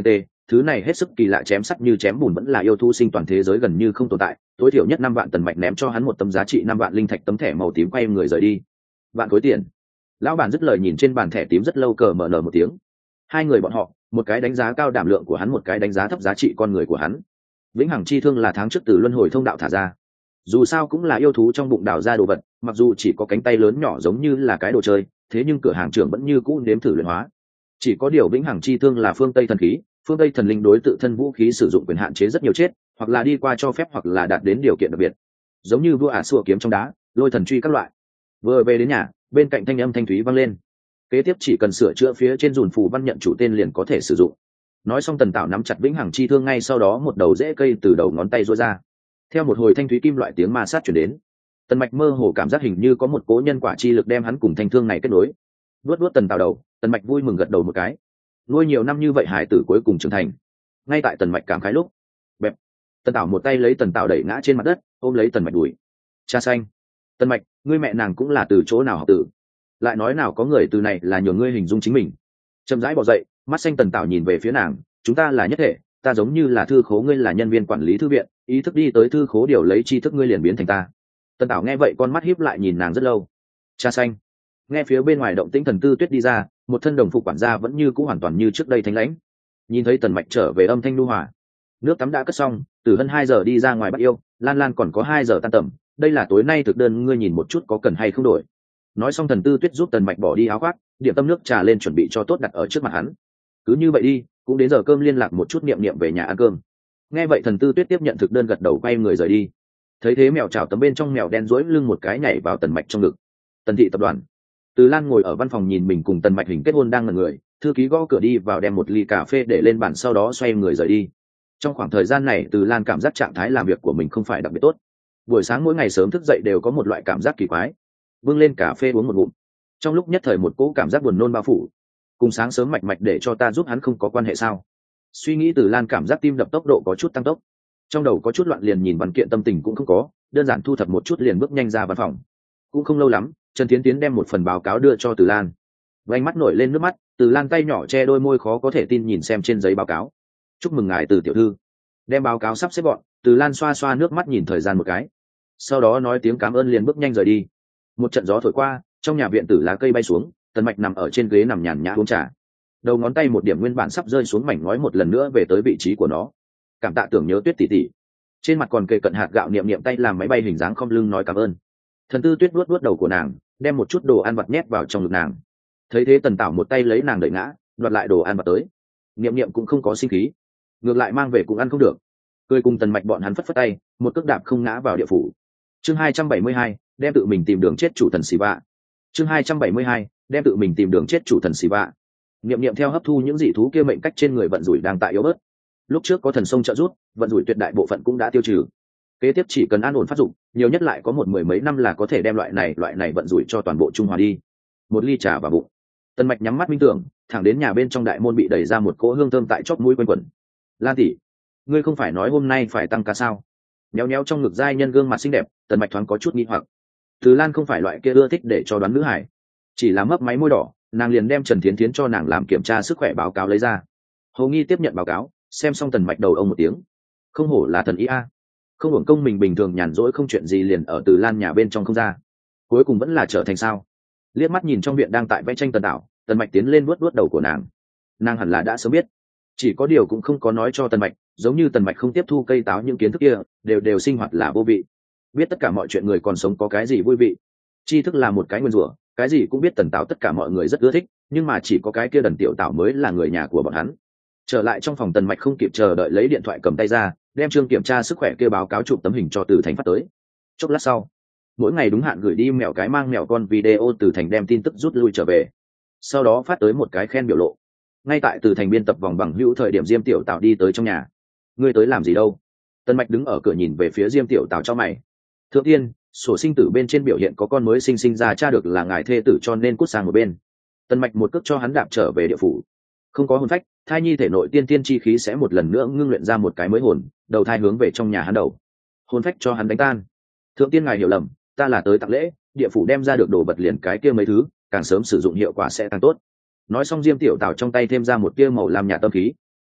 thứ này hết sức kỳ lạ, chém sắt như chém bùn, vẫn là yêu thú sinh toàn thế giới gần như không tồn tại. Tối thiểu nhất năm vạn. Tần Mạch ném cho hắn một tấm giá trị năm vạn linh thạch tấm thẻ màu tím, quay người rời đi. Vạn khối tiền. Lão bản dứt lời nhìn trên bàn thẻ tím rất lâu, cờ mở nở một tiếng. Hai người bọn họ, một cái đánh giá cao đảm lượng của hắn, một cái đánh giá thấp giá trị con người của hắn. Vĩnh hằng chi thương là tháng trước từ luân hồi thông đạo thả ra, dù sao cũng là yêu thú trong bụng đào ra đồ vật, mặc dù chỉ có cánh tay lớn nhỏ giống như là cái đồ chơi, thế nhưng cửa hàng trưởng vẫn như cũ nếm thử luyện hóa. Chỉ có điều vĩnh hằng chi thương là phương Tây thần khí, phương Tây thần linh đối tự thân vũ khí sử dụng quyền hạn chế rất nhiều chết, hoặc là đi qua cho phép, hoặc là đạt đến điều kiện đặc biệt, giống như vua ả xua kiếm trong đá, lôi thần truy các loại. Vừa về đến nhà, bên cạnh thanh âm thanh thúy vang lên. Kế tiếp chỉ cần sửa chữa phía trên dùn phù văn nhận chủ tên liền có thể sử dụng. Nói xong, Tần Tảo nắm chặt vĩnh hằng chi thương, ngay sau đó một đầu rễ cây từ đầu ngón tay rũa ra, theo một hồi thanh thúy kim loại tiếng ma sát chuyển đến. Tần Mạch mơ hồ cảm giác hình như có một cố nhân quả chi lực đem hắn cùng thanh thương này kết nối. Vuốt vuốt Tần Tảo đầu, Tần Mạch vui mừng gật đầu một cái. Nuôi nhiều năm như vậy hải tử cuối cùng trưởng thành. Ngay tại Tần Mạch cảm khái lúc, bẹp, Tần Tảo một tay lấy Tần Tảo đẩy ngã trên mặt đất, ôm lấy Tần Mạch đùi. Cha xanh, Tần Mạch, ngươi mẹ nàng cũng là từ chỗ nào học tử? Lại nói nào có người từ này là nhường ngươi hình dung chính mình. Chậm rãi bò dậy, mắt xanh Tần Tảo nhìn về phía nàng, chúng ta là nhất thể, ta giống như là thư khố, ngươi là nhân viên quản lý thư viện, ý thức đi tới thư khố điều lấy tri thức, ngươi liền biến thành ta. Tần Tảo nghe vậy con mắt híp lại nhìn nàng rất lâu. Cha xanh. Nghe phía bên ngoài động tĩnh, Thần Tư Tuyết đi ra, một thân đồng phục quản gia vẫn như cũ hoàn toàn như trước đây thanh lãnh. Nhìn thấy Tần Mạch trở về, âm thanh nhu hòa. Nước tắm đã cất xong, từ hơn hai giờ đi ra ngoài bắt yêu, Lan Lan còn có hai giờ tan tầm, đây là tối nay thực đơn, ngươi nhìn một chút có cần hay không đổi. Nói xong, Thần Tư Tuyết giúp Tần Mạch bỏ đi áo khoác, điểm tâm nước trà lên chuẩn bị cho tốt đặt ở trước mặt hắn. Cứ như vậy đi, cũng đến giờ cơm, liên lạc một chút niệm niệm về nhà ăn cơm. Nghe vậy, Thần Tư Tuyết tiếp nhận thực đơn, gật đầu quay người rời đi. Thấy thế, mèo chảo tấm bên trong mèo đen duỗi lưng một cái nhảy vào Tần Mạch trong ngực. Tần thị tập đoàn. Từ Lan ngồi ở văn phòng nhìn mình cùng Tần Mạch hình kết hôn đang ngẩn người, thư ký gõ cửa đi vào đem một ly cà phê để lên bàn, sau đó xoay người rời đi. Trong khoảng thời gian này, Từ Lan cảm giác trạng thái làm việc của mình không phải đặc biệt tốt. Buổi sáng mỗi ngày sớm thức dậy đều có một loại cảm giác kỳ quái. Bưng lên cà phê uống một ngụm, trong lúc nhất thời một cỗ cảm giác buồn nôn bao phủ. Cùng sáng sớm Mạch Mạch để cho ta giúp hắn không có quan hệ sao? Suy nghĩ, Từ Lan cảm giác tim đập tốc độ có chút tăng tốc, trong đầu có chút loạn, liền nhìn văn kiện tâm tình cũng không có, đơn giản thu thập một chút liền bước nhanh ra văn phòng. Cũng không lâu lắm, Trần Tiến Tiến đem một phần báo cáo đưa cho Từ Lan. Vành mắt nổi lên nước mắt, Từ Lan tay nhỏ che đôi môi khó có thể tin nhìn xem trên giấy báo cáo. Chúc mừng ngài Từ tiểu thư. Đem báo cáo sắp xếp gọn, Từ Lan xoa xoa nước mắt nhìn thời gian một cái, sau đó nói tiếng cảm ơn liền bước nhanh rời đi. Một trận gió thổi qua, trong nhà viện tử lá cây bay xuống, Tần Mạch nằm ở trên ghế nằm nhàn nhã uống trà. Đầu ngón tay một điểm nguyên bản sắp rơi xuống mảnh ngói một lần nữa về tới vị trí của nó. Cảm tạ Tưởng Nhớ Tuyết tỷ tỷ. Trên mặt còn kề cận hạt gạo, niệm niệm tay làm máy bay hình dáng khom lưng nói cảm ơn. Thần Tư Tuyết vuốt vuốt đầu của nàng, đem một chút đồ ăn vặt nhét vào trong ngực nàng. Thấy thế, Tần Tảo một tay lấy nàng đẩy ngã, đoạt lại đồ ăn vặt tới. Niệm niệm cũng không có sinh khí, ngược lại mang về cũng ăn không được, cười cùng Tần Mạch bọn hắn phất phất tay, một cước đạp không ngã vào địa phủ. Chương hai trăm bảy mươi hai, đem tự mình tìm đường chết chủ thần xì vạ. Chương hai trăm bảy mươi hai, đem tự mình tìm đường chết chủ thần xì vạ. Niệm niệm theo hấp thu những dị thú kia mệnh cách trên người vận rủi đang tại yếu bớt. Lúc trước có thần sông trợ giúp, vận rủi tuyệt đại bộ phận cũng đã tiêu trừ. Kế tiếp chỉ cần an ổn phát dụng, nhiều nhất lại có một mười mấy năm là có thể đem loại này loại này vận rủi cho toàn bộ trung hòa đi. Một ly trà vào bụng, Tần Mạch nhắm mắt minh tưởng, thẳng đến nhà bên trong đại môn bị đẩy ra, một cỗ hương thơm tại chóp mũi quanh quẩn. Lan tỷ, ngươi không phải nói hôm nay phải tăng ca sao? Nhéo nhéo trong ngực giai nhân gương mặt xinh đẹp, Tần Mạch thoáng có chút nghi hoặc. Từ Lan không phải loại kia ưa thích để cho đoán nữ hải, chỉ là mấp máy môi đỏ, nàng liền đem Trần Thiến Thiến cho nàng làm kiểm tra sức khỏe báo cáo lấy ra. Hồ Nghi tiếp nhận báo cáo, xem xong Tần Mạch đầu ông một tiếng. Không hổ là thần ý a, không hưởng công mình bình thường nhàn rỗi không chuyện gì liền ở Từ Lan nhà bên trong không ra, cuối cùng vẫn là trở thành sao. Liếc mắt nhìn trong viện đang tại vẽ tranh Tần Tảo, Tần Mạch tiến lên vuốt vuốt đầu của nàng. Nàng hẳn là đã sớm biết, chỉ có điều cũng không có nói cho Tần Mạch, giống như Tần Mạch không tiếp thu cây táo những kiến thức kia, đều đều sinh hoạt là vô vị. Biết tất cả mọi chuyện người còn sống có cái gì vui vị? Tri thức là một cái nguyên rủa, cái gì cũng biết Tần Tảo tất cả mọi người rất ưa thích, nhưng mà chỉ có cái kia Đần Tiểu Tảo mới là người nhà của bọn hắn. Trở lại trong phòng, Tần Mạch không kịp chờ đợi lấy điện thoại cầm tay ra, đem chương kiểm tra sức khỏe kia báo cáo chụp tấm hình cho Từ Thành phát tới. Chốc lát sau, mỗi ngày đúng hạn gửi đi mèo cái mang mèo con video, Từ Thành đem tin tức rút lui trở về, sau đó phát tới một cái khen biểu lộ. Ngay tại Từ Thành biên tập vòng bằng hữu thời điểm, Diêm Tiểu Tảo đi tới trong nhà. Ngươi tới làm gì đâu? Tần Mạch đứng ở cửa nhìn về phía Diêm Tiểu Tảo cho mày. Thượng tiên, sổ sinh tử bên trên biểu hiện có con mới sinh sinh ra, cha được là ngài thê tử, cho nên cút sang một bên. Tần Mạch một cước cho hắn đạp trở về địa phủ. Không có hồn phách, thai nhi thể nội tiên tiên chi khí sẽ một lần nữa ngưng luyện ra một cái mới hồn, đầu thai hướng về trong nhà hắn đầu. Hồn phách cho hắn đánh tan. Thượng tiên ngài hiểu lầm, ta là tới tặng lễ, địa phủ đem ra được đồ vật liền cái kia mấy thứ, càng sớm sử dụng hiệu quả sẽ càng tốt. Nói xong, Diêm Tiểu Tảo trong tay thêm ra một tia màu làm nhạt tâm khí.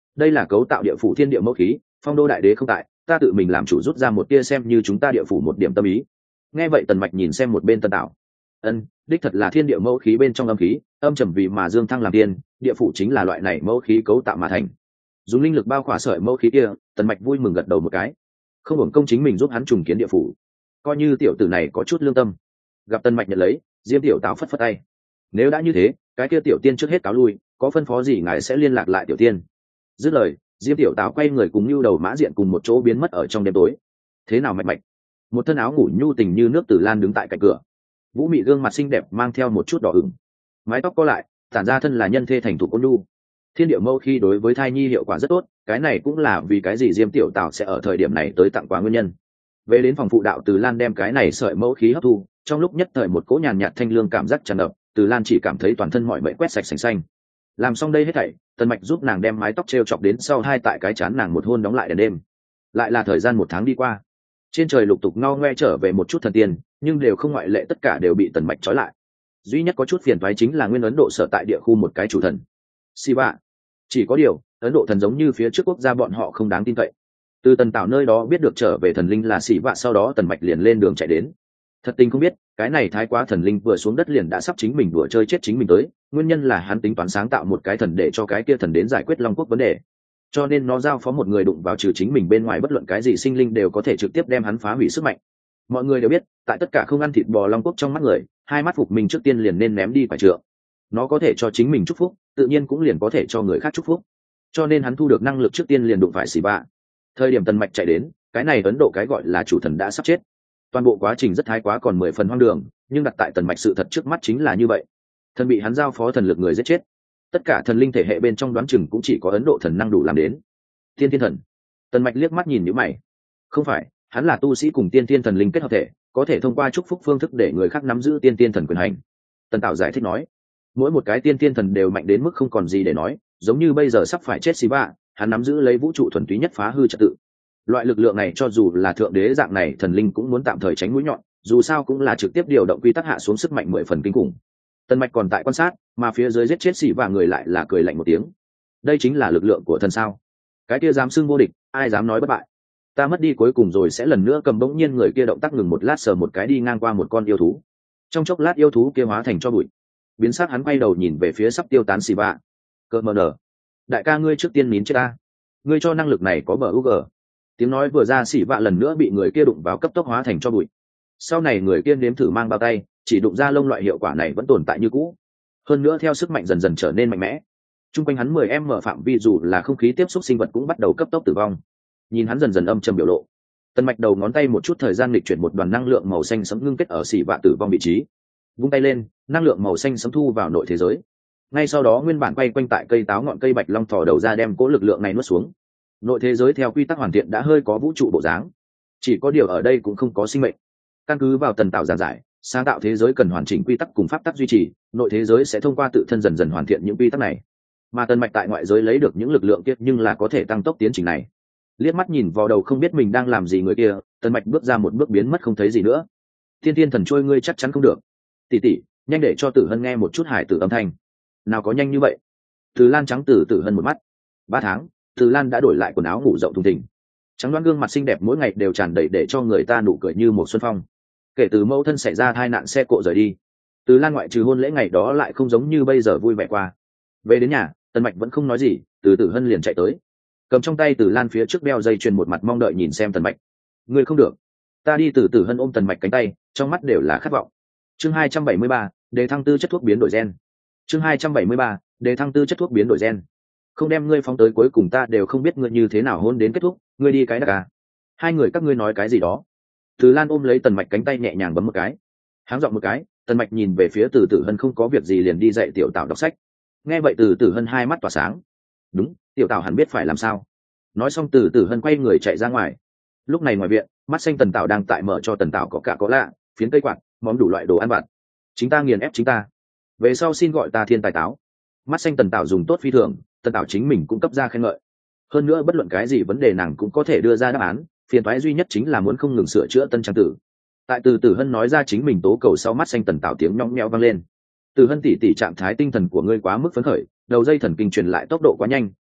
đây là cấu tạo địa phủ thiên địa mẫu khí, phong đô đại đế không tại, ta tự mình làm chủ rút ra một tia xem như chúng ta địa phủ một điểm tâm ý. Nghe vậy Tần Mạch nhìn xem một bên Tần Tạo. Ân, đích thật là thiên địa mẫu khí bên trong âm khí, âm trầm vì mà dương thăng làm tiên, địa phủ chính là loại này mẫu khí cấu tạo mà thành. Dùng linh lực bao khỏa sợi mẫu khí kia, Tần Mạch vui mừng gật đầu một cái. Không hưởng công chính mình giúp hắn trùng kiến địa phủ, coi như tiểu tử này có chút lương tâm. Gặp Tần Mạch nhận lấy, Diêm Tiểu Táo phất phất tay. Nếu đã như thế, cái kia tiểu tiên trước hết cáo lui, có phân phó gì ngài sẽ liên lạc lại tiểu tiên. Dứt lời, Diêm Tiểu Táo quay người cùng Nưu Đầu Mã Diện cùng một chỗ biến mất ở trong đêm tối. Thế nào Mạch Mạch? Một thân áo ngủ nhu tình như nước Tử Lan đứng tại cạnh cửa. Vũ mị gương mặt xinh đẹp mang theo một chút đỏ ửng, mái tóc co lại, tản ra thân là nhân thê thành thục ôn nhu. Thiên địa mẫu khi đối với thai nhi hiệu quả rất tốt, cái này cũng là vì cái gì Diêm Tiểu Tào sẽ ở thời điểm này tới tặng quà nguyên nhân. Về đến phòng phụ đạo, Từ Lan đem cái này sợi mẫu khí hấp thu, trong lúc nhất thời một cỗ nhàn nhạt thanh lương cảm giác tràn ngập, Từ Lan chỉ cảm thấy toàn thân mọi mệnh quét sạch sành xanh. Làm xong đây hết thảy, Tần Mạch giúp nàng đem mái tóc treo chọc đến sau hai tại cái chán nàng một hôn đóng lại đèn đêm. Lại là thời gian một tháng đi qua, trên trời lục tục ngao ngoe trở về một chút thần tiên, nhưng đều không ngoại lệ tất cả đều bị Tần Mạch trói lại. Duy nhất có chút phiền toái chính là nguyên Ấn Độ sở tại địa khu một cái chủ thần Siva. Chỉ có điều Ấn Độ thần giống như phía trước quốc gia bọn họ không đáng tin cậy. Từ Tần Tạo nơi đó biết được trở về thần linh là Siva, sau đó Tần Mạch liền lên đường chạy đến. Thật tình không biết cái này thái quá thần linh vừa xuống đất liền đã sắp chính mình đùa chơi chết chính mình tới, nguyên nhân là hắn tính toán sáng tạo một cái thần để cho cái kia thần đến giải quyết Long Quốc vấn đề, cho nên nó giao phó một người đụng vào trừ chính mình bên ngoài bất luận cái gì sinh linh đều có thể trực tiếp đem hắn phá hủy sức mạnh. Mọi người đều biết tại tất cả không ăn thịt bò Long Quốc trong mắt người, hai mắt phục mình trước tiên liền nên ném đi phải trượng. Nó có thể cho chính mình chúc phúc, tự nhiên cũng liền có thể cho người khác chúc phúc, cho nên hắn thu được năng lực trước tiên liền đụng phải xì bạ. Thời điểm Tần Mạch chạy đến, cái này Ấn Độ cái gọi là chủ thần đã sắp chết. Toàn bộ quá trình rất thái quá còn mười phần hoang đường, nhưng đặt tại Tần Mạch sự thật trước mắt chính là như vậy. Thần bị hắn giao phó thần lực người giết chết. Tất cả thần linh thể hệ bên trong đoán chừng cũng chỉ có Ấn Độ thần năng đủ làm đến. Tiên Thiên thần. Tần Mạch liếc mắt nhìn nhíu mày. Không phải, hắn là tu sĩ cùng Tiên Thiên thần linh kết hợp thể, có thể thông qua chúc phúc phương thức để người khác nắm giữ Tiên Thiên thần quyền hành. Tần Tạo giải thích nói, mỗi một cái Tiên Thiên thần đều mạnh đến mức không còn gì để nói, giống như bây giờ sắp phải chết Siva, hắn nắm giữ lấy vũ trụ thuần túy nhất phá hư trật tự. Loại lực lượng này cho dù là thượng đế dạng này thần linh cũng muốn tạm thời tránh mũi nhọn, dù sao cũng là trực tiếp điều động quy tắc hạ xuống sức mạnh mười phần kinh khủng. Tần Mạch còn tại quan sát, mà phía dưới giết chết xỉ và người lại là cười lạnh một tiếng. Đây chính là lực lượng của thần sao? Cái kia dám xưng vô địch, ai dám nói bất bại? Ta mất đi cuối cùng rồi sẽ lần nữa cầm. Bỗng nhiên người kia động tác ngừng một lát, sờ một cái đi ngang qua một con yêu thú. Trong chốc lát yêu thú kia hóa thành cho bụi. Biến sắc hắn quay đầu nhìn về phía sắp tiêu tán xỉ vạ. Cơ mờ nở. Đại ca ngươi trước tiên nín chết ta. Ngươi cho năng lực này có bờ u gờ. Tiếng nói vừa ra, xỉ vạ lần nữa bị người kia đụng vào cấp tốc hóa thành cho bụi. Sau này người kia nếm thử mang bao tay, chỉ đụng ra lông, loại hiệu quả này vẫn tồn tại như cũ. Hơn nữa theo sức mạnh dần dần trở nên mạnh mẽ, chung quanh hắn mười em mở phạm vi dù là không khí tiếp xúc sinh vật cũng bắt đầu cấp tốc tử vong. Nhìn hắn dần dần âm trầm biểu lộ, Tần Mạch đầu ngón tay một chút thời gian lịch chuyển một đoàn năng lượng màu xanh sẫm ngưng kết ở xỉ vạ tử vong vị trí, vung tay lên, năng lượng màu xanh sẫm thu vào nội thế giới. Ngay sau đó nguyên bản quay quanh tại cây táo ngọn cây bạch long thò đầu ra đem cỗ lực lượng này nuốt xuống. Nội thế giới theo quy tắc hoàn thiện đã hơi có vũ trụ bộ dáng, chỉ có điều ở đây cũng không có sinh mệnh. Căn cứ vào Tần Tạo giảng giải, sáng tạo thế giới cần hoàn chỉnh quy tắc cùng pháp tắc duy trì, nội thế giới sẽ thông qua tự thân dần dần hoàn thiện những quy tắc này. Mà Tần Mạch tại ngoại giới lấy được những lực lượng kia nhưng là có thể tăng tốc tiến trình này. Liếc mắt nhìn vào đầu không biết mình đang làm gì người kia, Tần Mạch bước ra một bước biến mất không thấy gì nữa. Thiên Thiên thần trôi ngươi chắc chắn không được. Tỷ tỷ, nhanh để cho Tử Hân nghe một chút hải tử âm thanh. Nào có nhanh như vậy? Từ Lan trắng Tử Tử Hân một mắt. Ba tháng, Từ Lan đã đổi lại quần áo ngủ rộng thùng thình. Trắng đoán gương mặt xinh đẹp mỗi ngày đều tràn đầy để cho người ta nụ cười như một xuân phong. Kể từ mẫu thân xảy ra tai nạn xe cộ rời đi, Từ Lan ngoại trừ hôn lễ ngày đó lại không giống như bây giờ vui vẻ qua. Về đến nhà, Tần Mạch vẫn không nói gì, Từ Tử Hân liền chạy tới, cầm trong tay Từ Lan phía trước đeo dây chuyền, một mặt mong đợi nhìn xem Tần Mạch. Ngươi không được. Ta đi. Từ Tử Hân ôm Tần Mạch cánh tay, trong mắt đều là khát vọng. Chương hai trăm bảy mươi ba, đề thăng tư chất thuốc biến đổi gen. Chương hai trăm bảy mươi ba, đề thăng tư chất thuốc biến đổi gen. Không đem ngươi phóng tới cuối cùng ta đều không biết ngươi như thế nào hôn đến kết thúc, ngươi đi cái đặc à? Hai người các ngươi nói cái gì đó? Từ Lan ôm lấy Tần Mạch cánh tay nhẹ nhàng bấm một cái, háng giọng một cái. Tần Mạch nhìn về phía Từ Tử Hân, không có việc gì liền đi dạy tiểu Tảo đọc sách. Nghe vậy Từ Tử Hân hai mắt tỏa sáng. Đúng, tiểu Tảo hẳn biết phải làm sao. Nói xong Từ Tử Hân quay người chạy ra ngoài. Lúc này ngoài viện, mắt xanh Tần Tảo đang tại mở cho Tần Tảo có cả có lạ, phiến cây quạt, món đủ loại đồ ăn vặt. Chính ta nghiền ép chính ta. Về sau xin gọi ta thiên tài táo. Mắt xanh Tần Tảo dùng tốt phi thường, Tần Tảo chính mình cũng cấp ra khen ngợi. Hơn nữa bất luận cái gì vấn đề nàng cũng có thể đưa ra đáp án, phiền toái duy nhất chính là muốn không ngừng sửa chữa tân trang tử. Tại Từ Tử Hân nói ra chính mình tố cầu sau, mắt xanh Tần Tảo tiếng nhõng nhẽo vang lên. Từ Hân tỷ tỷ, trạng thái tinh thần của ngươi quá mức phấn khởi, đầu dây thần kinh truyền lại tốc độ quá nhanh,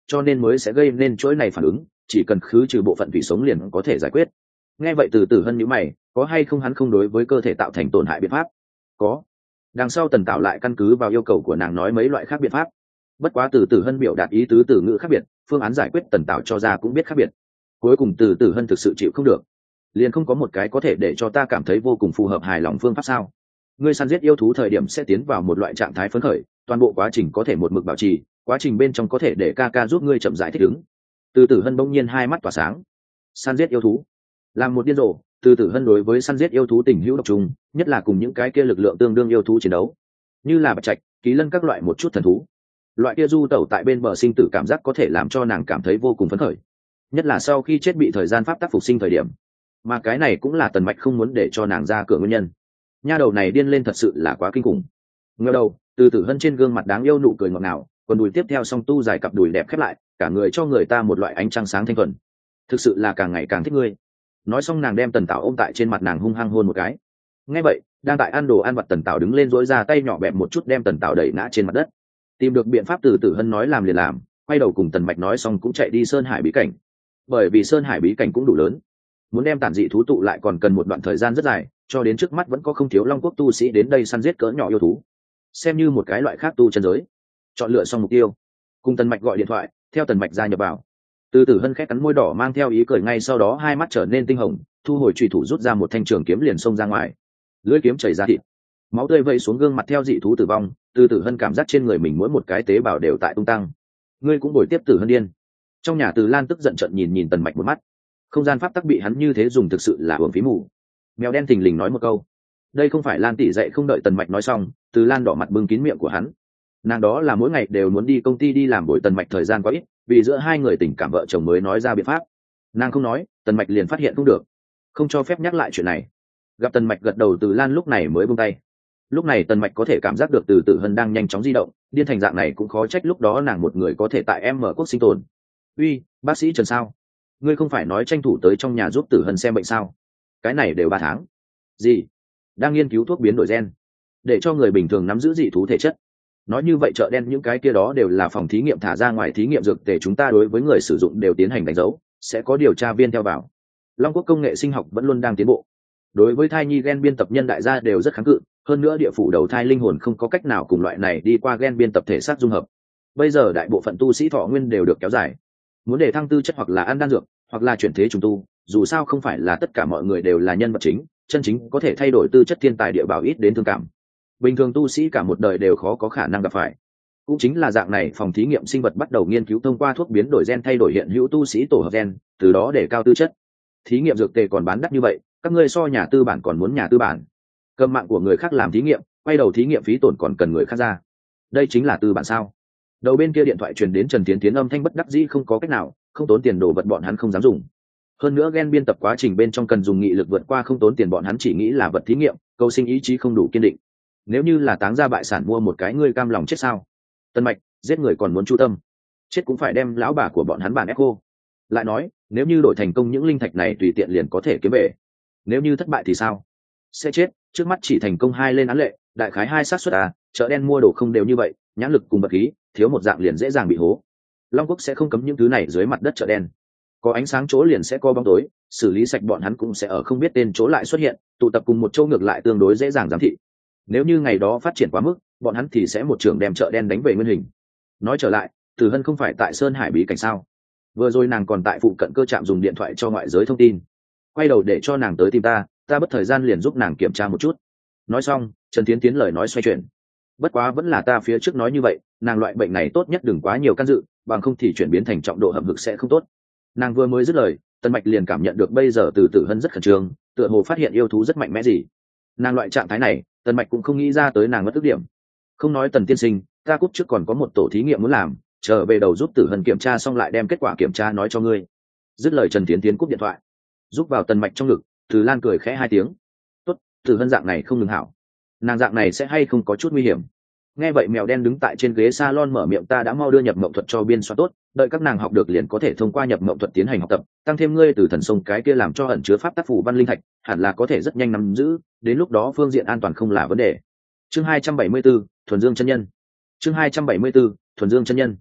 cho nên mới sẽ gây nên chuỗi này phản ứng, chỉ cần khứ trừ bộ phận thủy sống liền có thể giải quyết. Nghe vậy từ tử hân nhíu mày, có hay không hắn không đối với cơ thể tạo thành tổn hại biện pháp? Có. Đằng sau Tần Tạo lại căn cứ vào yêu cầu của nàng nói mấy loại khác biện pháp. Bất quá từ tử hân biểu đạt ý tứ từ ngữ khác biệt, phương án giải quyết Tần Tạo cho ra cũng biết khác biệt. Cuối cùng từ tử hân thực sự chịu không được, liền không có một cái có thể để cho ta cảm thấy vô cùng phù hợp hài lòng phương pháp sao? Ngươi săn giết yêu thú thời điểm sẽ tiến vào một loại trạng thái phấn khởi, toàn bộ quá trình có thể một mực bảo trì, quá trình bên trong có thể để ca ca giúp ngươi chậm rãi thích ứng. Từ tử hân bỗng nhiên hai mắt tỏa sáng. Săn giết yêu thú, làm một điên rồ. Từ tử hân đối với săn giết yêu thú tình hữu độc trùng, nhất là cùng những cái kia lực lượng tương đương yêu thú chiến đấu, như là bạch trạch, ký lân các loại một chút thần thú. Loại kia du tẩu tại bên bờ sinh tử cảm giác có thể làm cho nàng cảm thấy vô cùng phấn khởi, nhất là sau khi chết bị thời gian pháp tắc phục sinh thời điểm. Mà cái này cũng là Tần Mạch không muốn để cho nàng ra cửa nguyên nhân. Nha đầu này điên lên thật sự là quá kinh khủng. Ngờ đầu, từ tử hân trên gương mặt đáng yêu nụ cười ngọt ngào, quần đùi tiếp theo song tu dài cặp đùi đẹp khép lại, cả người cho người ta một loại ánh trăng sáng thanh thuần. Thực sự là càng ngày càng thích ngươi. Nói xong nàng đem Tần Tảo ôm tại trên mặt nàng hung hăng hôn một cái. Nghe vậy, đang tại ăn đồ ăn vặt Tần Tảo đứng lên dỗi ra tay nhỏ bẹp một chút đem Tần Tảo đẩy ngã trên mặt đất. Tìm được biện pháp từ tử hân nói làm liền làm, quay đầu cùng Tần Mạch nói xong cũng chạy đi Sơn Hải bí cảnh. Bởi vì Sơn Hải bí cảnh cũng đủ lớn, muốn đem tản dị thú tụ lại còn cần một đoạn thời gian rất dài, cho đến trước mắt vẫn có không thiếu Long Quốc tu sĩ đến đây săn giết cỡ nhỏ yêu thú, xem như một cái loại khác tu chân giới. Chọn lựa xong mục tiêu, cùng Tần Mạch gọi điện thoại, theo Tần Mạch gia nhập vào. Từ tử hân khẽ cắn môi đỏ mang theo ý cười, ngay sau đó hai mắt trở nên tinh hồng, thu hồi chủy thủ rút ra một thanh trường kiếm liền xông ra ngoài. Lưỡi kiếm chảy ra thịt, máu tươi vẩy xuống gương mặt theo dị thú tử vong. Từ tử hân cảm giác trên người mình mỗi một cái tế bào đều tại tung tăng. Ngươi cũng bồi tiếp tử hân điên. Trong nhà Từ Lan tức giận trợn nhìn nhìn Tần Mạch một mắt. Không gian pháp tắc bị hắn như thế dùng thực sự là hưởng phí mù. Mèo đen thình lình nói một câu. Đây không phải Lan tỷ dạy, không đợi Tần Mạch nói xong, Từ Lan đỏ mặt bưng kín miệng của hắn. Nàng đó là mỗi ngày đều muốn đi công ty đi làm, bồi Tần Mạch thời gian quá ít, vì giữa hai người tình cảm vợ chồng mới nói ra biện pháp. Nàng không nói, Tần Mạch liền phát hiện không được, không cho phép nhắc lại chuyện này. Gặp Tần Mạch gật đầu, Từ Lan lúc này mới buông tay. Lúc này Tần Mạch có thể cảm giác được Từ Tử Hân đang nhanh chóng di động, điên thành dạng này cũng khó trách lúc đó nàng một người có thể tại em mở quốc sinh tồn. Uy, bác sĩ Trần sao? Ngươi không phải nói tranh thủ tới trong nhà giúp Tử Hân xem bệnh sao? Cái này đều ba tháng. Gì? Đang nghiên cứu thuốc biến đổi gen, để cho người bình thường nắm giữ dị thú thể chất. Nói như vậy chợ đen những cái kia đó đều là phòng thí nghiệm thả ra ngoài thí nghiệm dược tề, chúng ta đối với người sử dụng đều tiến hành đánh dấu, sẽ có điều tra viên theo vào. Long Quốc công nghệ sinh học vẫn luôn đang tiến bộ. Đối với thai nhi gen biên tập nhân đại gia đều rất kháng cự, hơn nữa địa phủ đầu thai linh hồn không có cách nào cùng loại này đi qua gen biên tập thể xác dung hợp. Bây giờ đại bộ phận tu sĩ thọ nguyên đều được kéo dài. Muốn để thăng tư chất hoặc là ăn đan dược, hoặc là chuyển thế trùng tu, dù sao không phải là tất cả mọi người đều là nhân vật chính, chân chính có thể thay đổi tư chất thiên tài địa bảo ít đến thương cảm. Bình thường tu sĩ cả một đời đều khó có khả năng gặp phải. Cũng chính là dạng này, phòng thí nghiệm sinh vật bắt đầu nghiên cứu thông qua thuốc biến đổi gen thay đổi hiện hữu tu sĩ tổ hợp gen, từ đó để cao tư chất. Thí nghiệm dược tề còn bán đắt như vậy, các ngươi so nhà tư bản còn muốn nhà tư bản. Cầm mạng của người khác làm thí nghiệm, quay đầu thí nghiệm phí tổn còn cần người khác ra. Đây chính là tư bản sao? Đầu bên kia điện thoại truyền đến Trần Tiến Tiến âm thanh bất đắc dĩ, không có cách nào, không tốn tiền đồ vật bọn hắn không dám dùng. Hơn nữa gen biên tập quá trình bên trong cần dùng nghị lực vượt qua không tốn tiền, bọn hắn chỉ nghĩ là vật thí nghiệm, cầu sinh ý chí không đủ kiên định. Nếu như là táng ra bại sản mua một cái, ngươi cam lòng chết sao? Tân Mạch, giết người còn muốn chu tâm, chết cũng phải đem lão bà của bọn hắn bàn ép cô. Lại nói, nếu như đổi thành công những linh thạch này tùy tiện liền có thể kiếm về, nếu như thất bại thì sao? Sẽ chết. Trước mắt chỉ thành công hai lên án lệ, đại khái hai xác suất à, chợ đen mua đồ không đều như vậy, nhãn lực cùng vật khí, thiếu một dạng liền dễ dàng bị hố. Long Quốc sẽ không cấm những thứ này dưới mặt đất chợ đen. Có ánh sáng chỗ liền sẽ có bóng tối, xử lý sạch bọn hắn cũng sẽ ở không biết tên chỗ lại xuất hiện, tụ tập cùng một chỗ ngược lại tương đối dễ dàng giám thị. Nếu như ngày đó phát triển quá mức, bọn hắn thì sẽ một trường đem chợ đen đánh về nguyên hình. Nói trở lại, Tử Hân không phải tại Sơn Hải bí cảnh sao? Vừa rồi nàng còn tại phụ cận cơ trạm dùng điện thoại cho ngoại giới thông tin. Quay đầu để cho nàng tới tìm ta, ta bất thời gian liền giúp nàng kiểm tra một chút. Nói xong, Trần Tiến Tiến lời nói xoay chuyển. Bất quá vẫn là ta phía trước nói như vậy, nàng loại bệnh này tốt nhất đừng quá nhiều can dự, bằng không thì chuyển biến thành trọng độ hầm hực sẽ không tốt. Nàng vừa mới dứt lời, Tần Mạch liền cảm nhận được bây giờ từ Tử Hân rất khẩn trương, tựa hồ phát hiện yêu thú rất mạnh mẽ gì. Nàng loại trạng thái này, Tần Mạch cũng không nghĩ ra tới nàng mất ước điểm. Không nói Tần tiên sinh, ta cúp trước còn có một tổ thí nghiệm muốn làm, trở về đầu giúp Tử Hân kiểm tra xong lại đem kết quả kiểm tra nói cho ngươi. Dứt lời Trần Tiến Tiến cúp điện thoại, giúp vào Tần Mạch trong ngực. Từ Lan cười khẽ hai tiếng. Tốt, Tử Hân dạng này không ngừng hảo. Nàng dạng này sẽ hay không có chút nguy hiểm. Nghe vậy mèo đen đứng tại trên ghế salon mở miệng, ta đã mau đưa nhập mộng thuật cho biên soạn tốt, đợi các nàng học được liền có thể thông qua nhập mộng thuật tiến hành học tập, tăng thêm ngươi từ thần sông cái kia làm cho ẩn chứa pháp tác phủ văn linh thạch, hẳn là có thể rất nhanh nắm giữ, đến lúc đó phương diện an toàn không là vấn đề. Chương hai trăm bảy mươi bốn, thuần dương chân nhân. Chương hai trăm bảy mươi 4, thuần dương chân nhân.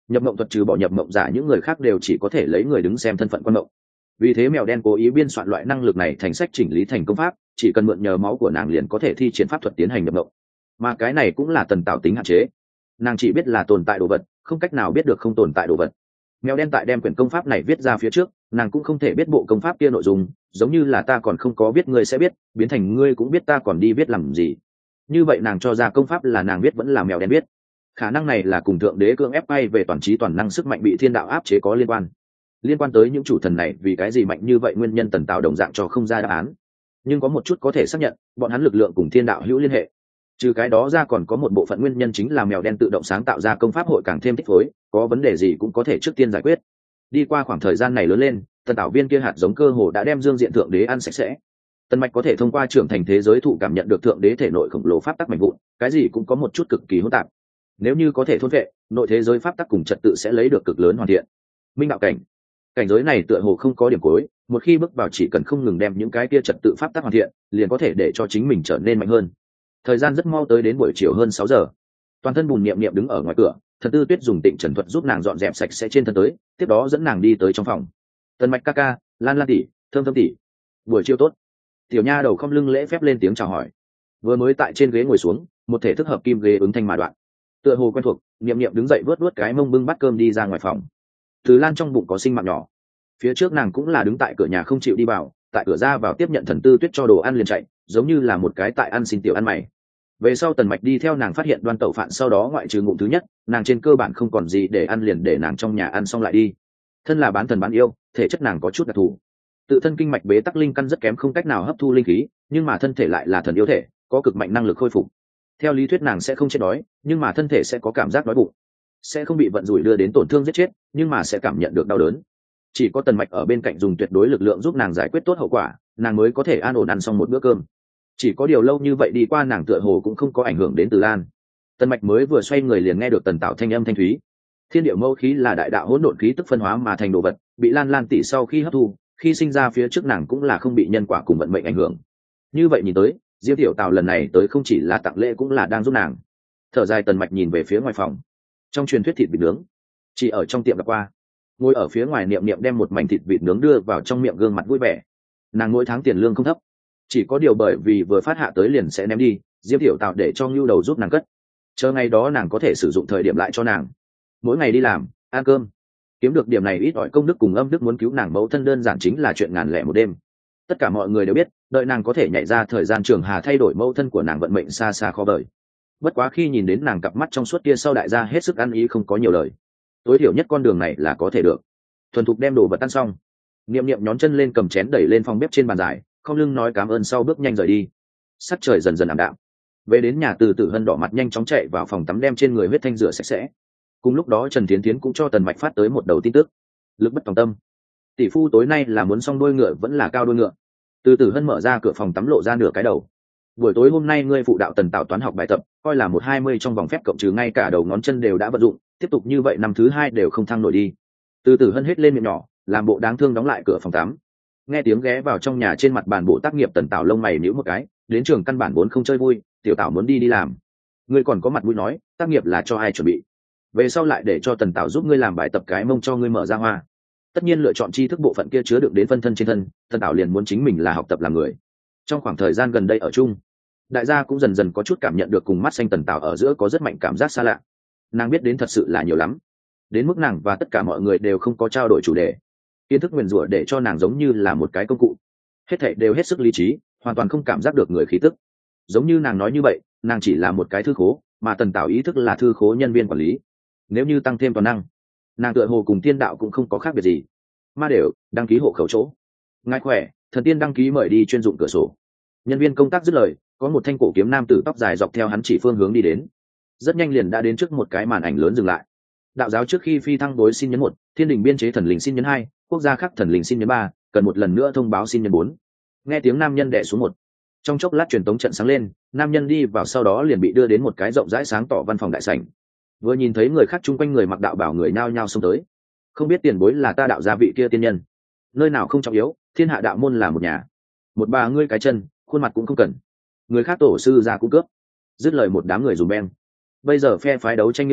Nhập mộng thuật trừ bỏ nhập mộng giả, những người khác đều chỉ có thể lấy người đứng xem thân phận quan mộng. Vì thế mèo đen cố ý biên soạn loại năng lực này thành sách chỉnh lý thành công pháp, chỉ cần mượn nhờ máu của nàng liền có thể thi triển pháp thuật tiến hành nhập mộng. Mà cái này cũng là Tần Tảo tính hạn chế, nàng chỉ biết là tồn tại đồ vật, không cách nào biết được không tồn tại đồ vật. Mèo đen tại đem quyển công pháp này viết ra phía trước, nàng cũng không thể biết bộ công pháp kia nội dung, giống như là ta còn không có biết ngươi sẽ biết, biến thành ngươi cũng biết ta còn đi viết làm gì. Như vậy nàng cho ra công pháp là nàng biết vẫn là mèo đen biết. Khả năng này là cùng thượng đế cưỡng ép bay về toàn trí toàn năng sức mạnh bị thiên đạo áp chế có liên quan. Liên quan tới những chủ thần này vì cái gì mạnh như vậy, nguyên nhân Tần Tảo đồng dạng cho không ra đáp án. Nhưng có một chút có thể xác nhận, bọn hắn lực lượng cùng thiên đạo hữu liên hệ. Trừ cái đó ra còn có một bộ phận nguyên nhân chính là mèo đen tự động sáng tạo ra công pháp hội càng thêm thích phối, có vấn đề gì cũng có thể trước tiên giải quyết. Đi qua khoảng thời gian này lớn lên, Tần Tảo viên kia hạt giống cơ hồ đã đem dương diện thượng đế ăn sạch sẽ. Tần Mạch có thể thông qua trưởng thành thế giới thụ cảm nhận được thượng đế thể nội khổng lồ pháp tắc mạnh vụn, cái gì cũng có một chút cực kỳ hỗn tạp. Nếu như có thể thôn vệ, nội thế giới pháp tắc cùng trật tự sẽ lấy được cực lớn hoàn thiện. Minh đạo cảnh, cảnh giới này tựa hồ không có điểm cuối, một khi bước vào chỉ cần không ngừng đem những cái kia trật tự pháp tắc hoàn thiện, liền có thể để cho chính mình trở nên mạnh hơn. Thời gian rất mau tới đến buổi chiều hơn sáu giờ. Toàn thân bùn niệm niệm đứng ở ngoài cửa, Thần Tư Tuyết dùng Tịnh Trần thuật giúp nàng dọn dẹp sạch sẽ trên thân tới, tiếp đó dẫn nàng đi tới trong phòng. Tần Mạch ca ca, Lan Lan tỷ, Thơm Thơm tỷ, buổi chiều tốt. Tiểu nha đầu không lưng lễ phép lên tiếng chào hỏi. Vừa mới tại trên ghế ngồi xuống, một thể thức hợp kim ghế ứng thanh mà đoạn. Tựa hồ quen thuộc, niệm niệm đứng dậy vớt vớt cái mông bưng bát cơm đi ra ngoài phòng. Từ Lan trong bụng có sinh mạng nhỏ, phía trước nàng cũng là đứng tại cửa nhà không chịu đi vào, tại cửa ra vào tiếp nhận Thần Tư Tuyết cho đồ ăn liền chạy, giống như là một cái tại ăn xin tiểu ăn mày. Về sau Tần Mạch đi theo nàng phát hiện Đoan Tẩu Phạn, sau đó ngoại trừ ngụm thứ nhất, nàng trên cơ bản không còn gì để ăn, liền để nàng trong nhà ăn xong lại đi. Thân là bán thần bán yêu, thể chất nàng có chút đặc thù, tự thân kinh mạch bế tắc linh căn rất kém, không cách nào hấp thu linh khí, nhưng mà thân thể lại là thần yêu thể, có cực mạnh năng lực khôi phục. Theo lý thuyết nàng sẽ không chết đói, nhưng mà thân thể sẽ có cảm giác đói bụng, sẽ không bị vận rủi đưa đến tổn thương giết chết, nhưng mà sẽ cảm nhận được đau đớn. Chỉ có Tần Mạch ở bên cạnh dùng tuyệt đối lực lượng giúp nàng giải quyết tốt hậu quả, nàng mới có thể an ổn ăn xong một bữa cơm. Chỉ có điều lâu như vậy đi qua, nàng tựa hồ cũng không có ảnh hưởng đến Từ Lan. Tần Mạch mới vừa xoay người liền nghe được Tần Tảo thanh âm thanh thúy. Thiên địa mâu khí là đại đạo hỗn độn khí tức phân hóa mà thành đồ vật, bị Lan Lan tỷ sau khi hấp thu, khi sinh ra phía trước nàng cũng là không bị nhân quả cùng vận mệnh ảnh hưởng. Như vậy nhìn tới, Diêm Tiểu Tào lần này tới không chỉ là tặng lễ cũng là đang giúp nàng. Thở dài, Tần Mạch nhìn về phía ngoài phòng. Trong truyền thuyết thịt vịt nướng, chỉ ở trong tiệm gặp qua. Ngồi ở phía ngoài niệm niệm đem một mảnh thịt vịt nướng đưa vào trong miệng, gương mặt vui vẻ. Nàng mỗi tháng tiền lương không thấp, chỉ có điều bởi vì vừa phát hạ tới liền sẽ ném đi, Diêm Tiểu Tào để cho Ngưu Đầu giúp nàng cất, chờ ngày đó nàng có thể sử dụng thời điểm lại cho nàng. Mỗi ngày đi làm, ăn cơm, kiếm được điểm này ít ỏi công đức cùng âm đức, muốn cứu nàng mẫu thân đơn giản chính là chuyện ngàn lẻ một đêm. Tất cả mọi người đều biết, đợi nàng có thể nhảy ra thời gian trường hà, thay đổi mẫu thân của nàng vận mệnh xa xa khó vời. Bất quá khi nhìn đến nàng cặp mắt trong suốt kia sau, đại gia hết sức ăn ý không có nhiều lời. Tối thiểu nhất con đường này là có thể được. Thuần thục đem đồ vật ăn xong, niệm niệm nhón chân lên cầm chén đẩy lên phòng bếp trên bàn dài, không lưng nói cảm ơn sau bước nhanh rời đi. Sắc trời dần dần ảm đạm, về đến nhà Từ Tử Hân đỏ mặt nhanh chóng chạy vào phòng tắm đem trên người huyết thanh rửa sạch sẽ. Cùng lúc đó Trần Thiến Thiến cũng cho Tần Mạch phát tới một đầu tin tức. Lực bất tòng tâm, tỷ phu tối nay là muốn xong đôi ngựa vẫn là cao đôi ngựa. Từ Tử Hân mở ra cửa phòng tắm lộ ra nửa cái đầu. Buổi tối hôm nay ngươi phụ đạo Tần Tảo toán học bài tập, coi là một hai mươi trong vòng phép cộng trừ, ngay cả đầu ngón chân đều đã vận dụng, tiếp tục như vậy năm thứ hai đều không thăng nổi đi. Từ Tử Hân hết lên miệng nhỏ, làm bộ đáng thương đóng lại cửa phòng tắm. Nghe tiếng ghé vào trong nhà trên mặt bàn bộ tác nghiệp, Tần Tảo lông mày nhíu một cái, đến trường căn bản vốn không chơi vui, tiểu Tảo muốn đi đi làm, ngươi còn có mặt mũi nói tác nghiệp là cho ai chuẩn bị, về sau lại để cho Tần Tảo giúp ngươi làm bài tập, cái mông cho ngươi mở ra hoa. Tất nhiên lựa chọn tri thức bộ phận kia chứa đựng đến phân thân trên thân, Tần Tảo liền muốn chính mình là học tập làm người. Trong khoảng thời gian gần đây ở chung, đại gia cũng dần dần có chút cảm nhận được cùng mắt xanh Tần Tảo ở giữa có rất mạnh cảm giác xa lạ. Nàng biết đến thật sự là nhiều lắm, đến mức nàng và tất cả mọi người đều không có trao đổi chủ đề. Kiến thức nguyền rủa để cho nàng giống như là một cái công cụ, hết thảy đều hết sức lý trí, hoàn toàn không cảm giác được người khí tức. Giống như nàng nói như vậy, nàng chỉ là một cái thư khố, mà Tần Tảo ý thức là thư khố nhân viên quản lý. Nếu như tăng thêm toàn năng, nàng tựa hồ cùng tiên đạo cũng không có khác biệt gì. Ma đều đăng ký hộ khẩu chỗ. Ngài khỏe, thần tiên đăng ký mời đi chuyên dụng cửa sổ. Nhân viên công tác dứt lời, có một thanh cổ kiếm nam tử tóc dài dọc theo hắn chỉ phương hướng đi đến. Rất nhanh liền đã đến trước một cái màn ảnh lớn dừng lại. Đạo giáo trước khi phi thăng đối xin nhấn một, thiên đình biên chế thần linh xin nhấn hai, quốc gia khác thần linh xin nhấn ba, cần một lần nữa thông báo xin nhấn bốn. Nghe tiếng nam nhân đẻ xuống một. Trong chốc lát truyền tống trận sáng lên, nam nhân đi vào sau đó liền bị đưa đến một cái rộng rãi sáng tỏ văn phòng đại sảnh. Vừa nhìn thấy người khác chung quanh người mặc đạo bảo người nhao nhao xông tới. Không biết tiền bối là ta đạo gia vị kia tiên nhân. Nơi nào không trọng yếu, thiên hạ đạo môn là một nhà. Một bà ngươi cái chân, khuôn mặt cũng không cần. Người khác tổ sư ra cũng cướp. Dứt lời một đám người dùng beng. Bây giờ phe phái đấu tranh nghiêm trọng,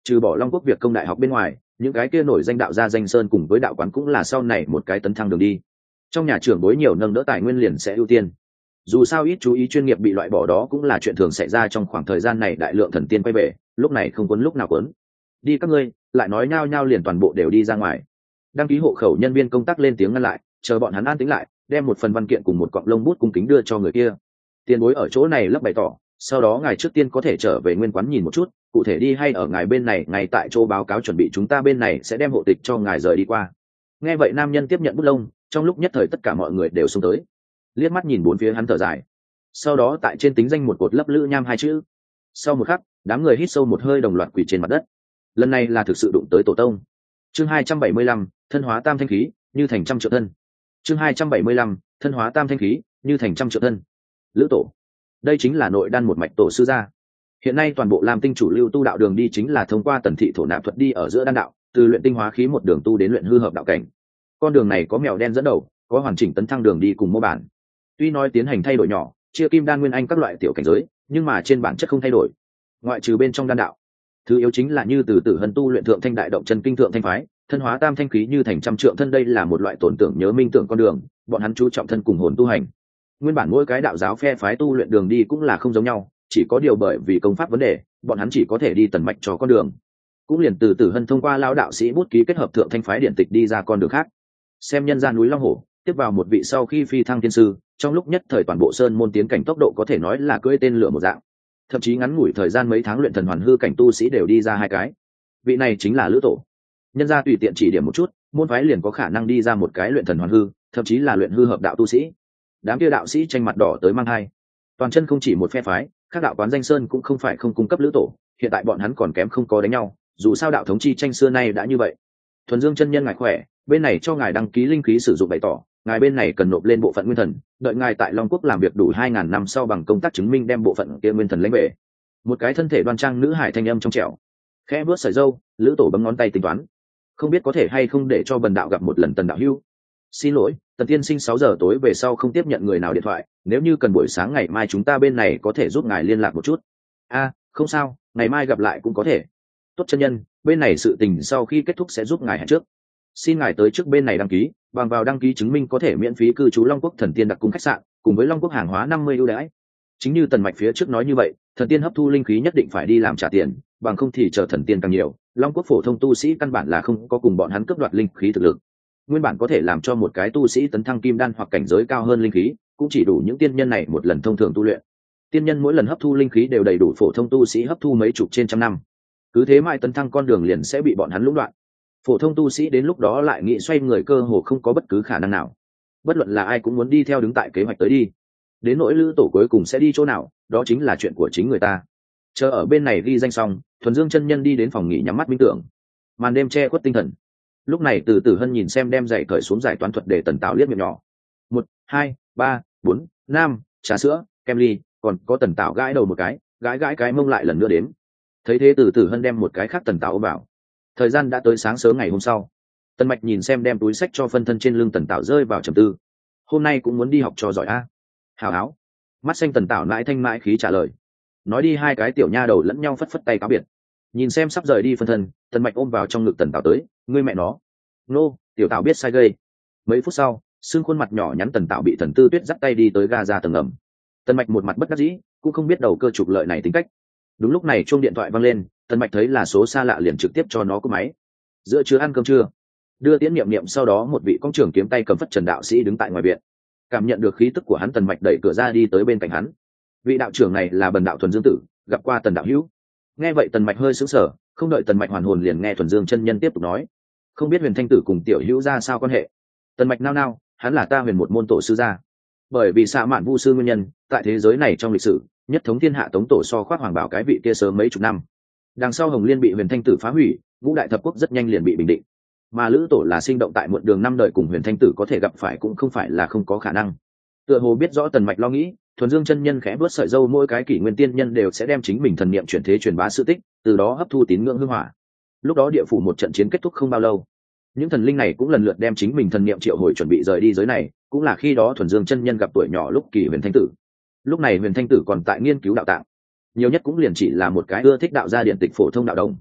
trừ bỏ Long Quốc Việt Công Đại học bên ngoài, những cái kia nổi danh đạo gia danh sơn cùng với đạo quán cũng là sau này một cái tấn thăng đường đi. Trong nhà trưởng bối nhiều nâng đỡ tài nguyên liền sẽ ưu tiên. Dù sao ít chú ý chuyên nghiệp bị loại bỏ đó cũng là chuyện thường xảy ra trong khoảng thời gian này. Đại lượng thần tiên quay về, lúc này không quấn lúc nào quấn. Đi các ngươi, lại nói nhao nhao liền toàn bộ đều đi ra ngoài. Đăng ký hộ khẩu nhân viên công tác lên tiếng ngăn lại, chờ bọn hắn an tĩnh lại, đem một phần văn kiện cùng một cọng lông bút cung kính đưa cho người kia. Tiền bối ở chỗ này lấp bày tỏ, sau đó ngài trước tiên có thể trở về nguyên quán nhìn một chút, cụ thể đi hay ở ngài bên này, ngài tại chỗ báo cáo chuẩn bị, chúng ta bên này sẽ đem hộ tịch cho ngài rời đi qua. Nghe vậy nam nhân tiếp nhận bút lông, trong lúc nhất thời tất cả mọi người đều xông tới, liếc mắt nhìn bốn phía hắn thở dài, sau đó tại trên tính danh một cột lấp lữ nham hai chữ. Sau một khắc, đám người hít sâu một hơi, đồng loạt quỳ trên mặt đất. Lần này là thực sự đụng tới tổ tông. Chương hai trăm bảy mươi lăm, thân hóa tam thanh khí, như thành trăm triệu thân. Chương hai trăm bảy mươi lăm, thân hóa tam thanh khí, như thành trăm triệu thân. Lữ tổ, đây chính là nội đan một mạch tổ sư gia. Hiện nay toàn bộ Lam Tinh chủ lưu tu đạo đường đi chính là thông qua tần thị thổ nạp thuật đi ở giữa đan đạo, từ luyện tinh hóa khí một đường tu đến luyện hư hợp đạo cảnh. Con đường này có mèo đen dẫn đầu, có hoàn chỉnh tấn thăng đường đi cùng mô bản. Tuy nói tiến hành thay đổi nhỏ, chia kim đan nguyên anh các loại tiểu cảnh giới, nhưng mà trên bản chất không thay đổi. Ngoại trừ bên trong đan đạo, thứ yếu chính là như từ Tử Hân tu luyện thượng thanh đại động chân kinh thượng thanh phái, thân hóa tam thanh khí như thành trăm trượng thân, đây là một loại tổn tưởng nhớ minh tưởng con đường, bọn hắn chú trọng thân cùng hồn tu hành. Nguyên bản mỗi cái đạo giáo phe phái tu luyện đường đi cũng là không giống nhau, chỉ có điều bởi vì công pháp vấn đề, bọn hắn chỉ có thể đi tần mạch cho con đường. Cũng liền từ Tử Hân thông qua lão đạo sĩ bút ký kết hợp thượng thanh phái điển tịch đi ra con đường khác. Xem nhân gian núi Long Hổ, tiếp vào một vị sau khi phi thăng tiên sư, trong lúc nhất thời toàn bộ sơn môn tiến cảnh tốc độ có thể nói là cưỡi tên lửa một dạng. Thậm chí ngắn ngủi thời gian mấy tháng luyện thần hoàn hư cảnh tu sĩ đều đi ra hai cái. Vị này chính là Lữ tổ. Nhân gia tùy tiện chỉ điểm một chút, môn phái liền có khả năng đi ra một cái luyện thần hoàn hư, thậm chí là luyện hư hợp đạo tu sĩ. Đám kia đạo sĩ tranh mặt đỏ tới mang hai. Toàn chân không chỉ một phe phái, các đạo quán danh sơn cũng không phải không cung cấp Lữ tổ, hiện tại bọn hắn còn kém không có đánh nhau, dù sao đạo thống chi tranh xưa nay đã như vậy. Thuần Dương chân nhân ngài khỏe, bên này cho ngài đăng ký linh khí sử dụng bày tỏ, ngài bên này cần nộp lên bộ phận nguyên thần, đợi ngài tại Long Quốc làm việc đủ hai ngàn năm sau bằng công tác chứng minh đem bộ phận kia nguyên thần lãnh về. Một cái thân thể đoan trang nữ hải thanh âm trong trẻo, khẽ bước sợi râu, Lữ tổ bấm ngón tay tính toán, không biết có thể hay không để cho bần đạo gặp một lần Tần đạo hữu. Xin lỗi, Tần tiên sinh sáu giờ tối về sau không tiếp nhận người nào điện thoại, nếu như cần buổi sáng ngày mai chúng ta bên này có thể giúp ngài liên lạc một chút. A, không sao, ngày mai gặp lại cũng có thể. Tốt chân nhân, bên này sự tình sau khi kết thúc sẽ giúp ngài hẹn trước. Xin ngài tới trước bên này đăng ký, bằng vào đăng ký chứng minh có thể miễn phí cư trú Long Quốc thần tiên đặc cung khách sạn, cùng với Long Quốc hàng hóa năm mươi ưu đãi. Chính như Tần Mạch phía trước nói như vậy, thần tiên hấp thu linh khí nhất định phải đi làm trả tiền, bằng không thì chờ thần tiên càng nhiều, Long Quốc phổ thông tu sĩ căn bản là không có cùng bọn hắn cướp đoạt linh khí thực lực. Nguyên bản có thể làm cho một cái tu sĩ tấn thăng kim đan hoặc cảnh giới cao hơn linh khí, cũng chỉ đủ những tiên nhân này một lần thông thường tu luyện. Tiên nhân mỗi lần hấp thu linh khí đều đầy đủ phổ thông tu sĩ hấp thu mấy chục trên trăm năm. Cứ thế mãi tấn thăng con đường liền sẽ bị bọn hắn lũng đoạn. Phổ thông tu sĩ đến lúc đó lại nghĩ xoay người cơ hồ không có bất cứ khả năng nào. Bất luận là ai cũng muốn đi theo đứng tại kế hoạch tới đi. Đến nỗi Lữ tổ cuối cùng sẽ đi chỗ nào, đó chính là chuyện của chính người ta. Chờ ở bên này ghi danh xong, Thuần Dương chân nhân đi đến phòng nghỉ nhắm mắt minh tưởng. Màn đêm che khuất tinh thần. Lúc này từ Tử Hân nhìn xem đem giày cởi xuống giải toán thuật để Tần Tảo liếc miệng nhỏ. Một, hai, ba, bốn, năm, trà sữa, kem ly, còn có Tần Tảo gãi đầu một cái, gãi gãi cái mông lại lần nữa đến. Thấy thế từ Tử Hân đem một cái khác Tần Tảo ôm vào. Thời gian đã tới sáng sớm ngày hôm sau. Tần Mạch nhìn xem đem túi sách cho phân thân trên lưng Tần Tảo rơi vào trầm tư. Hôm nay cũng muốn đi học cho giỏi a. À? Hào háo. Mắt xanh Tần Tảo mãi thanh mãi khí trả lời. Nói đi hai cái tiểu nha đầu lẫn nhau phất phất tay cáo biệt. Nhìn xem sắp rời đi phân thân, Tần Mạch ôm vào trong ngực Tần Tảo tới, ngươi mẹ nó. Nô, tiểu Tảo biết sai gây. Mấy phút sau, xương khuôn mặt nhỏ nhắn Tần Tảo bị Thần Tư Tuyết dắt tay đi tới ga ra tầng ngầm. Tần Mạch một mặt bất đắc dĩ, cũng không biết đầu cơ trục lợi này tính cách. Đúng lúc này chuông điện thoại vang lên, Tần Mạch thấy là số xa lạ liền trực tiếp cho nó cúp máy. Giữa trưa ăn cơm trưa, đưa tiễn niệm niệm, sau đó một vị công trưởng kiếm tay cầm phất trần đạo sĩ đứng tại ngoài viện. Cảm nhận được khí tức của hắn, Tần Mạch đẩy cửa ra đi tới bên cạnh hắn. Vị đạo trưởng này là Bần đạo Thuần Dương tử, gặp qua Tần đạo hữu. Nghe vậy Tần Mạch hơi sững sờ, không đợi Tần Mạch hoàn hồn liền nghe Thuần Dương chân nhân tiếp tục nói, không biết Huyền Thanh tử cùng tiểu hữu ra sao quan hệ. Tần Mạch nao nao, hắn là ta Huyền một môn tổ sư gia. Bởi vì xạ mạn vu sư nguyên nhân, tại thế giới này trong lịch sử, nhất thống thiên hạ Tống tổ so khoác hoàng bảo cái vị kia sớm mấy chục năm. Đằng sau Hồng Liên bị Huyền Thanh tử phá hủy, ngũ đại thập quốc rất nhanh liền bị bình định. Mà Lữ tổ là sinh động tại muộn đường năm đời, cùng Huyền Thanh tử có thể gặp phải cũng không phải là không có khả năng. Tựa hồ biết rõ Tần Mạch lo nghĩ, Thuần Dương chân nhân khẽ bước sợi râu, mỗi cái kỷ nguyên tiên nhân đều sẽ đem chính mình thần niệm chuyển thế truyền bá sự tích, từ đó hấp thu tín ngưỡng hương hỏa. Lúc đó địa phủ một trận chiến kết thúc không bao lâu, những thần linh này cũng lần lượt đem chính mình thần niệm triệu hồi chuẩn bị rời đi giới này, cũng là khi đó Thuần Dương chân nhân gặp tuổi nhỏ lúc kỳ Huyền Thanh tử. Lúc này Huyền Thanh tử còn tại nghiên cứu đạo tạng, nhiều nhất cũng liền chỉ là một cái ưa thích đạo gia điện tịch phổ thông đạo đồng.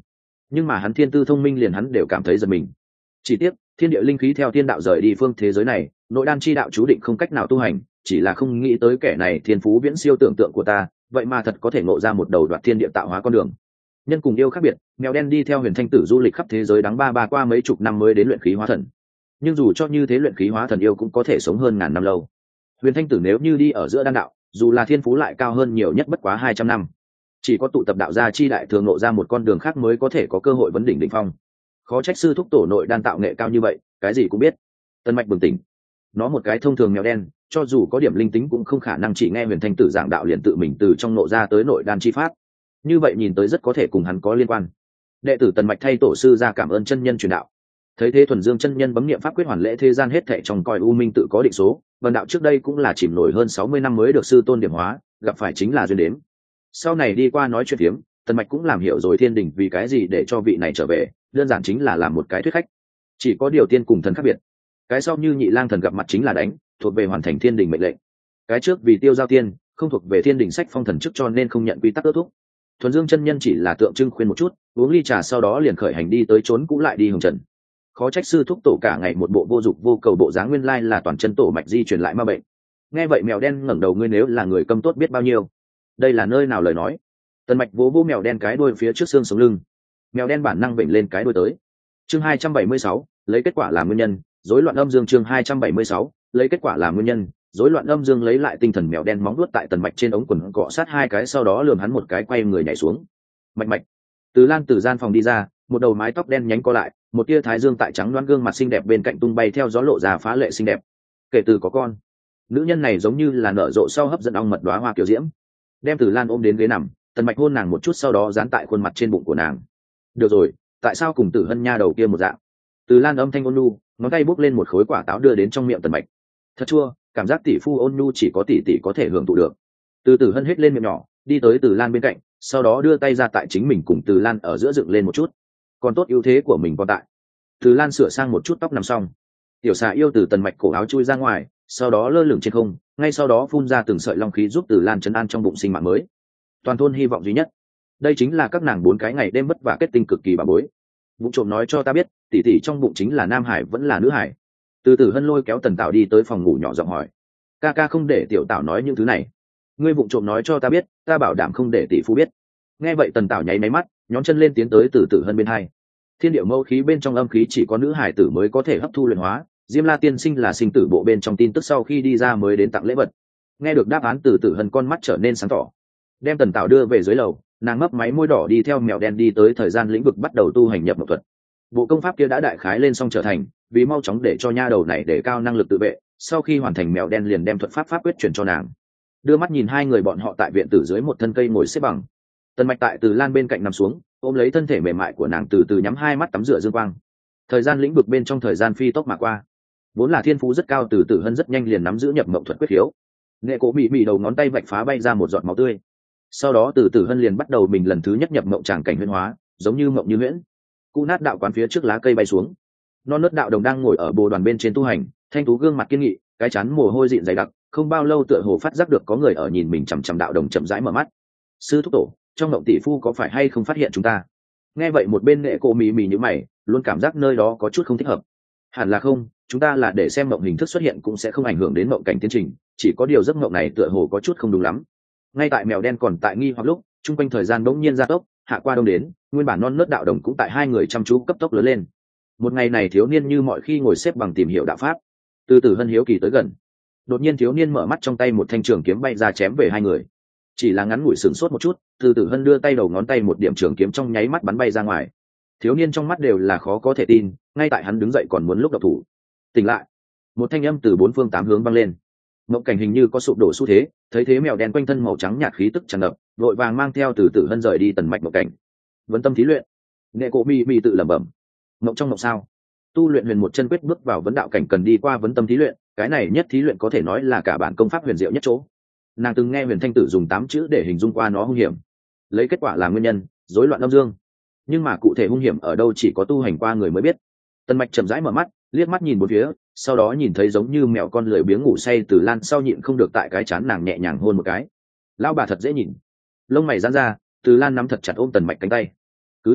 nhưng mà hắn thiên tư thông minh liền hắn đều cảm thấy giật mình. Chỉ tiếc thiên địa linh khí theo thiên đạo rời đi phương thế giới này, nội đan chi đạo chú định không cách nào tu hành, chỉ là không nghĩ tới kẻ này thiên phú viễn siêu tưởng tượng của ta, vậy mà thật có thể ngộ ra một đầu đoạt thiên địa tạo hóa con đường. Nhân cùng yêu khác biệt, mèo đen đi theo Huyền Thanh Tử du lịch khắp thế giới đáng ba ba qua mấy chục năm mới đến luyện khí hóa thần, nhưng dù cho như thế luyện khí hóa thần yêu cũng có thể sống hơn ngàn năm lâu. Huyền Thanh Tử nếu như đi ở giữa đan đạo, dù là thiên phú lại cao hơn nhiều nhất bất quá hai trăm năm, chỉ có tụ tập đạo gia chi đại thường ngộ ra một con đường khác mới có thể có cơ hội vấn đỉnh đỉnh phong. Khó trách sư thúc tổ nội đan tạo nghệ cao như vậy, cái gì cũng biết. Tân Mạch bừng tỉnh, nó một cái thông thường mèo đen, cho dù có điểm linh tính cũng không khả năng chỉ nghe Huyền Thanh Tử giảng đạo liền tự mình từ trong nộ ra tới nội đan chi pháp, như vậy nhìn tới rất có thể cùng hắn có liên quan. Đệ tử Tần Mạch thay tổ sư ra cảm ơn chân nhân truyền đạo. Thấy thế Thuần Dương chân nhân bấm niệm pháp quyết hoàn lễ thế gian hết thảy trong coi u minh tự có định số, vần đạo trước đây cũng là chìm nổi hơn sáu mươi năm mới được sư tôn điểm hóa, gặp phải chính là duyên đến. Sau này đi qua nói chuyện phiếm, Tần Mạch cũng làm hiểu rồi thiên đình vì cái gì để cho vị này trở về, đơn giản chính là làm một cái thuyết khách. Chỉ có điều tiên cùng thần khác biệt. Cái sau như Nhị Lang thần gặp mặt chính là đánh, thuộc về hoàn thành thiên đình mệnh lệnh. Cái trước vì tiêu giao tiên, không thuộc về thiên đình sách phong thần trước cho nên không nhận quy tắc ước thúc. Thuần Dương chân nhân chỉ là tượng trưng khuyên một chút, uống ly trà sau đó liền khởi hành đi tới trốn cũ lại đi hồng trần. Khó trách sư thúc tổ cả ngày một bộ vô dục vô cầu bộ dáng, nguyên lai là toàn chân tổ mạch di truyền lại ma bệnh. Nghe vậy mèo đen ngẩng đầu, ngươi nếu là người câm tốt biết bao nhiêu. Đây là nơi nào lời nói. Tần Mạch vỗ vỗ mèo đen cái đuôi phía trước xương sống lưng. Mèo đen bản năng vểnh lên cái đuôi tới. Chương hai trăm bảy mươi sáu, lấy kết quả làm nguyên nhân, rối loạn âm dương. Chương hai trăm bảy mươi sáu, lấy kết quả làm nguyên nhân, rối loạn âm dương. Lấy lại tinh thần, mèo đen móng vuốt tại Tần Mạch trên ống quần cọ sát hai cái, sau đó lườm hắn một cái, quay người nhảy xuống. Mạch mạch. Từ Lan từ gian phòng đi ra, một đầu mái tóc đen nhánh co lại, một tia thái dương tại trắng đoán gương mặt xinh đẹp bên cạnh tung bay theo gió lộ ra phá lệ xinh đẹp. Kể từ có con, nữ nhân này giống như là nở rộ sau hấp dẫn ong mật đóa hoa kiều diễm. Đem Từ Lan ôm đến ghế nằm, Tần Mạch hôn nàng một chút sau đó dán tại khuôn mặt trên bụng của nàng. Được rồi, tại sao cùng Tử Hân nha đầu kia một dạng? Từ Lan âm thanh ôn nhu, ngón tay bốc lên một khối quả táo đưa đến trong miệng Tần Mạch. Thật chua, cảm giác tỷ phu ôn nhu chỉ có tỷ tỷ có thể hưởng thụ được. Từ Tử Hân hết lên miệng nhỏ, đi tới Từ Lan bên cạnh, sau đó đưa tay ra tại chính mình cùng Từ Lan ở giữa dựng lên một chút. Còn tốt ưu thế của mình còn tại. Từ Lan sửa sang một chút tóc nằm xong, tiểu xà yêu từ Tần Mạch cổ áo chui ra ngoài, sau đó lơ lửng trên không, ngay sau đó phun ra từng sợi long khí giúp Từ Lan trấn an trong bụng sinh mạng mới. Toàn thôn hy vọng duy nhất, đây chính là các nàng bốn cái ngày đêm vất vả kết tinh cực kỳ bà bối. Vụ trộm nói cho ta biết, tỷ tỷ trong bụng chính là nam hải vẫn là nữ hải. Từ Tử Hân lôi kéo Tần Tảo đi tới phòng ngủ nhỏ giọng hỏi. Ca ca không để tiểu Tảo nói những thứ này. Ngươi vụ trộm nói cho ta biết, ta bảo đảm không để tỷ phu biết. Nghe vậy Tần Tảo nháy máy mắt, nhón chân lên tiến tới Từ Tử Hân bên hai. Thiên điệu mâu khí bên trong âm khí chỉ có nữ hải tử mới có thể hấp thu luyện hóa, Diêm La tiên sinh là sinh tử bộ bên trong tin tức sau khi đi ra mới đến tặng lễ vật. Nghe được đáp án Từ Tử Hân con mắt trở nên sáng tỏ. Đem Tần Tảo đưa về dưới lầu, nàng mấp máy môi đỏ đi theo mèo đen đi tới thời gian lĩnh vực bắt đầu tu hành nhập mộng thuật. Bộ công pháp kia đã đại khái lên xong trở thành, vì mau chóng để cho nha đầu này để cao năng lực tự vệ, sau khi hoàn thành mèo đen liền đem thuật pháp pháp quyết chuyển cho nàng. Đưa mắt nhìn hai người bọn họ tại viện tử dưới một thân cây ngồi xếp bằng. Tần Mạch tại Từ Lan bên cạnh nằm xuống, ôm lấy thân thể mềm mại của nàng từ từ nhắm hai mắt tắm rửa dương quang. Thời gian lĩnh vực bên trong thời gian phi tốc mà qua. Vốn là thiên phú rất cao Từ Tử Hân rất nhanh liền nắm giữ nhập mộng thuật quyết khiếu. Nghệ Cổ mị mị đầu ngón tay vạch phá bay ra một giọt máu tươi. Sau đó Từ Tử Hân liền bắt đầu mình lần thứ nhất nhập mộng tràng cảnh huyễn hóa, giống như mộng như huyễn. Cụ nát đạo quán phía trước lá cây bay xuống. Non nớt đạo đồng đang ngồi ở bồ đoàn bên trên tu hành, thanh tú gương mặt kiên nghị, cái chán mồ hôi dịn dày đặc, không bao lâu tựa hồ phát giác được có người ở nhìn mình chằm chằm đạo đồng chậm rãi mở mắt. Sư thúc tổ, trong mộng tỷ phu có phải hay không phát hiện chúng ta? Nghe vậy một bên Nghệ Cổ mị mị như mày, luôn cảm giác nơi đó có chút không thích hợp. Hẳn là không, chúng ta là để xem mộng hình thức xuất hiện cũng sẽ không ảnh hưởng đến mộng cảnh tiến trình, chỉ có điều giấc mộng này tựa hồ có chút không đúng lắm. Ngay tại mèo đen còn tại nghi hoặc lúc, trung quanh thời gian bỗng nhiên gia tốc, hạ qua đông đến, nguyên bản non nớt đạo đồng cũng tại hai người chăm chú cấp tốc lớn lên. Một ngày này thiếu niên như mọi khi ngồi xếp bằng tìm hiểu đạo pháp. Từ Từ Hân hiếu kỳ tới gần. Đột nhiên thiếu niên mở mắt, trong tay một thanh trường kiếm bay ra chém về hai người. Chỉ là ngắn ngủi sửng sốt một chút, Từ Tử Hân đưa tay đầu ngón tay một điểm trường kiếm trong nháy mắt bắn bay ra ngoài. Thiếu niên trong mắt đều là khó có thể tin, ngay tại hắn đứng dậy còn muốn lúc độc thủ. Tỉnh lại. Một thanh âm từ bốn phương tám hướng vang lên. Mộng cảnh hình như có sụp đổ xu thế, thấy thế mèo đen quanh thân màu trắng nhạt khí tức tràn ngập, vội vàng mang theo Từ Tử Hân rời đi Tần Mạch mộng cảnh. Vấn tâm thí luyện. Nghệ Cổ mị mị tự lẩm bẩm. Mộng trong mộng sao? Tu luyện huyền một chân quyết bước vào vấn đạo cảnh cần đi qua vấn tâm thí luyện, cái này nhất thí luyện có thể nói là cả bản công pháp huyền diệu nhất chỗ. Nàng từng nghe Huyền Thanh Tử dùng tám chữ để hình dung qua nó hung hiểm, lấy kết quả làm nguyên nhân, rối loạn âm dương. Nhưng mà cụ thể hung hiểm ở đâu chỉ có tu hành qua người mới biết. Tần Mạch chậm rãi mở mắt, liếc mắt nhìn một phía, sau đó nhìn thấy giống như mèo con lười biếng ngủ say Từ Lan, sau nhịn không được tại cái trán nàng nhẹ nhàng hôn một cái. Lão bà thật dễ nhìn. Lông mày giãn ra, Từ Lan nắm thật chặt ôm Tần Mạch cánh tay. Cứ như vậy,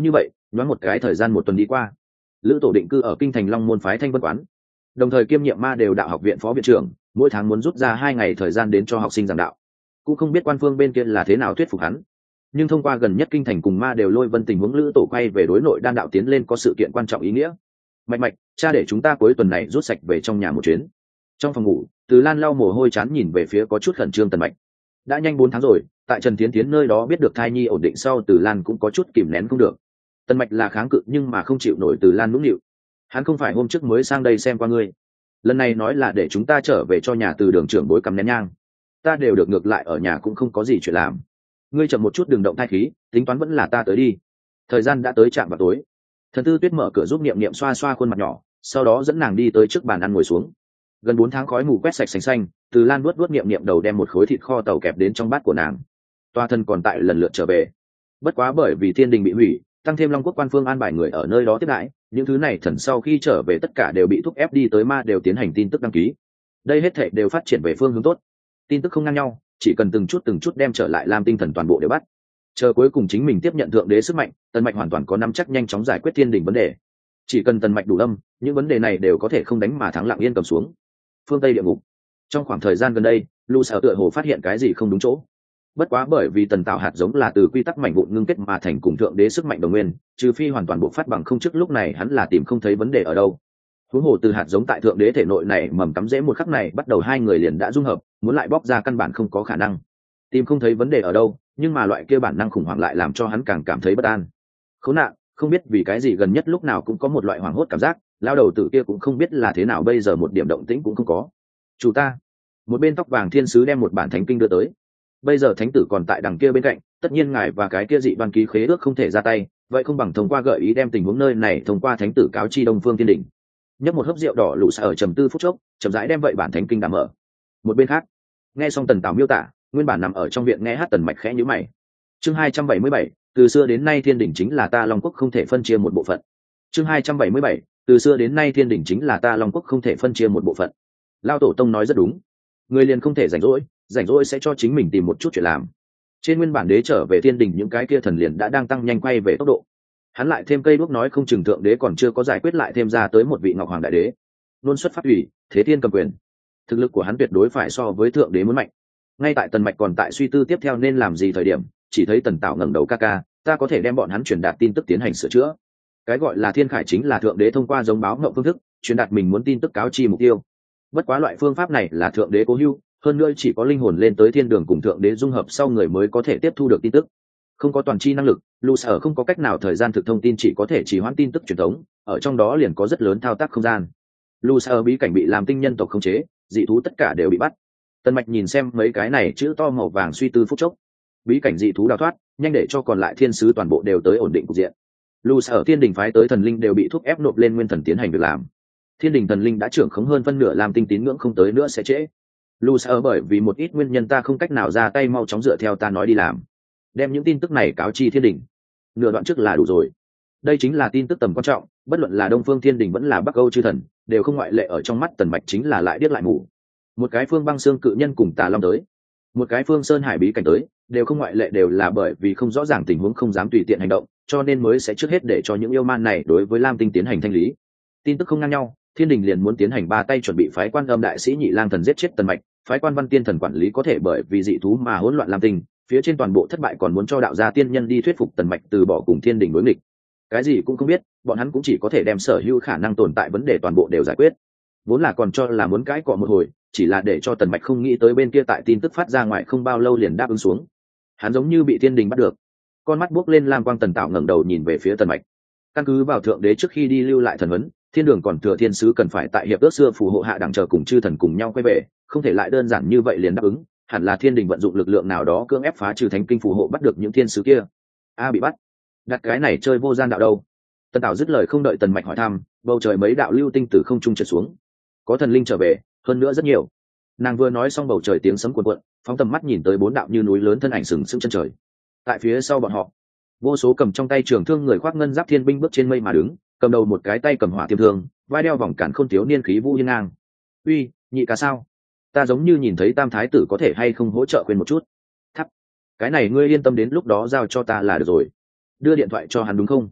nhoáng một cái thời gian một tuần đi qua, lữ tổ định cư ở kinh thành long môn phái thanh vân quán, đồng thời kiêm nhiệm ma đều đạo học viện phó viện trưởng, mỗi tháng muốn rút ra hai ngày thời gian đến cho học sinh giảng đạo. Cũng không biết quan phương bên kia là thế nào thuyết phục hắn, nhưng thông qua gần nhất kinh thành cùng ma đều lôi vân tình huống, lữ tổ quay về đối nội đan đạo tiến lên có sự kiện quan trọng ý nghĩa. Mạch mạch cha để chúng ta cuối tuần này rút sạch về trong nhà một chuyến. Trong phòng ngủ, Từ Lan lau mồ hôi chán nhìn về phía có chút khẩn trương Tần Mạch. Đã nhanh bốn tháng rồi, tại Trần Tiến Tiến nơi đó biết được thai nhi ổn định sau, Từ Lan cũng có chút kìm nén không được. Tần Mạch là kháng cự nhưng mà không chịu nổi Từ Lan nũng nịu. Hắn không phải hôm trước mới sang đây xem qua ngươi, lần này nói là để chúng ta trở về cho nhà Từ đường trưởng bối cắm nén nhang, ta đều được, ngược lại ở nhà cũng không có gì chuyện làm. Ngươi chậm một chút đừng động thai khí, tính toán vẫn là ta tới đi. Thời gian đã tới chạm vào tối, Thần Tư Tuyết mở cửa giúp Niệm Niệm xoa xoa khuôn mặt nhỏ, sau đó dẫn nàng đi tới trước bàn ăn ngồi xuống. Gần bốn tháng khói mù quét sạch sành xanh, Từ Lan vuốt vuốt Niệm Niệm đầu, đem một khối thịt kho tàu kẹp đến trong bát của nàng. Toa thân còn tại lần lượt trở về, bất quá bởi vì thiên đình bị hủy, tăng thêm Long Quốc quan phương an bài người ở nơi đó tiếp đãi, những thứ này thần sau khi trở về tất cả đều bị thúc ép đi tới ma đều tiến hành tin tức đăng ký. Đây hết thảy đều phát triển về phương hướng tốt, tin tức không ngang nhau, chỉ cần từng chút từng chút đem trở lại Lam Tinh thần toàn bộ đều bắt. Chờ cuối cùng chính mình tiếp nhận thượng đế sức mạnh, Tần Mạch hoàn toàn có nắm chắc nhanh chóng giải quyết thiên đình vấn đề. Chỉ cần Tần Mạch đủ âm, những vấn đề này đều có thể không đánh mà thắng, lặng yên cầm xuống. Phương Tây địa ngục. Trong khoảng thời gian gần đây, Lu Sở tựa hồ phát hiện cái gì không đúng chỗ. Bất quá bởi vì tần tạo hạt giống là từ quy tắc mảnh vụn ngưng kết mà thành, cùng thượng đế sức mạnh đồng nguyên, trừ phi hoàn toàn bộ phát bằng không, trước lúc này hắn là tìm không thấy vấn đề ở đâu. Huống hồ từ hạt giống tại thượng đế thể nội này mầm cắm rễ một khắc này bắt đầu, hai người liền đã dung hợp, muốn lại bóc ra căn bản không có khả năng. Tìm không thấy vấn đề ở đâu, nhưng mà loại kia bản năng khủng hoảng lại làm cho hắn càng cảm thấy bất an. Khốn nạn, không biết vì cái gì gần nhất lúc nào cũng có một loại hoảng hốt cảm giác, lao đầu tử kia cũng không biết là thế nào, bây giờ một điểm động tĩnh cũng không có. Chủ ta. Một bên tóc vàng thiên sứ đem một bản thánh kinh đưa tới. Bây giờ thánh tử còn tại đằng kia bên cạnh, tất nhiên ngài và cái kia dị đoan ký khế ước không thể ra tay, vậy không bằng thông qua gợi ý đem tình huống nơi này thông qua thánh tử cáo chi Đông Phương Thiên Đình. Nhấp một hớp rượu đỏ lụ xa ở trầm tư phút chốc, chậm rãi đem vậy bản thánh kinh đảm mở. Một bên khác, nghe xong Tần Tảo miêu tả, nguyên bản nằm ở trong viện nghe hát Tần Mạch khẽ nhíu mày. Chương hai trăm bảy mươi bảy, từ xưa đến nay Thiên Đình chính là ta Long Quốc không thể phân chia một bộ phận. Chương hai trăm bảy mươi bảy, từ xưa đến nay Thiên Đình chính là ta Long Quốc không thể phân chia một bộ phận. Lao tổ tông nói rất đúng, người liền không thể rảnh rỗi, rảnh rỗi sẽ cho chính mình tìm một chút chuyện làm. Trên nguyên bản đế trở về Thiên Đình, những cái kia thần liền đã đang tăng nhanh quay về tốc độ. Hắn lại thêm cây đuốc, nói không chừng thượng đế còn chưa có giải quyết, lại thêm ra tới một vị Ngọc Hoàng đại đế, luôn xuất phát ủy, thế thiên cầm quyền. Thực lực của hắn tuyệt đối phải so với thượng đế muốn mạnh. Ngay tại Tần Mạch còn tại suy tư tiếp theo nên làm gì thời điểm, chỉ thấy Tần Tạo ngẩng đầu, ca ca, ta có thể đem bọn hắn truyền đạt tin tức tiến hành sửa chữa. Cái gọi là thiên khải chính là thượng đế thông qua giống báo ngộng phương thức truyền đạt mình muốn tin tức cáo chi mục tiêu. Bất quá loại phương pháp này là thượng đế cố hữu, hơn nữa chỉ có linh hồn lên tới thiên đường cùng thượng đế dung hợp sau người mới có thể tiếp thu được tin tức. Không có toàn chi năng lực, Lu Sở không có cách nào thời gian thực thông tin, chỉ có thể trì hoãn tin tức truyền thống, ở trong đó liền có rất lớn thao tác không gian. Lu Sở bí cảnh bị làm tinh nhân tộc khống chế, dị thú tất cả đều bị bắt. Tần Mạch nhìn xem mấy cái này chữ to màu vàng, suy tư phút chốc. Bí cảnh dị thú đào thoát, nhanh để cho còn lại thiên sứ toàn bộ đều tới ổn định cục diện. Lu Sở Thiên Đình phái tới thần linh đều bị thúc ép nộp lên nguyên thần tiến hành việc làm. Thiên Đình thần linh đã trưởng khống hơn phân nửa, làm tinh tín ngưỡng không tới nữa sẽ trễ. Lu Sở bởi vì một ít nguyên nhân ta không cách nào ra tay, mau chóng dựa theo ta nói đi làm, đem những tin tức này cáo chi Thiên Đình. Nửa đoạn trước là đủ rồi. Đây chính là tin tức tầm quan trọng, bất luận là Đông Phương Thiên Đình vẫn là Bắc Âu chư thần, đều không ngoại lệ, ở trong mắt Tần Mạch chính là lại điếc lại mù. Một cái phương băng xương cự nhân cùng Tà Long tới, một cái phương sơn hải bí cảnh tới, đều không ngoại lệ, đều là bởi vì không rõ ràng tình huống, không dám tùy tiện hành động, cho nên mới sẽ trước hết để cho những yêu man này đối với Lam Tinh tiến hành thanh lý. Tin tức không ngang nhau, Thiên Đình liền muốn tiến hành ba tay chuẩn bị phái Quan Âm đại sĩ Nhị Lang thần giết chết Tần Mạch, phái Quan Văn Tiên thần quản lý có thể bởi vì dị thú mà hỗn loạn Lam Tinh, phía trên toàn bộ thất bại, còn muốn cho đạo gia tiên nhân đi thuyết phục Tần Mạch từ bỏ cùng Thiên Đình đối nghịch. Cái gì cũng không biết, bọn hắn cũng chỉ có thể đem sở hữu khả năng tồn tại vấn đề toàn bộ đều giải quyết. Vốn là còn cho là muốn cãi cọ một hồi, chỉ là để cho Tần Mạch không nghĩ tới bên kia tại tin tức phát ra ngoài không bao lâu liền đáp ứng xuống. Hắn giống như bị Thiên Đình bắt được, con mắt buốc lên lam quang. Tần Tạo ngẩng đầu nhìn về phía Tần Mạch. Căn cứ vào thượng đế trước khi đi lưu lại thần huấn, thiên đường còn thừa thiên sứ cần phải tại hiệp ước xưa phù hộ hạ đẳng chờ cùng chư thần cùng nhau quay về, không thể lại đơn giản như vậy liền đáp ứng, hẳn là Thiên Đình vận dụng lực lượng nào đó cưỡng ép phá trừ thánh kinh phù hộ bắt được những thiên sứ kia. A bị bắt, đặt cái này chơi vô gian đạo đâu? Tần Tạo dứt lời không đợi Tần Mạch hỏi thăm, bầu trời mấy đạo lưu tinh từ không trung trượt xuống, có thần linh trở về, hơn nữa rất nhiều. Nàng vừa nói xong, bầu trời tiếng sấm cuồn cuộn, phóng tầm mắt nhìn tới bốn đạo như núi lớn thân ảnh sừng sững chân trời. Tại phía sau bọn họ, vô số cầm trong tay trường thương người khoác ngân giáp thiên binh bước trên mây mà đứng, cầm đầu một cái tay cầm hỏa tiêm thương, vai đeo vòng cản khôn thiếu niên khí vũ hiên ngang. Uy, nhị ca sao? Ta giống như nhìn thấy Tam thái tử, có thể hay không hỗ trợ khuyên một chút? Thắp, cái này ngươi yên tâm, đến lúc đó giao cho ta là được rồi. Đưa điện thoại cho hắn đúng không?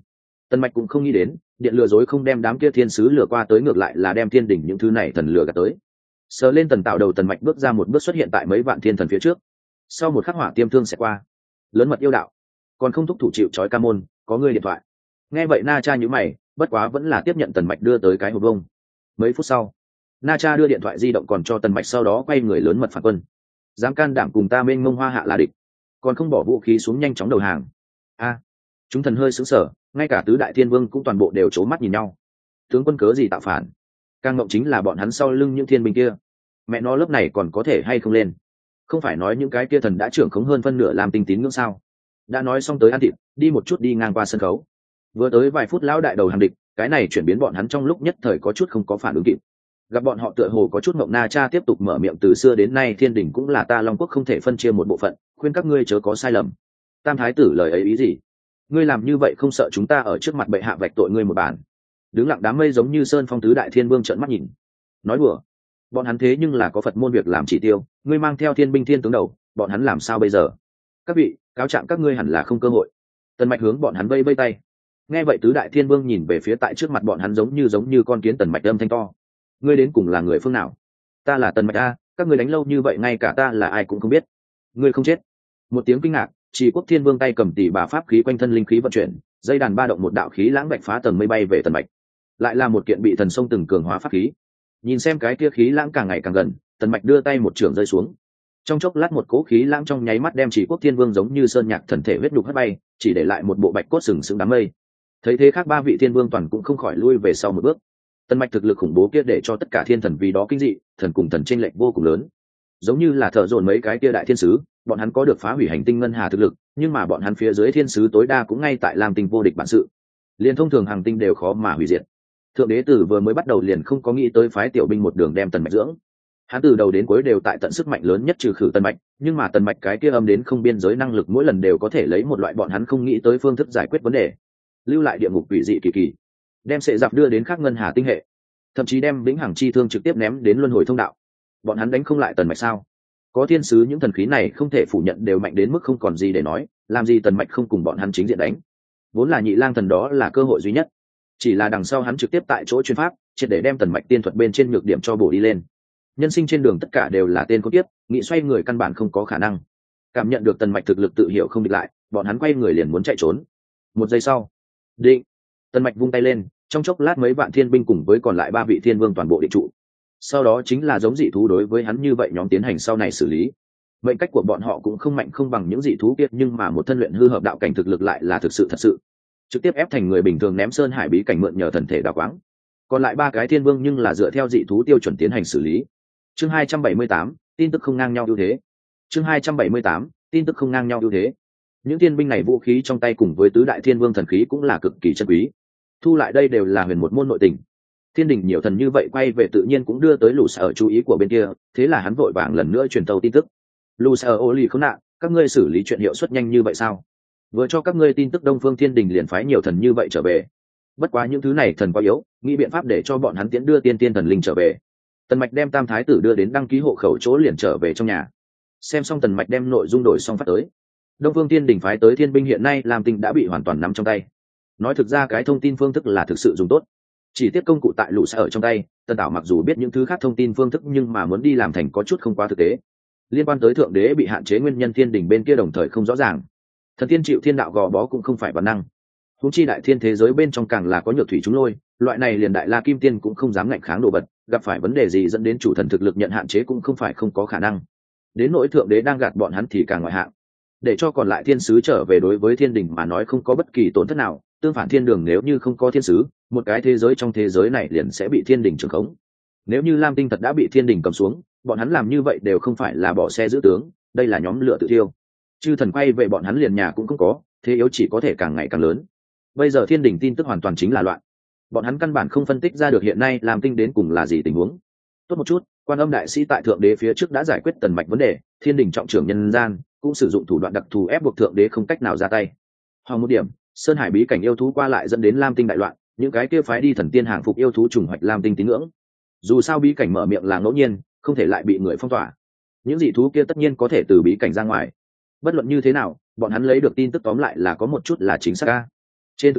Tần Mạch cũng không nghĩ đến điện lừa dối không đem đám kia thiên sứ lừa qua tới, ngược lại là đem thiên đỉnh những thứ này thần lừa gạt tới. Sờ lên tần tạo đầu, Tần Mạch bước ra một bước xuất hiện tại mấy vạn thiên thần phía trước. Sau một khắc hỏa tiêm thương sẽ qua. Lớn mật yêu đạo, còn không thúc thủ chịu trói ca môn, có người điện thoại. Nghe vậy Na Cha nhíu mày, bất quá vẫn là tiếp nhận Tần Mạch đưa tới cái hộp vông. Mấy phút sau, Na Cha đưa điện thoại di động còn cho Tần Mạch, sau đó quay người lớn mật phản quân. Dám can đảm cùng ta mênh mông hoa hạ là địch, còn không bỏ vũ khí xuống nhanh chóng đầu hàng. A, chúng thần hơi sững sờ, ngay cả tứ đại thiên vương cũng toàn bộ đều trố mắt nhìn nhau. Tướng quân cớ gì tạo phản? Càng ngộng chính là bọn hắn sau lưng những thiên binh kia. Mẹ nó lớp này còn có thể hay không lên? Không phải nói những cái kia thần đã trưởng khống hơn phân nửa làm tinh tín ngưỡng sao? Đã nói xong tới ăn thịt, đi một chút đi ngang qua sân khấu. Vừa tới vài phút lão đại đầu hàng địch, cái này chuyển biến bọn hắn trong lúc nhất thời có chút không có phản ứng kịp. Gặp bọn họ tựa hồ có chút ngộng, Na Cha tiếp tục mở miệng, từ xưa đến nay thiên đình cũng là ta Long Quốc không thể phân chia một bộ phận, khuyên các ngươi chớ có sai lầm. Tam thái tử lời ấy ý gì? Ngươi làm như vậy không sợ chúng ta ở trước mặt bệ hạ vạch tội ngươi một bản? Đứng lặng đám mây giống như sơn phong tứ đại thiên vương trợn mắt nhìn. Nói đùa, bọn hắn thế nhưng là có Phật môn việc làm chỉ tiêu, ngươi mang theo thiên binh thiên tướng đầu, bọn hắn làm sao bây giờ? Các vị, cáo trạng các ngươi hẳn là không cơ hội. Tần Mạch hướng bọn hắn vây vây tay. Nghe vậy tứ đại thiên vương nhìn về phía tại trước mặt bọn hắn giống như giống như con kiến. Tần Mạch âm thanh to, ngươi đến cùng là người phương nào? Ta là Tần Mạch a, các ngươi đánh lâu như vậy ngay cả ta là ai cũng không biết. Ngươi không chết. Một tiếng kinh ngạc, Trì Quốc Thiên Vương tay cầm tỷ bà pháp khí quanh thân linh khí vận chuyển, dây đàn ba động, một đạo khí lãng bạch phá tầng mây bay về Tần Mạch. Lại là một kiện bị thần sông từng cường hóa pháp khí. Nhìn xem cái kia khí lãng càng ngày càng gần, Tần Mạch đưa tay một trường rơi xuống. Trong chốc lát một cỗ khí lãng trong nháy mắt đem Trì Quốc Thiên Vương giống như sơn nhạc thần thể huyết nhục hất bay, chỉ để lại một bộ bạch cốt sừng sững đám mây. Thấy thế khác ba vị thiên vương toàn cũng không khỏi lui về sau một bước. Tần Mạch thực lực khủng bố kia để cho tất cả thiên thần vì đó kinh dị, thần cùng thần chênh lệch vô cùng lớn. Giống như là thợ dồn mấy cái kia đại thiên sứ, bọn hắn có được phá hủy hành tinh ngân hà thực lực, nhưng mà bọn hắn phía dưới thiên sứ tối đa cũng ngay tại Lam Tinh vô địch bản sự. Liên thông thường hành tinh đều khó mà hủy diệt. Thượng đế tử vừa mới bắt đầu liền không có nghĩ tới phái tiểu binh một đường đem Tần Mạch dưỡng. Hắn từ đầu đến cuối đều tại tận sức mạnh lớn nhất trừ khử Tần Mạch, nhưng mà Tần Mạch cái kia âm đến không biên giới năng lực mỗi lần đều có thể lấy một loại bọn hắn không nghĩ tới phương thức giải quyết vấn đề. Lưu lại địa ngục quỷ dị kỳ kỳ, đem sệ giặc đưa đến khác ngân hà tinh hệ, thậm chí đem vĩnh hằng chi thương trực tiếp ném đến luân hồi thông đạo. Bọn hắn đánh không lại Tần Mạch sao? Có thiên sứ những thần khí này không thể phủ nhận đều mạnh đến mức không còn gì để nói, làm gì Tần Mạch không cùng bọn hắn chính diện đánh? Vốn là nhị lang thần đó là cơ hội duy nhất, chỉ là đằng sau hắn trực tiếp tại chỗ chuyên pháp triệt để đem Tần Mạch tiên thuật bên trên nhược điểm cho bổ đi lên. Nhân sinh trên đường tất cả đều là tên có tiếp, nghị xoay người căn bản không có khả năng. Cảm nhận được Tần Mạch thực lực tự hiểu không địch lại, bọn hắn quay người liền muốn chạy trốn. Một giây sau, định, Tần Mạch vung tay lên, trong chốc lát mấy vạn thiên binh cùng với còn lại ba vị thiên vương toàn bộ định trụ. Sau đó chính là giống dị thú đối với hắn như vậy nhóm tiến hành sau này xử lý. Mệnh cách của bọn họ cũng không mạnh không bằng những dị thú kia, nhưng mà một thân luyện hư hợp đạo cảnh thực lực lại là thực sự thật sự, trực tiếp ép thành người bình thường ném sơn hải bí cảnh mượn nhờ thần thể đào quáng. Còn lại ba cái thiên vương nhưng là dựa theo dị thú tiêu chuẩn tiến hành xử lý. Chương hai trăm bảy mươi tám, tin tức không ngang nhau ưu thế. Chương hai trăm bảy mươi tám, tin tức không ngang nhau ưu thế. Những thiên binh này vũ khí trong tay cùng với tứ đại thiên vương thần khí cũng là cực kỳ chân quý. Thu lại đây đều là huyền một môn nội tình. Thiên đình nhiều thần như vậy quay về tự nhiên cũng đưa tới lũ sở chú ý của bên kia, thế là hắn vội vàng lần nữa truyền tâu tin tức. Lũ sở ô lì khốn nạn, các ngươi xử lý chuyện hiệu suất nhanh như vậy sao? Vừa cho các ngươi tin tức Đông Phương Thiên Đình liền phái nhiều thần như vậy trở về. Bất quá những thứ này thần quá yếu, nghĩ biện pháp để cho bọn hắn tiễn đưa tiên tiên thần linh trở về. Tần Mạch đem Tam Thái tử đưa đến đăng ký hộ khẩu chỗ liền trở về trong nhà. Xem xong Tần Mạch đem nội dung đổi xong phát tới. Đông Phương Thiên Đình phái tới thiên binh hiện nay làm tinh đã bị hoàn toàn nắm trong tay. Nói thực ra cái thông tin phương thức là thực sự dùng tốt, chỉ tiếc công cụ tại lũ sở ở trong tay. Tần Tảo mặc dù biết những thứ khác thông tin phương thức nhưng mà muốn đi làm thành có chút không quá thực tế. Liên quan tới thượng đế bị hạn chế nguyên nhân thiên đình bên kia đồng thời không rõ ràng. Thần tiên chịu thiên đạo gò bó cũng không phải bản năng. Huống chi đại thiên thế giới bên trong càng là có nhược thủy chúng lôi, loại này liền đại la kim tiên cũng không dám ngạnh kháng đồ vật, gặp phải vấn đề gì dẫn đến chủ thần thực lực nhận hạn chế cũng không phải không có khả năng. Đến nỗi thượng đế đang gạt bọn hắn thì càng ngoại hạng. Để cho còn lại thiên sứ trở về đối với thiên đình mà nói không có bất kỳ tổn thất nào, tương phản thiên đường nếu như không có thiên sứ, một cái thế giới trong thế giới này liền sẽ bị thiên đình trưởng khống. Nếu như Lam Tinh thật đã bị thiên đình cầm xuống, bọn hắn làm như vậy đều không phải là bỏ xe giữ tướng, đây là nhóm lửa tự thiêu. Chư thần quay về bọn hắn liền nhà cũng không có, thế yếu chỉ có thể càng ngày càng lớn. Bây giờ thiên đình tin tức hoàn toàn chính là loạn, bọn hắn căn bản không phân tích ra được hiện nay Lam Tinh đến cùng là gì tình huống. Tốt một chút, Quan Âm đại sĩ tại thượng đế phía trước đã giải quyết Tần Mạch vấn đề, thiên đình trọng trưởng nhân gian cũng sử dụng thủ đoạn đặc thù ép buộc thượng đế không cách nào ra tay. Hoặc một điểm, sơn hải bí cảnh yêu thú qua lại dẫn đến Lam Tinh đại loạn, những cái kia phái đi thần tiên hàng phục yêu thú trùng hoạch Lam Tinh tín ngưỡng. Dù sao bí cảnh mở miệng là ngẫu nhiên, không thể lại bị người phong tỏa, những dị thú kia tất nhiên có thể từ bí cảnh ra ngoài. Bất luận như thế nào, bọn hắn lấy được tin tức tóm lại là có một chút là chính xác. Trên thực tế,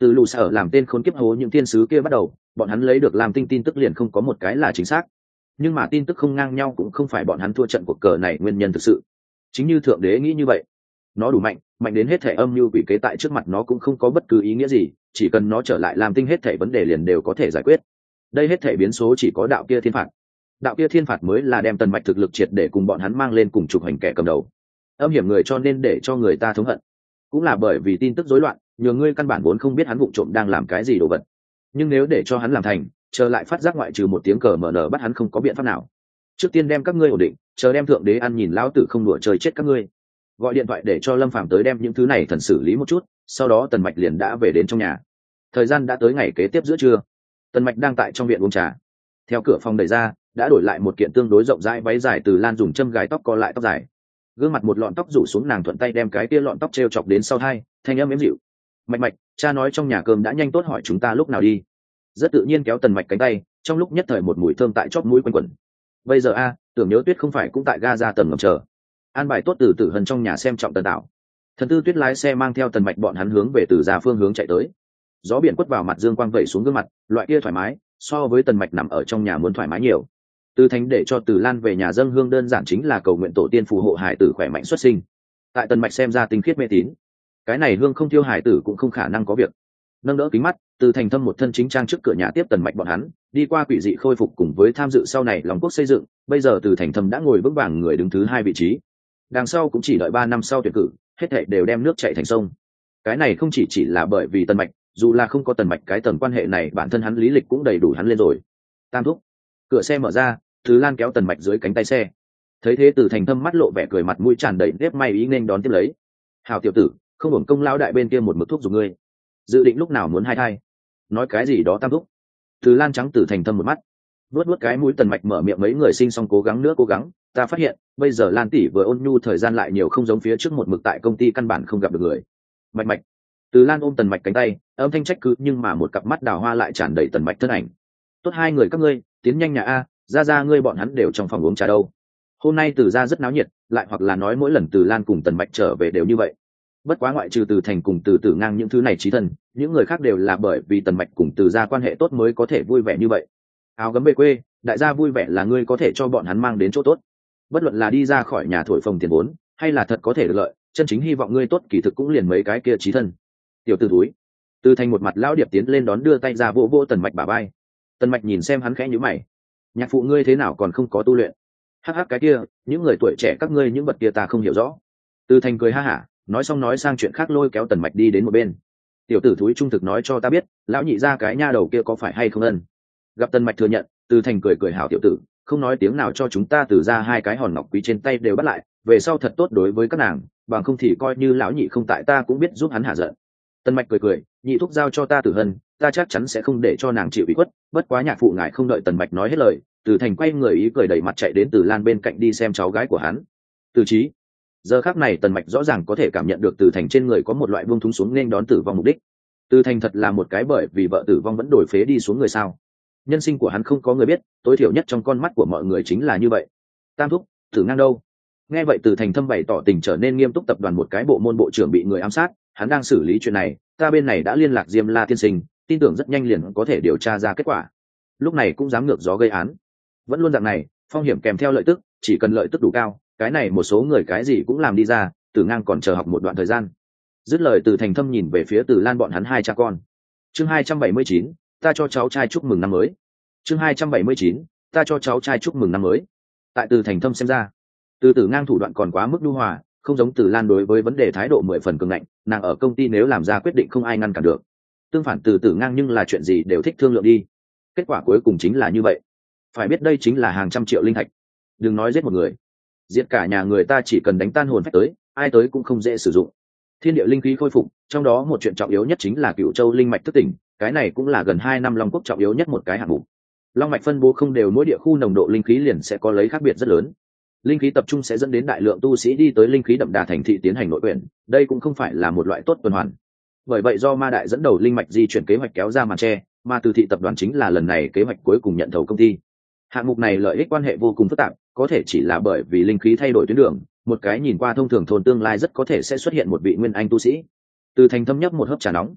Từ lù sở làm tên khốn kiếp hố những thiên sứ kia bắt đầu, bọn hắn lấy được làm tinh tin tức liền không có một cái là chính xác. Nhưng mà tin tức không ngang nhau cũng không phải bọn hắn thua trận cuộc cờ này nguyên nhân thực sự. Chính như thượng đế nghĩ như vậy, nó đủ mạnh, mạnh đến hết thể âm mưu quỷ kế tại trước mặt nó cũng không có bất cứ ý nghĩa gì, chỉ cần nó trở lại làm tinh hết thể vấn đề liền đều có thể giải quyết. Đây hết thể biến số chỉ có đạo kia thiên phạt. Đạo kia thiên phạt mới là đem Tần Mạch thực lực triệt để cùng bọn hắn mang lên cùng trục hành kẻ cầm đầu. Âm hiểm người cho nên để cho người ta thống hận, cũng là bởi vì tin tức rối loạn, nhờ ngươi căn bản vốn không biết hắn vụ trộm đang làm cái gì đồ vật. Nhưng nếu để cho hắn làm thành, chờ lại phát giác ngoại trừ một tiếng cờ mở nở bắt hắn không có biện pháp nào. Trước tiên đem các ngươi ổn định, chờ đem thượng đế ăn nhìn lão tử không đùa chơi chết các ngươi. Gọi điện thoại để cho Lâm Phàm tới đem những thứ này thần xử lý một chút, sau đó Tần Mạch liền đã về đến trong nhà. Thời gian đã tới ngày kế tiếp giữa trưa, Tần Mạch đang tại trong viện uống trà. Theo cửa phòng đẩy ra, đã đổi lại một kiện tương đối rộng rãi váy dài từ Lan dùng châm gài tóc co lại tóc dài. Gương mặt một lọn tóc rủ xuống, nàng thuận tay đem cái kia lọn tóc treo chọc đến sau hai, thanh âm êm dịu. Mạch Mạch, cha nói trong nhà cơm đã nhanh tốt, hỏi chúng ta lúc nào đi. Rất tự nhiên kéo Tần Mạch cánh tay, trong lúc nhất thời một mùi thơm tại chóp mũi quanh quẩn. Bây giờ a, tưởng Nhớ Tuyết không phải cũng tại ga ra tầng ngầm chờ. An bài tốt từ Tử Hân trong nhà xem trọng Tần Tạo. Thần Tư Tuyết lái xe mang theo Tần Mạch bọn hắn hướng về từ ra phương hướng chạy tới. Gió biển quất vào mặt, dương quang vẩy xuống gương mặt, loại kia thoải mái, so với Tần Mạch nằm ở trong nhà muốn thoải mái nhiều. Từ Thành để cho Từ Lan về nhà dâng hương đơn giản chính là cầu nguyện tổ tiên phù hộ hải tử khỏe mạnh xuất sinh. Tại Tần Mạch xem ra tinh khiết mê tín, cái này hương không thiêu hải tử cũng không khả năng có việc. Nâng đỡ kính mắt, Từ Thành thâm một thân chính trang trước cửa nhà tiếp Tần Mạch bọn hắn đi qua quỷ dị khôi phục cùng với tham dự sau này lòng quốc xây dựng. Bây giờ Từ Thành thâm đã ngồi vững vàng người đứng thứ hai vị trí, đằng sau cũng chỉ đợi ba năm sau tuyển cử, hết thảy đều đem nước chảy thành sông. Cái này không chỉ chỉ là bởi vì Tần Mạch, dù là không có Tần Mạch cái tầng quan hệ này, bản thân hắn lý lịch cũng đầy đủ hắn lên rồi. Tam thúc. Cửa xe mở ra, Từ Lan kéo Tần Mạch dưới cánh tay xe. Thấy thế Từ Thành thâm mắt lộ vẻ cười, mặt mũi tràn đầy nếp may ý nên đón tiếp lấy. Hào tiểu tử, không hưởng công lao đại bên kia một mực thuốc giục ngươi, dự định lúc nào muốn hai thai? Nói cái gì đó Tam thúc. Từ Lan trắng Từ Thành thâm một mắt, vuốt vuốt cái mũi. Tần Mạch mở miệng, mấy người sinh xong cố gắng nữa cố gắng, ta phát hiện bây giờ Lan tỷ vừa ôn nhu thời gian lại nhiều, không giống phía trước một mực tại công ty căn bản không gặp được người. Mạch Mạch. Từ Lan ôm Tần Mạch cánh tay, âm thanh trách cứ, nhưng mà một cặp mắt đào hoa lại tràn đầy Tần Mạch thân ảnh. Tốt, hai người các ngươi tiến nhanh nhà a, ra ra ngươi bọn hắn đều trong phòng uống trà đâu. Hôm nay Từ ra rất náo nhiệt, lại hoặc là nói mỗi lần Từ Lan cùng Tần Mạch trở về đều như vậy. Bất quá ngoại trừ Từ Thành cùng Từ Tử Ngang những thứ này chí thân, những người khác đều là bởi vì Tần Mạch cùng Từ ra quan hệ tốt mới có thể vui vẻ như vậy. Áo gấm về quê, đại gia vui vẻ là ngươi có thể cho bọn hắn mang đến chỗ tốt. Bất luận là đi ra khỏi nhà thổi phồng tiền vốn, hay là thật có thể được lợi, chân chính hy vọng ngươi tốt, kỳ thực cũng liền mấy cái kia chí thân. Tiểu tử túi. Từ Thành một mặt lão điệp tiến lên đón, đưa tay ra vỗ vỗ Tần Mạch bả vai. Tần Mạch nhìn xem hắn khẽ nhíu mày. Nhạc phụ ngươi thế nào còn không có tu luyện? Hắc hắc cái kia, những người tuổi trẻ các ngươi những vật kia ta không hiểu rõ. Từ Thành cười ha hả, nói xong nói sang chuyện khác, lôi kéo Tần Mạch đi đến một bên. Tiểu tử thúi trung thực nói cho ta biết, lão nhị ra cái nha đầu kia có phải hay không ân? Gặp Tần Mạch thừa nhận, Từ Thành cười cười, hảo tiểu tử, không nói tiếng nào cho chúng ta Từ ra hai cái hòn ngọc quý trên tay đều bắt lại, về sau thật tốt đối với các nàng, bằng không thì coi như lão nhị không tại ta cũng biết giúp hắn hạ giận. Tần Mạch cười cười, nhị thúc giao cho ta Tử Hân, ta chắc chắn sẽ không để cho nàng chịu ủy khuất, bất quá nhạc phụ ngài không đợi Tần Mạch nói hết lời, Từ Thành quay người ý cười đầy mặt chạy đến Từ Lan bên cạnh đi xem cháu gái của hắn. Từ Chí. Giờ khắc này Tần Mạch rõ ràng có thể cảm nhận được Từ Thành trên người có một loại buông thúng xuống nên đón tử vong mục đích. Từ Thành thật là một cái bởi vì vợ tử vong vẫn đổi phế đi xuống người sao? Nhân sinh của hắn không có người biết, tối thiểu nhất trong con mắt của mọi người chính là như vậy. Tam thúc, Tử Ngang đâu? Nghe vậy Từ Thành thâm bày tỏ tình trở nên nghiêm túc, tập đoàn một cái bộ môn bộ trưởng bị người ám sát, hắn đang xử lý chuyện này, ta bên này đã liên lạc Diêm La tiên sinh, tin tưởng rất nhanh liền có thể điều tra ra kết quả. Lúc này cũng dám ngược gió gây án, vẫn luôn dạng này, phong hiểm kèm theo lợi tức, chỉ cần lợi tức đủ cao, cái này một số người cái gì cũng làm đi ra. Tử Ngang còn chờ học một đoạn thời gian. Dứt lời Từ Thành thâm nhìn về phía Từ Lan bọn hắn hai cha con. Chương hai trăm bảy mươi chín, ta cho cháu trai chúc mừng năm mới. Chương hai trăm bảy mươi chín, ta cho cháu trai chúc mừng năm mới. Tại Từ Thành thâm xem ra, Từ Tử Ngang thủ đoạn còn quá mức nhu hòa, không giống Từ Lan đối với vấn đề thái độ mười phần cường ngạnh, nàng ở công ty nếu làm ra quyết định không ai ngăn cản được. Tương phản Từ Tử Ngang nhưng là chuyện gì đều thích thương lượng đi. Kết quả cuối cùng chính là như vậy. Phải biết đây chính là hàng trăm triệu linh thạch. Đừng nói giết một người, giết cả nhà người ta chỉ cần đánh tan hồn phách tới, ai tới cũng không dễ sử dụng. Thiên địa linh khí khôi phục, trong đó một chuyện trọng yếu nhất chính là Cựu Châu linh mạch thức tỉnh, cái này cũng là gần hai năm Long Quốc trọng yếu nhất một cái hạng mục. Long mạch phân bố không đều, mỗi địa khu nồng độ linh khí liền sẽ có lấy khác biệt rất lớn. Linh khí tập trung sẽ dẫn đến đại lượng tu sĩ đi tới linh khí đậm đà thành thị tiến hành nội quyển, đây cũng không phải là một loại tốt tuần hoàn. Bởi vậy do Ma Đại dẫn đầu linh mạch di chuyển kế hoạch kéo ra màn che, mà Từ Thị tập đoàn chính là lần này kế hoạch cuối cùng nhận thầu công ty. Hạng mục này lợi ích quan hệ vô cùng phức tạp, có thể chỉ là bởi vì linh khí thay đổi tuyến đường, một cái nhìn qua thông thường thôn tương lai rất có thể sẽ xuất hiện một vị nguyên anh tu sĩ. Từ Thành thâm nhấp một hớp trà nóng.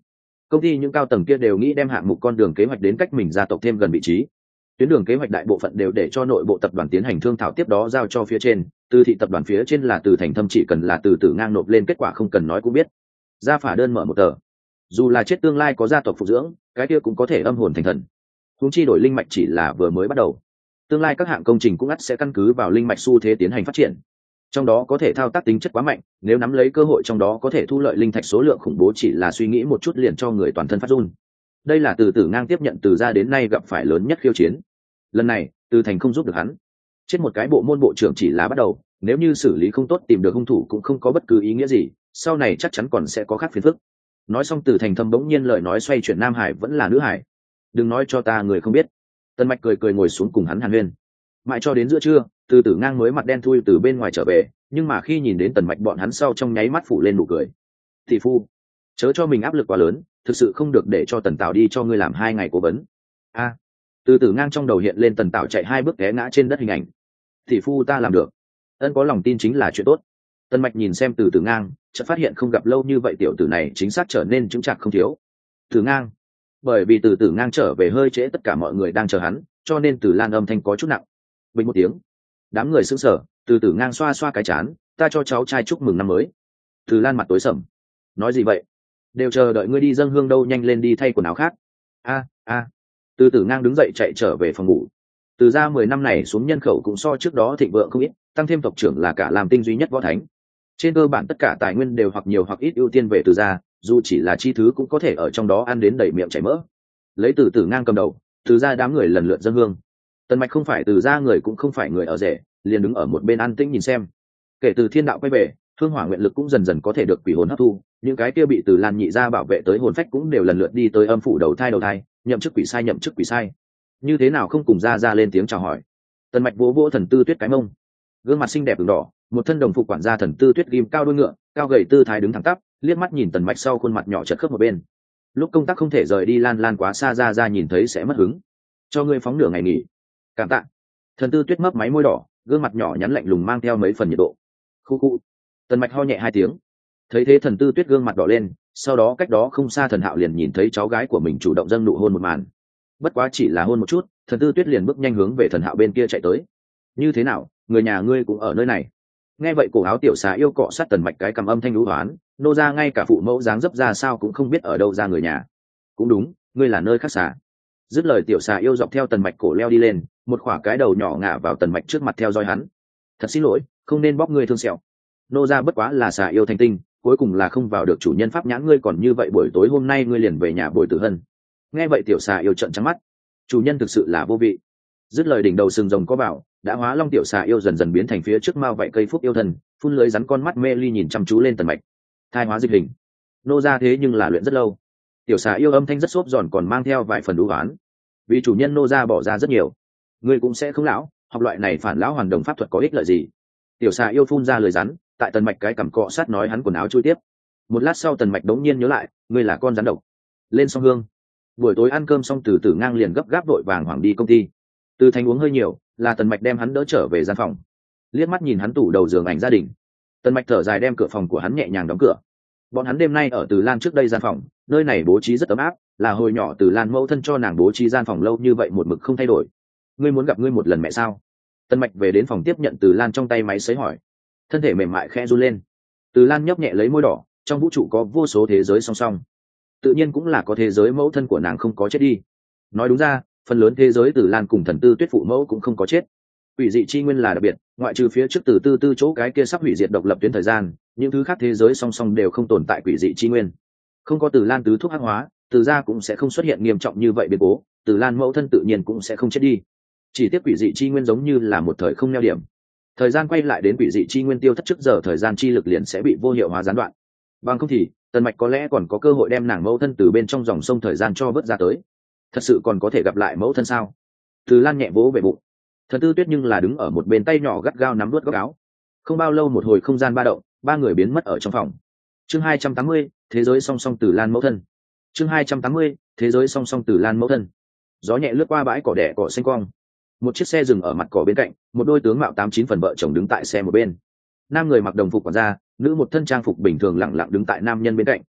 Công ty những cao tầng kia đều nghĩ đem hạng mục con đường kế hoạch đến cách mình gia tộc thêm gần vị trí. Tuyến đường kế hoạch đại bộ phận đều để cho nội bộ tập đoàn tiến hành thương thảo, tiếp đó giao cho phía trên. Từ thị tập đoàn phía trên là Từ Thành Thâm, chỉ cần là từ từ ngang nộp lên kết quả không cần nói cũng biết. Ra phả đơn mở một tờ, dù là chết tương lai có gia tộc phụ dưỡng, cái kia cũng có thể âm hồn thành thần. Huống chi đổi linh mạch chỉ là vừa mới bắt đầu, tương lai các hạng công trình cũng ắt sẽ căn cứ vào linh mạch xu thế tiến hành phát triển, trong đó có thể thao tác tính chất quá mạnh, nếu nắm lấy cơ hội trong đó có thể thu lợi linh thạch số lượng khủng bố, chỉ là suy nghĩ một chút liền cho người toàn thân phát run. Đây là từ tử ngang tiếp nhận từ ra đến nay gặp phải lớn nhất khiêu chiến. Lần này từ thành không giúp được hắn, chết một cái bộ môn bộ trưởng chỉ là bắt đầu, nếu như xử lý không tốt tìm được hung thủ cũng không có bất cứ ý nghĩa gì, sau này chắc chắn còn sẽ có khác phiền phức. Nói xong từ thành thâm bỗng nhiên lời nói xoay chuyển, Nam Hải vẫn là nữ hải, đừng nói cho ta người không biết. Tân Mạch cười cười ngồi xuống cùng hắn hàn huyên, mãi cho đến giữa trưa từ tử ngang mới mặt đen thui từ bên ngoài trở về, nhưng mà khi nhìn đến Tần Mạch bọn hắn sau trong nháy mắt phủ lên nụ cười. Thị phu, chớ cho mình áp lực quá lớn, thực sự không được để cho Tần Tảo đi cho ngươi làm hai ngày cố vấn. A, à, từ tử ngang trong đầu hiện lên Tần Tảo chạy hai bước té ngã trên đất hình ảnh. Thị phu ta làm được, ân có lòng tin chính là chuyện tốt. Tần Mạch nhìn xem từ tử ngang, chợt phát hiện không gặp lâu như vậy tiểu tử này chính xác trở nên chứng chạc không thiếu. Tử ngang, bởi vì từ tử ngang trở về hơi trễ, tất cả mọi người đang chờ hắn, cho nên từ lan âm thanh có chút nặng. Bình một tiếng, đám người sững sờ. Từ tử ngang xoa xoa cái chán, ta cho cháu trai chúc mừng năm mới. Từ lan mặt tối sầm, nói gì vậy, đều chờ đợi ngươi đi dâng hương đâu, nhanh lên đi thay quần áo khác. A a, từ tử ngang đứng dậy chạy trở về phòng ngủ. Từ ra mười năm này xuống nhân khẩu cũng so trước đó thịnh vượng không ít, tăng thêm tộc trưởng là cả làm tinh duy nhất võ thánh, trên cơ bản tất cả tài nguyên đều hoặc nhiều hoặc ít ưu tiên về từ ra, dù chỉ là chi thứ cũng có thể ở trong đó ăn đến đầy miệng chảy mỡ. Lấy từ tử ngang cầm đầu, từ ra đám người lần lượt dâng hương. Tần Mạch không phải từ ra người cũng không phải người ở rể, liền đứng ở một bên an tĩnh nhìn xem. Kể từ thiên đạo quay về, hương hỏa nguyện lực cũng dần dần có thể được quỷ hồn hấp thu, những cái kia bị từ lan nhị ra bảo vệ tới hồn phách cũng đều lần lượt đi tới âm phủ đầu thai đầu thai, nhậm chức quỷ sai nhậm chức quỷ sai. Như thế nào không cùng ra ra lên tiếng chào hỏi. Tần Mạch vỗ vỗ Thần Tư Tuyết cái mông, gương mặt xinh đẹp ửng đỏ, một thân đồng phục quản gia Thần Tư Tuyết ghim cao đuôi ngựa, cao gầy tư thái đứng thẳng tắp, liếc mắt nhìn Tần Mạch sau khuôn mặt nhỏ chật khớp một bên. Lúc công tác không thể rời đi lan lan quá xa, ra ra nhìn thấy sẽ mất hứng, cho ngươi phóng nửa ngày nghỉ. Cảm tạ. Thần Tư Tuyết mấp máy môi đỏ, gương mặt nhỏ nhắn lạnh lùng mang theo mấy phần nhiệt độ. Khu khu. Tần Mạch ho nhẹ hai tiếng. Thấy thế Thần Tư Tuyết gương mặt đỏ lên, sau đó cách đó không xa Thần Hạo liền nhìn thấy cháu gái của mình chủ động dâng nụ hôn một màn. Bất quá chỉ là hôn một chút, Thần Tư Tuyết liền bước nhanh hướng về Thần Hạo bên kia chạy tới. Như thế nào, người nhà ngươi cũng ở nơi này? Nghe vậy cổ áo tiểu xà yêu cọ sát Tần Mạch cái cầm âm thanh lũ hoán, nô ra ngay cả phụ mẫu dáng dấp ra sao cũng không biết ở đâu ra người nhà. Cũng đúng, ngươi là nơi khác xà. Dứt lời tiểu xà yêu dọc theo Tần Mạch cổ leo đi lên, một khỏa cái đầu nhỏ ngả vào Tần Mạch trước mặt theo dõi hắn. Thật xin lỗi, không nên bóc ngươi thương sẹo. Nô ra bất quá là xà yêu thành tinh, cuối cùng là không vào được chủ nhân pháp nhãn, ngươi còn như vậy buổi tối hôm nay ngươi liền về nhà bồi tử hân. Nghe vậy tiểu xà yêu trợn trắng mắt, chủ nhân thực sự là vô vị. Dứt lời đỉnh đầu sừng rồng có bảo, đã hóa long tiểu xà yêu dần dần biến thành phía trước mao vậy cây phúc yêu thần, phun lưới rắn con mắt mê ly nhìn chăm chú lên Tần Mạch. Thai hóa dịch hình, nô ra thế nhưng là luyện rất lâu. Tiểu xà yêu âm thanh rất xốp giòn, còn mang theo vài phần đú oán. Vì chủ nhân nô ra bỏ ra rất nhiều, ngươi cũng sẽ không lão, học loại này phản lão hoàn đồng pháp thuật có ích lợi gì? Tiểu xà yêu phun ra lời rắn, tại Tần Mạch cái cằm cọ sát nói hắn quần áo chui tiếp. Một lát sau Tần Mạch đống nhiên nhớ lại, ngươi là con rắn độc. Lên song hương. Buổi tối ăn cơm xong từ tử ngang liền gấp gáp vội vàng hoảng đi công ty. Từ Thành uống hơi nhiều, là Tần Mạch đem hắn đỡ trở về gian phòng. Liếc mắt nhìn hắn tủ đầu giường ảnh gia đình, Tần Mạch thở dài đem cửa phòng của hắn nhẹ nhàng đóng cửa. Bọn hắn đêm nay ở Từ Lan trước đây gian phòng, nơi này bố trí rất ấm áp, là hồi nhỏ Từ Lan mẫu thân cho nàng bố trí gian phòng lâu như vậy một mực không thay đổi. Ngươi muốn gặp ngươi một lần mẹ sao? Tần Mạch về đến phòng tiếp nhận Từ Lan trong tay máy sấy hỏi. Thân thể mềm mại khẽ run lên. Từ Lan nhấp nhẹ lấy môi đỏ, trong vũ trụ có vô số thế giới song song, tự nhiên cũng là có thế giới mẫu thân của nàng không có chết đi. Nói đúng ra, phần lớn thế giới Từ Lan cùng Thần Tư Tuyết phụ mẫu cũng không có chết. Quỷ dị chi nguyên là đặc biệt, ngoại trừ phía trước Từ Tư Tư chỗ cái kia sắp hủy diệt độc lập tuyến thời gian, những thứ khác thế giới song song đều không tồn tại quỷ dị chi nguyên. Không có Từ Lan tứ thuốc hắc hóa, Từ gia cũng sẽ không xuất hiện nghiêm trọng như vậy biến cố, Từ Lan mẫu thân tự nhiên cũng sẽ không chết đi. Chỉ tiếc quỷ dị chi nguyên giống như là một thời không neo điểm, thời gian quay lại đến quỷ dị chi nguyên tiêu thất trước giờ thời gian chi lực liền sẽ bị vô hiệu hóa gián đoạn. Bằng không thì Tần Mạch có lẽ còn có cơ hội đem nàng mẫu thân từ bên trong dòng sông thời gian cho vớt ra tới. Thật sự còn có thể gặp lại mẫu thân sao? Từ Lan nhẹ vỗ về bụng. Thần Tư Tuyết nhưng là đứng ở một bên tay nhỏ gắt gao nắm đuốt góc áo. Không bao lâu một hồi không gian ba động, ba người biến mất ở trong phòng. Chương hai trăm tám mươi, thế giới song song Từ Lan mẫu thân. Chương hai trăm tám mươi, thế giới song song Từ Lan mẫu thân. Gió nhẹ lướt qua bãi cỏ đẻ cỏ xanh quang. Một chiếc xe dừng ở mặt cỏ bên cạnh, một đôi tướng mạo tám chín phần vợ chồng đứng tại xe một bên. Nam người mặc đồng phục quản gia, nữ một thân trang phục bình thường lặng lặng đứng tại nam nhân bên cạnh,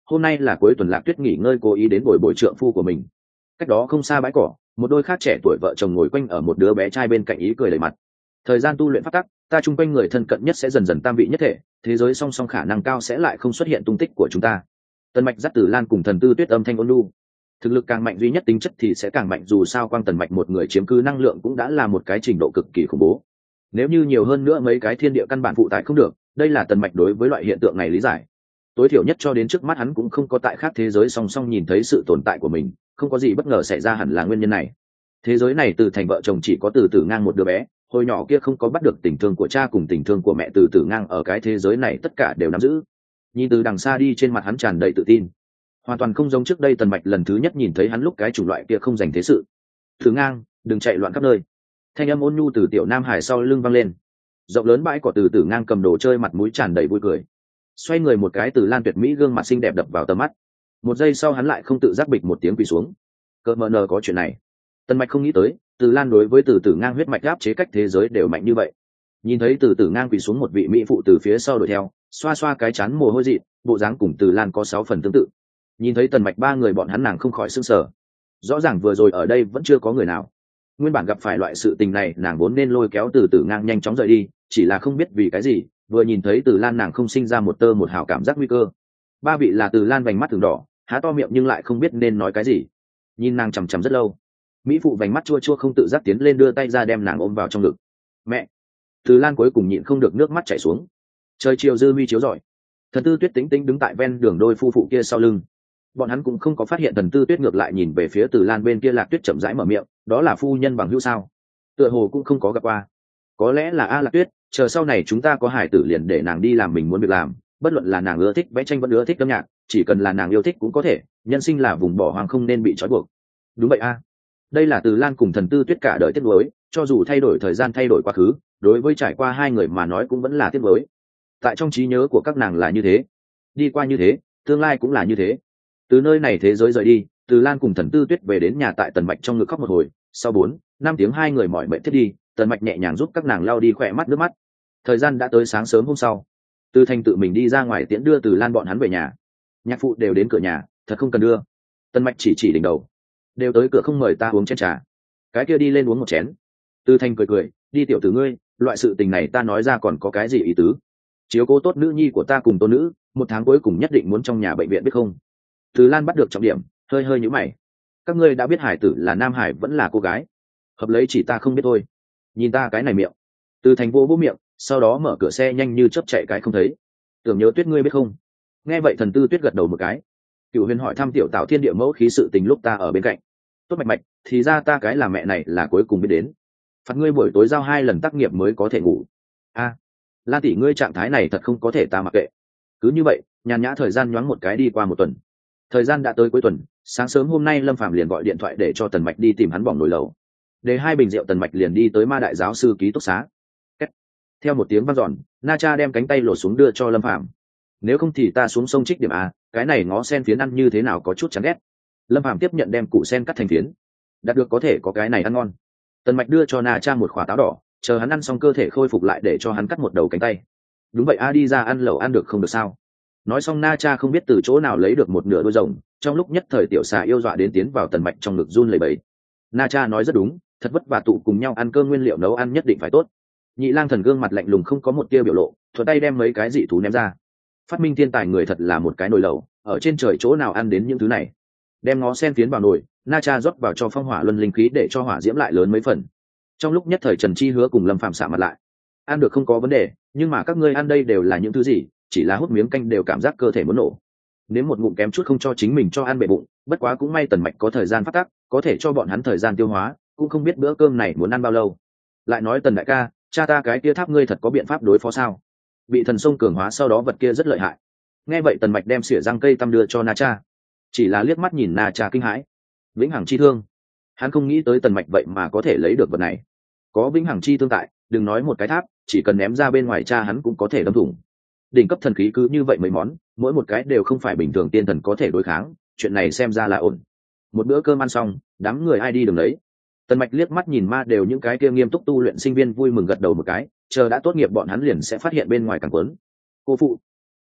hôm nay là cuối tuần Lạc Tuyết nghỉ ngơi cố ý đến bồi bồi trượng phu của mình. Cách đó không xa bãi cỏ, một đôi khác trẻ tuổi vợ chồng ngồi quanh ở một đứa bé trai bên cạnh ý cười đầy mặt. Thời gian tu luyện pháp tắc, ta chung quanh người thân cận nhất sẽ dần dần tam vị nhất thể, thế giới song song khả năng cao sẽ lại không xuất hiện tung tích của chúng ta. Tần Mạch dắt Tử Lan cùng Thần Tư Tuyết âm thanh ôn nhu. Thực lực càng mạnh duy nhất tính chất thì sẽ càng mạnh, dù sao Quang Tần Mạch một người chiếm cứ năng lượng cũng đã là một cái trình độ cực kỳ khủng bố. Nếu như nhiều hơn nữa mấy cái thiên địa căn bản phụ tải không được, đây là Tần Mạch đối với loại hiện tượng này lý giải. Tối thiểu nhất cho đến trước mắt hắn cũng không có tại khác thế giới song song nhìn thấy sự tồn tại của mình, không có gì bất ngờ xảy ra hẳn là nguyên nhân này. Thế giới này từ thành vợ chồng chỉ có Từ Tử Ngang một đứa bé, hồi nhỏ kia không có bắt được tình thương của cha cùng tình thương của mẹ, Từ Tử Ngang ở cái thế giới này tất cả đều nắm giữ. Nhìn từ đằng xa đi, trên mặt hắn tràn đầy tự tin, hoàn toàn không giống trước đây Tần Mạch lần thứ nhất nhìn thấy hắn lúc cái chủng loại kia không dành thế sự. Tử Ngang, đừng chạy loạn khắp nơi. Thanh âm ôn nhu từ tiểu nam hải sau lưng vang lên. Rộng lớn bãi cỏ, Từ Tử Ngang cầm đồ chơi, mặt mũi tràn đầy vui cười, xoay người một cái, Từ Lan tuyệt mỹ gương mặt xinh đẹp đập vào tầm mắt. Một giây sau hắn lại không tự giác bịch một tiếng quỳ xuống. Cỡ mờ nờ có chuyện này. Tần Mạch không nghĩ tới Từ Lan đối với Từ Tử Ngang huyết mạch áp chế cách thế giới đều mạnh như vậy. Nhìn thấy Từ Tử Ngang quỳ xuống, một vị mỹ phụ từ phía sau đuổi theo, xoa xoa cái chán mồ hôi dị, bộ dáng cùng Từ Lan có sáu phần tương tự. Nhìn thấy Tần Mạch ba người bọn hắn, nàng không khỏi sửng sở. Rõ ràng vừa rồi ở đây vẫn chưa có người nào. Nguyên bản gặp phải loại sự tình này, nàng vốn nên lôi kéo Từ Tử Ngang nhanh chóng rời đi, chỉ là không biết vì cái gì, vừa nhìn thấy Từ Lan nàng không sinh ra một tơ một hào cảm giác nguy cơ. Ba vị là Từ Lan vành mắt thường đỏ, há to miệng nhưng lại không biết nên nói cái gì. Nhìn nàng chằm chằm rất lâu, mỹ phụ vành mắt chua chua không tự giác tiến lên đưa tay ra đem nàng ôm vào trong ngực. Mẹ! Từ Lan cuối cùng nhịn không được nước mắt chảy xuống. Trời chiều dư mi chiếu rọi, Thần Tư Tuyết tĩnh tĩnh đứng tại ven đường, đôi phu phụ kia sau lưng. Bọn hắn cũng không có phát hiện Thần Tư Tuyết ngược lại nhìn về phía Từ Lan bên kia. Lạc Tuyết chậm rãi mở miệng, đó là phu nhân bằng hữu sao? Tựa hồ cũng không có gặp qua. Có lẽ là a Lạc Tuyết, chờ sau này chúng ta có hải tử liền để nàng đi làm mình muốn việc làm, bất luận là nàng ưa thích vẽ tranh vẫn ưa thích âm nhạc, chỉ cần là nàng yêu thích cũng có thể, nhân sinh là vùng bỏ hoang không nên bị trói buộc. Đúng vậy a. Đây là Từ Lan cùng Thần Tư Tuyết cả đời tiếc nuối, cho dù thay đổi thời gian thay đổi quá khứ, đối với trải qua hai người mà nói cũng vẫn là tiếc nuối. Tại trong trí nhớ của các nàng là như thế, đi qua như thế, tương lai cũng là như thế. Từ nơi này thế giới rời đi, Từ Lan cùng Thần Tư Tuyết về đến nhà, tại Tần Mạch trong ngực khóc một hồi, sau bốn năm tiếng hai người mỏi mệt thiết đi, Tần Mạch nhẹ nhàng giúp các nàng lau đi khỏe mắt nước mắt. Thời gian đã tới sáng sớm hôm sau, Từ Thành tự mình đi ra ngoài tiễn đưa Từ Lan bọn hắn về nhà. Nhạc phụ đều đến cửa nhà, thật không cần đưa. Tần Mạch chỉ chỉ đỉnh đầu, đều tới cửa không mời ta uống chén trà. Cái kia đi lên uống một chén. Từ Thành cười cười, đi tiểu tử ngươi, loại sự tình này ta nói ra còn có cái gì ý tứ? Chiếu cố tốt nữ nhi của ta cùng tôn nữ, một tháng cuối cùng nhất định muốn trong nhà bệnh viện biết không? Từ Lan bắt được trọng điểm, hơi hơi nhíu mày. Các ngươi đã biết hải tử là nam hải vẫn là cô gái? Hợp lấy chỉ ta không biết thôi. Nhìn ta cái này miệng. Từ Thành vô vô miệng, sau đó mở cửa xe nhanh như chớp chạy cái không thấy. Tưởng Nhớ Tuyết ngươi biết không? Nghe vậy Thần Tư Tuyết gật đầu một cái. Cửu Huyền hỏi thăm tiểu Tạo Thiên Địa mẫu khí sự tình lúc ta ở bên cạnh. Tốt Mạch Mạch, thì ra ta cái là mẹ này là cuối cùng biết đến. Phạt ngươi buổi tối giao hai lần tác nghiệp mới có thể ngủ. A, à, Lan tỷ ngươi trạng thái này thật không có thể ta mặc kệ. Cứ như vậy, nhàn nhã thời gian nhoáng một cái đi qua một tuần. Thời gian đã tới cuối tuần, sáng sớm hôm nay Lâm Phàm liền gọi điện thoại để cho Tần Mạch đi tìm hắn bỏng nồi lẩu. Để hai bình rượu, Tần Mạch liền đi tới Ma Đại giáo sư ký túc xá. Kết. Theo một tiếng vang dọn, Na Cha đem cánh tay lột xuống đưa cho Lâm Phàm. Nếu không thì ta xuống sông trích điểm a, cái này ngó sen phiến ăn như thế nào có chút chán ghét. Lâm Phàm tiếp nhận đem củ sen cắt thành phiến. Đạt được có thể có cái này ăn ngon. Tần Mạch đưa cho Na Cha một quả táo đỏ, chờ hắn ăn xong cơ thể khôi phục lại để cho hắn cắt một đầu cánh tay. Đúng vậy a, đi ra ăn lẩu ăn được không được sao? Nói xong Na Cha không biết từ chỗ nào lấy được một nửa đuôi rồng, trong lúc nhất thời tiểu xà yêu dọa đến tiến vào Tần Mạch trong ngực run lẩy bẩy. Na Cha nói rất đúng, thật vất vả tụ cùng nhau ăn cơm, nguyên liệu nấu ăn nhất định phải tốt. Nhị Lang Thần gương mặt lạnh lùng không có một tia biểu lộ, thuận tay đem mấy cái dị thú ném ra. Phát minh thiên tài người thật là một cái nồi lẩu, ở trên trời chỗ nào ăn đến những thứ này. Đem ngó sen phiến vào nồi, Na Cha rót vào cho phong hỏa luân linh khí để cho hỏa diễm lại lớn mấy phần. Trong lúc nhất thời Trần Chi Hứa cùng Lâm Phàm xả mặt lại. Ăn được không có vấn đề, nhưng mà các ngươi ăn đây đều là những thứ gì, chỉ là hút miếng canh đều cảm giác cơ thể muốn nổ. Nếu một ngụm kém chút không cho chính mình cho ăn bể bụng, bất quá cũng may Tần Mạch có thời gian phát tác, có thể cho bọn hắn thời gian tiêu hóa, cũng không biết bữa cơm này muốn ăn bao lâu. Lại nói Tần đại ca, cha ta cái kia tháp ngươi thật có biện pháp đối phó sao? Bị thần sông cường hóa sau đó vật kia rất lợi hại. Nghe vậy Tần Mạch đem xỉa răng cây tăm đưa cho Na Cha. Chỉ là liếc mắt nhìn Na Cha kinh hãi. Vĩnh hằng chi thương. Hắn không nghĩ tới Tần Mạch vậy mà có thể lấy được vật này. Có vĩnh hằng chi thương tại, đừng nói một cái tháp, chỉ cần ném ra bên ngoài cha hắn cũng có thể đâm thủng. Đỉnh cấp thần khí cứ như vậy mấy món, mỗi một cái đều không phải bình thường tiên thần có thể đối kháng, chuyện này xem ra là ổn. Một bữa cơm ăn xong, đám người ai đi đường đấy. Tần Mạch liếc mắt nhìn ma đều những cái kia nghiêm túc tu luyện sinh viên vui mừng gật đầu một cái, chờ đã tốt nghiệp bọn hắn liền sẽ phát hiện bên ngoài càng quấn. Cô phụ,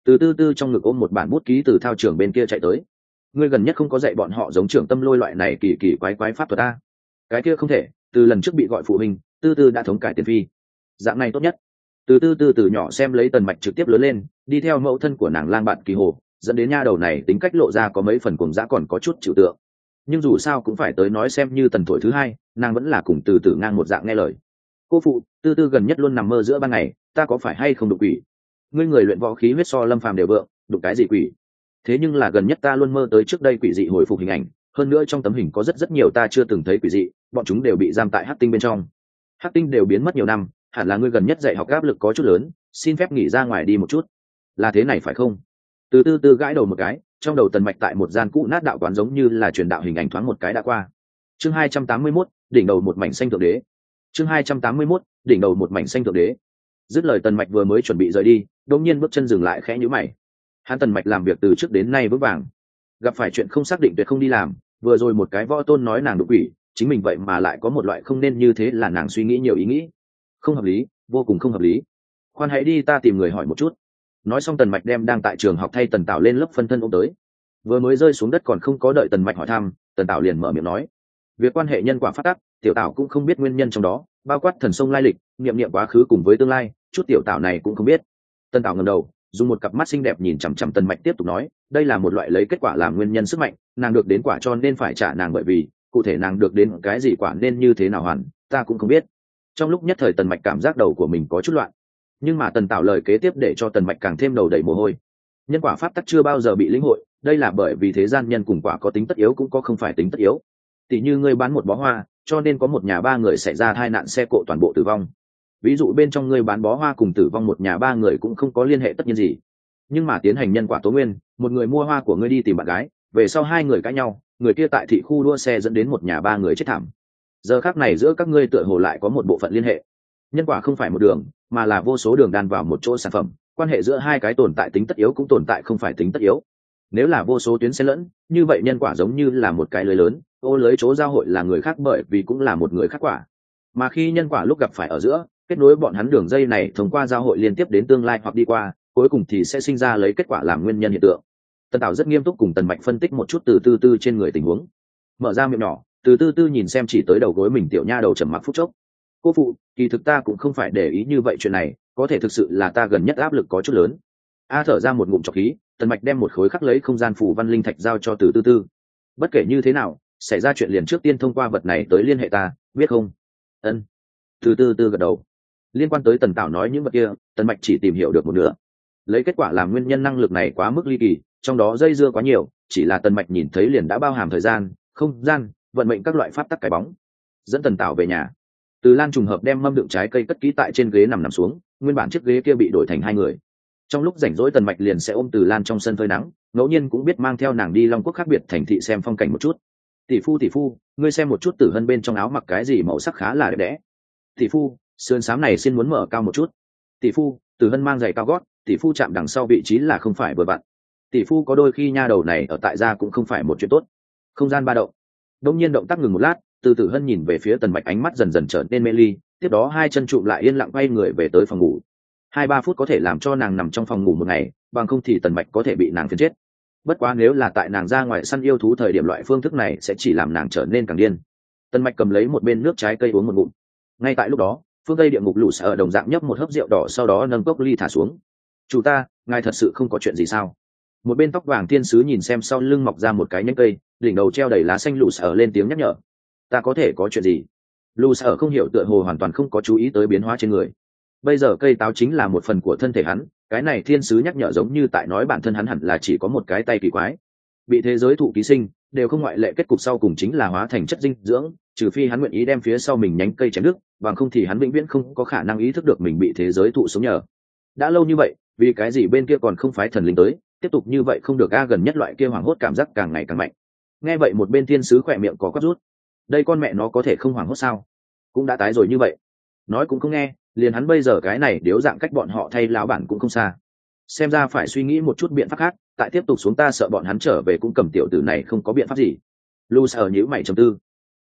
Từ tư tư trong ngực ôm một bản bút ký từ thao trường bên kia chạy tới. Ngươi gần nhất không có dạy bọn họ giống trưởng tâm lôi loại này kỳ kỳ quái quái pháp thuật ta? Cái kia không thể, từ lần trước bị gọi phụ huynh, tư tư đã thống cải tiền phi. Dạng này tốt nhất. Từ tư tư từ nhỏ xem lấy Tần Mạch trực tiếp lớn lên, đi theo mẫu thân của nàng lang bạn kỳ hồ, dẫn đến nha đầu này tính cách lộ ra có mấy phần cuồng dã còn có chút chịu tượng. Nhưng dù sao cũng phải tới nói xem như tần thổi thứ hai, nàng vẫn là cùng từ từ ngang một dạng nghe lời. Cô phụ, tư tư gần nhất luôn nằm mơ giữa ban ngày, ta có phải hay không đụng quỷ? Ngươi người luyện võ khí huyết so Lâm Phàm đều vượng, đụng cái gì quỷ? Thế nhưng là gần nhất ta luôn mơ tới trước đây quỷ dị hồi phục hình ảnh, hơn nữa trong tấm hình có rất rất nhiều ta chưa từng thấy quỷ dị, bọn chúng đều bị giam tại hắc tinh bên trong. Hắc tinh đều biến mất nhiều năm, hẳn là ngươi gần nhất dạy học áp lực có chút lớn, xin phép nghỉ ra ngoài đi một chút. Là thế này phải không? Từ từ từ gãi đầu một cái, trong đầu Tần Mạch tại một gian cũ nát đạo quán giống như là truyền đạo hình ảnh thoáng một cái đã qua. Chương hai trăm tám mươi mốt, đỉnh đầu một mảnh xanh thượng đế. Chương hai trăm tám mươi mốt, đỉnh đầu một mảnh xanh thượng đế. Dứt lời Tần Mạch vừa mới chuẩn bị rời đi, đột nhiên bước chân dừng lại khẽ nhíu mày. Hắn Tần Mạch làm việc từ trước đến nay vững vàng, gặp phải chuyện không xác định tuyệt không đi làm, vừa rồi một cái võ tôn nói nàng đụng quỷ, chính mình vậy mà lại có một loại không nên như thế là nàng suy nghĩ nhiều ý nghĩ. Không hợp lý, vô cùng không hợp lý. Khoan hãy đi ta tìm người hỏi một chút. Nói xong Tần Mạch đem đang tại trường học thay Tần Tảo lên lớp phân thân ôm tới. Vừa mới rơi xuống đất còn không có đợi Tần Mạch hỏi thăm, Tần Tảo liền mở miệng nói: việc quan hệ nhân quả phát tắc, tiểu Tảo cũng không biết nguyên nhân trong đó, bao quát thần sông lai lịch, niệm niệm quá khứ cùng với tương lai, chút tiểu Tảo này cũng không biết. Tần Tảo ngẩng đầu, dùng một cặp mắt xinh đẹp nhìn chằm chằm Tần Mạch tiếp tục nói: đây là một loại lấy kết quả làm nguyên nhân sức mạnh, nàng được đến quả cho nên phải trả nàng, bởi vì cụ thể nàng được đến cái gì quả nên như thế nào hoàn, ta cũng không biết. Trong lúc nhất thời Tần Mạch cảm giác đầu của mình có chút loạn, nhưng mà Tần Tảo lời kế tiếp để cho Tần Mạch càng thêm đầu đầy mồ hôi. Nhân quả pháp tắc chưa bao giờ bị lĩnh hội, đây là bởi vì thế gian nhân cùng quả có tính tất yếu cũng có không phải tính tất yếu. Tỷ như ngươi bán một bó hoa, cho nên có một nhà ba người xảy ra tai nạn xe cộ toàn bộ tử vong. Ví dụ bên trong ngươi bán bó hoa cùng tử vong một nhà ba người cũng không có liên hệ tất nhiên gì. Nhưng mà tiến hành nhân quả tố nguyên, một người mua hoa của ngươi đi tìm bạn gái, về sau hai người cãi nhau, người kia tại thị khu đua xe dẫn đến một nhà ba người chết thảm. Giờ khắc này giữa các ngươi tựa hồ lại có một bộ phận liên hệ. Nhân quả không phải một đường, mà là vô số đường đan vào một chỗ sản phẩm, quan hệ giữa hai cái tồn tại tính tất yếu cũng tồn tại không phải tính tất yếu. Nếu là vô số tuyến xen lẫn, như vậy nhân quả giống như là một cái lưới lớn, ô lưới chỗ giao hội là người khác bởi vì cũng là một người khác quả. Mà khi nhân quả lúc gặp phải ở giữa, kết nối bọn hắn đường dây này thông qua giao hội liên tiếp đến tương lai hoặc đi qua, cuối cùng thì sẽ sinh ra lấy kết quả làm nguyên nhân hiện tượng. Tần Tảo rất nghiêm túc cùng Tần Mạch phân tích một chút từ tư tư trên người tình huống. Mở ra miệng nhỏ, từ tư tư nhìn xem chỉ tới đầu gối mình tiểu nha đầu trầm mặc phút chốc. Cô phụ, kỳ thực ta cũng không phải để ý như vậy chuyện này, có thể thực sự là ta gần nhất áp lực có chút lớn. A thở ra một ngụm trọc khí, Tần Mạch đem một khối khắc lấy không gian phủ văn linh thạch giao cho từ tư tư. Bất kể như thế nào, xảy ra chuyện liền trước tiên thông qua vật này tới liên hệ ta, biết không? Ân. Từ tư tư gật đầu. Liên quan tới Tần Tảo nói những vật kia, Tần Mạch chỉ tìm hiểu được một nửa. Lấy kết quả làm nguyên nhân năng lực này quá mức ly kỳ, trong đó dây dưa quá nhiều, chỉ là Tần Mạch nhìn thấy liền đã bao hàm thời gian, không gian, vận mệnh các loại pháp tắc cái bóng. Dẫn Tần Tảo về nhà. Từ Lan trùng hợp đem mâm đựng trái cây cất kỹ tại trên ghế nằm nằm xuống, nguyên bản chiếc ghế kia bị đổi thành hai người. Trong lúc rảnh rỗi Tần Mạch liền sẽ ôm Từ Lan trong sân phơi nắng, ngẫu nhiên cũng biết mang theo nàng đi Long Quốc khác biệt thành thị xem phong cảnh một chút. Tỷ phu tỷ phu, ngươi xem một chút Tử Hân bên trong áo mặc cái gì màu sắc khá là đẹp đẽ. Tỷ phu, sườn xám này xin muốn mở cao một chút. Tỷ phu, Tử Hân mang giày cao gót, tỷ phu chạm đằng sau vị trí là không phải vừa vặn. Tỷ phu có đôi khi nha đầu này ở tại gia cũng không phải một chuyện tốt. Không gian ba động. Đông nhiên động tác ngừng một lát, từ Tử Hân nhìn về phía Tần Mạch, ánh mắt dần dần trở nên mê ly, tiếp đó hai chân trụ lại yên lặng quay người về tới phòng ngủ. Hai ba phút có thể làm cho nàng nằm trong phòng ngủ một ngày, bằng không thì Tần Mạch có thể bị nàng phiền chết. Bất quá nếu là tại nàng ra ngoài săn yêu thú thời điểm, loại phương thức này sẽ chỉ làm nàng trở nên càng điên. Tần Mạch cầm lấy một bên nước trái cây uống một ngụm. Ngay tại lúc đó, phương tây địa ngục lũ sở đồng dạng nhấp một hớp rượu đỏ, sau đó nâng cốc ly thả xuống. Chủ ta, ngài thật sự không có chuyện gì sao? Một bên tóc vàng thiên sứ nhìn xem sau lưng mọc ra một cái nhánh cây, đỉnh đầu treo đầy lá xanh lũ sở lên tiếng nhắc nhở. Ta có thể có chuyện gì? Lũ sở không hiểu, tựa hồ hoàn toàn không có chú ý tới biến hóa trên người. Bây giờ cây táo chính là một phần của thân thể hắn, cái này thiên sứ nhắc nhở giống như tại nói bản thân hắn hẳn là chỉ có một cái tay kỳ quái, bị thế giới thụ ký sinh, đều không ngoại lệ, kết cục sau cùng chính là hóa thành chất dinh dưỡng, trừ phi hắn nguyện ý đem phía sau mình nhánh cây chém đứt, bằng không thì hắn vĩnh viễn không có khả năng ý thức được mình bị thế giới thụ sống nhờ. Đã lâu như vậy, vì cái gì bên kia còn không phái thần linh tới? Tiếp tục như vậy không được a, gần nhất loại kia hoảng hốt cảm giác càng ngày càng mạnh. Nghe vậy một bên thiên sứ khỏe miệng có quắp rút. Đây con mẹ nó có thể không hoảng hốt sao? Cũng đã tái rồi như vậy, nói cũng không nghe, liền hắn bây giờ cái này điếu dạng cách bọn họ thay lão bản cũng không xa. Xem ra phải suy nghĩ một chút biện pháp khác, tại tiếp tục xuống ta sợ bọn hắn trở về cũng cầm tiểu tử này không có biện pháp gì. Lu sở nhíu mày trầm tư.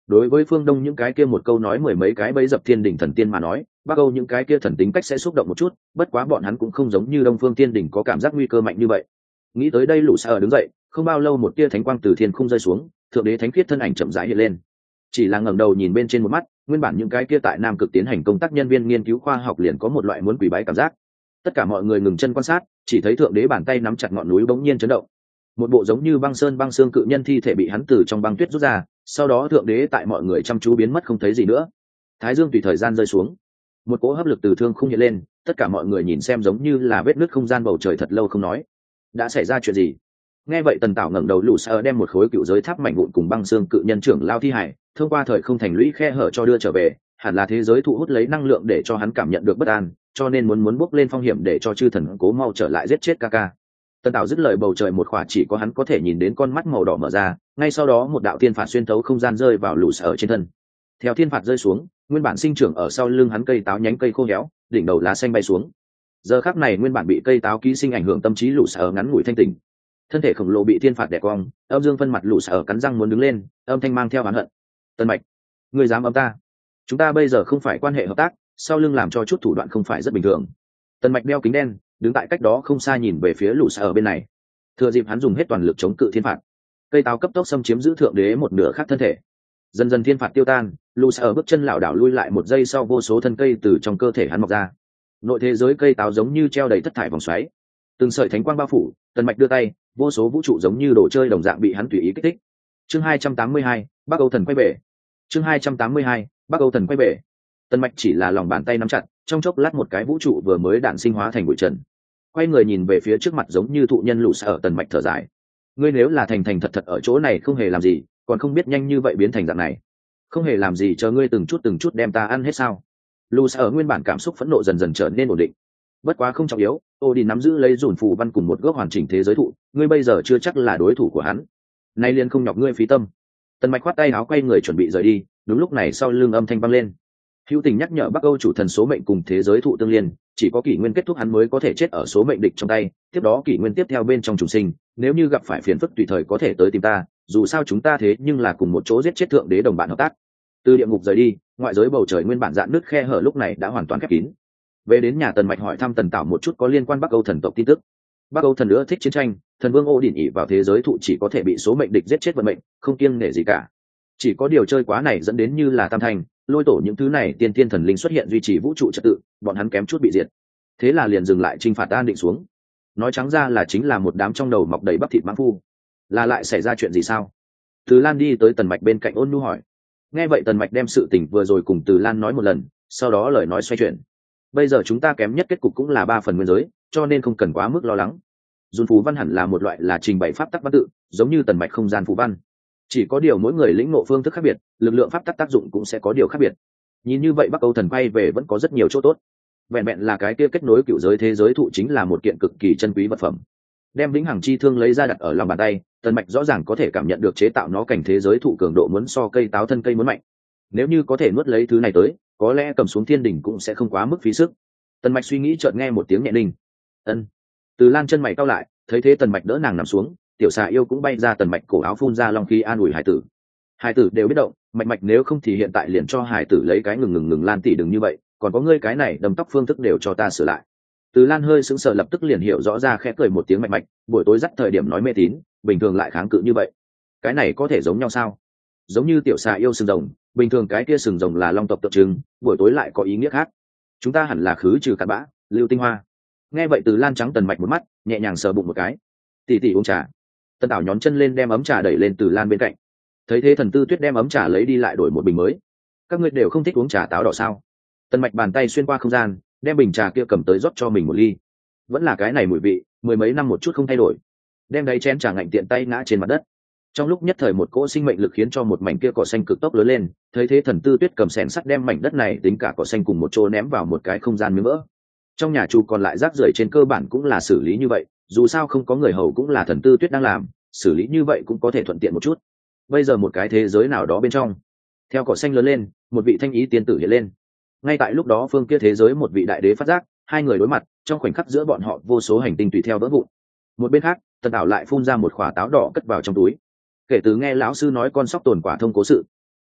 Đối với phương đông những cái kia một câu nói mười mấy cái bấy dập thiên đỉnh thần tiên mà nói, bắc âu những cái kia thần tính cách sẽ xúc động một chút, bất quá bọn hắn cũng không giống như đông phương tiên đỉnh có cảm giác nguy cơ mạnh như vậy. Nghĩ tới đây lũ sở đứng dậy, không bao lâu một tia thánh quang từ thiên khung rơi xuống, thượng đế thánh khiết thân ảnh chậm rãi hiện lên. Chỉ là ngẩng đầu nhìn bên trên một mắt, nguyên bản những cái kia tại nam cực tiến hành công tác nhân viên nghiên cứu khoa học liền có một loại muốn quỳ bái cảm giác. Tất cả mọi người ngừng chân quan sát, chỉ thấy thượng đế bàn tay nắm chặt ngọn núi bỗng nhiên chấn động. Một bộ giống như băng sơn băng xương cự nhân thi thể bị hắn từ trong băng tuyết rút ra, sau đó thượng đế tại mọi người chăm chú biến mất không thấy gì nữa. Thái dương tùy thời gian rơi xuống, một cỗ hấp lực từ thương không hiện lên, tất cả mọi người nhìn xem giống như là vết nứt không gian bầu trời thật lâu không nói. Đã xảy ra chuyện gì? Nghe vậy Tần Tảo ngẩng đầu lù sờ đem một khối cựu giới tháp mảnh vụn cùng băng xương cự nhân trưởng lao thi hải, thông qua thời không thành lũy khe hở cho đưa trở về, hẳn là thế giới thụ hút lấy năng lượng để cho hắn cảm nhận được bất an, cho nên muốn muốn bước lên phong hiểm để cho chư thần cố mau trở lại giết chết ca ca. Tần Tảo dứt lời, bầu trời một khỏa chỉ có hắn có thể nhìn đến con mắt màu đỏ mở ra, ngay sau đó một đạo thiên phạt xuyên thấu không gian rơi vào lù sờ trên thân. Theo thiên phạt rơi xuống, nguyên bản sinh trưởng ở sau lưng hắn cây táo nhánh cây khô héo, đỉnh đầu lá xanh bay xuống. Giờ khắc này nguyên bản bị cây táo ký sinh ảnh hưởng tâm trí lù sờ ngắn ngủi thanh tỉnh. Thân thể khổng lồ bị thiên phạt đè cong, âm dương phân mặt lù sờ cắn răng muốn đứng lên, âm thanh mang theo oán hận. Tân Mạch, ngươi dám âm ta? Chúng ta bây giờ không phải quan hệ hợp tác, sau lưng làm cho chút thủ đoạn không phải rất bình thường. Tân Mạch đeo kính đen, đứng tại cách đó không xa nhìn về phía lũ sở bên này. Thừa dịp hắn dùng hết toàn lực chống cự thiên phạt, cây táo cấp tốc xâm chiếm giữ thượng đế một nửa khác thân thể. Dần dần thiên phạt tiêu tan, lũ sở bước chân lảo đảo lui lại một giây sau vô số thân cây từ trong cơ thể hắn mọc ra. Nội thế giới cây táo giống như treo đầy thất thải vòng xoáy, từng sợi thánh quang bao phủ. Tần Mạch đưa tay, vô số vũ trụ giống như đồ chơi đồng dạng bị hắn tùy ý kích thích. Chương hai trăm tám mươi hai, Bắc Âu thần quay bể. Chương hai trăm tám mươi hai, Bắc Âu thần quay bể. Tần Mạch chỉ là lòng bàn tay nắm chặt, trong chốc lát một cái vũ trụ vừa mới đản sinh hóa thành bụi trần. Quay người nhìn về phía trước mặt giống như thụ nhân lũ sở, Tần Mạch thở dài. Ngươi nếu là thành thành thật thật ở chỗ này không hề làm gì, còn không biết nhanh như vậy biến thành dạng này. Không hề làm gì chờ ngươi từng chút từng chút đem ta ăn hết sao? Lũ sở nguyên bản cảm xúc phẫn nộ dần dần trở nên ổn định. Bất quá không trọng yếu, Odin nắm giữ lấy dùn phù văn cùng một gốc hoàn chỉnh thế giới thụ, ngươi bây giờ chưa chắc là đối thủ của hắn. Nay liền không nhọc ngươi phí tâm. Tần Mạch khoát tay áo quay người chuẩn bị rời đi, đúng lúc này sau lưng âm thanh vang lên. Hữu Tình nhắc nhở Bắc Âu chủ thần số mệnh cùng thế giới thụ tương liên, chỉ có kỷ nguyên kết thúc hắn mới có thể chết ở số mệnh địch trong tay, tiếp đó kỷ nguyên tiếp theo bên trong trùng sinh, nếu như gặp phải phiền phức tùy thời có thể tới tìm ta, dù sao chúng ta thế nhưng là cùng một chỗ giết chết thượng đế đồng bạn hợp tác. Từ địa ngục rời đi, ngoại giới bầu trời nguyên bản dạn nứt khe hở lúc này đã hoàn toàn khép kín. Về đến nhà, Tần Mạch hỏi thăm Tần Tảo một chút có liên quan Bắc Âu thần tộc tin tức. Bắc Âu thần nữa thích chiến tranh, thần vương Odin ỷ vào thế giới thụ chỉ có thể bị số mệnh địch giết chết vận mệnh, không kiêng nể gì cả. Chỉ có điều chơi quá này dẫn đến như là tam thành, lôi tổ những thứ này tiên tiên thần linh xuất hiện duy trì vũ trụ trật tự, bọn hắn kém chút bị diệt. Thế là liền dừng lại chinh phạt an định xuống. Nói trắng ra là chính là một đám trong đầu mọc đầy bắp thịt mãng phu. Là lại xảy ra chuyện gì sao? Từ Lan đi tới Tần Mạch bên cạnh ôn nhu hỏi. Nghe vậy Tần Mạch đem sự tình vừa rồi cùng Từ Lan nói một lần, sau đó lời nói xoay chuyển. Bây giờ chúng ta kém nhất kết cục cũng là ba phần nguyên giới, cho nên không cần quá mức lo lắng. Dùn phú văn hẳn là một loại là trình bày pháp tắc văn tự, giống như Tần Mạch không gian phù văn. Chỉ có điều mỗi người lĩnh ngộ phương thức khác biệt, lực lượng pháp tắc tác dụng cũng sẽ có điều khác biệt. Nhìn như vậy Bắc Âu thần quay về vẫn có rất nhiều chỗ tốt. Vẹn vẹn là cái kia kết nối cựu giới thế giới thụ chính là một kiện cực kỳ chân quý vật phẩm. Đem vĩnh hằng chi thương lấy ra đặt ở lòng bàn tay, Tần Mạch rõ ràng có thể cảm nhận được chế tạo nó cảnh thế giới thụ cường độ muốn so cây táo thân cây muốn mạnh. Nếu như có thể nuốt lấy thứ này tới, có lẽ cầm xuống thiên đỉnh cũng sẽ không quá mức phí sức. Tần Mạch suy nghĩ chợt nghe một tiếng nhẹ ninh. Ân. Từ Lan chân mày cau lại, thấy thế Tần Mạch đỡ nàng nằm xuống, tiểu xà yêu cũng bay ra Tần Mạch cổ áo phun ra long khí an ủi hải tử. Hải tử đều biết động, Mạch Mạch nếu không thì hiện tại liền cho hải tử lấy cái ngừng ngừng ngừng Lan tỷ đừng như vậy, còn có ngươi cái này đầm tóc phương thức đều cho ta sửa lại. Từ Lan hơi sững sờ lập tức liền hiểu rõ ra, khẽ cười một tiếng Mạch Mạch, buổi tối dắt thời điểm nói mê tín, bình thường lại kháng cự như vậy. Cái này có thể giống nhau sao? Giống như tiểu xà yêu sừng rồng, bình thường cái kia sừng rồng là long tộc tượng trưng, buổi tối lại có ý nghĩa khác. Chúng ta hẳn là khứ trừ cặn bã, lưu tinh hoa. Nghe vậy Từ Lan trắng Tần Mạch một mắt, nhẹ nhàng sờ bụng một cái. Tỷ tỷ uống trà. Tần Tảo nhón chân lên đem ấm trà đẩy lên Từ Lan bên cạnh. Thấy thế Thần Tư Tuyết đem ấm trà lấy đi lại đổi một bình mới. Các ngươi đều không thích uống trà táo đỏ sao? Tần Mạch bàn tay xuyên qua không gian, đem bình trà kia cầm tới rót cho mình một ly. Vẫn là cái này mùi vị, mười mấy năm một chút không thay đổi. Đem đáy chén trà ngạnh tiện tay ngã trên mặt đất. Trong lúc nhất thời một cỗ sinh mệnh lực khiến cho một mảnh kia cỏ xanh cực tốc lớn lên, thấy thế Thần Tư Tuyết cầm xẻng sắt đem mảnh đất này tính cả cỏ xanh cùng một chỗ ném vào một cái không gian miếng vỡ. Trong nhà Chu còn lại rác rưởi trên cơ bản cũng là xử lý như vậy, dù sao không có người hầu cũng là Thần Tư Tuyết đang làm, xử lý như vậy cũng có thể thuận tiện một chút. Bây giờ một cái thế giới nào đó bên trong, theo cỏ xanh lớn lên, một vị thanh ý tiên tử hiện lên. Ngay tại lúc đó phương kia thế giới một vị đại đế phát giác, hai người đối mặt, trong khoảnh khắc giữa bọn họ vô số hành tinh tùy theo vỡ vụn. Một bên khác, Tần Tảo lại phun ra một quả táo đỏ cất vào trong túi. Kể từ nghe lão sư nói con sóc tồn quả thông cố sự,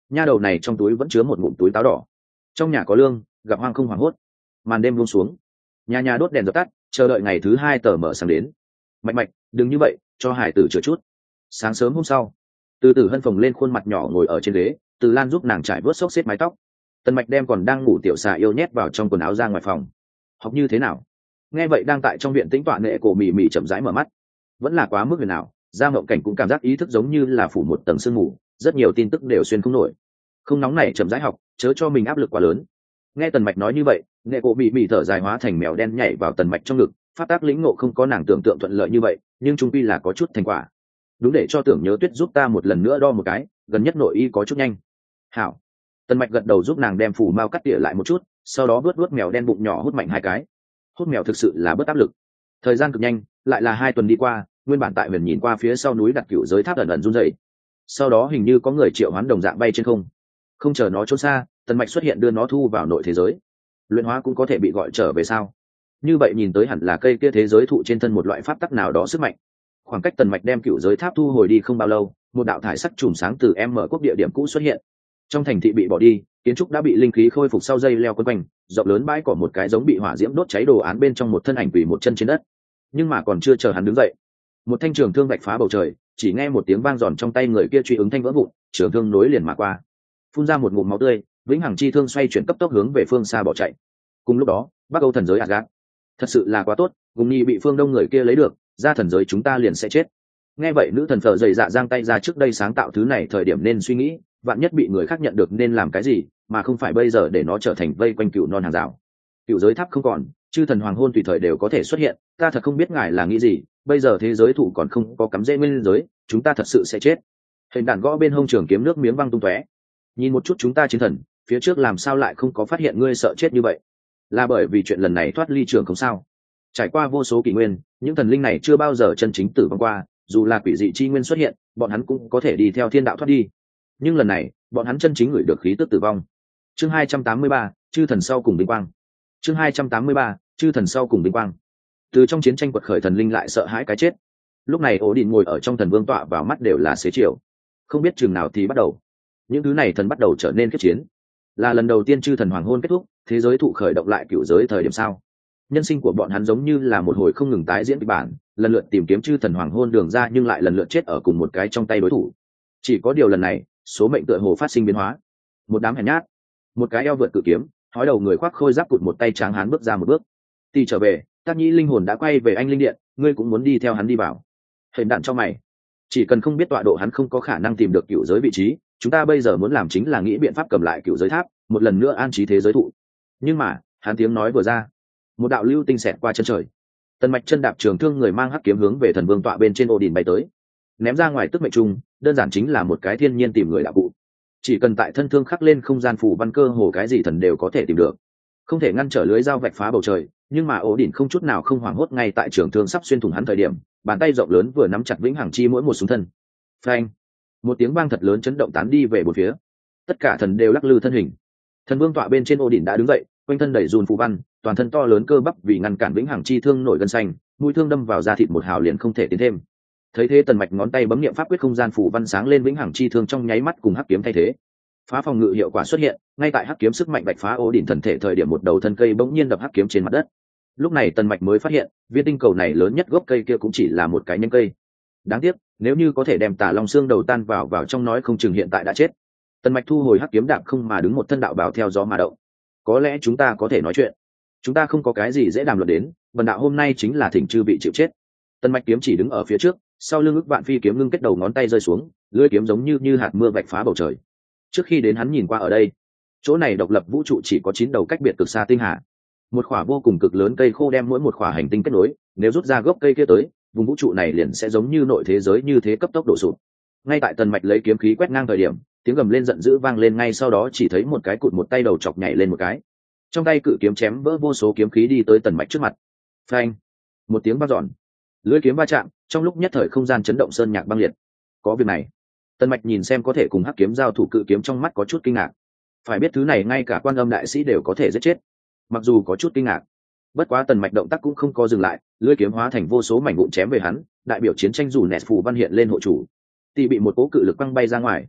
nha đầu này trong túi vẫn chứa một ngụm túi táo đỏ. Trong nhà có lương, gặp hoang không hoảng hốt. Màn đêm buông xuống, nhà nhà đốt đèn dập tắt, chờ đợi ngày thứ hai tờ mở sáng đến. Mạch Mạch, đừng như vậy, cho hải tử chữa chút. Sáng sớm hôm sau, Từ Tử Hân phồng lên khuôn mặt nhỏ ngồi ở trên ghế, Từ Lan giúp nàng trải vớt xốc xếp mái tóc. Tần Mạch đem còn đang ngủ tiểu xà yêu nhét vào trong quần áo ra ngoài phòng. Học như thế nào? Nghe vậy đang tại trong viện tĩnh tọa nệ cổ mỉ mỉ chậm rãi mở mắt. Vẫn là quá mức huyền nào, Giang Mộng Cảnh cũng cảm giác ý thức giống như là phủ một tầng sương mù, rất nhiều tin tức đều xuyên không nổi. Không nóng này chậm rãi học, chớ cho mình áp lực quá lớn. Nghe Tần Mạch nói như vậy, nệ cổ mỉ mỉ thở dài hóa thành mèo đen nhảy vào Tần Mạch trong ngực. Phát tác lĩnh ngộ không có nàng tưởng tượng thuận lợi như vậy, nhưng trung quy là có chút thành quả. Đúng, để cho Tưởng Nhớ Tuyết giúp ta một lần nữa đo một cái, gần nhất nội y có chút nhanh. Hảo. Tần Mạch gật đầu giúp nàng đem phủ mao cắt tỉa lại một chút, sau đó vớt vớt mèo đen bụng nhỏ hút mạnh hai cái. Hút mèo thực sự là bớt áp lực. Thời gian cực nhanh, lại là hai tuần đi qua, nguyên bản tại huyền nhìn qua phía sau núi đặt cựu giới tháp ẩn ẩn run rẩy. Sau đó hình như có người triệu hoán đồng dạng bay trên không. Không chờ nó trốn xa, Tần Mạch xuất hiện đưa nó thu vào nội thế giới. Luyện hóa cũng có thể bị gọi trở về sao? Như vậy nhìn tới hẳn là cây kia thế giới thụ trên thân một loại pháp tắc nào đó sức mạnh. Khoảng cách Tần Mạch đem cựu giới tháp thu hồi đi không bao lâu, một đạo thải sắc chùm sáng từ em mở quốc địa điểm cũ xuất hiện. Trong thành thị bị bỏ đi, kiến trúc đã bị linh khí khôi phục sau dây leo quấn quanh, rộng lớn bãi cỏ một cái giống bị hỏa diễm đốt cháy đồ án bên trong một thân ảnh quỳ một chân trên đất. Nhưng mà còn chưa chờ hắn đứng dậy, một thanh trường thương vạch phá bầu trời, chỉ nghe một tiếng vang giòn trong tay người kia truy ứng thanh vỡ vụn, trường thương nối liền mà qua, phun ra một ngụm máu tươi, vĩnh hằng chi thương xoay chuyển cấp tốc hướng về phương xa bỏ chạy. Cùng lúc đó, Bắc Âu thần giới Asgard, thật sự là quá tốt, Gùng Nhi bị phương đông người kia lấy được, ra thần giới chúng ta liền sẽ chết. Nghe vậy nữ thần thờ dày dạ giang tay ra, trước đây sáng tạo thứ này thời điểm nên suy nghĩ, vạn nhất bị người khác nhận được nên làm cái gì, mà không phải bây giờ để nó trở thành vây quanh cựu non hàng rào. Cựu giới tháp không còn, chư thần hoàng hôn tùy thời đều có thể xuất hiện, ta thật không biết ngài là nghĩ gì, bây giờ thế giới thụ còn không có cắm rễ nguyên giới, chúng ta thật sự sẽ chết. Hình đàn gõ bên hông trường kiếm nước miếng văng tung tóe. Nhìn một chút chúng ta chiến thần, phía trước làm sao lại không có phát hiện ngươi sợ chết như vậy? Là bởi vì chuyện lần này thoát ly trường không sao? Trải qua vô số kỷ nguyên, những thần linh này chưa bao giờ chân chính tử vong qua, dù là quỷ dị chi nguyên xuất hiện, bọn hắn cũng có thể đi theo thiên đạo thoát đi. Nhưng lần này, bọn hắn chân chính ngửi được khí tức tử vong. Chương hai trăm tám mươi ba, chư thần sau cùng vinh quang. Chương hai trăm tám mươi ba, chư thần sau cùng vinh quang. Từ trong chiến tranh quật khởi thần linh lại sợ hãi cái chết. Lúc này Ổ Đình ngồi ở trong thần vương tọa, vào mắt đều là xế chiều. Không biết chừng nào thì bắt đầu, những thứ này thần bắt đầu trở nên kết chiến. Là lần đầu tiên chư thần hoàng hôn kết thúc, thế giới thụ khởi động lại cựu giới thời điểm sao? Nhân sinh của bọn hắn giống như là một hồi không ngừng tái diễn kịch bản, lần lượt tìm kiếm chư thần hoàng hôn đường ra, nhưng lại lần lượt chết ở cùng một cái trong tay đối thủ. Chỉ có điều lần này, số mệnh tựa hồ phát sinh biến hóa. Một đám hèn nhát, một cái eo vượt cự kiếm, hói đầu người khoác khôi giáp cụt một tay tráng hán bước ra một bước. Tì trở về, Tác Nhĩ linh hồn đã quay về anh linh điện, ngươi cũng muốn đi theo hắn đi vào. Hình đạn cho mày, chỉ cần không biết tọa độ hắn không có khả năng tìm được cựu giới vị trí, chúng ta bây giờ muốn làm chính là nghĩ biện pháp cầm lại cựu giới tháp, một lần nữa an trí thế giới thụ. Nhưng mà, hắn tiếng nói vừa ra, một đạo lưu tinh xẹt qua chân trời. Tần Mạch chân đạp trường thương, người mang hắc kiếm hướng về thần vương tọa bên trên Odin bay tới, ném ra ngoài tức mệnh trung, đơn giản chính là một cái thiên nhiên tìm người đạo cụ. Chỉ cần tại thân thương khắc lên không gian phù văn, cơ hồ cái gì thần đều có thể tìm được, không thể ngăn trở lưới dao vạch phá bầu trời. Nhưng mà Odin không chút nào không hoảng hốt, ngay tại trường thương sắp xuyên thủng hắn thời điểm, bàn tay rộng lớn vừa nắm chặt vĩnh hằng chi mỗi một súng thân. Phanh! Một tiếng vang thật lớn chấn động tán đi về một phía, tất cả thần đều lắc lư thân hình. Thần vương tọa bên trên Odin đã đứng dậy, quanh thân đẩy dùn phù văn, toàn thân to lớn cơ bắp vì ngăn cản vĩnh hằng chi thương nổi gân xanh, mũi thương đâm vào da thịt một hào liền không thể tiến thêm. Thấy thế, Tần Mạch ngón tay bấm niệm pháp quyết, không gian phù văn sáng lên, vĩnh hằng chi thương trong nháy mắt cùng hắc kiếm thay thế. Phá phòng ngự hiệu quả xuất hiện, ngay tại hắc kiếm sức mạnh bạch phá Odin thần thể thời điểm, một đầu thân cây bỗng nhiên đập hắc kiếm trên mặt đất. Lúc này Tần Mạch mới phát hiện, viên tinh cầu này lớn nhất gốc cây kia cũng chỉ là một cái nhánh cây. Đáng tiếc, nếu như có thể đem Tà Long xương đầu tan vào vào trong, nói không chừng hiện tại đã chết. Tần Mạch thu hồi hắc kiếm, đạp không mà đứng một thân đạo bào theo gió mà động. Có lẽ chúng ta có thể nói chuyện. Chúng ta không có cái gì dễ đàm luận đến, bần đạo hôm nay chính là thỉnh chư bị chịu chết. Tần Mạch kiếm chỉ đứng ở phía trước, sau lưng ức vạn phi kiếm ngưng kết, đầu ngón tay rơi xuống, lưỡi kiếm giống như như hạt mưa vạch phá bầu trời. Trước khi đến hắn nhìn qua ở đây, chỗ này độc lập vũ trụ chỉ có chín đầu cách biệt cực xa tinh hà. Một khỏa vô cùng cực lớn cây khô đem mỗi một khỏa hành tinh kết nối, nếu rút ra gốc cây kia tới, vùng vũ trụ này liền sẽ giống như nội thế giới như thế cấp tốc đổ sụp. Ngay tại Tần Mạch lấy kiếm khí quét ngang thời điểm, tiếng gầm lên giận dữ vang lên, ngay sau đó chỉ thấy một cái cụt một tay đầu chọc nhảy lên một cái, trong tay cự kiếm chém vỡ vô số kiếm khí đi tới Tần Mạch trước mặt. Phanh! Một tiếng vang dọn, lưỡi kiếm va chạm, trong lúc nhất thời không gian chấn động, sơn nhạc băng liệt. Có việc này, Tần Mạch nhìn xem có thể cùng hắc kiếm giao thủ cự kiếm, trong mắt có chút kinh ngạc. Phải biết thứ này ngay cả Quan Âm đại sĩ đều có thể giết chết. Mặc dù có chút kinh ngạc, bất quá Tần Mạch động tác cũng không có dừng lại, lưỡi kiếm hóa thành vô số mảnh vụn chém về hắn, đại biểu chiến tranh dù nẹt phù văn hiện lên hộ chủ, tỷ bị một cố cự lực quăng bay ra ngoài.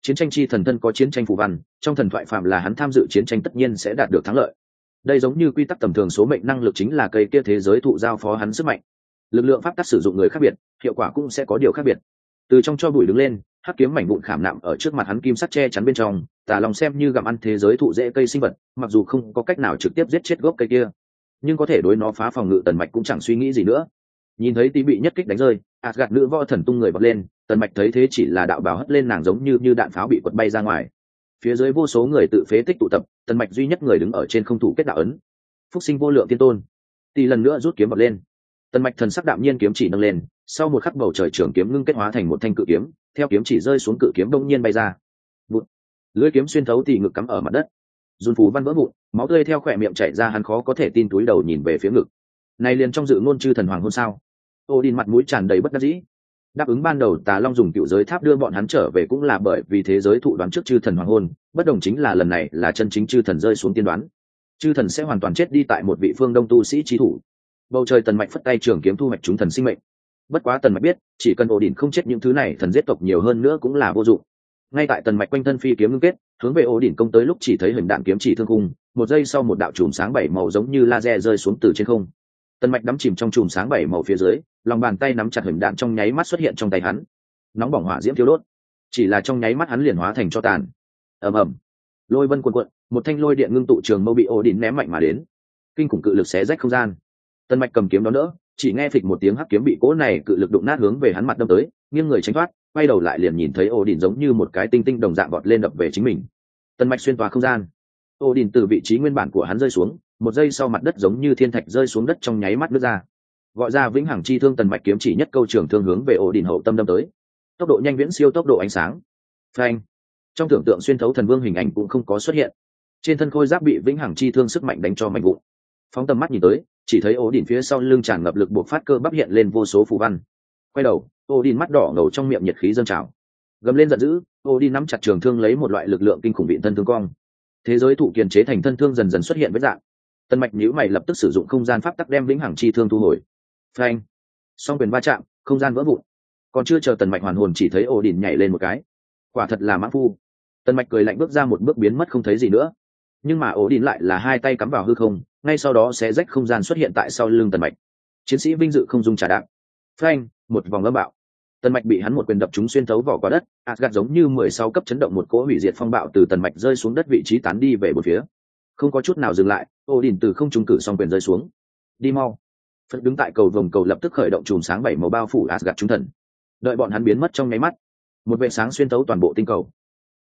Chiến tranh chi thần thân có chiến tranh phù văn, trong thần thoại phạm là hắn tham dự chiến tranh tất nhiên sẽ đạt được thắng lợi. Đây giống như quy tắc tầm thường số mệnh, năng lực chính là cây kia thế giới thụ giao phó hắn sức mạnh. Lực lượng pháp tắc sử dụng người khác biệt, hiệu quả cũng sẽ có điều khác biệt. Từ trong cho bụi đứng lên, hắc kiếm mảnh vụn khảm nạm ở trước mặt hắn, kim sắt che chắn bên trong. Tà Long xem như gặm ăn thế giới thụ rễ cây sinh vật, mặc dù không có cách nào trực tiếp giết chết gốc cây kia, nhưng có thể đối nó phá phòng ngự. Tần Mạch cũng chẳng suy nghĩ gì nữa. Nhìn thấy tí bị nhất kích đánh rơi, Asgard nữ võ thần tung người bật lên. Tần Mạch thấy thế chỉ là đạo bào hất lên nàng, giống như như đạn pháo bị quật bay ra ngoài. Phía dưới vô số người tự phế tích tụ tập, Tần Mạch duy nhất người đứng ở trên không thủ kết đạo ấn. Phúc sinh vô lượng tiên tôn. Tỷ lần nữa rút kiếm bật lên. Tần Mạch thần sắc đạm nhiên, kiếm chỉ nâng lên, sau một khắc bầu trời trường kiếm ngưng kết hóa thành một thanh cự kiếm, theo kiếm chỉ rơi xuống, cự kiếm đông nhiên bay ra. Vụt. Lưỡi kiếm xuyên thấu tỷ ngực cắm ở mặt đất. Dùn phù văn vỡ vụn, máu tươi theo khỏe miệng chảy ra, hắn khó có thể tin, túi đầu nhìn về phía ngực. Này liền trong dự ngôn chư thần hoàng hôn sao? Odin mặt mũi tràn đầy bất đắc dĩ. Đáp ứng ban đầu Tà Long dùng cựu giới tháp đưa bọn hắn trở về cũng là bởi vì thế giới thụ đoán trước chư thần hoàng hôn, bất đồng chính là lần này là chân chính chư thần rơi xuống tiên đoán. Chư thần sẽ hoàn toàn chết đi tại một vị phương đông tu sĩ chí thủ. Bầu trời Tần Mạch phất tay trường kiếm thu hoạch chúng thần sinh mệnh. Bất quá Tần Mạch biết, chỉ cần Odin không chết, những thứ này thần giết tộc nhiều hơn nữa cũng là vô dụng. Ngay tại Tần Mạch quanh thân phi kiếm ngưng kết, hướng về Odin công tới lúc chỉ thấy hình đạn kiếm chỉ thương khung, một giây sau một đạo chùm sáng bảy màu giống như laser rơi xuống từ trên không. Tần Mạch đắm chìm trong chùm sáng bảy màu phía dưới, lòng bàn tay nắm chặt hình đạn trong nháy mắt xuất hiện trong tay hắn, nóng bỏng hỏa diễm thiêu đốt, chỉ là trong nháy mắt hắn liền hóa thành tro tàn. Ầm ầm, lôi vân cuồn cuộn, một thanh lôi điện ngưng tụ trường mâu bị Odin ném mạnh mà đến, kinh khủng cự lực xé rách không gian. Tần Mạch cầm kiếm đó đỡ, chỉ nghe phịch một tiếng, hắc kiếm bị cỗ này cự lực đụng nát, hướng về hắn mặt đâm tới, nghiêng người tránh thoát, quay đầu lại liền nhìn thấy Odin giống như một cái tinh tinh đồng dạng vọt lên đập về chính mình. Tần Mạch xuyên tỏa không gian, Odin từ vị trí nguyên bản của hắn rơi xuống, một giây sau mặt đất giống như thiên thạch rơi xuống đất, trong nháy mắt nứt ra. Gọi ra vĩnh hằng chi thương, Tần Mạch kiếm chỉ nhất câu trường thương hướng về Odin hậu tâm đâm tới, tốc độ nhanh viễn siêu tốc độ ánh sáng. Phanh! Trong tưởng tượng xuyên thấu thần vương hình ảnh cũng không có xuất hiện, trên thân khôi giáp bị vĩnh hằng chi thương sức mạnh đánh cho mạnh vụn. Phóng tầm mắt nhìn tới, chỉ thấy Odin phía sau lưng tràn ngập lực buộc phát cơ bắp, hiện lên vô số phù văn. Quay đầu, Odin mắt đỏ ngầu, trong miệng nhiệt khí dâng trào, gầm lên giận dữ. Odin nắm chặt trường thương, lấy một loại lực lượng kinh khủng vịn thân thương cong. Thế giới thụ kiềm chế thành thân thương dần dần xuất hiện với dạng. Tần Mạch nhíu mày, lập tức sử dụng không gian pháp tắc đem vĩnh hằng chi thương thu hồi. Phanh! Song quyền va chạm, không gian vỡ vụn. Còn chưa chờ Tần Mạch hoàn hồn, chỉ thấy Odin nhảy lên một cái. Quả thật là mãng phu. Tần Mạch cười lạnh, bước ra một bước biến mất không thấy gì nữa. Nhưng mà Odin lại là hai tay cắm vào hư không, ngay sau đó xé rách không gian xuất hiện tại sau lưng Tần Mạch. Chiến sĩ vinh dự không dung trả đạp. Phanh! Một vòng âm bạo. Tần Mạch bị hắn một quyền đập trúng, xuyên thấu vỏ qua đất. Asgard giống như mười sáu cấp chấn động, một cỗ hủy diệt phong bạo từ Tần Mạch rơi xuống đất vị trí tán đi về bốn phía. Không có chút nào dừng lại, Odin từ không trung cử song quyền rơi xuống. Đi mau! Phật đứng tại cầu vồng cầu lập tức khởi động chùm sáng bảy màu bao phủ Asgard chúng thần. Đợi bọn hắn biến mất trong nháy mắt, một vệt sáng xuyên thấu toàn bộ tinh cầu.